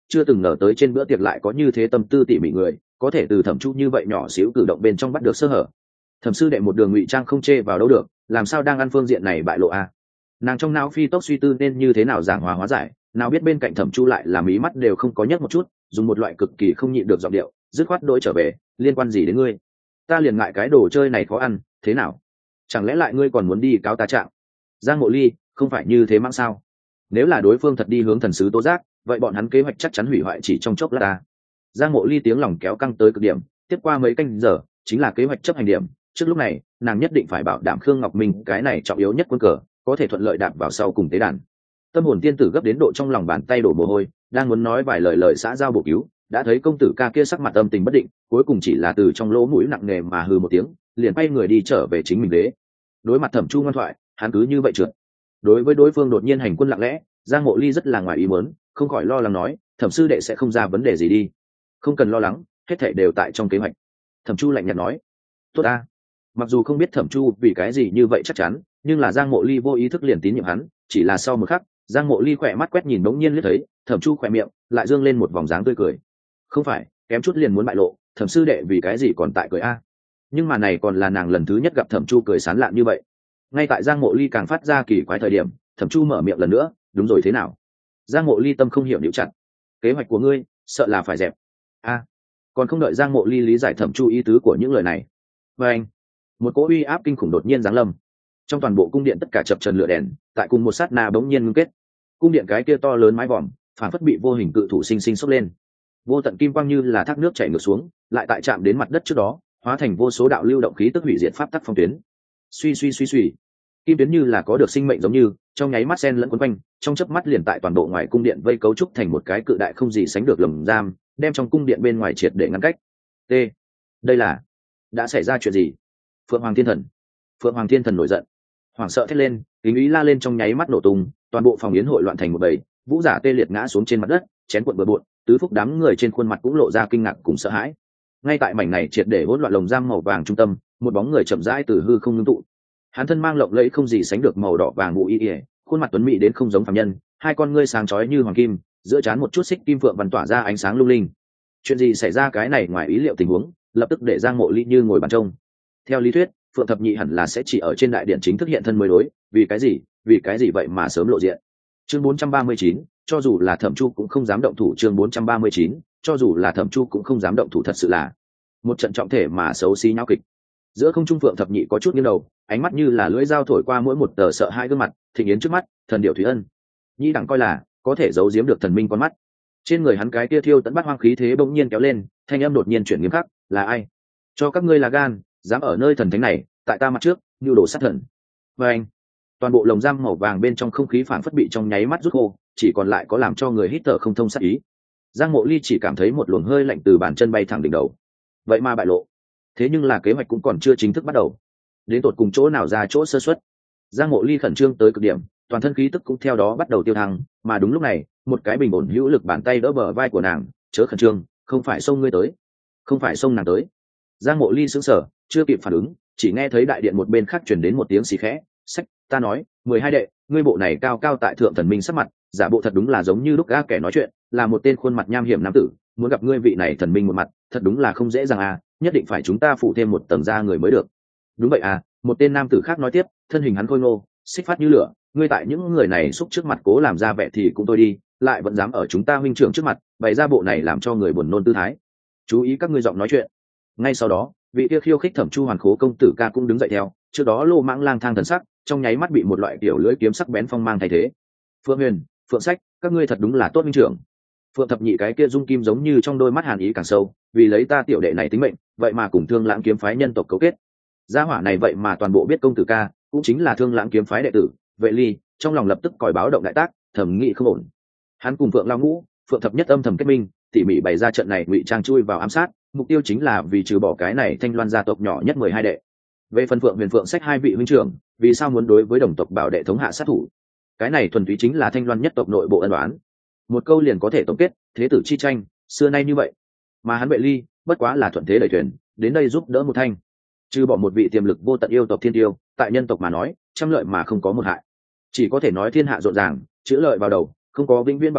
chưa từng ngờ tới trên bữa tiệc lại có như thế tâm tư tỉ mỉ người, có thể từ Thẩm Chu như vậy nhỏ xíu cử động bên trong bắt được sơ hở. Thẩm sư đệ một đường ngụy trang không chê vào đâu được, làm sao đang ăn phương diện này bại lộ a? Nàng trong não phi tốc suy tư nên như thế nào giảng hòa hóa giải, nào biết bên cạnh Thẩm Chu lại là mí mắt đều không có nhấc một chút, dùng một loại cực kỳ không nhịn được giọng điệu, dứt khoát đối trở về, liên quan gì đến ngươi? Ta liền ngại cái đồ chơi này khó ăn, thế nào? Chẳng lẽ lại ngươi còn muốn đi cáo ta trạng? Giang Mộ Ly, không phải như thế mang sao? Nếu là đối phương thật đi hướng thần sứ tố giác, vậy bọn hắn kế hoạch chắc chắn hủy hoại chỉ trong chốc lát ta. Giang Mộ Ly tiếng lòng kéo căng tới cực điểm, tiếp qua mấy canh giờ chính là kế hoạch chấp hành điểm. Trước lúc này, nàng nhất định phải bảo đảm Khương Ngọc Minh cái này trọng yếu nhất quân cờ, có thể thuận lợi đạp vào sau cùng tế đàn. Tâm hồn tiên tử gấp đến độ trong lòng bàn tay đổ mồ hôi, đang muốn nói vài lời lời xã giao bổ cứu, đã thấy công tử ca kia sắc mặt âm tình bất định, cuối cùng chỉ là từ trong lỗ mũi nặng nề mà hừ một tiếng, liền quay người đi trở về chính mình đế. Đối mặt Thẩm Chu ngoan thoại, hắn cứ như vậy trượt. Đối với đối phương đột nhiên hành quân lặng lẽ, Giang Mộ Ly rất là ngoài ý muốn, không khỏi lo lắng nói, Thẩm sư đệ sẽ không ra vấn đề gì đi. Không cần lo lắng, hết thảy đều tại trong kế hoạch. Thẩm Chu lạnh nhạt nói. Tốt a. Mặc dù không biết Thẩm Chu vì cái gì như vậy chắc chắn, nhưng là Giang Mộ Ly vô ý thức liền tín nhiệm hắn, chỉ là sau một khắc, Giang Mộ Ly khỏe mắt quét nhìn bỗng nhiên liếc thấy, Thẩm Chu khỏe miệng lại dương lên một vòng dáng tươi cười. Không phải, kém chút liền muốn bại lộ, Thẩm sư đệ vì cái gì còn tại cười a? Nhưng mà này còn là nàng lần thứ nhất gặp Thẩm Chu cười sán lạn như vậy. Ngay tại Giang Mộ Ly càng phát ra kỳ quái thời điểm, Thẩm Chu mở miệng lần nữa, đúng rồi thế nào? Giang Mộ Ly tâm không hiểu níu chặt. Kế hoạch của ngươi, sợ là phải dẹp. A. Còn không đợi Giang Mộ Ly lý giải Thẩm Chu ý tứ của những lời này. Và anh, một cỗ uy áp kinh khủng đột nhiên giáng lâm. Trong toàn bộ cung điện tất cả chập chờn lửa đèn, tại cùng một sát na bỗng nhiên ngưng kết. Cung điện cái kia to lớn mái vòm, phản phất bị vô hình cự thủ sinh sinh sốc lên. Vô tận kim quang như là thác nước chảy ngược xuống, lại tại chạm đến mặt đất trước đó, hóa thành vô số đạo lưu động khí tức hủy diệt pháp tắc phong tuyến. Suy suy suy suy, kim tuyến như là có được sinh mệnh giống như, trong nháy mắt sen lẫn quấn quanh, trong chớp mắt liền tại toàn bộ ngoài cung điện vây cấu trúc thành một cái cự đại không gì sánh được lồng giam, đem trong cung điện bên ngoài triệt để ngăn cách. T. Đây là đã xảy ra chuyện gì? Phượng Hoàng Thiên Thần. Phượng Hoàng Thiên Thần nổi giận, hoảng sợ thét lên, kính ý la lên trong nháy mắt nổ tung, toàn bộ phòng yến hội loạn thành một bầy, vũ giả tê liệt ngã xuống trên mặt đất, chén cuộn bừa bộn, tứ phúc đám người trên khuôn mặt cũng lộ ra kinh ngạc cùng sợ hãi. Ngay tại mảnh này triệt để hỗn loạn lồng giam màu vàng trung tâm, một bóng người chậm rãi từ hư không ngưng tụ. Hắn thân mang lộng lẫy không gì sánh được màu đỏ vàng ngụ y, khuôn mặt tuấn mỹ đến không giống phàm nhân, hai con ngươi sáng chói như hoàng kim, giữa trán một chút xích kim phượng văn tỏa ra ánh sáng lung linh. Chuyện gì xảy ra cái này ngoài ý liệu tình huống, lập tức để Giang Mộ Ly như ngồi bàn trông. Theo lý thuyết, Phượng Thập Nhị hẳn là sẽ chỉ ở trên đại điện chính thức hiện thân mới đối, vì cái gì? Vì cái gì vậy mà sớm lộ diện? Chương bốn trăm ba mươi chín, cho dù là Thẩm Chu cũng không dám động thủ. Chương bốn trăm ba mươi chín, cho dù là Thẩm Chu cũng không dám động thủ, thật sự là một trận trọng thể mà xấu xí nháo kịch. Giữa không trung Phượng Thập Nhị có chút nghiêng đầu, ánh mắt như là lưỡi dao thổi qua mỗi một tờ sợ hai gương mặt, Thịnh Yến trước mắt, thần điệu Thủy Ân. Nhi đẳng coi là có thể giấu giếm được thần minh con mắt. Trên người hắn cái kia thiêu tận bắt hoang khí thế bỗng nhiên kéo lên, thanh âm đột nhiên chuyển nghiêm khắc, là ai? Cho các ngươi là gan, dám ở nơi thần thánh này, tại ta mặt trước, nhu đồ sát thần. Và anh, toàn bộ lồng giam màu vàng bên trong không khí phản phất bị trong nháy mắt rút khô, chỉ còn lại có làm cho người hít thở không thông sát ý. Giang Mộ Ly chỉ cảm thấy một luồng hơi lạnh từ bàn chân bay thẳng đỉnh đầu. Vậy mà bại lộ. Thế nhưng là kế hoạch cũng còn chưa chính thức bắt đầu. Đến tột cùng chỗ nào ra chỗ sơ suất. Giang Mộ Ly khẩn trương tới cực điểm, toàn thân khí tức cũng theo đó bắt đầu tiêu thăng, mà đúng lúc này, một cái bình ổn hữu lực bàn tay đỡ bờ vai của nàng, chớ khẩn trương, không phải xông ngươi tới, không phải xông nàng tới. Giang Mộ Ly sững sờ, chưa kịp phản ứng, chỉ nghe thấy đại điện một bên khác truyền đến một tiếng xì khẽ, "Sách, ta nói, mười hai đệ, ngươi bộ này cao cao tại thượng thần minh sắc mặt, giả bộ thật đúng là giống như lúc gã kẻ nói chuyện, là một tên khuôn mặt nham hiểm nam tử, muốn gặp ngươi vị này thần minh một mặt, thật đúng là không dễ dàng à, nhất định phải chúng ta phụ thêm một tầng da người mới được." Đúng vậy à, một tên nam tử khác nói tiếp, thân hình hắn khôi ngô, xích phát như lửa, ngươi tại những người này xúc trước mặt cố làm ra vẻ thì cũng thôi đi, lại vẫn dám ở chúng ta huynh trưởng trước mặt bày ra bộ này làm cho người buồn nôn tư thái. Chú ý các ngươi giọng nói chuyện. Ngay sau đó, vị kia khiêu khích Thẩm Chu Hoàn Khố công tử ca cũng đứng dậy theo, trước đó Lô Mãng lang thang thần sắc, trong nháy mắt bị một loại kiểu lưỡi kiếm sắc bén phong mang thay thế. Phượng Huyền, Phượng Sách, các ngươi thật đúng là tốt huynh trưởng. Phượng Thập Nhị cái kia dung kim giống như trong đôi mắt hàn ý càng sâu, vì lấy ta tiểu đệ này tính mệnh, vậy mà cùng Thương Lãng kiếm phái nhân tộc cấu kết. Gia hỏa này vậy mà toàn bộ biết công tử ca, cũng chính là Thương Lãng kiếm phái đệ tử, Vệ Ly, trong lòng lập tức còi báo động đại tác, thẩm nghĩ không ổn. Hắn cùng Phượng Lao Ngũ, Phượng Thập Nhất âm thầm kết minh, tỉ mỉ bày ra trận này ngụy trang chui vào ám sát, mục tiêu chính là vì trừ bỏ cái này Thanh Loan gia tộc nhỏ nhất mười hai đệ. Về phần Phượng Huyền Phượng Sách hai vị huynh trưởng, vì sao muốn đối với đồng tộc bảo đệ thống hạ sát thủ? Cái này thuần túy chính là Thanh Loan nhất tộc nội bộ ân oán. Một câu liền có thể tổng kết, thế tử chi tranh, xưa nay như vậy. Mà hắn Vệ Ly, bất quá là thuận thế đẩy thuyền, đến đây giúp đỡ một thanh. Trừ bỏ một vị tiềm lực vô tận yêu tộc thiên tiêu, tại nhân tộc mà nói, trăm lợi mà không có một hại. Chỉ có thể nói thiên hạ rộn ràng, chữ lợi vào đầu, không có vĩnh viễn bằng hữu,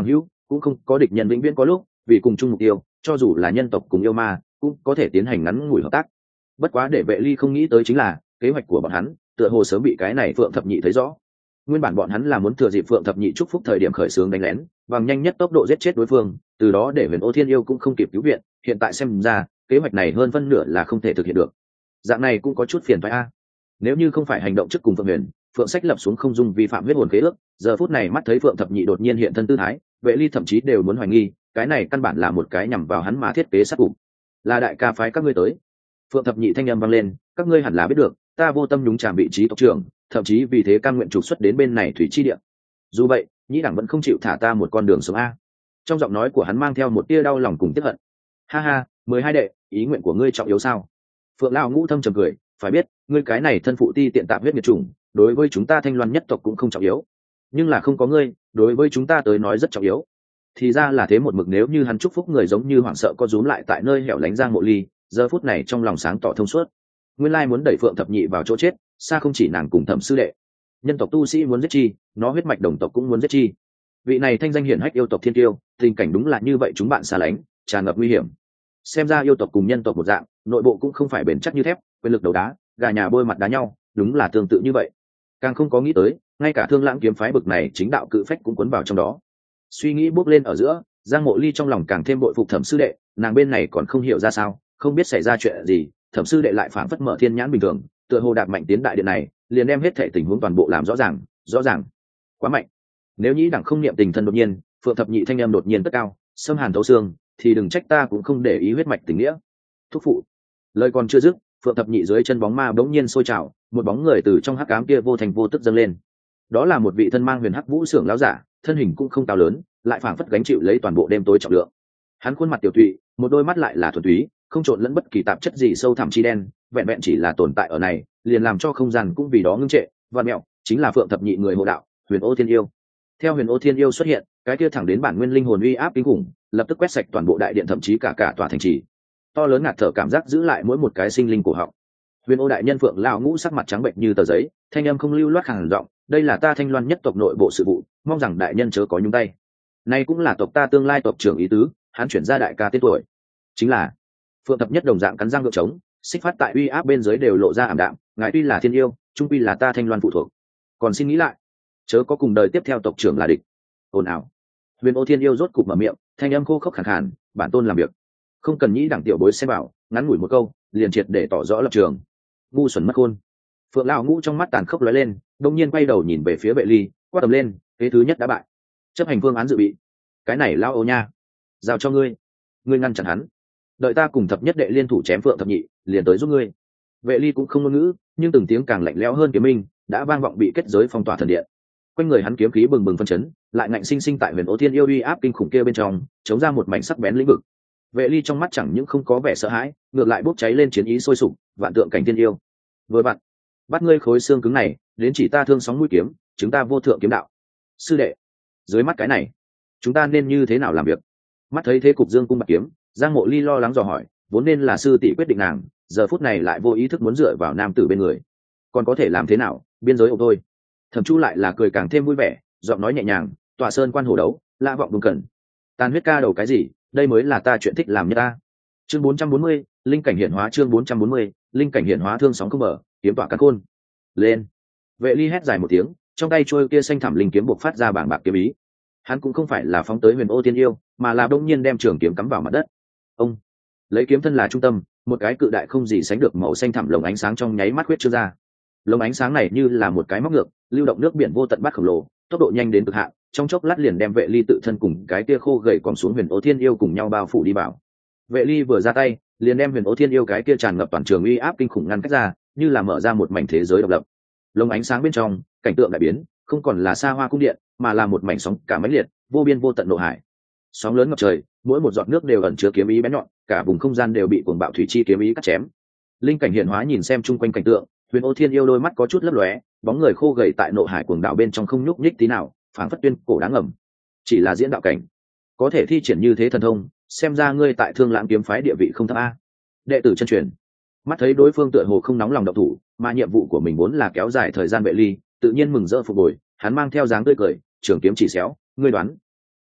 cũng không có địch nhân vĩnh viễn có lúc, vì cùng chung mục tiêu, cho dù là nhân tộc cùng yêu ma cũng có thể tiến hành ngắn ngủi hợp tác. Bất quá để Vệ Ly không nghĩ tới chính là kế hoạch của bọn hắn tựa hồ sớm bị cái này Phượng Thập Nhị thấy rõ. Nguyên bản bọn hắn là muốn thừa dịp Phượng Thập Nhị chúc phúc thời điểm khởi xướng đánh lén, bằng nhanh nhất tốc độ giết chết đối phương, từ đó để Huyền Ô Thiên Yêu cũng không kịp cứu viện. Hiện tại xem ra kế hoạch này hơn phân nửa là không thể thực hiện được. Dạng này cũng có chút phiền phức a. Nếu như không phải hành động trước cùng Phượng Huyền, Phượng Sách lập xuống không dung vi phạm huyết hồn khế ước, giờ phút này mắt thấy Phượng Thập Nhị đột nhiên hiện thân tư thái, Vệ Ly thậm chí đều muốn hoài nghi cái này căn bản là một cái nhằm vào hắn mà thiết kế sát cục. Là đại ca phái các ngươi tới. Phượng Thập Nhị thanh âm vang lên, các ngươi hẳn là biết được, ta vô tâm nhúng chàm vị trí tộc trưởng, thậm chí vì thế cam nguyện trục xuất đến bên này thủy chi địa. Dù vậy, nhĩ đẳng vẫn không chịu thả ta một con đường sống a. Trong giọng nói của hắn mang theo một tia đau lòng cùng tiếc hận. Ha ha, mười hai đệ, ý nguyện của ngươi trọng yếu sao? Phượng lão ngũ thâm trầm cười, phải biết, ngươi cái này thân phụ ti tiện tạp huyết nghiệt chủng, đối với chúng ta Thanh Loan nhất tộc cũng không trọng yếu, nhưng là không có ngươi, đối với chúng ta tới nói rất trọng yếu. Thì ra là thế, một mực nếu như hắn chúc phúc người giống như hoảng sợ có rúm lại tại nơi hẻo lánh Giang Mộ Ly, giờ phút này trong lòng sáng tỏ thông suốt. Nguyên lai muốn đẩy Phượng Thập Nhị vào chỗ chết, xa không chỉ nàng cùng Thẩm sư đệ. Nhân tộc tu sĩ muốn giết chi, nó huyết mạch đồng tộc cũng muốn giết chi. Vị này thanh danh hiển hách yêu tộc thiên tiêu, tình cảnh đúng là như vậy, chúng bạn xa lánh, tràn ngập nguy hiểm. Xem ra yêu tộc cùng nhân tộc một dạng, nội bộ cũng không phải bền chắc như thép, quyền lực đầu đá, gà nhà bôi mặt đá nhau, đúng là tương tự như vậy. Càng không có nghĩ tới, ngay cả Thương Lãng kiếm phái bực này chính đạo cự phách cũng cuốn vào trong đó. Suy nghĩ bước lên ở giữa, Giang Mộ Ly trong lòng càng thêm bội phục Thẩm sư đệ, nàng bên này còn không hiểu ra sao, không biết xảy ra chuyện gì, Thẩm sư đệ lại phảng phất mở thiên nhãn bình thường, tựa hồ đạp mạnh tiến đại điện này, liền đem hết thảy tình huống toàn bộ làm rõ ràng, rõ ràng. Quá mạnh. Nếu nhĩ đẳng không niệm tình thân đột nhiên, Phượng Thập Nhị thanh em đột nhiên tất cao, xâm hàn thấu xương, thì đừng trách ta cũng không để ý huyết mạch tình nghĩa. Thúc phụ. Lời còn chưa dứt, Phượng Thập Nhị dưới chân bóng ma bỗng nhiên sôi trào, một bóng người từ trong hắc ám kia vô thành vô tức dâng lên. Đó là một vị thân mang huyền hắc vũ sưởng lão giả, thân hình cũng không cao lớn, lại phảng phất gánh chịu lấy toàn bộ đêm tối trọng lượng. Hắn khuôn mặt tiểu tụy, một đôi mắt lại là thuần túy, không trộn lẫn bất kỳ tạp chất gì sâu thẳm chi đen, vẹn vẹn chỉ là tồn tại ở này, liền làm cho không gian cũng vì đó ngưng trệ. Vạn mẹo, chính là Phượng Thập Nhị người hộ đạo, Huyền Ô Thiên Yêu. Theo Huyền Ô Thiên Yêu xuất hiện, cái kia thẳng đến bản nguyên linh hồn uy áp kinh khủng, lập tức quét sạch toàn bộ đại điện, thậm chí cả cả tòa thành trì. To lớn ngạt thở cảm giác giữ lại mỗi một cái sinh linh cổ họng. Huyền Ô đại nhân Phượng lão ngũ sắc mặt trắng bệnh như tờ giấy, thanh âm không lưu loát khàn giọng, đây là ta Thanh Loan nhất tộc nội bộ sự vụ, mong rằng đại nhân chớ có nhúng tay. Nay cũng là tộc ta tương lai tộc trưởng ý tứ, hắn chuyển ra đại ca tên tuổi. Chính là Phượng Thập Nhất đồng dạng cắn răng gượng chống, xích phát tại uy áp bên dưới đều lộ ra ảm đạm, ngài tuy là thiên yêu, trung quy là ta Thanh Loan phụ thuộc, còn xin nghĩ lại, chớ có cùng đời tiếp theo tộc trưởng là địch. Ồn ào. Huyền Ô Thiên Yêu rốt cục mở miệng, thanh âm khô khốc khàn khàn, bản tôn làm việc, không cần nhĩ đẳng tiểu bối xem bảo, ngắn ngủi một câu, liền triệt để tỏ rõ lập trường. Ngu xuẩn mất khôn. Phượng lão ngũ trong mắt tàn khốc lóe lên, đột nhiên quay đầu nhìn về phía Vệ Ly, quát tầm lên, kế thứ nhất đã bại, chấp hành phương án dự bị. Cái này lão ô nha, giao cho ngươi, ngươi ngăn chặn hắn, đợi ta cùng Thập Nhất đệ liên thủ chém Phượng Thập Nhị, liền tới giúp ngươi. Vệ Ly cũng không ngôn ngữ, nhưng từng tiếng càng lạnh lẽo hơn kiếm minh đã vang vọng bị kết giới phong tỏa thần điện. Quanh người hắn kiếm khí bừng bừng phân chấn, lại ngạnh sinh sinh tại Huyền Ô Thiên Yêu uy áp kinh khủng kia bên trong chống ra một mảnh sắc bén lĩnh vực. Vệ Ly trong mắt chẳng những không có vẻ sợ hãi, ngược lại bốc cháy lên chiến ý sôi sục, vạn tượng cảnh thiên yêu. Vừa bạn, bắt ngươi khối xương cứng này, đến chỉ ta thương sóng mũi kiếm, chúng ta vô thượng kiếm đạo. Sư đệ, dưới mắt cái này, chúng ta nên như thế nào làm việc? Mắt thấy thế cục dương cung bạc kiếm, Giang Mộ Ly lo lắng dò hỏi, vốn nên là sư tỷ quyết định nàng, giờ phút này lại vô ý thức muốn dựa vào nam tử bên người, còn có thể làm thế nào? Biên giới ô thôi. Thẩm Chu lại là cười càng thêm vui vẻ, giọng nói nhẹ nhàng, tọa sơn quan hồ đấu, la vọng đúng cần. Tàn huyết ca đầu cái gì, đây mới là ta chuyện thích làm nhất ta. Chương bốn trăm bốn mươi, linh cảnh hiển hóa. Chương bốn trăm bốn mươi, linh cảnh hiển hóa. Thương sóng không mở, kiếm tỏa cắn khôn. Lên. Vệ Ly hét dài một tiếng, trong tay trôi kia xanh thẳm linh kiếm buộc phát ra bảng bạc kiếm ý. Hắn cũng không phải là phóng tới Huyền Ô Thiên Yêu, mà là đông nhiên đem trường kiếm cắm vào mặt đất. Ông lấy kiếm thân là trung tâm, một cái cự đại không gì sánh được màu xanh thẳm lồng ánh sáng trong nháy mắt huyết trương ra. Lồng ánh sáng này như là một cái móc ngược, lưu động nước biển vô tận bát khổng lồ, tốc độ nhanh đến cực hạn, trong chốc lát liền đem Vệ Ly tự thân cùng cái kia khô gầy còn xuống Huyền Ô Thiên Yêu cùng nhau bao phủ đi vào. Vệ Ly vừa ra tay, liền đem Huyền Ô Thiên Yêu cái kia tràn ngập toàn trường uy áp kinh khủng ngăn cách ra, như là mở ra một mảnh thế giới độc lập. Lồng ánh sáng bên trong, cảnh tượng đại biến, không còn là xa hoa cung điện, mà là một mảnh sóng cả mãnh liệt, vô biên vô tận nộ hải. Sóng lớn ngập trời, mỗi một giọt nước đều ẩn chứa kiếm ý bén nhọn, cả vùng không gian đều bị cuồng bạo thủy chi kiếm ý cắt chém. Linh cảnh hiển hóa nhìn xem chung quanh cảnh tượng, Huyền Ô Thiên Yêu đôi mắt có chút lấp lóe, bóng người khô gầy tại nộ hải cuồng đạo bên trong không nhúc nhích tí nào, phảng phất tuyên cổ đáng ngầm. Chỉ là diễn đạo cảnh, có thể thi triển như thế thần thông, xem ra ngươi tại Thương Lãng kiếm phái địa vị không thấp a. Đệ tử chân truyền. Mắt thấy đối phương tựa hồ không nóng lòng động thủ, mà nhiệm vụ của mình vốn là kéo dài thời gian Vệ Ly, tự nhiên mừng rỡ phục hồi, hắn mang theo dáng tươi cười, trường kiếm chỉ xéo, ngươi đoán.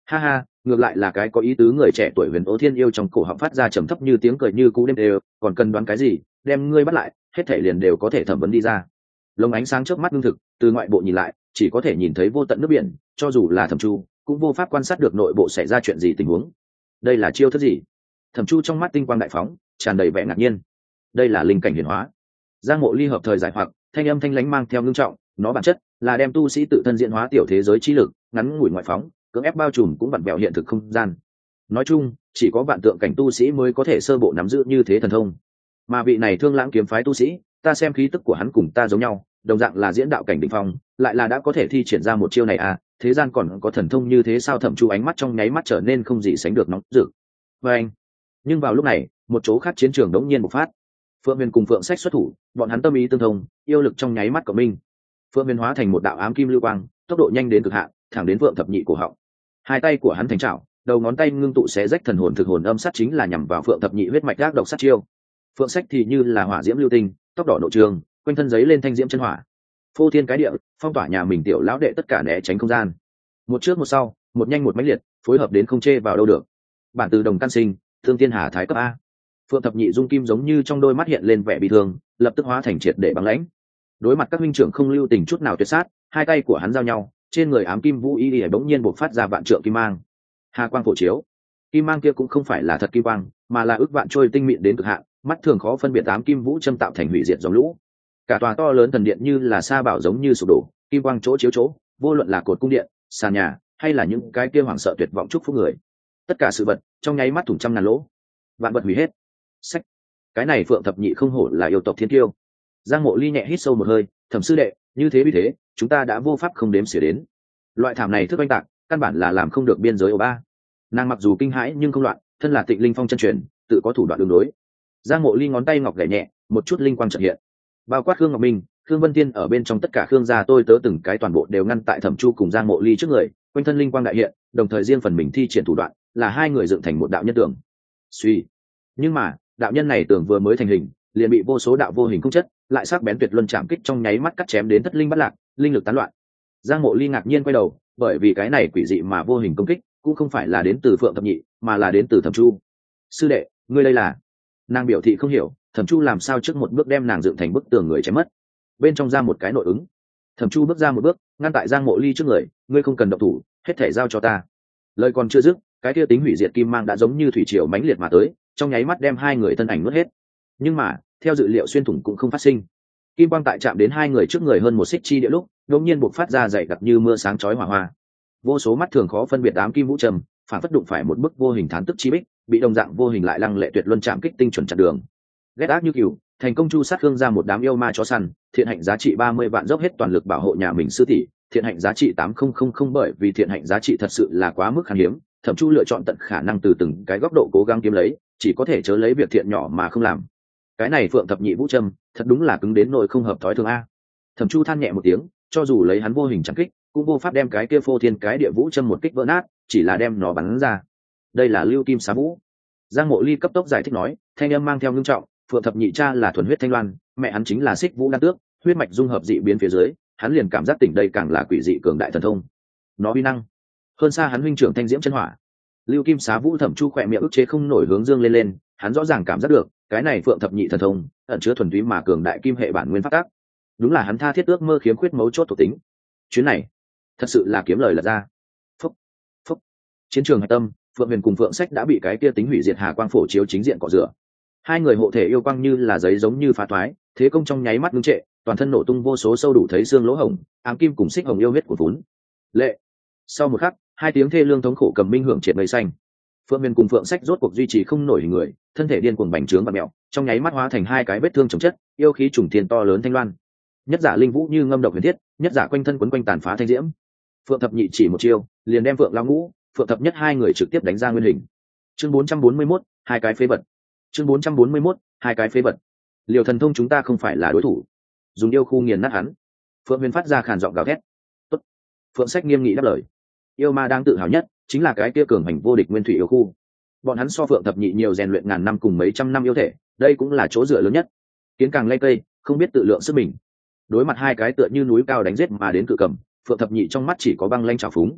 Ha ha, ngược lại là cái có ý tứ người trẻ tuổi Huyền Ố Thiên Yêu trong cổ họng phát ra trầm thấp như tiếng cười như cú đêm đều, còn cần đoán cái gì, đem ngươi bắt lại, hết thảy liền đều có thể thẩm vấn đi ra. Lồng ánh sáng trước mắt ngưng thực, từ ngoại bộ nhìn lại, chỉ có thể nhìn thấy vô tận nước biển, cho dù là Thẩm Chu, cũng vô pháp quan sát được nội bộ xảy ra chuyện gì tình huống. Đây là chiêu thức gì? Thẩm Chu trong mắt tinh quang đại phóng, tràn đầy vẻ ngạc nhiên. Đây là linh cảnh hiển hóa. Giang Mộ Ly hợp thời giải hoặc, thanh âm thanh lãnh mang theo ngưng trọng, nó bản chất là đem tu sĩ tự thân diễn hóa tiểu thế giới chi lực, ngắn ngủi ngoại phóng, cưỡng ép bao trùm cũng vặn vẹo hiện thực không gian. Nói chung, chỉ có vạn tượng cảnh tu sĩ mới có thể sơ bộ nắm giữ như thế thần thông. Mà vị này Thương Lãng kiếm phái tu sĩ, ta xem khí tức của hắn cùng ta giống nhau, đồng dạng là diễn đạo cảnh đỉnh phong, lại là đã có thể thi triển ra một chiêu này à, thế gian còn có thần thông như thế sao? Thẩm Chu ánh mắt trong nháy mắt trở nên không gì sánh được nóng rực. Và anh, nhưng vào lúc này, một chỗ khác chiến trường đống nhiên bộc phát. Phượng Huyền cùng Phượng Sách xuất thủ, bọn hắn tâm ý tương thông, yêu lực trong nháy mắt của mình. Phượng Huyền hóa thành một đạo ám kim lưu quang, tốc độ nhanh đến cực hạn, thẳng đến Phượng Thập Nhị cổ họng. Hai tay của hắn thành chảo, đầu ngón tay ngưng tụ xé rách thần hồn thực hồn âm sát, chính là nhằm vào Phượng Thập Nhị huyết mạch gác độc sát chiêu. Phượng Sách thì như là hỏa diễm lưu tinh, tốc độ nội trường, quanh thân giấy lên thanh diễm chân hỏa, phô thiên cái địa, phong tỏa nhà mình tiểu lão đệ tất cả né tránh không gian. Một trước một sau, một nhanh một mãnh liệt, phối hợp đến không chê vào đâu được. Bản từ đồng căn sinh, thương thiên hà thái cấp a. Phượng Thập Nhị dung kim giống như trong đôi mắt hiện lên vẻ bi thương, lập tức hóa thành triệt để băng lãnh. Đối mặt các huynh trưởng không lưu tình chút nào tuyệt sát, hai tay của hắn giao nhau, trên người ám kim vũ y lìa bỗng nhiên bộc phát ra vạn trượng kim mang. Hà quang phổ chiếu, kim mang kia cũng không phải là thật kim quang, mà là ước vạn trôi tinh mịn đến cực hạn, mắt thường khó phân biệt ám kim vũ châm tạo thành hủy diệt dòng lũ. Cả tòa to lớn thần điện như là sa bảo giống như sụp đổ, kim quang chỗ chiếu chỗ, vô luận là cột cung điện, sàn nhà, hay là những cái kia hoảng sợ tuyệt vọng chúc phúc người, tất cả sự vật trong nháy mắt thủng trăm ngàn lỗ, vạn vật hủy hết. Sách, cái này Phượng Thập Nhị không hổ là yêu tộc thiên kiêu. Giang Mộ Ly nhẹ hít sâu một hơi, Thẩm sư đệ, như thế vì thế, chúng ta đã vô pháp không đếm xỉa đến. Loại thảm này thức oanh tạc, căn bản là làm không được biên giới ổ ba. Nàng mặc dù kinh hãi nhưng không loạn, thân là Tịnh Linh Phong chân truyền, tự có thủ đoạn đường đối. Giang Mộ Ly ngón tay ngọc gảy nhẹ, một chút linh quang chợt hiện. Bao quát Khương Ngọc Minh, Khương Vân Tiên ở bên trong, tất cả Khương gia tôi tớ từng cái toàn bộ đều ngăn tại Thẩm Chu cùng Giang Mộ Ly trước người, quanh thân linh quang đại hiện, đồng thời riêng phần mình thi triển thủ đoạn, là hai người dựng thành một đạo nhân tượng. Suy, nhưng mà, đạo nhân này tưởng vừa mới thành hình, liền bị vô số đạo vô hình công chất, lại sắc bén tuyệt luân chạm kích trong nháy mắt cắt chém đến thất linh bất lạc, linh lực tán loạn. Giang Mộ Ly ngạc nhiên quay đầu, bởi vì cái này quỷ dị mà vô hình công kích, cũng không phải là đến từ Phượng Thập Nhị, mà là đến từ Thẩm Chu. Sư đệ, ngươi đây là? Nàng biểu thị không hiểu, Thẩm Chu làm sao trước một bước đem nàng dựng thành bức tường người chém mất. Bên trong ra một cái nội ứng. Thẩm Chu bước ra một bước, ngăn tại Giang Mộ Ly trước người, ngươi không cần động thủ, hết thể giao cho ta. Lời còn chưa dứt, cái kia tính hủy diệt kim mang đã giống như thủy triều mãnh liệt mà tới, trong nháy mắt đem hai người thân ảnh nuốt hết. Nhưng mà, theo dự liệu xuyên thủng cũng không phát sinh. Kim quang tại chạm đến hai người trước người hơn một xích chi địa lúc, đột nhiên bộc phát ra dày đặc như mưa sáng chói hỏa hoa. Vô số mắt thường khó phân biệt ám kim vũ trầm, phản phất đụng phải một bức vô hình thán tức chi bích, bị đồng dạng vô hình lại lăng lệ tuyệt luân chạm kích tinh chuẩn chặn đường. Ghét ác như cừu, thành công chu sát Khương ra một đám yêu ma chó săn, thiện hạnh giá trị ba mươi vạn dốc hết toàn lực bảo hộ nhà mình sư tỷ, thiện hạnh giá trị tám nghìn, bởi vì thiện hạnh giá trị thật sự là quá mức khan hiếm, Thẩm Chu lựa chọn tận khả năng từ từng cái góc độ cố gắng kiếm lấy, chỉ có thể chớ lấy việc thiện nhỏ mà không làm. Cái này Phượng Thập Nhị vũ trâm, thật đúng là cứng đến nỗi không hợp thói thường a. Thẩm Chu than nhẹ một tiếng, cho dù lấy hắn vô hình chặn kích, cũng vô pháp đem cái kia phô thiên cái địa vũ châm một kích vỡ nát, chỉ là đem nó bắn ra. Đây là lưu kim xá vũ. Giang Mộ Ly cấp tốc giải thích nói, thanh âm mang theo ngưng trọng, Phượng Thập Nhị cha là thuần huyết thanh loan, mẹ hắn chính là xích vũ đan tước, huyết mạch dung hợp dị biến phía dưới, hắn liền cảm giác tỉnh đây càng là quỷ dị cường đại thần thông. Nó uy năng hơn xa hắn huynh trưởng thanh diễm chân hỏa. Lưu kim xá vũ. Thẩm Chu khỏe miệng ức chế không nổi hướng dương lên lên, hắn rõ ràng cảm giác được cái này Phượng Thập Nhị thần thông ẩn chứa thuần túy mà cường đại kim hệ bản nguyên pháp tắc, đúng là hắn tha thiết ước mơ khiếm khuyết mấu chốt thuộc tính. Chuyến này thật sự là kiếm lời lật ra. Phúc, phúc. Chiến trường hạch tâm, Phượng Huyền cùng Phượng Sách đã bị cái kia tính hủy diệt hà quang phổ chiếu chính diện cọ rửa. Hai người hộ thể yêu quang như là giấy giống như phá thoái, thế công trong nháy mắt ngưng trệ, toàn thân nổ tung vô số sâu đủ thấy xương lỗ hổng, ám kim cùng xích hồng yêu huyết của vốn. Lệ. Sau một khắc, hai tiếng thê lương thống khổ cầm minh hưởng triệt mây xanh. Phượng Huyền cùng Phượng Sách rốt cuộc duy trì không nổi hình người, thân thể điên cuồng bành trướng và mèo, trong nháy mắt hóa thành hai cái vết thương chồng chất, yêu khí trùng thiên to lớn thanh loan. Nhất giả linh vũ như ngâm độc huyền thiết, nhất giả quanh thân quấn quanh tàn phá thanh diễm. Phượng Thập Nhị chỉ một chiêu, liền đem Phượng Lão Ngũ, Phượng Thập Nhất hai người trực tiếp đánh ra nguyên hình. Chương bốn trăm bốn mươi mốt, hai cái phế vật. Chương bốn trăm bốn mươi mốt, hai cái phế vật. Liều thần thông chúng ta không phải là đối thủ. Dùng yêu khu nghiền nát hắn. Phượng Huyền phát ra khàn giọng gào thét. Tốt. Phượng Sách nghiêm nghị đáp lời. Yêu ma đang tự hào nhất chính là cái kia cường hành vô địch nguyên thủy yêu khu. Bọn hắn so Phượng Thập Nhị nhiều rèn luyện ngàn năm cùng mấy trăm năm yêu thể, đây cũng là chỗ dựa lớn nhất. Kiến càng lây cây, không biết tự lượng sức mình. Đối mặt hai cái tựa như núi cao đánh giết mà đến cự cầm, Phượng Thập Nhị trong mắt chỉ có băng lanh trào phúng.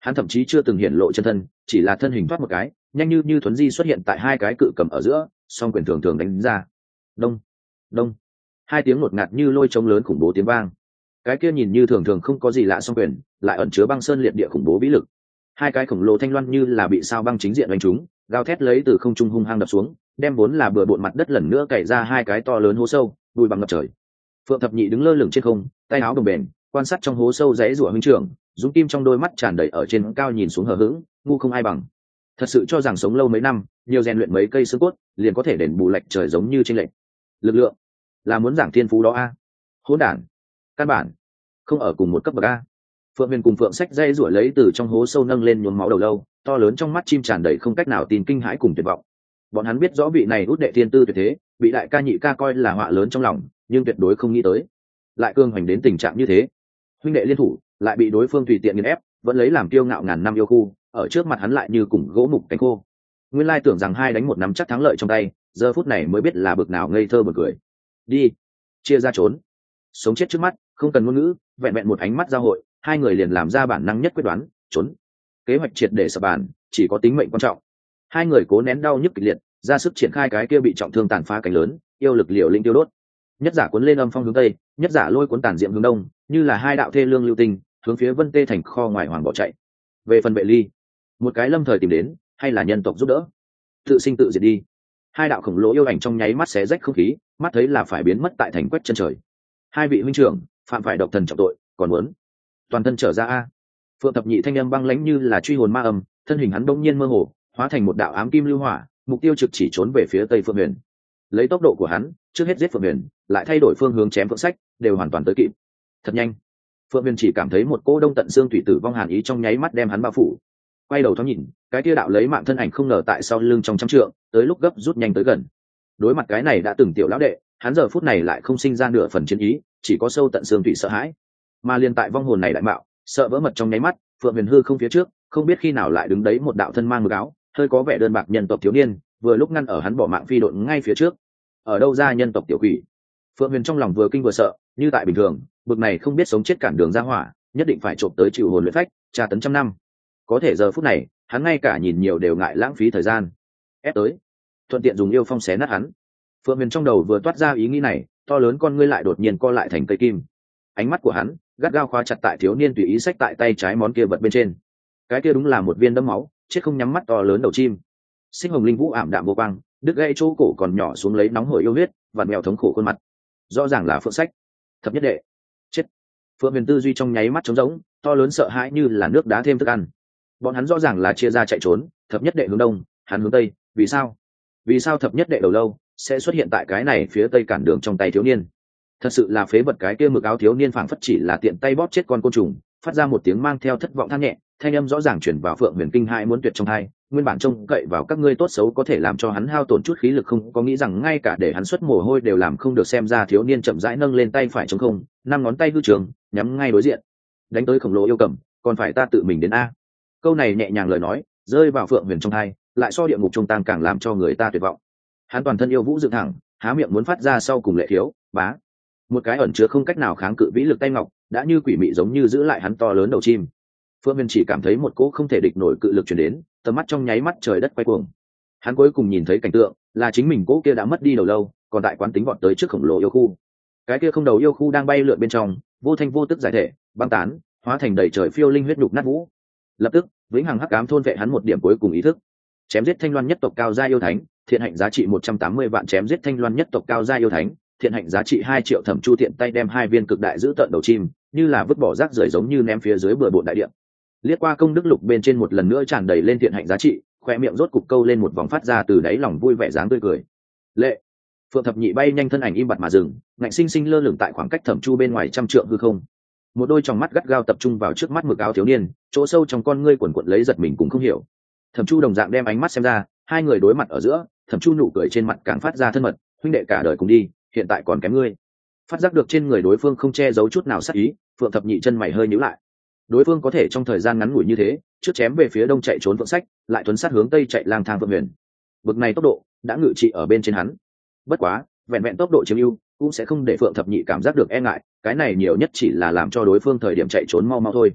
Hắn thậm chí chưa từng hiện lộ chân thân, chỉ là thân hình thoát một cái, nhanh như như thuấn di xuất hiện tại hai cái cự cầm ở giữa, song quyền thường thường đánh ra. Đông, đông, hai tiếng ngột ngạt như lôi trống lớn khủng bố tiếng vang. Cái kia nhìn như thường thường không có gì lạ song quyền, lại ẩn chứa băng sơn liệt địa khủng bố vĩ lực. Hai cái khổng lồ thanh loan như là bị sao băng chính diện đánh trúng, gào thét lấy từ không trung hung hăng đập xuống, đem vốn là bừa bộn mặt đất lần nữa cày ra hai cái to lớn hố sâu, đùi bằng ngập trời. Phượng Thập Nhị đứng lơ lửng trên không, tay áo đồng bền, quan sát trong hố sâu rẽ rủa huynh trưởng, dũng kim trong đôi mắt tràn đầy ở trên cao nhìn xuống hờ hững, ngu không ai bằng. Thật sự cho rằng sống lâu mấy năm, nhiều rèn luyện mấy cây xương cốt, liền có thể đền bù lệch trời giống như trên lệnh. Lực lượng là muốn giảng thiên phú đó a? Hỗn đản, căn bản không ở cùng một cấp bậc a. Phượng Huyền cùng Phượng Sách dây rủa lấy từ trong hố sâu nâng lên nhuốm máu đầu lâu, to lớn trong mắt chim tràn đầy không cách nào tin kinh hãi cùng tuyệt vọng. Bọn hắn biết rõ vị này út đệ thiên tư tuyệt thế, bị đại ca nhị ca coi là họa lớn trong lòng, nhưng tuyệt đối không nghĩ tới lại cương hoành đến tình trạng như thế. Huynh đệ liên thủ lại bị đối phương tùy tiện nghiền ép, vẫn lấy làm kiêu ngạo ngàn năm yêu khu, ở trước mặt hắn lại như cùng gỗ mục cánh khô. Nguyên lai tưởng rằng hai đánh một nắm chắc thắng lợi trong tay, giờ phút này mới biết là bực nào ngây thơ bực cười. Đi, chia ra trốn. Sống chết trước mắt, không cần ngôn ngữ, vẹn vẹn một ánh mắt giao hội, hai người liền làm ra bản năng nhất quyết đoán, trốn. Kế hoạch triệt để sập bàn, chỉ có tính mệnh quan trọng. Hai người cố nén đau nhức kịch liệt, ra sức triển khai cái kia bị trọng thương tàn phá cánh lớn, yêu lực liều linh tiêu đốt. Nhất giả cuốn lên âm phong hướng tây, nhất giả lôi cuốn tàn diệm hướng đông, như là hai đạo thê lương lưu tinh, hướng phía Vân Tê thành kho ngoài hoàng bỏ chạy. Về phần Bệ Ly, một cái lâm thời tìm đến, hay là nhân tộc giúp đỡ, tự sinh tự diệt đi. Hai đạo khổng lồ yêu ảnh trong nháy mắt xé rách không khí, mắt thấy là phải biến mất tại thành quét chân trời. Hai vị huynh trưởng phạm phải độc thần trọng tội, còn muốn toàn thân trở ra a. Phượng Thập Nhị thanh âm băng lãnh như là truy hồn ma âm, thân hình hắn bỗng nhiên mơ hồ, hóa thành một đạo ám kim lưu hỏa, mục tiêu trực chỉ trốn về phía tây Phượng Huyền. Lấy tốc độ của hắn, trước hết giết Phượng Huyền, lại thay đổi phương hướng chém Phượng Sách, đều hoàn toàn tới kịp. Thật nhanh. Phượng Huyền chỉ cảm thấy một cô đông tận xương thủy tử vong hàn ý trong nháy mắt đem hắn bao phủ. Quay đầu thoáng nhìn, cái kia đạo lấy mạng thân ảnh không ngờ tại sau lưng trong trăm trượng, tới lúc gấp rút nhanh tới gần. Đối mặt cái này đã từng tiểu lão đệ, hắn giờ phút này lại không sinh ra nửa phần chiến ý, chỉ có sâu tận xương thủy sợ hãi. Mà liên tại vong hồn này đại mạo, sợ vỡ mật trong nháy mắt, Phượng Huyền hư không phía trước, không biết khi nào lại đứng đấy một đạo thân mang mực áo, hơi có vẻ đơn bạc nhân tộc thiếu niên, vừa lúc ngăn ở hắn bỏ mạng phi độn ngay phía trước. Ở đâu ra nhân tộc tiểu quỷ? Phượng Huyền trong lòng vừa kinh vừa sợ, như tại bình thường, bực này không biết sống chết cản đường ra hỏa, nhất định phải trộm tới chịu hồn luyện phách, tra tấn trăm năm. Có thể giờ phút này, hắn ngay cả nhìn nhiều đều ngại lãng phí thời gian. Ép tới, thuận tiện dùng yêu phong xé nát hắn. Phượng Huyền trong đầu vừa toát ra ý nghĩ này, to lớn con ngươi lại đột nhiên co lại thành cây kim. Ánh mắt của hắn gắt gao khóa chặt tại thiếu niên tùy ý xách tại tay trái món kia vật bên trên. Cái kia đúng là một viên đấm máu, chết không nhắm mắt to lớn đầu chim. Sinh hồng linh vũ ảm đạm vô quang, đứt gãy chỗ cổ còn nhỏ xuống lấy nóng hổi yêu huyết, vặn mèo thống khổ khuôn mặt. Rõ ràng là Phượng Sách. Thập nhất đệ. Chết. Phượng Huyền tư duy trong nháy mắt trống rỗng, to lớn sợ hãi như là nước đá thêm thức ăn. Bọn hắn rõ ràng là chia ra chạy trốn, thập nhất đệ hướng đông, hắn hướng tây, vì sao? Vì sao thập nhất đệ đầu lâu sẽ xuất hiện tại cái này phía tây cản đường trong tay thiếu niên? Thật sự là phế vật, cái kia mực áo thiếu niên phảng phất chỉ là tiện tay bóp chết con côn trùng, phát ra một tiếng mang theo thất vọng than nhẹ, thanh âm rõ ràng truyền vào Phượng Huyền kinh hãi muốn tuyệt trong tai. Nguyên bản trông cậy vào các ngươi tốt xấu có thể làm cho hắn hao tổn chút khí lực, không có nghĩ rằng ngay cả để hắn xuất mồ hôi đều làm không được. Xem ra thiếu niên chậm rãi nâng lên tay phải trống không, năm ngón tay hư trường nhắm ngay đối diện, đánh tới khổng lồ yêu cầm, còn phải ta tự mình đến a. Câu này nhẹ nhàng lời nói rơi vào Phượng Huyền trong tai, lại so địa ngục trung tang càng làm cho người ta tuyệt vọng. Hắn toàn thân yêu vũ dựng thẳng, há miệng muốn phát ra sau cùng lệ thiếu bá, một cái ẩn chứa không cách nào kháng cự vĩ lực tay ngọc đã như quỷ mị giống như giữ lại hắn to lớn đầu chim. Phượng Huyền chỉ cảm thấy một cỗ không thể địch nổi cự lực truyền đến, tầm mắt trong nháy mắt trời đất quay cuồng. Hắn cuối cùng nhìn thấy cảnh tượng là chính mình cỗ kia đã mất đi đầu lâu, còn tại quán tính vọt tới trước khổng lồ yêu khu. Cái kia không đầu yêu khu đang bay lượn bên trong, vô thanh vô tức giải thể, băng tán, hóa thành đầy trời phiêu linh huyết nhục nát vũ. Lập tức, vĩnh hằng hắc ám thôn vệ hắn một điểm cuối cùng ý thức. Chém giết Thanh Loan nhất tộc cao gia yêu thánh, thiện hạnh giá trị một trăm tám mươi vạn. Chém giết Thanh Loan nhất tộc cao gia yêu thánh, thiện hạnh giá trị hai triệu. Thẩm Chu tiện tay đem hai viên cực đại giữ tận đầu chim, như là vứt bỏ rác rưởi giống như ném phía dưới bờ bộn đại địa. Liếc qua công đức lục bên trên một lần nữa tràn đầy lên thiện hạnh giá trị, khoe miệng rốt cục câu lên một vòng phát ra từ đáy lòng vui vẻ dáng tươi cười. Lệ. Phượng Thập Nhị bay nhanh thân ảnh im bặt mà dừng, ngạnh sinh sinh lơ lửng tại khoảng cách Thẩm Chu bên ngoài trăm trượng hư không. Một đôi tròng mắt gắt gao tập trung vào trước mắt mực áo thiếu niên, chỗ sâu trong con ngươi quần quật lấy giật mình cũng không hiểu. Thẩm Chu đồng dạng đem ánh mắt xem ra, hai người đối mặt ở giữa, Thẩm Chu nụ cười trên mặt càng phát ra thân mật, huynh đệ cả đời cùng đi, hiện tại còn kém ngươi. Phát giác được trên người đối phương không che giấu chút nào sát ý, Phượng Thập Nhị chân mày hơi nhíu lại. Đối phương có thể trong thời gian ngắn ngủi như thế, trước chém về phía đông chạy trốn Phượng Sách, lại tuấn sát hướng tây chạy lang thang Phượng Huyền. Bực này tốc độ đã ngự trị ở bên trên hắn. Bất quá, vẹn vẹn tốc độ chiếm ưu cũng sẽ không để Phượng Thập Nhị cảm giác được e ngại, cái này nhiều nhất chỉ là làm cho đối phương thời điểm chạy trốn mau mau thôi.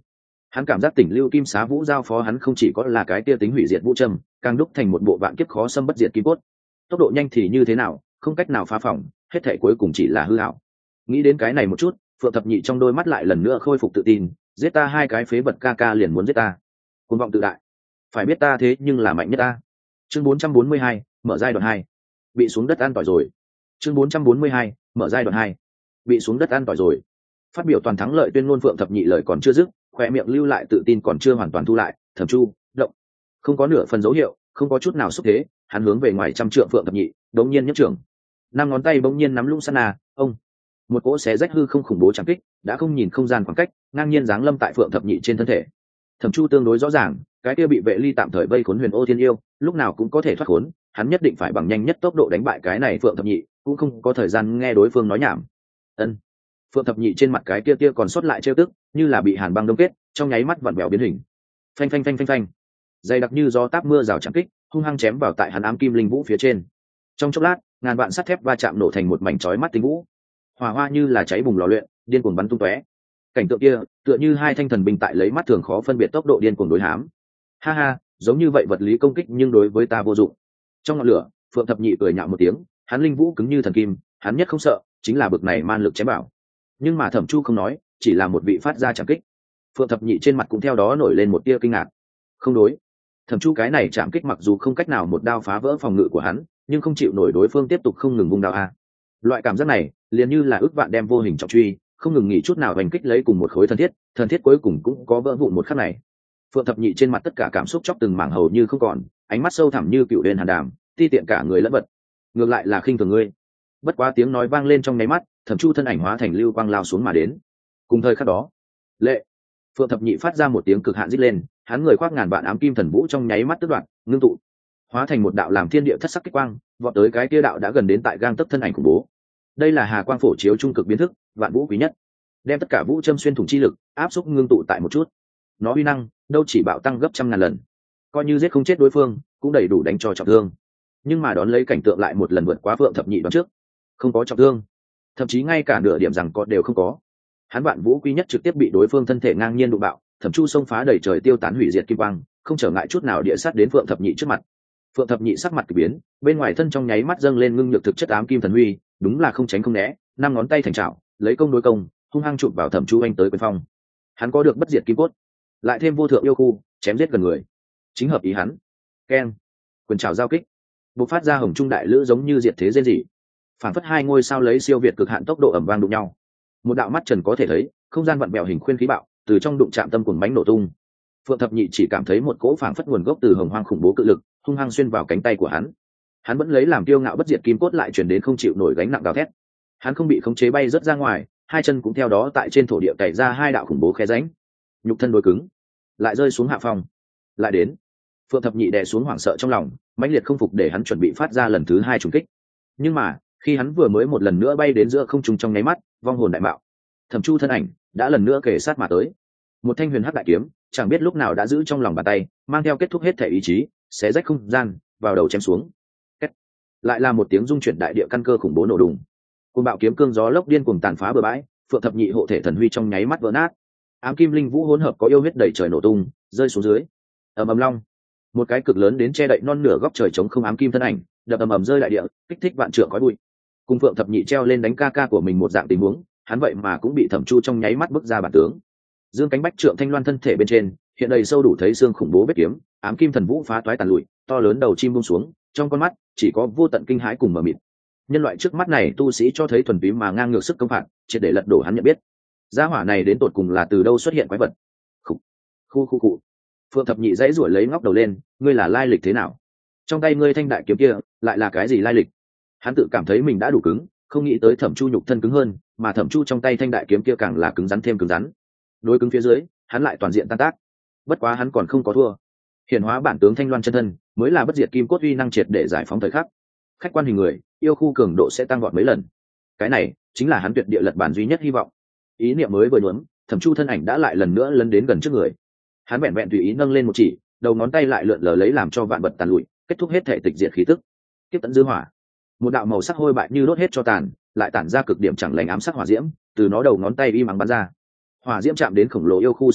Hắn cảm giác tỉnh lưu kim xá vũ giao phó hắn không chỉ có là cái tia tính hủy diệt vũ trâm, càng đúc thành một bộ vạn kiếp khó xâm bất diệt kim cốt. Tốc độ nhanh thì như thế nào, không cách nào phá phỏng, hết thể cuối cùng chỉ là hư ảo. Nghĩ đến cái này một chút, Phượng Thập Nhị trong đôi mắt lại lần nữa khôi phục tự tin, giết ta hai cái phế vật ca ca liền muốn giết ta. Cuồng vọng tự đại, phải biết ta thế nhưng là mạnh nhất ta. Chương bốn trăm bốn mươi hai, mở giai đoạn hai. Bị xuống đất ăn tỏi rồi. Chương bốn trăm bốn mươi hai, mở giai đoạn hai. Bị xuống đất ăn tỏi rồi. Phát biểu toàn thắng lợi tuyên ngôn, Phượng Thập Nhị lời còn chưa dứt, khỏe miệng lưu lại tự tin còn chưa hoàn toàn thu lại, Thẩm Chu, động. Không có nửa phần dấu hiệu, không có chút nào xúc thế, hắn hướng về ngoài trăm trượng Phượng Thập Nhị, đống nhiên nhấc trưởng. Năm ngón tay bỗng nhiên nắm lũng sana, ông. Một cỗ xé rách hư không khủng bố chẳng kích, đã không nhìn không gian khoảng cách, ngang nhiên giáng lâm tại Phượng Thập Nhị trên thân thể. Thẩm Chu tương đối rõ ràng, cái kia bị vệ ly tạm thời vây khốn Huyền Ô Thiên Yêu, lúc nào cũng có thể thoát khốn, hắn nhất định phải bằng nhanh nhất tốc độ đánh bại cái này Phượng Thập Nhị, cũng không có thời gian nghe đối phương nói nhảm. Ân. Phượng Thập Nhị trên mặt cái kia kia còn sót lại trêu tức, như là bị hàn băng đông kết, trong nháy mắt vặn vẹo biến hình. Phanh phanh phanh phanh phanh. Dày đặc như gió táp mưa rào chẳng kích, hung hăng chém vào tại hắn ám kim linh vũ phía trên. Trong chốc lát, ngàn vạn sắt thép va chạm nổ thành một mảnh chói mắt tinh vũ. Hỏa hoa như là cháy bùng lò luyện, điên cuồng bắn tung tóe. Cảnh tượng kia, tựa như hai thanh thần binh tại lấy mắt thường khó phân biệt tốc độ điên cuồng đối hám. Ha ha, giống như vậy vật lý công kích nhưng đối với ta vô dụng. Trong ngọn lửa, Phượng Thập Nhị cười nhạo một tiếng, hắn linh vũ cứng như thần kim, hắn nhất không sợ, chính là bực này man lực chém bảo. Nhưng mà Thẩm Chu không nói, chỉ là một vị phát ra chạm kích. Phượng Thập Nhị trên mặt cũng theo đó nổi lên một tia kinh ngạc. Không đối, Thẩm Chu cái này chạm kích mặc dù không cách nào một đao phá vỡ phòng ngự của hắn, nhưng không chịu nổi đối phương tiếp tục không ngừng vung đao a. Loại cảm giác này, liền như là ước vạn đem vô hình trọng truy, không ngừng nghỉ chút nào hành kích lấy cùng một khối thân thiết, thân thiết cuối cùng cũng có vỡ vụn một khắc này. Phượng Thập Nhị trên mặt tất cả cảm xúc chóc từng mảng hầu như không còn, ánh mắt sâu thẳm như cựu đền hàn đàm, ti tiện cả người lẫn vật. Ngược lại là khinh thường ngươi. Bất quá tiếng nói vang lên trong nháy mắt, Thẩm Chu thân ảnh hóa thành lưu quang lao xuống mà đến. Cùng thời khắc đó, lệ Phượng Thập Nhị phát ra một tiếng cực hạn rít lên, hắn người khoác ngàn vạn ám kim thần vũ trong nháy mắt tức đoạn, ngưng tụ, hóa thành một đạo làm thiên địa thất sắc kích quang, vọt tới cái kia đạo đã gần đến tại gang tấc thân ảnh khủng bố. Đây là Hà Quang phổ chiếu trung cực biến thức, vạn vũ quý nhất, đem tất cả vũ châm xuyên thủng chi lực áp xúc ngưng tụ tại một chút. Nó uy năng đâu chỉ bạo tăng gấp trăm ngàn lần, coi như giết không chết đối phương cũng đầy đủ đánh cho trọng thương. Nhưng mà đón lấy cảnh tượng lại một lần vượt quá Phượng Thập Nhị đoán trước, không có trọng thương, thậm chí ngay cả nửa điểm rằng có đều không có. Hắn vạn vũ quý nhất trực tiếp bị đối phương thân thể ngang nhiên đụng bạo, Thẩm Chu xông phá đầy trời tiêu tán hủy diệt kim quang, không trở ngại chút nào địa sát đến Phượng Thập Nhị trước mặt. Phượng Thập Nhị sắc mặt kỳ biến, bên ngoài thân trong nháy mắt dâng lên ngưng nhược thực chất ám kim thần huy, đúng là không tránh không né, năm ngón tay thành trảo, lấy công đối công, hung hăng chụp vào Thẩm Chu anh tới quyền phong. Hắn có được bất diệt kim cốt, lại thêm vô thượng yêu khu, chém giết gần người, chính hợp ý hắn. Keng, quyền trảo giao kích, bộc phát ra hồng trung đại lữ giống như diệt thế dễ dị, phản phất hai ngôi sao lấy siêu việt cực hạn tốc độ ầm vang đụng nhau. Một đạo mắt trần có thể thấy, không gian vặn vẹo hình khuyên khí bạo, từ trong đụng chạm tâm cuồng bánh nổ tung. Phượng Thập Nhị chỉ cảm thấy một cỗ phảng phất nguồn gốc từ hồng hoang khủng bố cự lực, hung hăng xuyên vào cánh tay của hắn. Hắn vẫn lấy làm kiêu ngạo bất diệt kim cốt lại truyền đến không chịu nổi gánh nặng gào thét. Hắn không bị khống chế bay rớt ra ngoài, hai chân cũng theo đó tại trên thổ địa cày ra hai đạo khủng bố khe rãnh. Nhục thân đối cứng, lại rơi xuống hạ phong. Lại đến. Phượng Thập Nhị đè xuống hoảng sợ trong lòng, mãnh liệt không phục để hắn chuẩn bị phát ra lần thứ hai trùng kích. Nhưng mà, khi hắn vừa mới một lần nữa bay đến giữa không trung trong nháy mắt, vong hồn đại bạo. Thẩm Chu thân ảnh đã lần nữa kề sát mà tới. Một thanh huyền hắc đại kiếm, chẳng biết lúc nào đã giữ trong lòng bàn tay, mang theo kết thúc hết thể ý chí, xé rách không gian, vào đầu chém xuống. Kết. Lại là một tiếng rung chuyển đại địa căn cơ khủng bố nổ đùng. Cơn bạo kiếm cương gió lốc điên cuồng tàn phá bờ bãi, Phượng Thập Nhị hộ thể thần huy trong nháy mắt vỡ nát. Ám kim linh vũ hỗn hợp có yêu huyết đầy trời nổ tung, rơi xuống dưới. Ầm ầm long, một cái cực lớn đến che đậy non nửa góc trời trống không ám kim thân ảnh, đập ầm ầm rơi đại địa, kích thích vạn trượng khói bụi. Cùng Phượng Thập Nhị treo lên đánh ca ca của mình một dạng tình huống, hắn vậy mà cũng bị Thẩm Chu trong nháy mắt bức ra bản tướng. Dương cánh bách trượng thanh loan thân thể bên trên, hiện đầy sâu đủ thấy xương khủng bố vết kiếm, ám kim thần vũ phá toái tàn lụi, to lớn đầu chim buông xuống, trong con mắt chỉ có vô tận kinh hãi cùng mờ mịt. Nhân loại trước mắt này tu sĩ cho thấy thuần túy mà ngang ngược sức công phạt, triệt để lật đổ hắn nhận biết. Gia hỏa này đến tột cùng là từ đâu xuất hiện quái vật? Khủ, khu khu cụ. Phượng Thập Nhị dãy rủa lấy ngóc đầu lên, ngươi là lai lịch thế nào? Trong tay ngươi thanh đại kiếm kia, lại là cái gì lai lịch? Hắn tự cảm thấy mình đã đủ cứng, không nghĩ tới Thẩm Chu nhục thân cứng hơn, mà Thẩm Chu trong tay thanh đại kiếm kia càng là cứng rắn thêm cứng rắn. Đối cứng phía dưới, hắn lại toàn diện tan tác. Bất quá hắn còn không có thua. Hiển hóa bản tướng thanh loan chân thân, mới là bất diệt kim cốt uy năng triệt để giải phóng thời khắc. Khách quan hình người, yêu khu cường độ sẽ tăng vọt mấy lần. Cái này chính là hắn tuyệt địa lật bản duy nhất hy vọng. Ý niệm mới vừa nhuốm, Thẩm Chu thân ảnh đã lại lần nữa lấn đến gần trước người. Hắn vẹn vẹn tùy ý nâng lên một chỉ, đầu ngón tay lại lượn lờ lấy làm cho vạn vật tàn lụi, kết thúc hết thể tịch diệt khí tức. Tiếp tận dư hỏa, một đạo màu sắc hôi bại như đốt hết cho tàn, lại tản ra cực điểm chẳng lành ám sắc hỏa diễm, từ nó đầu ngón tay y mắng bắn ra. Hỏa diễm chạm đến khổng lồ yêu khu sát na,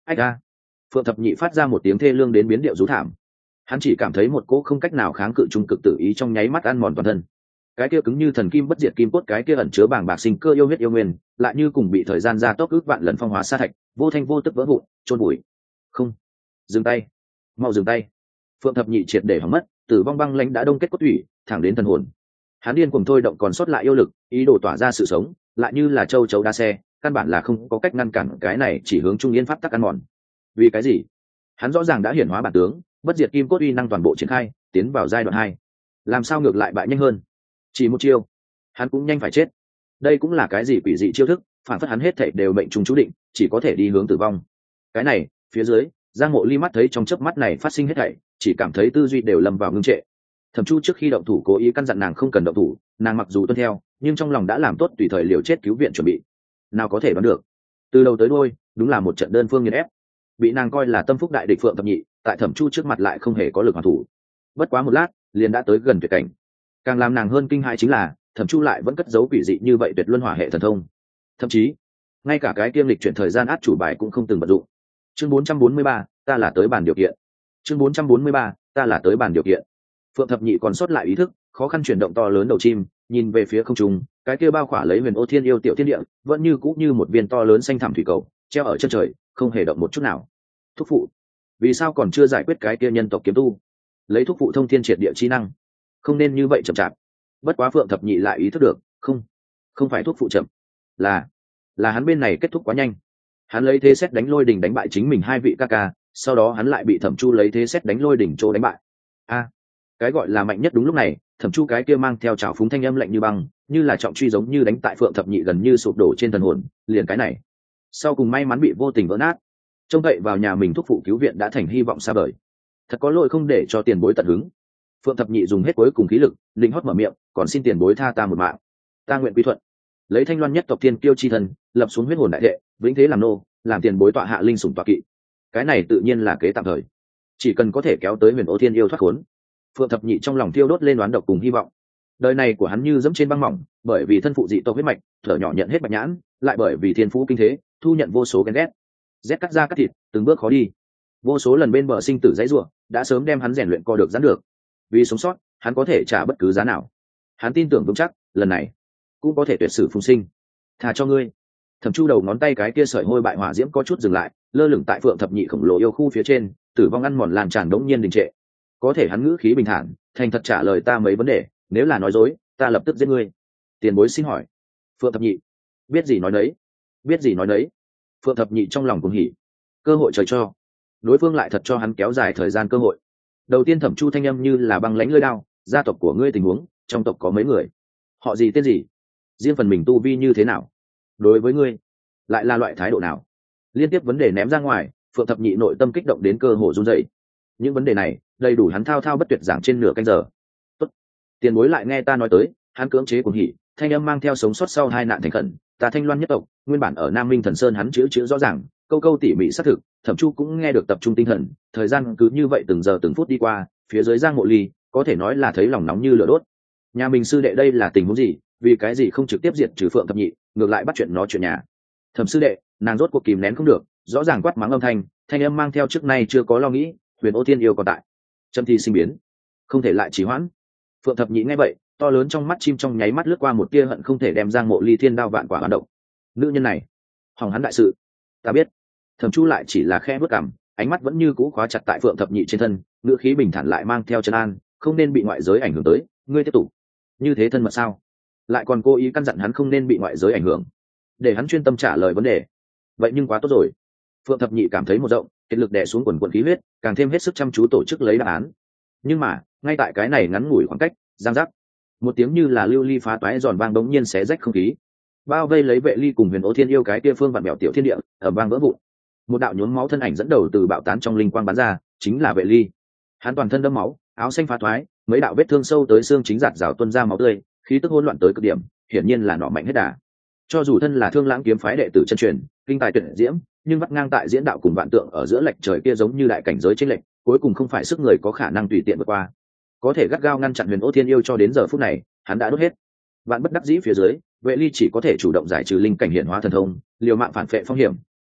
ách a. Phượng thập nhị phát ra một tiếng thê lương đến biến điệu rú thảm. Hắn chỉ cảm thấy một cỗ không cách nào kháng cự trung cực tự ý trong nháy mắt ăn mòn toàn thân. Cái kia cứng như thần kim bất diệt kim cốt, cái kia ẩn chứa bàng bạc sinh cơ yêu huyết yêu nguyên, lại như cùng bị thời gian gia tốc ước vạn lần phong hóa sa thạch, vô thanh vô tức vỡ vụn, chôn bụi. Không, dừng tay, mau dừng tay. Phượng thập nhị triệt để hỏng mất, tử vong băng lãnh đã đông kết cốt thủy, thẳng đến thần hồn. Hắn điên cuồng thôi động còn sót lại yêu lực, ý đồ tỏa ra sự sống, lại như là châu chấu đa xe, căn bản là không có cách ngăn cản cái này chỉ hướng trung yên pháp tắc ăn mòn. Vì cái gì? Hắn rõ ràng đã hiển hóa bản tướng, bất diệt kim cốt uy năng toàn bộ triển khai, tiến vào giai đoạn hai. Làm sao ngược lại bại nhanh hơn? Chỉ một chiêu, hắn cũng nhanh phải chết. Đây cũng là cái gì quỷ dị chiêu thức, phản phất hắn hết thảy đều mệnh trùng chú định, chỉ có thể đi hướng tử vong. Cái này, phía dưới, Giang Mộ Ly mắt thấy trong chớp mắt này phát sinh hết thảy, chỉ cảm thấy tư duy đều lâm vào ngưng trệ. Thẩm Chu trước khi động thủ cố ý căn dặn nàng không cần động thủ, nàng mặc dù tuân theo, nhưng trong lòng đã làm tốt tùy thời liều chết cứu viện chuẩn bị. Nào có thể đoán được, từ đầu tới đuôi, đúng là một trận đơn phương nghiền ép. Bị nàng coi là tâm phúc đại địch Phượng thập nhị, tại Thẩm Chu trước mặt lại không hề có lực hoàn thủ. Bất quá một lát, liền đã tới gần tuyệt cảnh. Càng làm nàng hơn kinh hãi chính là, Thẩm Chu lại vẫn cất giấu quỷ dị như vậy tuyệt luân hỏa hệ thần thông. Thậm chí, ngay cả cái kiêm lịch chuyển thời gian át chủ bài cũng không từng vận dụng. Chương bốn trăm bốn mươi ba, ta là tới bàn điều kiện. Chương bốn trăm bốn mươi ba, ta là tới bàn điều kiện. Phượng thập nhị còn sót lại ý thức, khó khăn chuyển động to lớn đầu chim, nhìn về phía không trung, cái kia bao khỏa lấy Huyền Ô Thiên yêu tiểu thiên địa, vẫn như cũ như một viên to lớn xanh thẳm thủy cầu, treo ở chân trời, không hề động một chút nào. Thúc phụ, vì sao còn chưa giải quyết cái kia nhân tộc kiếm tu? Lấy thúc phụ thông thiên triệt địa chi năng, không nên như vậy chậm chạp. Bất quá Phượng thập nhị lại ý thức được, không, không phải thúc phụ chậm, là là hắn bên này kết thúc quá nhanh. Hắn lấy thế xét đánh lôi đỉnh đánh bại chính mình hai vị ca ca, sau đó hắn lại bị Thẩm Chu lấy thế xét đánh lôi đỉnh chỗ đánh bại. A, cái gọi là mạnh nhất đúng lúc này, Thẩm Chu cái kia mang theo trào phúng thanh âm lạnh như băng, như là trọng truy giống như đánh tại Phượng thập nhị gần như sụp đổ trên thần hồn, liền cái này. Sau cùng may mắn bị vô tình vỡ nát. Trông cậy vào nhà mình thúc phụ cứu viện đã thành hy vọng xa vời. Thật có lỗi không để cho tiền bối tận hứng. Phượng thập nhị dùng hết cuối cùng khí lực, linh hót mở miệng, còn xin tiền bối tha ta một mạng. Ta nguyện quy thuận. Lấy Thanh Loan nhất tộc tiên kiêu chi thân, lập xuống huyết hồn đại thệ, vĩnh thế làm nô, làm tiền bối tọa hạ linh sủng tọa kỵ. Cái này tự nhiên là kế tạm thời, chỉ cần có thể kéo tới Huyền Ô Thiên yêu thoát khốn. Phượng thập nhị trong lòng thiêu đốt lên đoán độc cùng hy vọng. Đời này của hắn như dẫm trên băng mỏng, bởi vì thân phụ dị tộc huyết mạch, thở nhỏ nhận hết bạch nhãn, lại bởi vì thiên phú kinh thế, thu nhận vô số ghen ghét, rét cắt da cắt thịt, từng bước khó đi. Vô số lần bên bờ sinh tử dãy rủa, đã sớm đem hắn rèn luyện co được giãn được. Vì sống sót, hắn có thể trả bất cứ giá nào. Hắn tin tưởng vững chắc, lần này cũng có thể tuyệt sử phùng sinh. Thà cho ngươi. Thẩm Chu đầu ngón tay cái kia sợi hôi bại hỏa diễm có chút dừng lại, lơ lửng tại Phượng thập nhị khổng lồ yêu khu phía trên, tử vong ăn mòn lan tràn đống nhiên đình trệ. Có thể hắn ngữ khí bình thản, thành thật trả lời ta mấy vấn đề, nếu là nói dối, ta lập tức giết ngươi. Tiền bối xin hỏi. Phượng thập nhị, biết gì nói nấy, biết gì nói nấy. Phượng thập nhị trong lòng cuồng hỉ, cơ hội trời cho. Đối phương lại thật cho hắn kéo dài thời gian cơ hội. Đầu tiên Thẩm Chu thanh âm như là băng lãnh lưỡi đao, gia tộc của ngươi tình huống, trong tộc có mấy người, họ gì tên gì, riêng phần mình tu vi như thế nào, đối với ngươi lại là loại thái độ nào. Liên tiếp vấn đề ném ra ngoài, Phượng thập nhị nội tâm kích động đến cơ hồ run rẩy. Những vấn đề này đầy đủ hắn thao thao bất tuyệt giảng trên nửa canh giờ. Tốt, tiền bối lại nghe ta nói tới. Hắn cưỡng chế cuồng hỉ, thanh âm mang theo sống sót sau hai nạn thành khẩn. Ta Thanh Loan nhất tộc, nguyên bản ở Nam Minh Thần Sơn, hắn chữ chữ rõ ràng, câu câu tỉ mỉ xác thực. Thẩm Chu cũng nghe được tập trung tinh thần. Thời gian cứ như vậy từng giờ từng phút đi qua, phía dưới Giang Mộ Ly có thể nói là thấy lòng nóng như lửa đốt. Nhà mình sư đệ đây là tình huống gì? Vì cái gì không trực tiếp diệt trừ Phượng thập nhị, ngược lại bắt chuyện nó chuyện nhà? Thẩm sư đệ, nàng rốt cuộc kìm nén không được, rõ ràng quát mắng âm thanh, thanh âm mang theo trước nay chưa có lo nghĩ. Huyền Ô Thiên yêu còn tại, châm thi sinh biến, không thể lại trì hoãn. Phượng thập nhị nghe vậy, to lớn trong mắt chim trong nháy mắt lướt qua một tia hận không thể đem Giang Mộ Ly thiên đao vạn quả hoạt động. Nữ nhân này, hỏng hắn đại sự. Ta biết. Thẩm Chu lại chỉ là khẽ bước cằm, ánh mắt vẫn như cũ khóa chặt tại Phượng thập nhị trên thân, ngữ khí bình thản lại mang theo trấn an, không nên bị ngoại giới ảnh hưởng tới. Ngươi tiếp tục như thế thân mật sao? Lại còn cố ý căn dặn hắn không nên bị ngoại giới ảnh hưởng, để hắn chuyên tâm trả lời vấn đề. Vậy nhưng quá tốt rồi. Phượng thập nhị cảm thấy một rộng, kết lực đè xuống quần quần khí huyết, càng thêm hết sức chăm chú tổ chức lấy đáp án. Nhưng mà ngay tại cái này ngắn ngủi khoảng cách, giang giác, một tiếng như là lưu ly phá toái giòn vang đống nhiên xé rách không khí, bao vây lấy Vệ Ly cùng Huyền Ô Thiên yêu cái kia phương vạn mèo tiểu thiên địa ở vang vỡ vụn. Một đạo nhuốm máu thân ảnh dẫn đầu từ bạo tán trong linh quang bắn ra, chính là Vệ Ly. Hắn toàn thân đẫm máu, áo xanh phá toái, mấy đạo vết thương sâu tới xương chính giạt rào tuôn ra máu tươi, khí tức hỗn loạn tới cực điểm, hiển nhiên là nọ mạnh hết đà. Cho dù thân là Thương Lãng kiếm phái đệ tử chân truyền, kinh tài tuyệt diễm, nhưng vắt ngang tại diễn đạo cùng vạn tượng ở giữa lệch trời kia giống như đại cảnh giới chênh lệch, cuối cùng không phải sức người có khả năng tùy tiện vượt qua. Có thể gắt gao ngăn chặn Huyền Ô Thiên yêu cho đến giờ phút này, hắn đã đốt hết. Vạn bất đắc dĩ phía dưới, Vệ Ly chỉ có thể chủ động giải trừ linh cảnh hiện hóa thần thông, liều mạng phản phệ phong hiểm,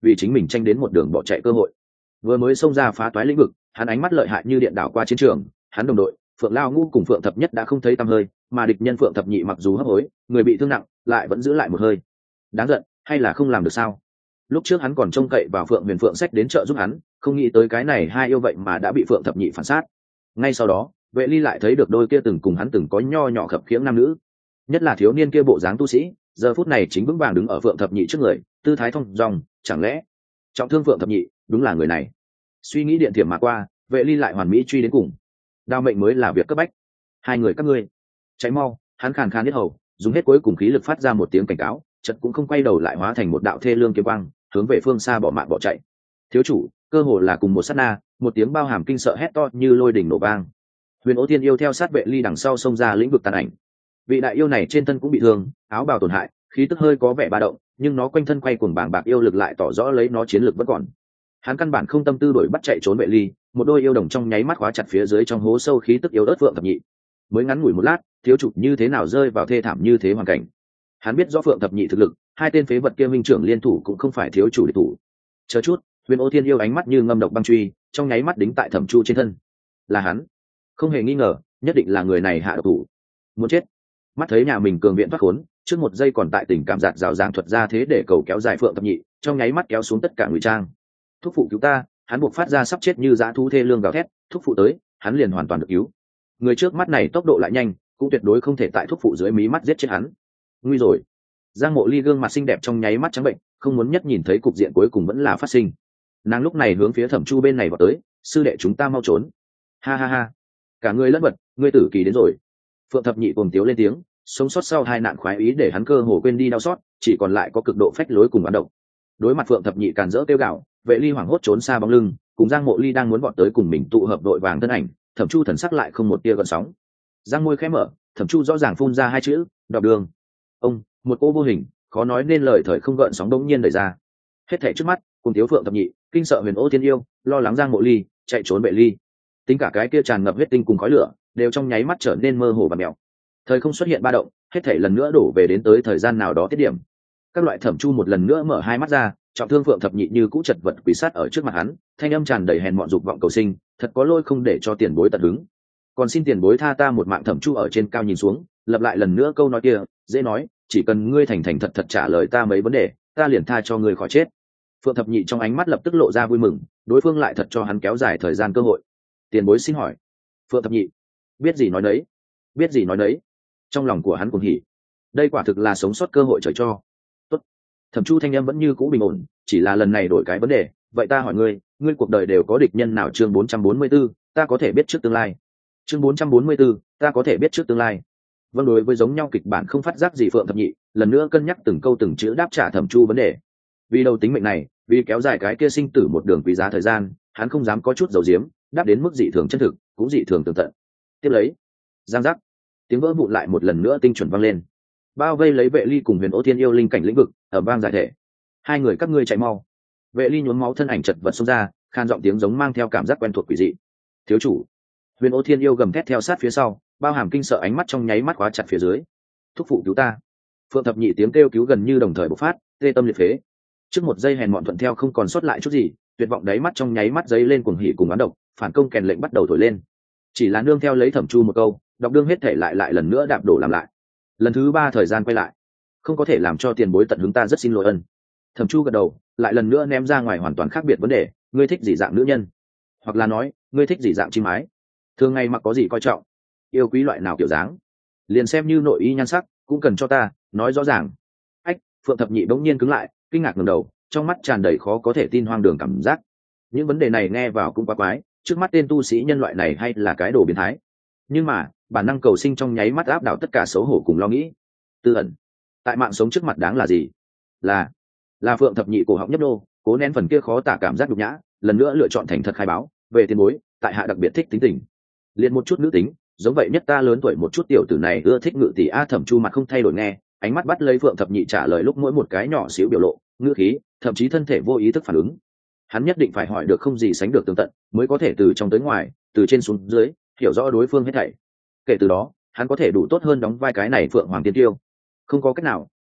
vì chính mình tranh đến một đường bỏ chạy cơ hội. Vừa mới xông ra phá toái lĩnh vực, hắn ánh mắt lợi hại như điện đảo qua chiến trường, hắn đồng đội Phượng Lao Ngũ cùng Phượng Thập Nhất đã không thấy tăm hơi, mà địch nhân Phượng Thập Nhị mặc dù hấp hối, người bị thương nặng, lại vẫn giữ lại một hơi. Đáng giận, hay là không làm được sao? Lúc trước hắn còn trông cậy vào Phượng Huyền Phượng Sách đến trợ giúp hắn, không nghĩ tới cái này hai yêu vậy mà đã bị Phượng Thập Nhị phản sát. Ngay sau đó, Vệ Ly lại thấy được đôi kia từng cùng hắn từng có nho nhỏ khập khiễng nam nữ, nhất là thiếu niên kia bộ dáng tu sĩ, giờ phút này chính vững vàng đứng ở Phượng Thập Nhị trước người, tư thái thông dong, chẳng lẽ trọng thương Phượng Thập Nhị đúng là người này? Suy nghĩ điện thiểm mà qua, Vệ Ly lại hoàn mỹ truy đến cùng. Đao mệnh mới là việc cấp bách. Hai người các ngươi, cháy mau! Hắn khàn khàn nhất hầu, dùng hết cuối cùng khí lực phát ra một tiếng cảnh cáo, chợt cũng không quay đầu lại hóa thành một đạo thê lương kiếm quang, hướng về phương xa bỏ mạng bỏ chạy. Thiếu chủ, cơ hồ là cùng một sát na, một tiếng bao hàm kinh sợ hét to như lôi đỉnh nổ vang. Huyền Ô Thiên yêu theo sát Vệ Ly đằng sau xông ra lĩnh vực tàn ảnh. Vị đại yêu này trên thân cũng bị thương, áo bào tổn hại, khí tức hơi có vẻ ba động, nhưng nó quanh thân quay cuồng bàng bạc yêu lực lại tỏ rõ lấy nó chiến lực vẫn còn. Hắn căn bản không tâm tư đổi bắt chạy trốn Vệ Ly, một đôi yêu đồng trong nháy mắt khóa chặt phía dưới trong hố sâu khí tức yếu ớt Phượng Thập Nhị. Mới ngắn ngủi một lát, thiếu chủ như thế nào rơi vào thê thảm như thế hoàn cảnh. Hắn biết rõ Phượng Thập Nhị thực lực, hai tên phế vật kia minh trưởng liên thủ cũng không phải thiếu chủ địch thủ. Chờ chút, Huyền Ô Thiên yêu ánh mắt như ngâm độc băng truy, trong nháy mắt đính tại Thẩm Chu trên thân. Là hắn, không hề nghi ngờ, nhất định là người này hạ độc thủ. Muốn chết. Mắt thấy nhà mình cường viện thoát khốn, trước một giây còn tại tình cảm giạt rào giang thuật ra thế để cầu kéo dài Phượng Thập Nhị, trong nháy mắt kéo xuống tất cả ngụy trang. Thúc phụ cứu ta! Hắn buộc phát ra sắp chết như dã thú thê lương gào thét, thúc phụ tới, hắn liền hoàn toàn được cứu. Người trước mắt này tốc độ lại nhanh, cũng tuyệt đối không thể tại thúc phụ dưới mí mắt giết chết hắn. Nguy rồi! Giang Mộ Ly gương mặt xinh đẹp trong nháy mắt trắng bệnh, không muốn nhất nhìn thấy cục diện cuối cùng vẫn là phát sinh. Nàng lúc này hướng phía Thẩm Chu bên này vào tới, sư đệ chúng ta mau trốn! Ha ha ha! Cả người lẫn vật, ngươi tử kỳ đến rồi. Phượng Thập Nhị cuồng tiếu lên tiếng, sống sót sau hai nạn khoái ý để hắn cơ hồ quên đi đau xót, chỉ còn lại có cực độ phách lối cùng bán động. Đối mặt Phượng Thập Nhị càn rỡ kêu gào, Vệ Ly hoảng hốt trốn xa bóng lưng, cùng Giang Mộ Ly đang muốn bọn tới cùng mình tụ hợp đội vàng thân ảnh, Thẩm Chu thần sắc lại không một tia gợn sóng. Giang môi khẽ mở, Thẩm Chu rõ ràng phun ra hai chữ, đọc đường. Ông, một cô vô hình, khó nói nên lời thời không gợn sóng đống nhiên đẩy ra. Hết thảy trước mắt, cùng thiếu Phượng Thập Nhị, kinh sợ Huyền Ô Thiên yêu, lo lắng Giang Mộ Ly, chạy trốn Vệ Ly. Tính cả cái kia tràn ngập huyết tinh cùng khói lửa, đều trong nháy mắt trở nên mơ hồ và mèo. Thời không xuất hiện ba động, hết thảy lần nữa đổ về đến tới thời gian nào đó tiết điểm. Các loại Thẩm Chu một lần nữa mở hai mắt ra, trọng thương Phượng Thập Nhị như cũ chật vật quỳ sát ở trước mặt hắn, thanh âm tràn đầy hèn mọn dục vọng cầu sinh, thật có lỗi không để cho tiền bối tận hứng. Còn xin tiền bối tha ta một mạng. Thẩm Chu ở trên cao nhìn xuống, lặp lại lần nữa câu nói kia, dễ nói, chỉ cần ngươi thành thành thật thật trả lời ta mấy vấn đề, ta liền tha cho ngươi khỏi chết. Phượng Thập Nhị trong ánh mắt lập tức lộ ra vui mừng, đối phương lại thật cho hắn kéo dài thời gian cơ hội. Tiền bối xin hỏi. Phượng Thập Nhị biết gì nói đấy, biết gì nói đấy. Trong lòng của hắn cuồng hỉ, đây quả thực là sống sót cơ hội trời cho. Tốt. Thẩm Chu thanh âm vẫn như cũ bình ổn, chỉ là lần này đổi cái vấn đề, vậy ta hỏi ngươi, ngươi cuộc đời đều có địch nhân nào? Chương bốn trăm bốn mươi 4, ta có thể biết trước tương lai. Chương bốn trăm bốn mươi 4, ta có thể biết trước tương lai. Vâng, đối với giống nhau kịch bản không phát giác gì Phượng Thập Nhị, lần nữa cân nhắc từng câu từng chữ đáp trả Thẩm Chu vấn đề. Vì đầu tính mệnh này, vì kéo dài cái kia sinh tử một đường quý giá thời gian, hắn không dám có chút dầu diếm, đáp đến mức dị thường chân thực, cũng dị thường tường tận. Tiếp lấy, giang giác, tiếng vỡ vụn lại một lần nữa tinh chuẩn vang lên, bao vây lấy Vệ Ly cùng Huyền Ô Thiên yêu linh cảnh lĩnh vực ở vang giải thể. Hai người các ngươi chạy mau! Vệ Ly nhuốm máu thân ảnh chật vật xông ra, khan giọng tiếng giống mang theo cảm giác quen thuộc quỷ dị. Thiếu chủ! Huyền Ô Thiên yêu gầm thét theo sát phía sau, bao hàm kinh sợ ánh mắt trong nháy mắt khóa chặt phía dưới. Thúc phụ cứu ta! Phượng Thập Nhị tiếng kêu cứu gần như đồng thời bộc phát, tê tâm liệt phế. Trước một giây hèn mọn thuận theo không còn sót lại chút gì, tuyệt vọng đáy mắt trong nháy mắt giấy lên cuồng hỉ cùng oán độc, phản công kèn lệnh bắt đầu thổi lên. Chỉ là nương theo lấy Thẩm Chu một câu, đọc đương hết thể lại lại lần nữa đạp đổ làm lại. Lần thứ ba thời gian quay lại, không có thể làm cho tiền bối tận hứng, ta rất xin lỗi ân. Thẩm Chu gật đầu, lại lần nữa ném ra ngoài hoàn toàn khác biệt vấn đề, ngươi thích gì dạng nữ nhân, hoặc là nói ngươi thích gì dạng chim ái, thường ngày mặc có gì coi trọng, yêu quý loại nào kiểu dáng, liền xem như nội y nhan sắc cũng cần cho ta nói rõ ràng. Ách! Phượng Thập Nhị bỗng nhiên cứng lại, kinh ngạc ngẩng đầu, trong mắt tràn đầy khó có thể tin hoang đường cảm giác. Những vấn đề này nghe vào cũng quá quái, trước mắt tên tu sĩ nhân loại này hay là cái đồ biến thái. Nhưng mà bản năng cầu sinh trong nháy mắt áp đảo tất cả xấu hổ cùng lo nghĩ. Tư ẩn tại mạng sống trước mặt đáng là gì? là là Phượng Thập Nhị cổ họng nhấp nô, cố nén phần kia khó tả cảm giác nhục nhã, lần nữa lựa chọn thành thật khai báo về tiền bối, tại hạ đặc biệt thích tính tình, liền một chút nữ tính, giống vậy nhất ta lớn tuổi một chút tiểu tử này ưa thích ngự tỷ a. Thẩm Chu mặt không thay đổi nghe, ánh mắt bắt lấy Phượng Thập Nhị trả lời lúc mỗi một cái nhỏ xíu biểu lộ, ngữ khí, thậm chí thân thể vô ý thức phản ứng. Hắn nhất định phải hỏi được không gì sánh được tường tận, mới có thể từ trong tới ngoài, từ trên xuống dưới, hiểu rõ đối phương hết thảy. Kể từ đó, hắn có thể đủ tốt hơn đóng vai cái này Phượng Hoàng Tiên Tiêu. Không có cách nào,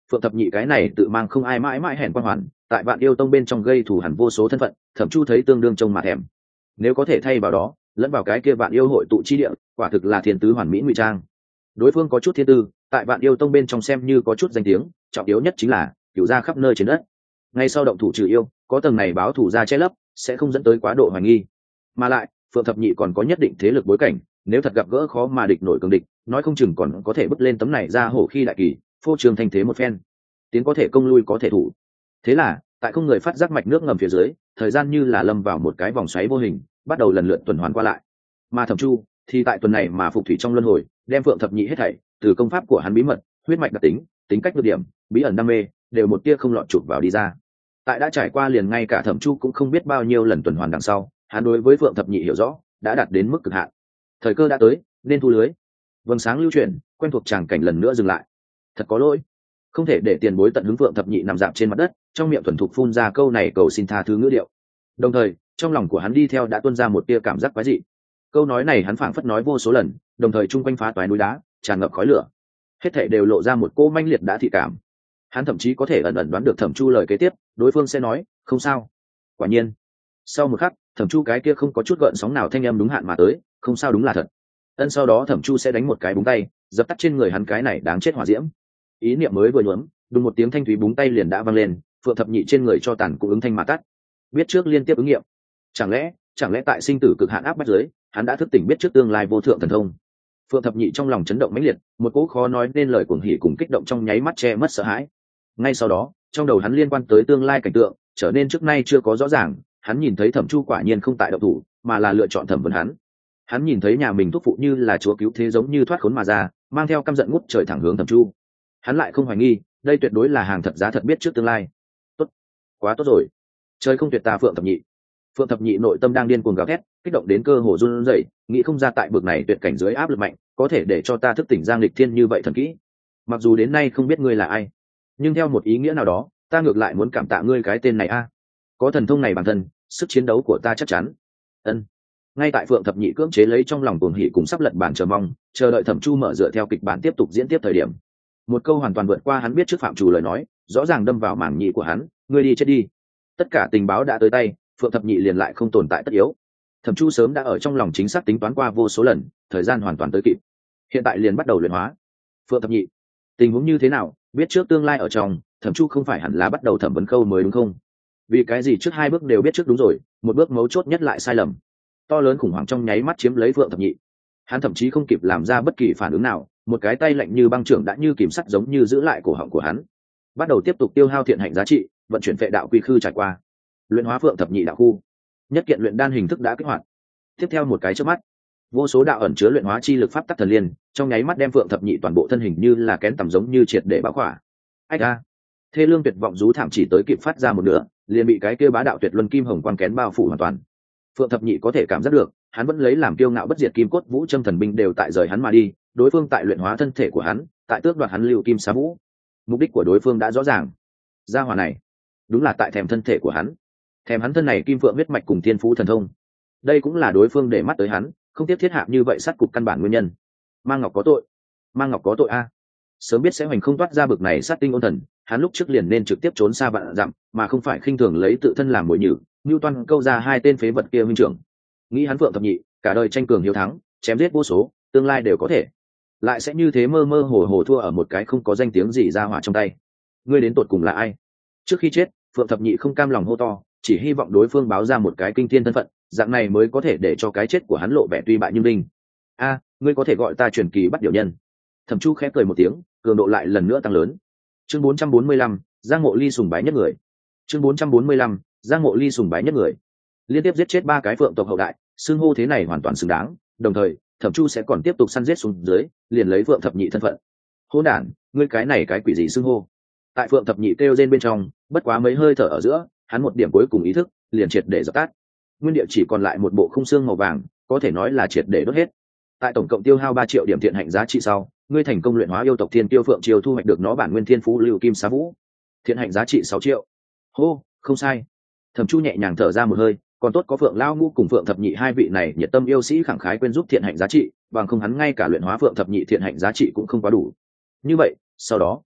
phượng thập nhị cái này tự mang không ai mãi mãi hèn quan hoàn tại vạn yêu tông bên trong gây thù hẳn vô số thân phận, thẩm chu thấy tương đương trông mà thèm. Nếu có thể thay vào đó lẫn vào cái kia vạn yêu hội tụ chi địa, quả thực là thiên tứ hoàn mỹ ngụy trang. Đối phương có chút thiên tư, tại vạn yêu tông bên trong xem như có chút danh tiếng, trọng yếu nhất chính là cửu gia khắp nơi trên đất. Ngay sau động thủ trừ yêu, có tầng này báo thủ ra che lấp, sẽ không dẫn tới quá độ hoài nghi. Mà lại phượng thập nhị còn có nhất định thế lực bối cảnh, nếu thật gặp gỡ khó mà địch nổi cường địch, nói không chừng còn có thể bứt lên tấm này ra hổ khi đại kỳ, phô trường thanh thế một phen. Tiến có thể công, lui có thể thủ. Thế là tại không người phát giác mạch nước ngầm phía dưới, thời gian như là lâm vào một cái vòng xoáy vô hình, bắt đầu lần lượt tuần hoàn qua lại. Mà thẩm chu thì tại tuần này mà phục thủy trong luân hồi, đem phượng thập nhị hết thảy từ công pháp của hắn bí mật, huyết mạch đặc tính, tính cách nhược điểm, bí ẩn đam mê, đều một tia không lọt chụp vào đi ra. Tại đã trải qua liền ngay cả thẩm chu cũng không biết bao nhiêu lần tuần hoàn đằng sau, hắn đối với phượng thập nhị hiểu rõ đã đạt đến mức cực hạn. Thời cơ đã tới, nên thu lưới. Vầng sáng lưu chuyển, quen thuộc tràng cảnh lần nữa dừng lại. Thật có lỗi, không thể để tiền bối tận hứng. Phượng thập nhị nằm dạp trên mặt đất, trong miệng thuần thục phun ra câu này cầu xin tha thứ ngữ điệu. Đồng thời trong lòng của hắn đi theo đã tuôn ra một tia cảm giác quái dị. Câu nói này hắn phảng phất nói vô số lần, đồng thời chung quanh phá toái núi đá, tràn ngập khói lửa, hết thảy đều lộ ra một cô manh liệt đã thị cảm. Hắn thậm chí có thể ẩn ẩn đoán được thẩm chu lời kế tiếp, đối phương sẽ nói không sao. Quả nhiên sau một khắc, thẩm chu cái kia không có chút gợn sóng nào thanh âm đúng hạn mà tới, không sao đúng là thật. Ân sau đó thẩm chu sẽ đánh một cái búng tay, dập tắt trên người hắn cái này đáng chết hỏa diễm. Ý niệm mới vừa nhuốm, đùng một tiếng thanh thúy búng tay liền đã vang lên, phượng thập nhị trên người cho tàn cũng ứng thanh mà tắt. Biết trước liên tiếp ứng nghiệm, chẳng lẽ chẳng lẽ tại sinh tử cực hạn áp bách giới, hắn đã thức tỉnh biết trước tương lai vô thượng thần thông. Phượng thập nhị trong lòng chấn động mãnh liệt, một cỗ khó nói nên lời cuồng hỉ cùng kích động trong nháy mắt che mất sợ hãi. Ngay sau đó trong đầu hắn liên quan tới tương lai cảnh tượng trở nên trước nay chưa có rõ ràng. Hắn nhìn thấy thẩm chu quả nhiên không tại động thủ, mà là lựa chọn thẩm vấn hắn. Hắn nhìn thấy nhà mình thúc phụ như là chúa cứu thế giống như thoát khốn mà ra, mang theo căm giận ngút trời thẳng hướng thẩm chu. Hắn lại không hoài nghi, đây tuyệt đối là hàng thật giá thật biết trước tương lai. Tốt, quá tốt rồi, trời không tuyệt ta phượng thập nhị. Phượng thập nhị nội tâm đang điên cuồng gào thét, kích động đến cơ hồ run rẩy, nghĩ không ra tại bực này tuyệt cảnh dưới áp lực mạnh, có thể để cho ta thức tỉnh giang lịch thiên như vậy thần kỹ. Mặc dù đến nay không biết ngươi là ai, nhưng theo một ý nghĩa nào đó, ta ngược lại muốn cảm tạ ngươi cái tên này a. Có thần thông này bản thân, sức chiến đấu của ta chắc chắn. Ân. Ngay tại phượng thập nhị cưỡng chế lấy trong lòng cuồng hỉ cùng sắp lật bản chờ mong, chờ đợi thẩm chu mở dựa theo kịch bản tiếp tục diễn tiếp thời điểm, một câu hoàn toàn vượt qua hắn biết trước phạm chủ lời nói, rõ ràng đâm vào mảng nhị của hắn, ngươi đi chết đi. Tất cả tình báo đã tới tay, phượng thập nhị liền lại không tồn tại tất yếu. Thẩm chu sớm đã ở trong lòng chính xác tính toán qua vô số lần, thời gian hoàn toàn tới kịp, hiện tại liền bắt đầu luyện hóa. Phượng thập nhị, tình huống như thế nào, biết trước tương lai ở trong, thẩm chu không phải hẳn là bắt đầu thẩm vấn khâu mới đúng không? Vì cái gì trước hai bước đều biết trước đúng rồi, một bước mấu chốt nhất lại sai lầm? To lớn khủng hoảng trong nháy mắt chiếm lấy phượng thập nhị. Hắn thậm chí không kịp làm ra bất kỳ phản ứng nào, một cái tay lạnh như băng trưởng đã như kìm sắt giống như giữ lại cổ họng của hắn, bắt đầu tiếp tục tiêu hao thiện hạnh giá trị, vận chuyển vệ đạo quy khư trải qua luyện hóa phượng thập nhị đạo khu. Nhất kiện luyện đan hình thức đã kích hoạt. Tiếp theo một cái chớp mắt, vô số đạo ẩn chứa luyện hóa chi lực pháp tắc thần liên trong nháy mắt đem phượng thập nhị toàn bộ thân hình như là kén tầm giống như triệt để bão khỏa. Ách a! Thê lương tuyệt vọng rú thảm chỉ tới kịp phát ra một nửa, liền bị cái kia bá đạo tuyệt luân kim hồng quang kén bao phủ hoàn toàn. Phượng thập nhị có thể cảm giác được, hắn vẫn lấy làm kiêu ngạo bất diệt kim cốt vũ châm thần binh đều tại rời hắn mà đi, đối phương tại luyện hóa thân thể của hắn, tại tước đoạt hắn lưu kim xá vũ. Mục đích của đối phương đã rõ ràng. Gia hỏa này, đúng là tại thèm thân thể của hắn, thèm hắn thân này kim phượng huyết mạch cùng thiên phú thần thông. Đây cũng là đối phương để mắt tới hắn, không tiếp thiết hạ như vậy sát cục căn bản nguyên nhân. Mang Ngọc có tội, Mang Ngọc có tội a! Sớm biết sẽ hoành không toát ra bực này sát tinh ôn thần, hắn lúc trước liền nên trực tiếp trốn xa vạn dặm, mà không phải khinh thường lấy tự thân làm mồi nhử, Nưu Toan câu ra hai tên phế vật kia huynh trưởng. Nghĩ hắn phượng thập nhị, cả đời tranh cường hiếu thắng, chém giết vô số, tương lai đều có thể, lại sẽ như thế mơ mơ hồ hồ thua ở một cái không có danh tiếng gì ra hỏa trong tay. Ngươi đến tột cùng là ai? Trước khi chết, phượng thập nhị không cam lòng hô to, chỉ hy vọng đối phương báo ra một cái kinh thiên thân phận, dạng này mới có thể để cho cái chết của hắn lộ vẻ tuy bại nhưng linh. A, ngươi có thể gọi ta truyền kỳ bắt điều nhân. Thẩm Chu khẽ cười một tiếng, cường độ lại lần nữa tăng lớn. Chương bốn trăm bốn mươi lăm, Giang Mộ Ly sùng bái nhất người. Chương bốn trăm bốn mươi lăm, Giang Mộ Ly sùng bái nhất người. Liên tiếp giết chết ba cái phượng tộc hậu đại, xưng hô thế này hoàn toàn xứng đáng, đồng thời, Thẩm Chu sẽ còn tiếp tục săn giết xuống dưới, liền lấy phượng thập nhị thân phận. Hỗn đản, ngươi cái này cái quỷ gì xưng hô? Tại phượng thập nhị kêu rên bên trong, bất quá mấy hơi thở ở giữa, hắn một điểm cuối cùng ý thức, liền triệt để dập tắt. Nguyên địa chỉ còn lại một bộ khung xương màu vàng, có thể nói là triệt để đốt hết. Tại tổng cộng tiêu hao ba triệu điểm thiện hạnh giá trị sau, ngươi thành công luyện hóa yêu tộc thiên tiêu phượng triều thu hoạch được nó bản nguyên thiên phú lưu kim xá vũ. Thiện hạnh giá trị sáu triệu. Hô, không sai. Thẩm Chu nhẹ nhàng thở ra một hơi, còn tốt có phượng lao ngũ cùng phượng thập nhị hai vị này nhiệt tâm yêu sĩ khẳng khái quên giúp thiện hạnh giá trị, bằng không hắn ngay cả luyện hóa phượng thập nhị thiện hạnh giá trị cũng không quá đủ. Như vậy, sau đó,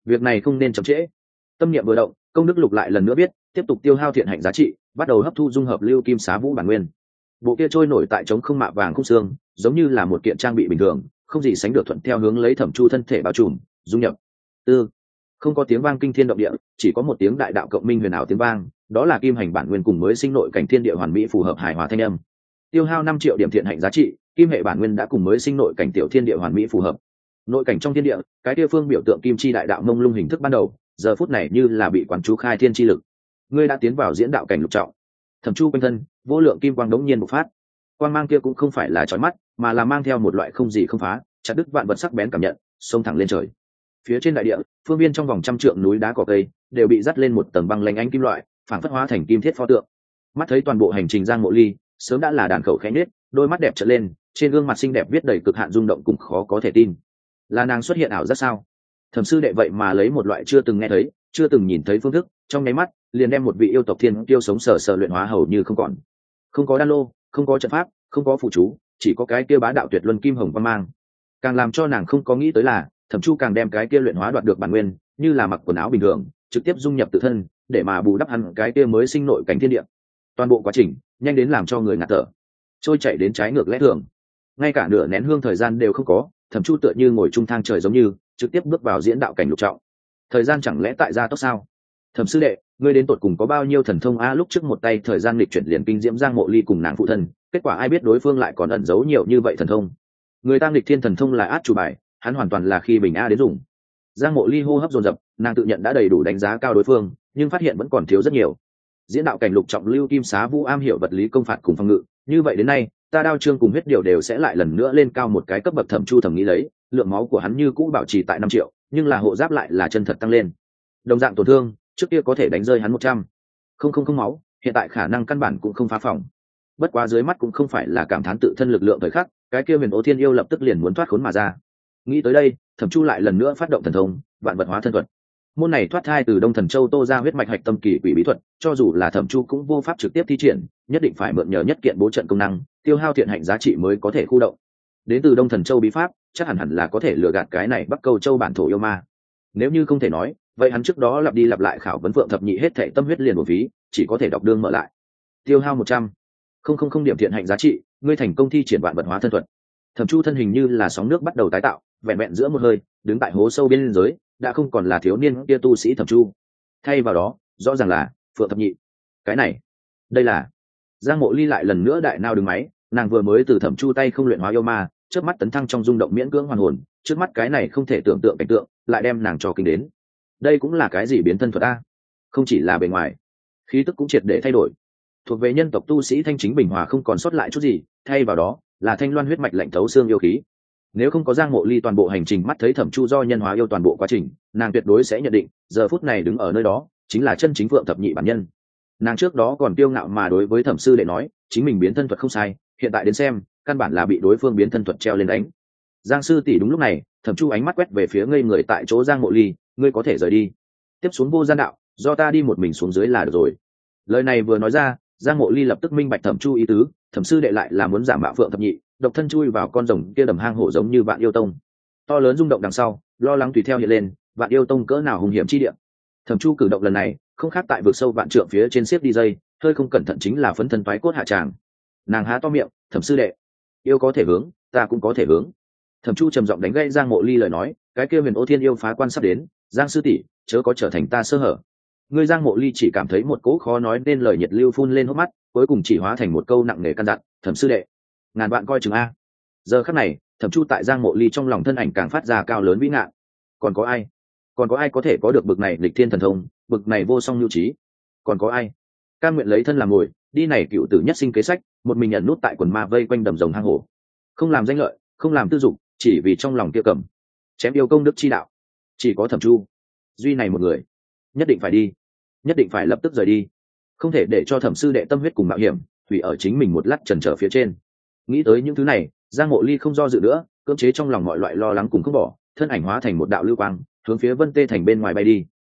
việc này không nên chậm trễ. Tâm niệm vừa động, công đức lục lại lần nữa biết tiếp tục tiêu hao thiện hạnh giá trị, bắt đầu hấp thu dung hợp lưu kim xá vũ bản nguyên. Bộ kia trôi nổi tại trống không mạ vàng khung xương, giống như là một kiện trang bị bình thường, không gì sánh được thuận theo hướng lấy Thẩm Chu thân thể bao trùm, dung nhập. Tư, không có tiếng vang kinh thiên động địa, chỉ có một tiếng đại đạo cộng minh huyền ảo tiếng vang, đó là kim hành bản nguyên cùng mới sinh nội cảnh thiên địa hoàn mỹ phù hợp hài hòa thanh âm. Tiêu hao năm triệu điểm thiện hạnh giá trị, kim hệ bản nguyên đã cùng mới sinh nội cảnh tiểu thiên địa hoàn mỹ phù hợp. Nội cảnh trong thiên địa, cái địa phương biểu tượng kim chi đại đạo mông lung hình thức ban đầu, giờ phút này như là bị quán chú khai thiên chi lực. Ngươi đã tiến vào diễn đạo cảnh lục trọng. Thẩm Chu quanh thân, vô lượng kim quang đống nhiên bộc phát. Quang mang kia cũng không phải là chói mắt, mà là mang theo một loại không gì không phá, chặt đứt vạn vật sắc bén cảm nhận, xông thẳng lên trời. Phía trên đại địa, phương viên trong vòng trăm trượng núi đá cỏ cây đều bị dắt lên một tầng băng lanh ánh kim loại, phản phất hóa thành kim thiết pho tượng. Mắt thấy toàn bộ hành trình Giang Mộ Ly, sớm đã là đàn khẩu khẽ nết, đôi mắt đẹp trợn lên, trên gương mặt xinh đẹp viết đầy cực hạn rung động cùng khó có thể tin. Là nàng xuất hiện ảo giác sao? Thẩm sư đệ vậy mà lấy một loại chưa từng nghe thấy, chưa từng nhìn thấy phương thức, trong nháy mắt liền đem một vị yêu tộc thiên tiêu sống sờ sờ luyện hóa hầu như không còn. Không có đan lô, không có trận pháp, không có phụ chú, chỉ có cái kia bá đạo tuyệt luân kim hồng quang mang. Càng làm cho nàng không có nghĩ tới là, Thẩm Chu càng đem cái kia luyện hóa đoạt được bản nguyên, như là mặc quần áo bình thường, trực tiếp dung nhập tự thân, để mà bù đắp hẳn cái kia mới sinh nội cảnh thiên địa. Toàn bộ quá trình, nhanh đến làm cho người ngạt thở, trôi chạy đến trái ngược lẽ thường. Ngay cả nửa nén hương thời gian đều không có, Thẩm Chu tựa như ngồi trung thang trời giống như, trực tiếp bước vào diễn đạo cảnh lục trọng. Thời gian chẳng lẽ tại gia tốc sao? Thẩm sư đệ, ngươi đến tột cùng có bao nhiêu thần thông a? Lúc trước một tay thời gian lịch chuyển liền kinh diễm Giang Mộ Ly cùng nàng phụ thân, kết quả ai biết đối phương lại còn ẩn giấu nhiều như vậy thần thông. Người ta nghịch thiên thần thông là át chủ bài, hắn hoàn toàn là khi bình a đến dùng. Giang Mộ Ly hô hấp dồn dập, nàng tự nhận đã đầy đủ đánh giá cao đối phương, nhưng phát hiện vẫn còn thiếu rất nhiều. Diễn đạo cảnh lục trọng lưu kim xá vũ am hiểu vật lý công phạt cùng phòng ngự, như vậy đến nay, ta đao trương cùng huyết điều đều sẽ lại lần nữa lên cao một cái cấp bậc. Thẩm Chu thầm nghĩ lấy, lượng máu của hắn như cũ bảo trì tại năm triệu, nhưng là hộ giáp lại là chân thật tăng lên. Đồng dạng tổn thương, trước kia có thể đánh rơi hắn một trăm không không không máu, hiện tại khả năng căn bản cũng không phá phòng. Bất quá dưới mắt cũng không phải là cảm thán tự thân lực lượng thời khắc, cái kia huyền ô thiên yêu lập tức liền muốn thoát khốn mà ra. Nghĩ tới đây, Thẩm Chu lại lần nữa phát động thần thông vạn vật hóa thân thuật. Môn này thoát thai từ Đông Thần Châu Tô ra huyết mạch hạch tâm kỳ quỷ bí thuật, cho dù là Thẩm Chu cũng vô pháp trực tiếp thi triển, nhất định phải mượn nhờ nhất kiện bố trận công năng, tiêu hao thiện hạnh giá trị mới có thể khu động. Đến từ Đông Thần Châu bí pháp, chắc hẳn hẳn là có thể lừa gạt cái này Bắc Câu Châu bản thổ yêu ma. Nếu như không thể nói, vậy hắn trước đó lặp đi lặp lại khảo vấn Phượng thập nhị hết thảy tâm huyết liền bổ phí, chỉ có thể đọc đương mở lại. Tiêu hao một trăm không không không điểm thiện hạnh giá trị, ngươi thành công thi triển vạn vật hóa thân thuật. Thẩm Chu thân hình như là sóng nước bắt đầu tái tạo, vẹn vẹn giữa một hơi, đứng tại hố sâu bên dưới, đã không còn là thiếu niên kia tu sĩ Thẩm Chu. Thay vào đó, rõ ràng là Phượng thập nhị. Cái này, đây là Giang Mộ Ly lại lần nữa đại nao đứng máy, nàng vừa mới từ Thẩm Chu tay không luyện hóa yêu ma, chớp mắt tấn thăng trong rung động miễn cưỡng hoàn hồn, trước mắt cái này không thể tưởng tượng cảnh tượng, lại đem nàng cho kinh đến. Đây cũng là cái gì biến thân thuật a? Không chỉ là bề ngoài, khí tức cũng triệt để thay đổi. Thuộc về nhân tộc tu sĩ thanh chính bình hòa không còn sót lại chút gì, thay vào đó là thanh loan huyết mạch lạnh thấu xương yêu khí. Nếu không có Giang Mộ Ly toàn bộ hành trình mắt thấy Thẩm Chu do nhân hóa yêu toàn bộ quá trình, nàng tuyệt đối sẽ nhận định, giờ phút này đứng ở nơi đó, chính là chân chính Phượng thập nhị bản nhân. Nàng trước đó còn kiêu ngạo mà đối với Thẩm sư đệ nói, chính mình biến thân thuật không sai, hiện tại đến xem, căn bản là bị đối phương biến thân thuật treo lên đánh. Giang sư tỷ, đúng lúc này, Thẩm Chu ánh mắt quét về phía ngây người tại chỗ Giang Mộ Ly, ngươi có thể rời đi. Tiếp xuống vô gian đạo, do ta đi một mình xuống dưới là được rồi. Lời này vừa nói ra, Giang Mộ Ly lập tức minh bạch Thẩm Chu ý tứ, Thẩm sư đệ lại là muốn giả mạo Phượng thập nhị, độc thân chui vào con rồng kia đầm hang hổ giống như Vạn Yêu Tông. To lớn rung động đằng sau, lo lắng tùy theo hiện lên, Vạn Yêu Tông cỡ nào hung hiểm chi địa. Thẩm Chu cử động lần này, không khác tại vực sâu vạn trượng phía trên xếp đi dây, hơi không cẩn thận chính là phấn thân toái cốt hạ tràng. Nàng há to miệng, Thẩm sư đệ, yêu có thể hướng, ta cũng có thể hướng. Thẩm Chu trầm giọng đánh gãy Giang Mộ Ly lời nói, cái kia huyền ô thiên yêu phá quan sắp đến, Giang sư tỷ chớ có trở thành ta sơ hở. Ngươi Giang Mộ Ly chỉ cảm thấy một cỗ khó nói nên lời nhiệt lưu phun lên hốc mắt, cuối cùng chỉ hóa thành một câu nặng nề căn dặn, Thẩm sư đệ, ngàn bạn coi chừng a. Giờ khắc này, Thẩm Chu tại Giang Mộ Ly trong lòng thân ảnh càng phát ra cao lớn vĩ ngạn. Còn có ai? Còn có ai có thể có được bực này lịch thiên thần thông, bực này vô song nhu trí? Còn có ai cam nguyện lấy thân làm mồi, đi này cựu tử nhất sinh kế sách, một mình nhận nút tại quần ma vây quanh đầm rồng hang hổ, không làm danh lợi, không làm tư dục, chỉ vì trong lòng kia cầm chém yêu công đức chi đạo. Chỉ có Thẩm Chu duy này một người, nhất định phải đi, nhất định phải lập tức rời đi, không thể để cho Thẩm sư đệ tâm huyết cùng mạo hiểm hủy ở chính mình một lát chần chờ phía trên. Nghĩ tới những thứ này, Giang Mộ Ly không do dự nữa, cưỡng chế trong lòng mọi loại lo lắng cùng không bỏ, thân ảnh hóa thành một đạo lưu quang, hướng phía Vân Tê thành bên ngoài bay đi.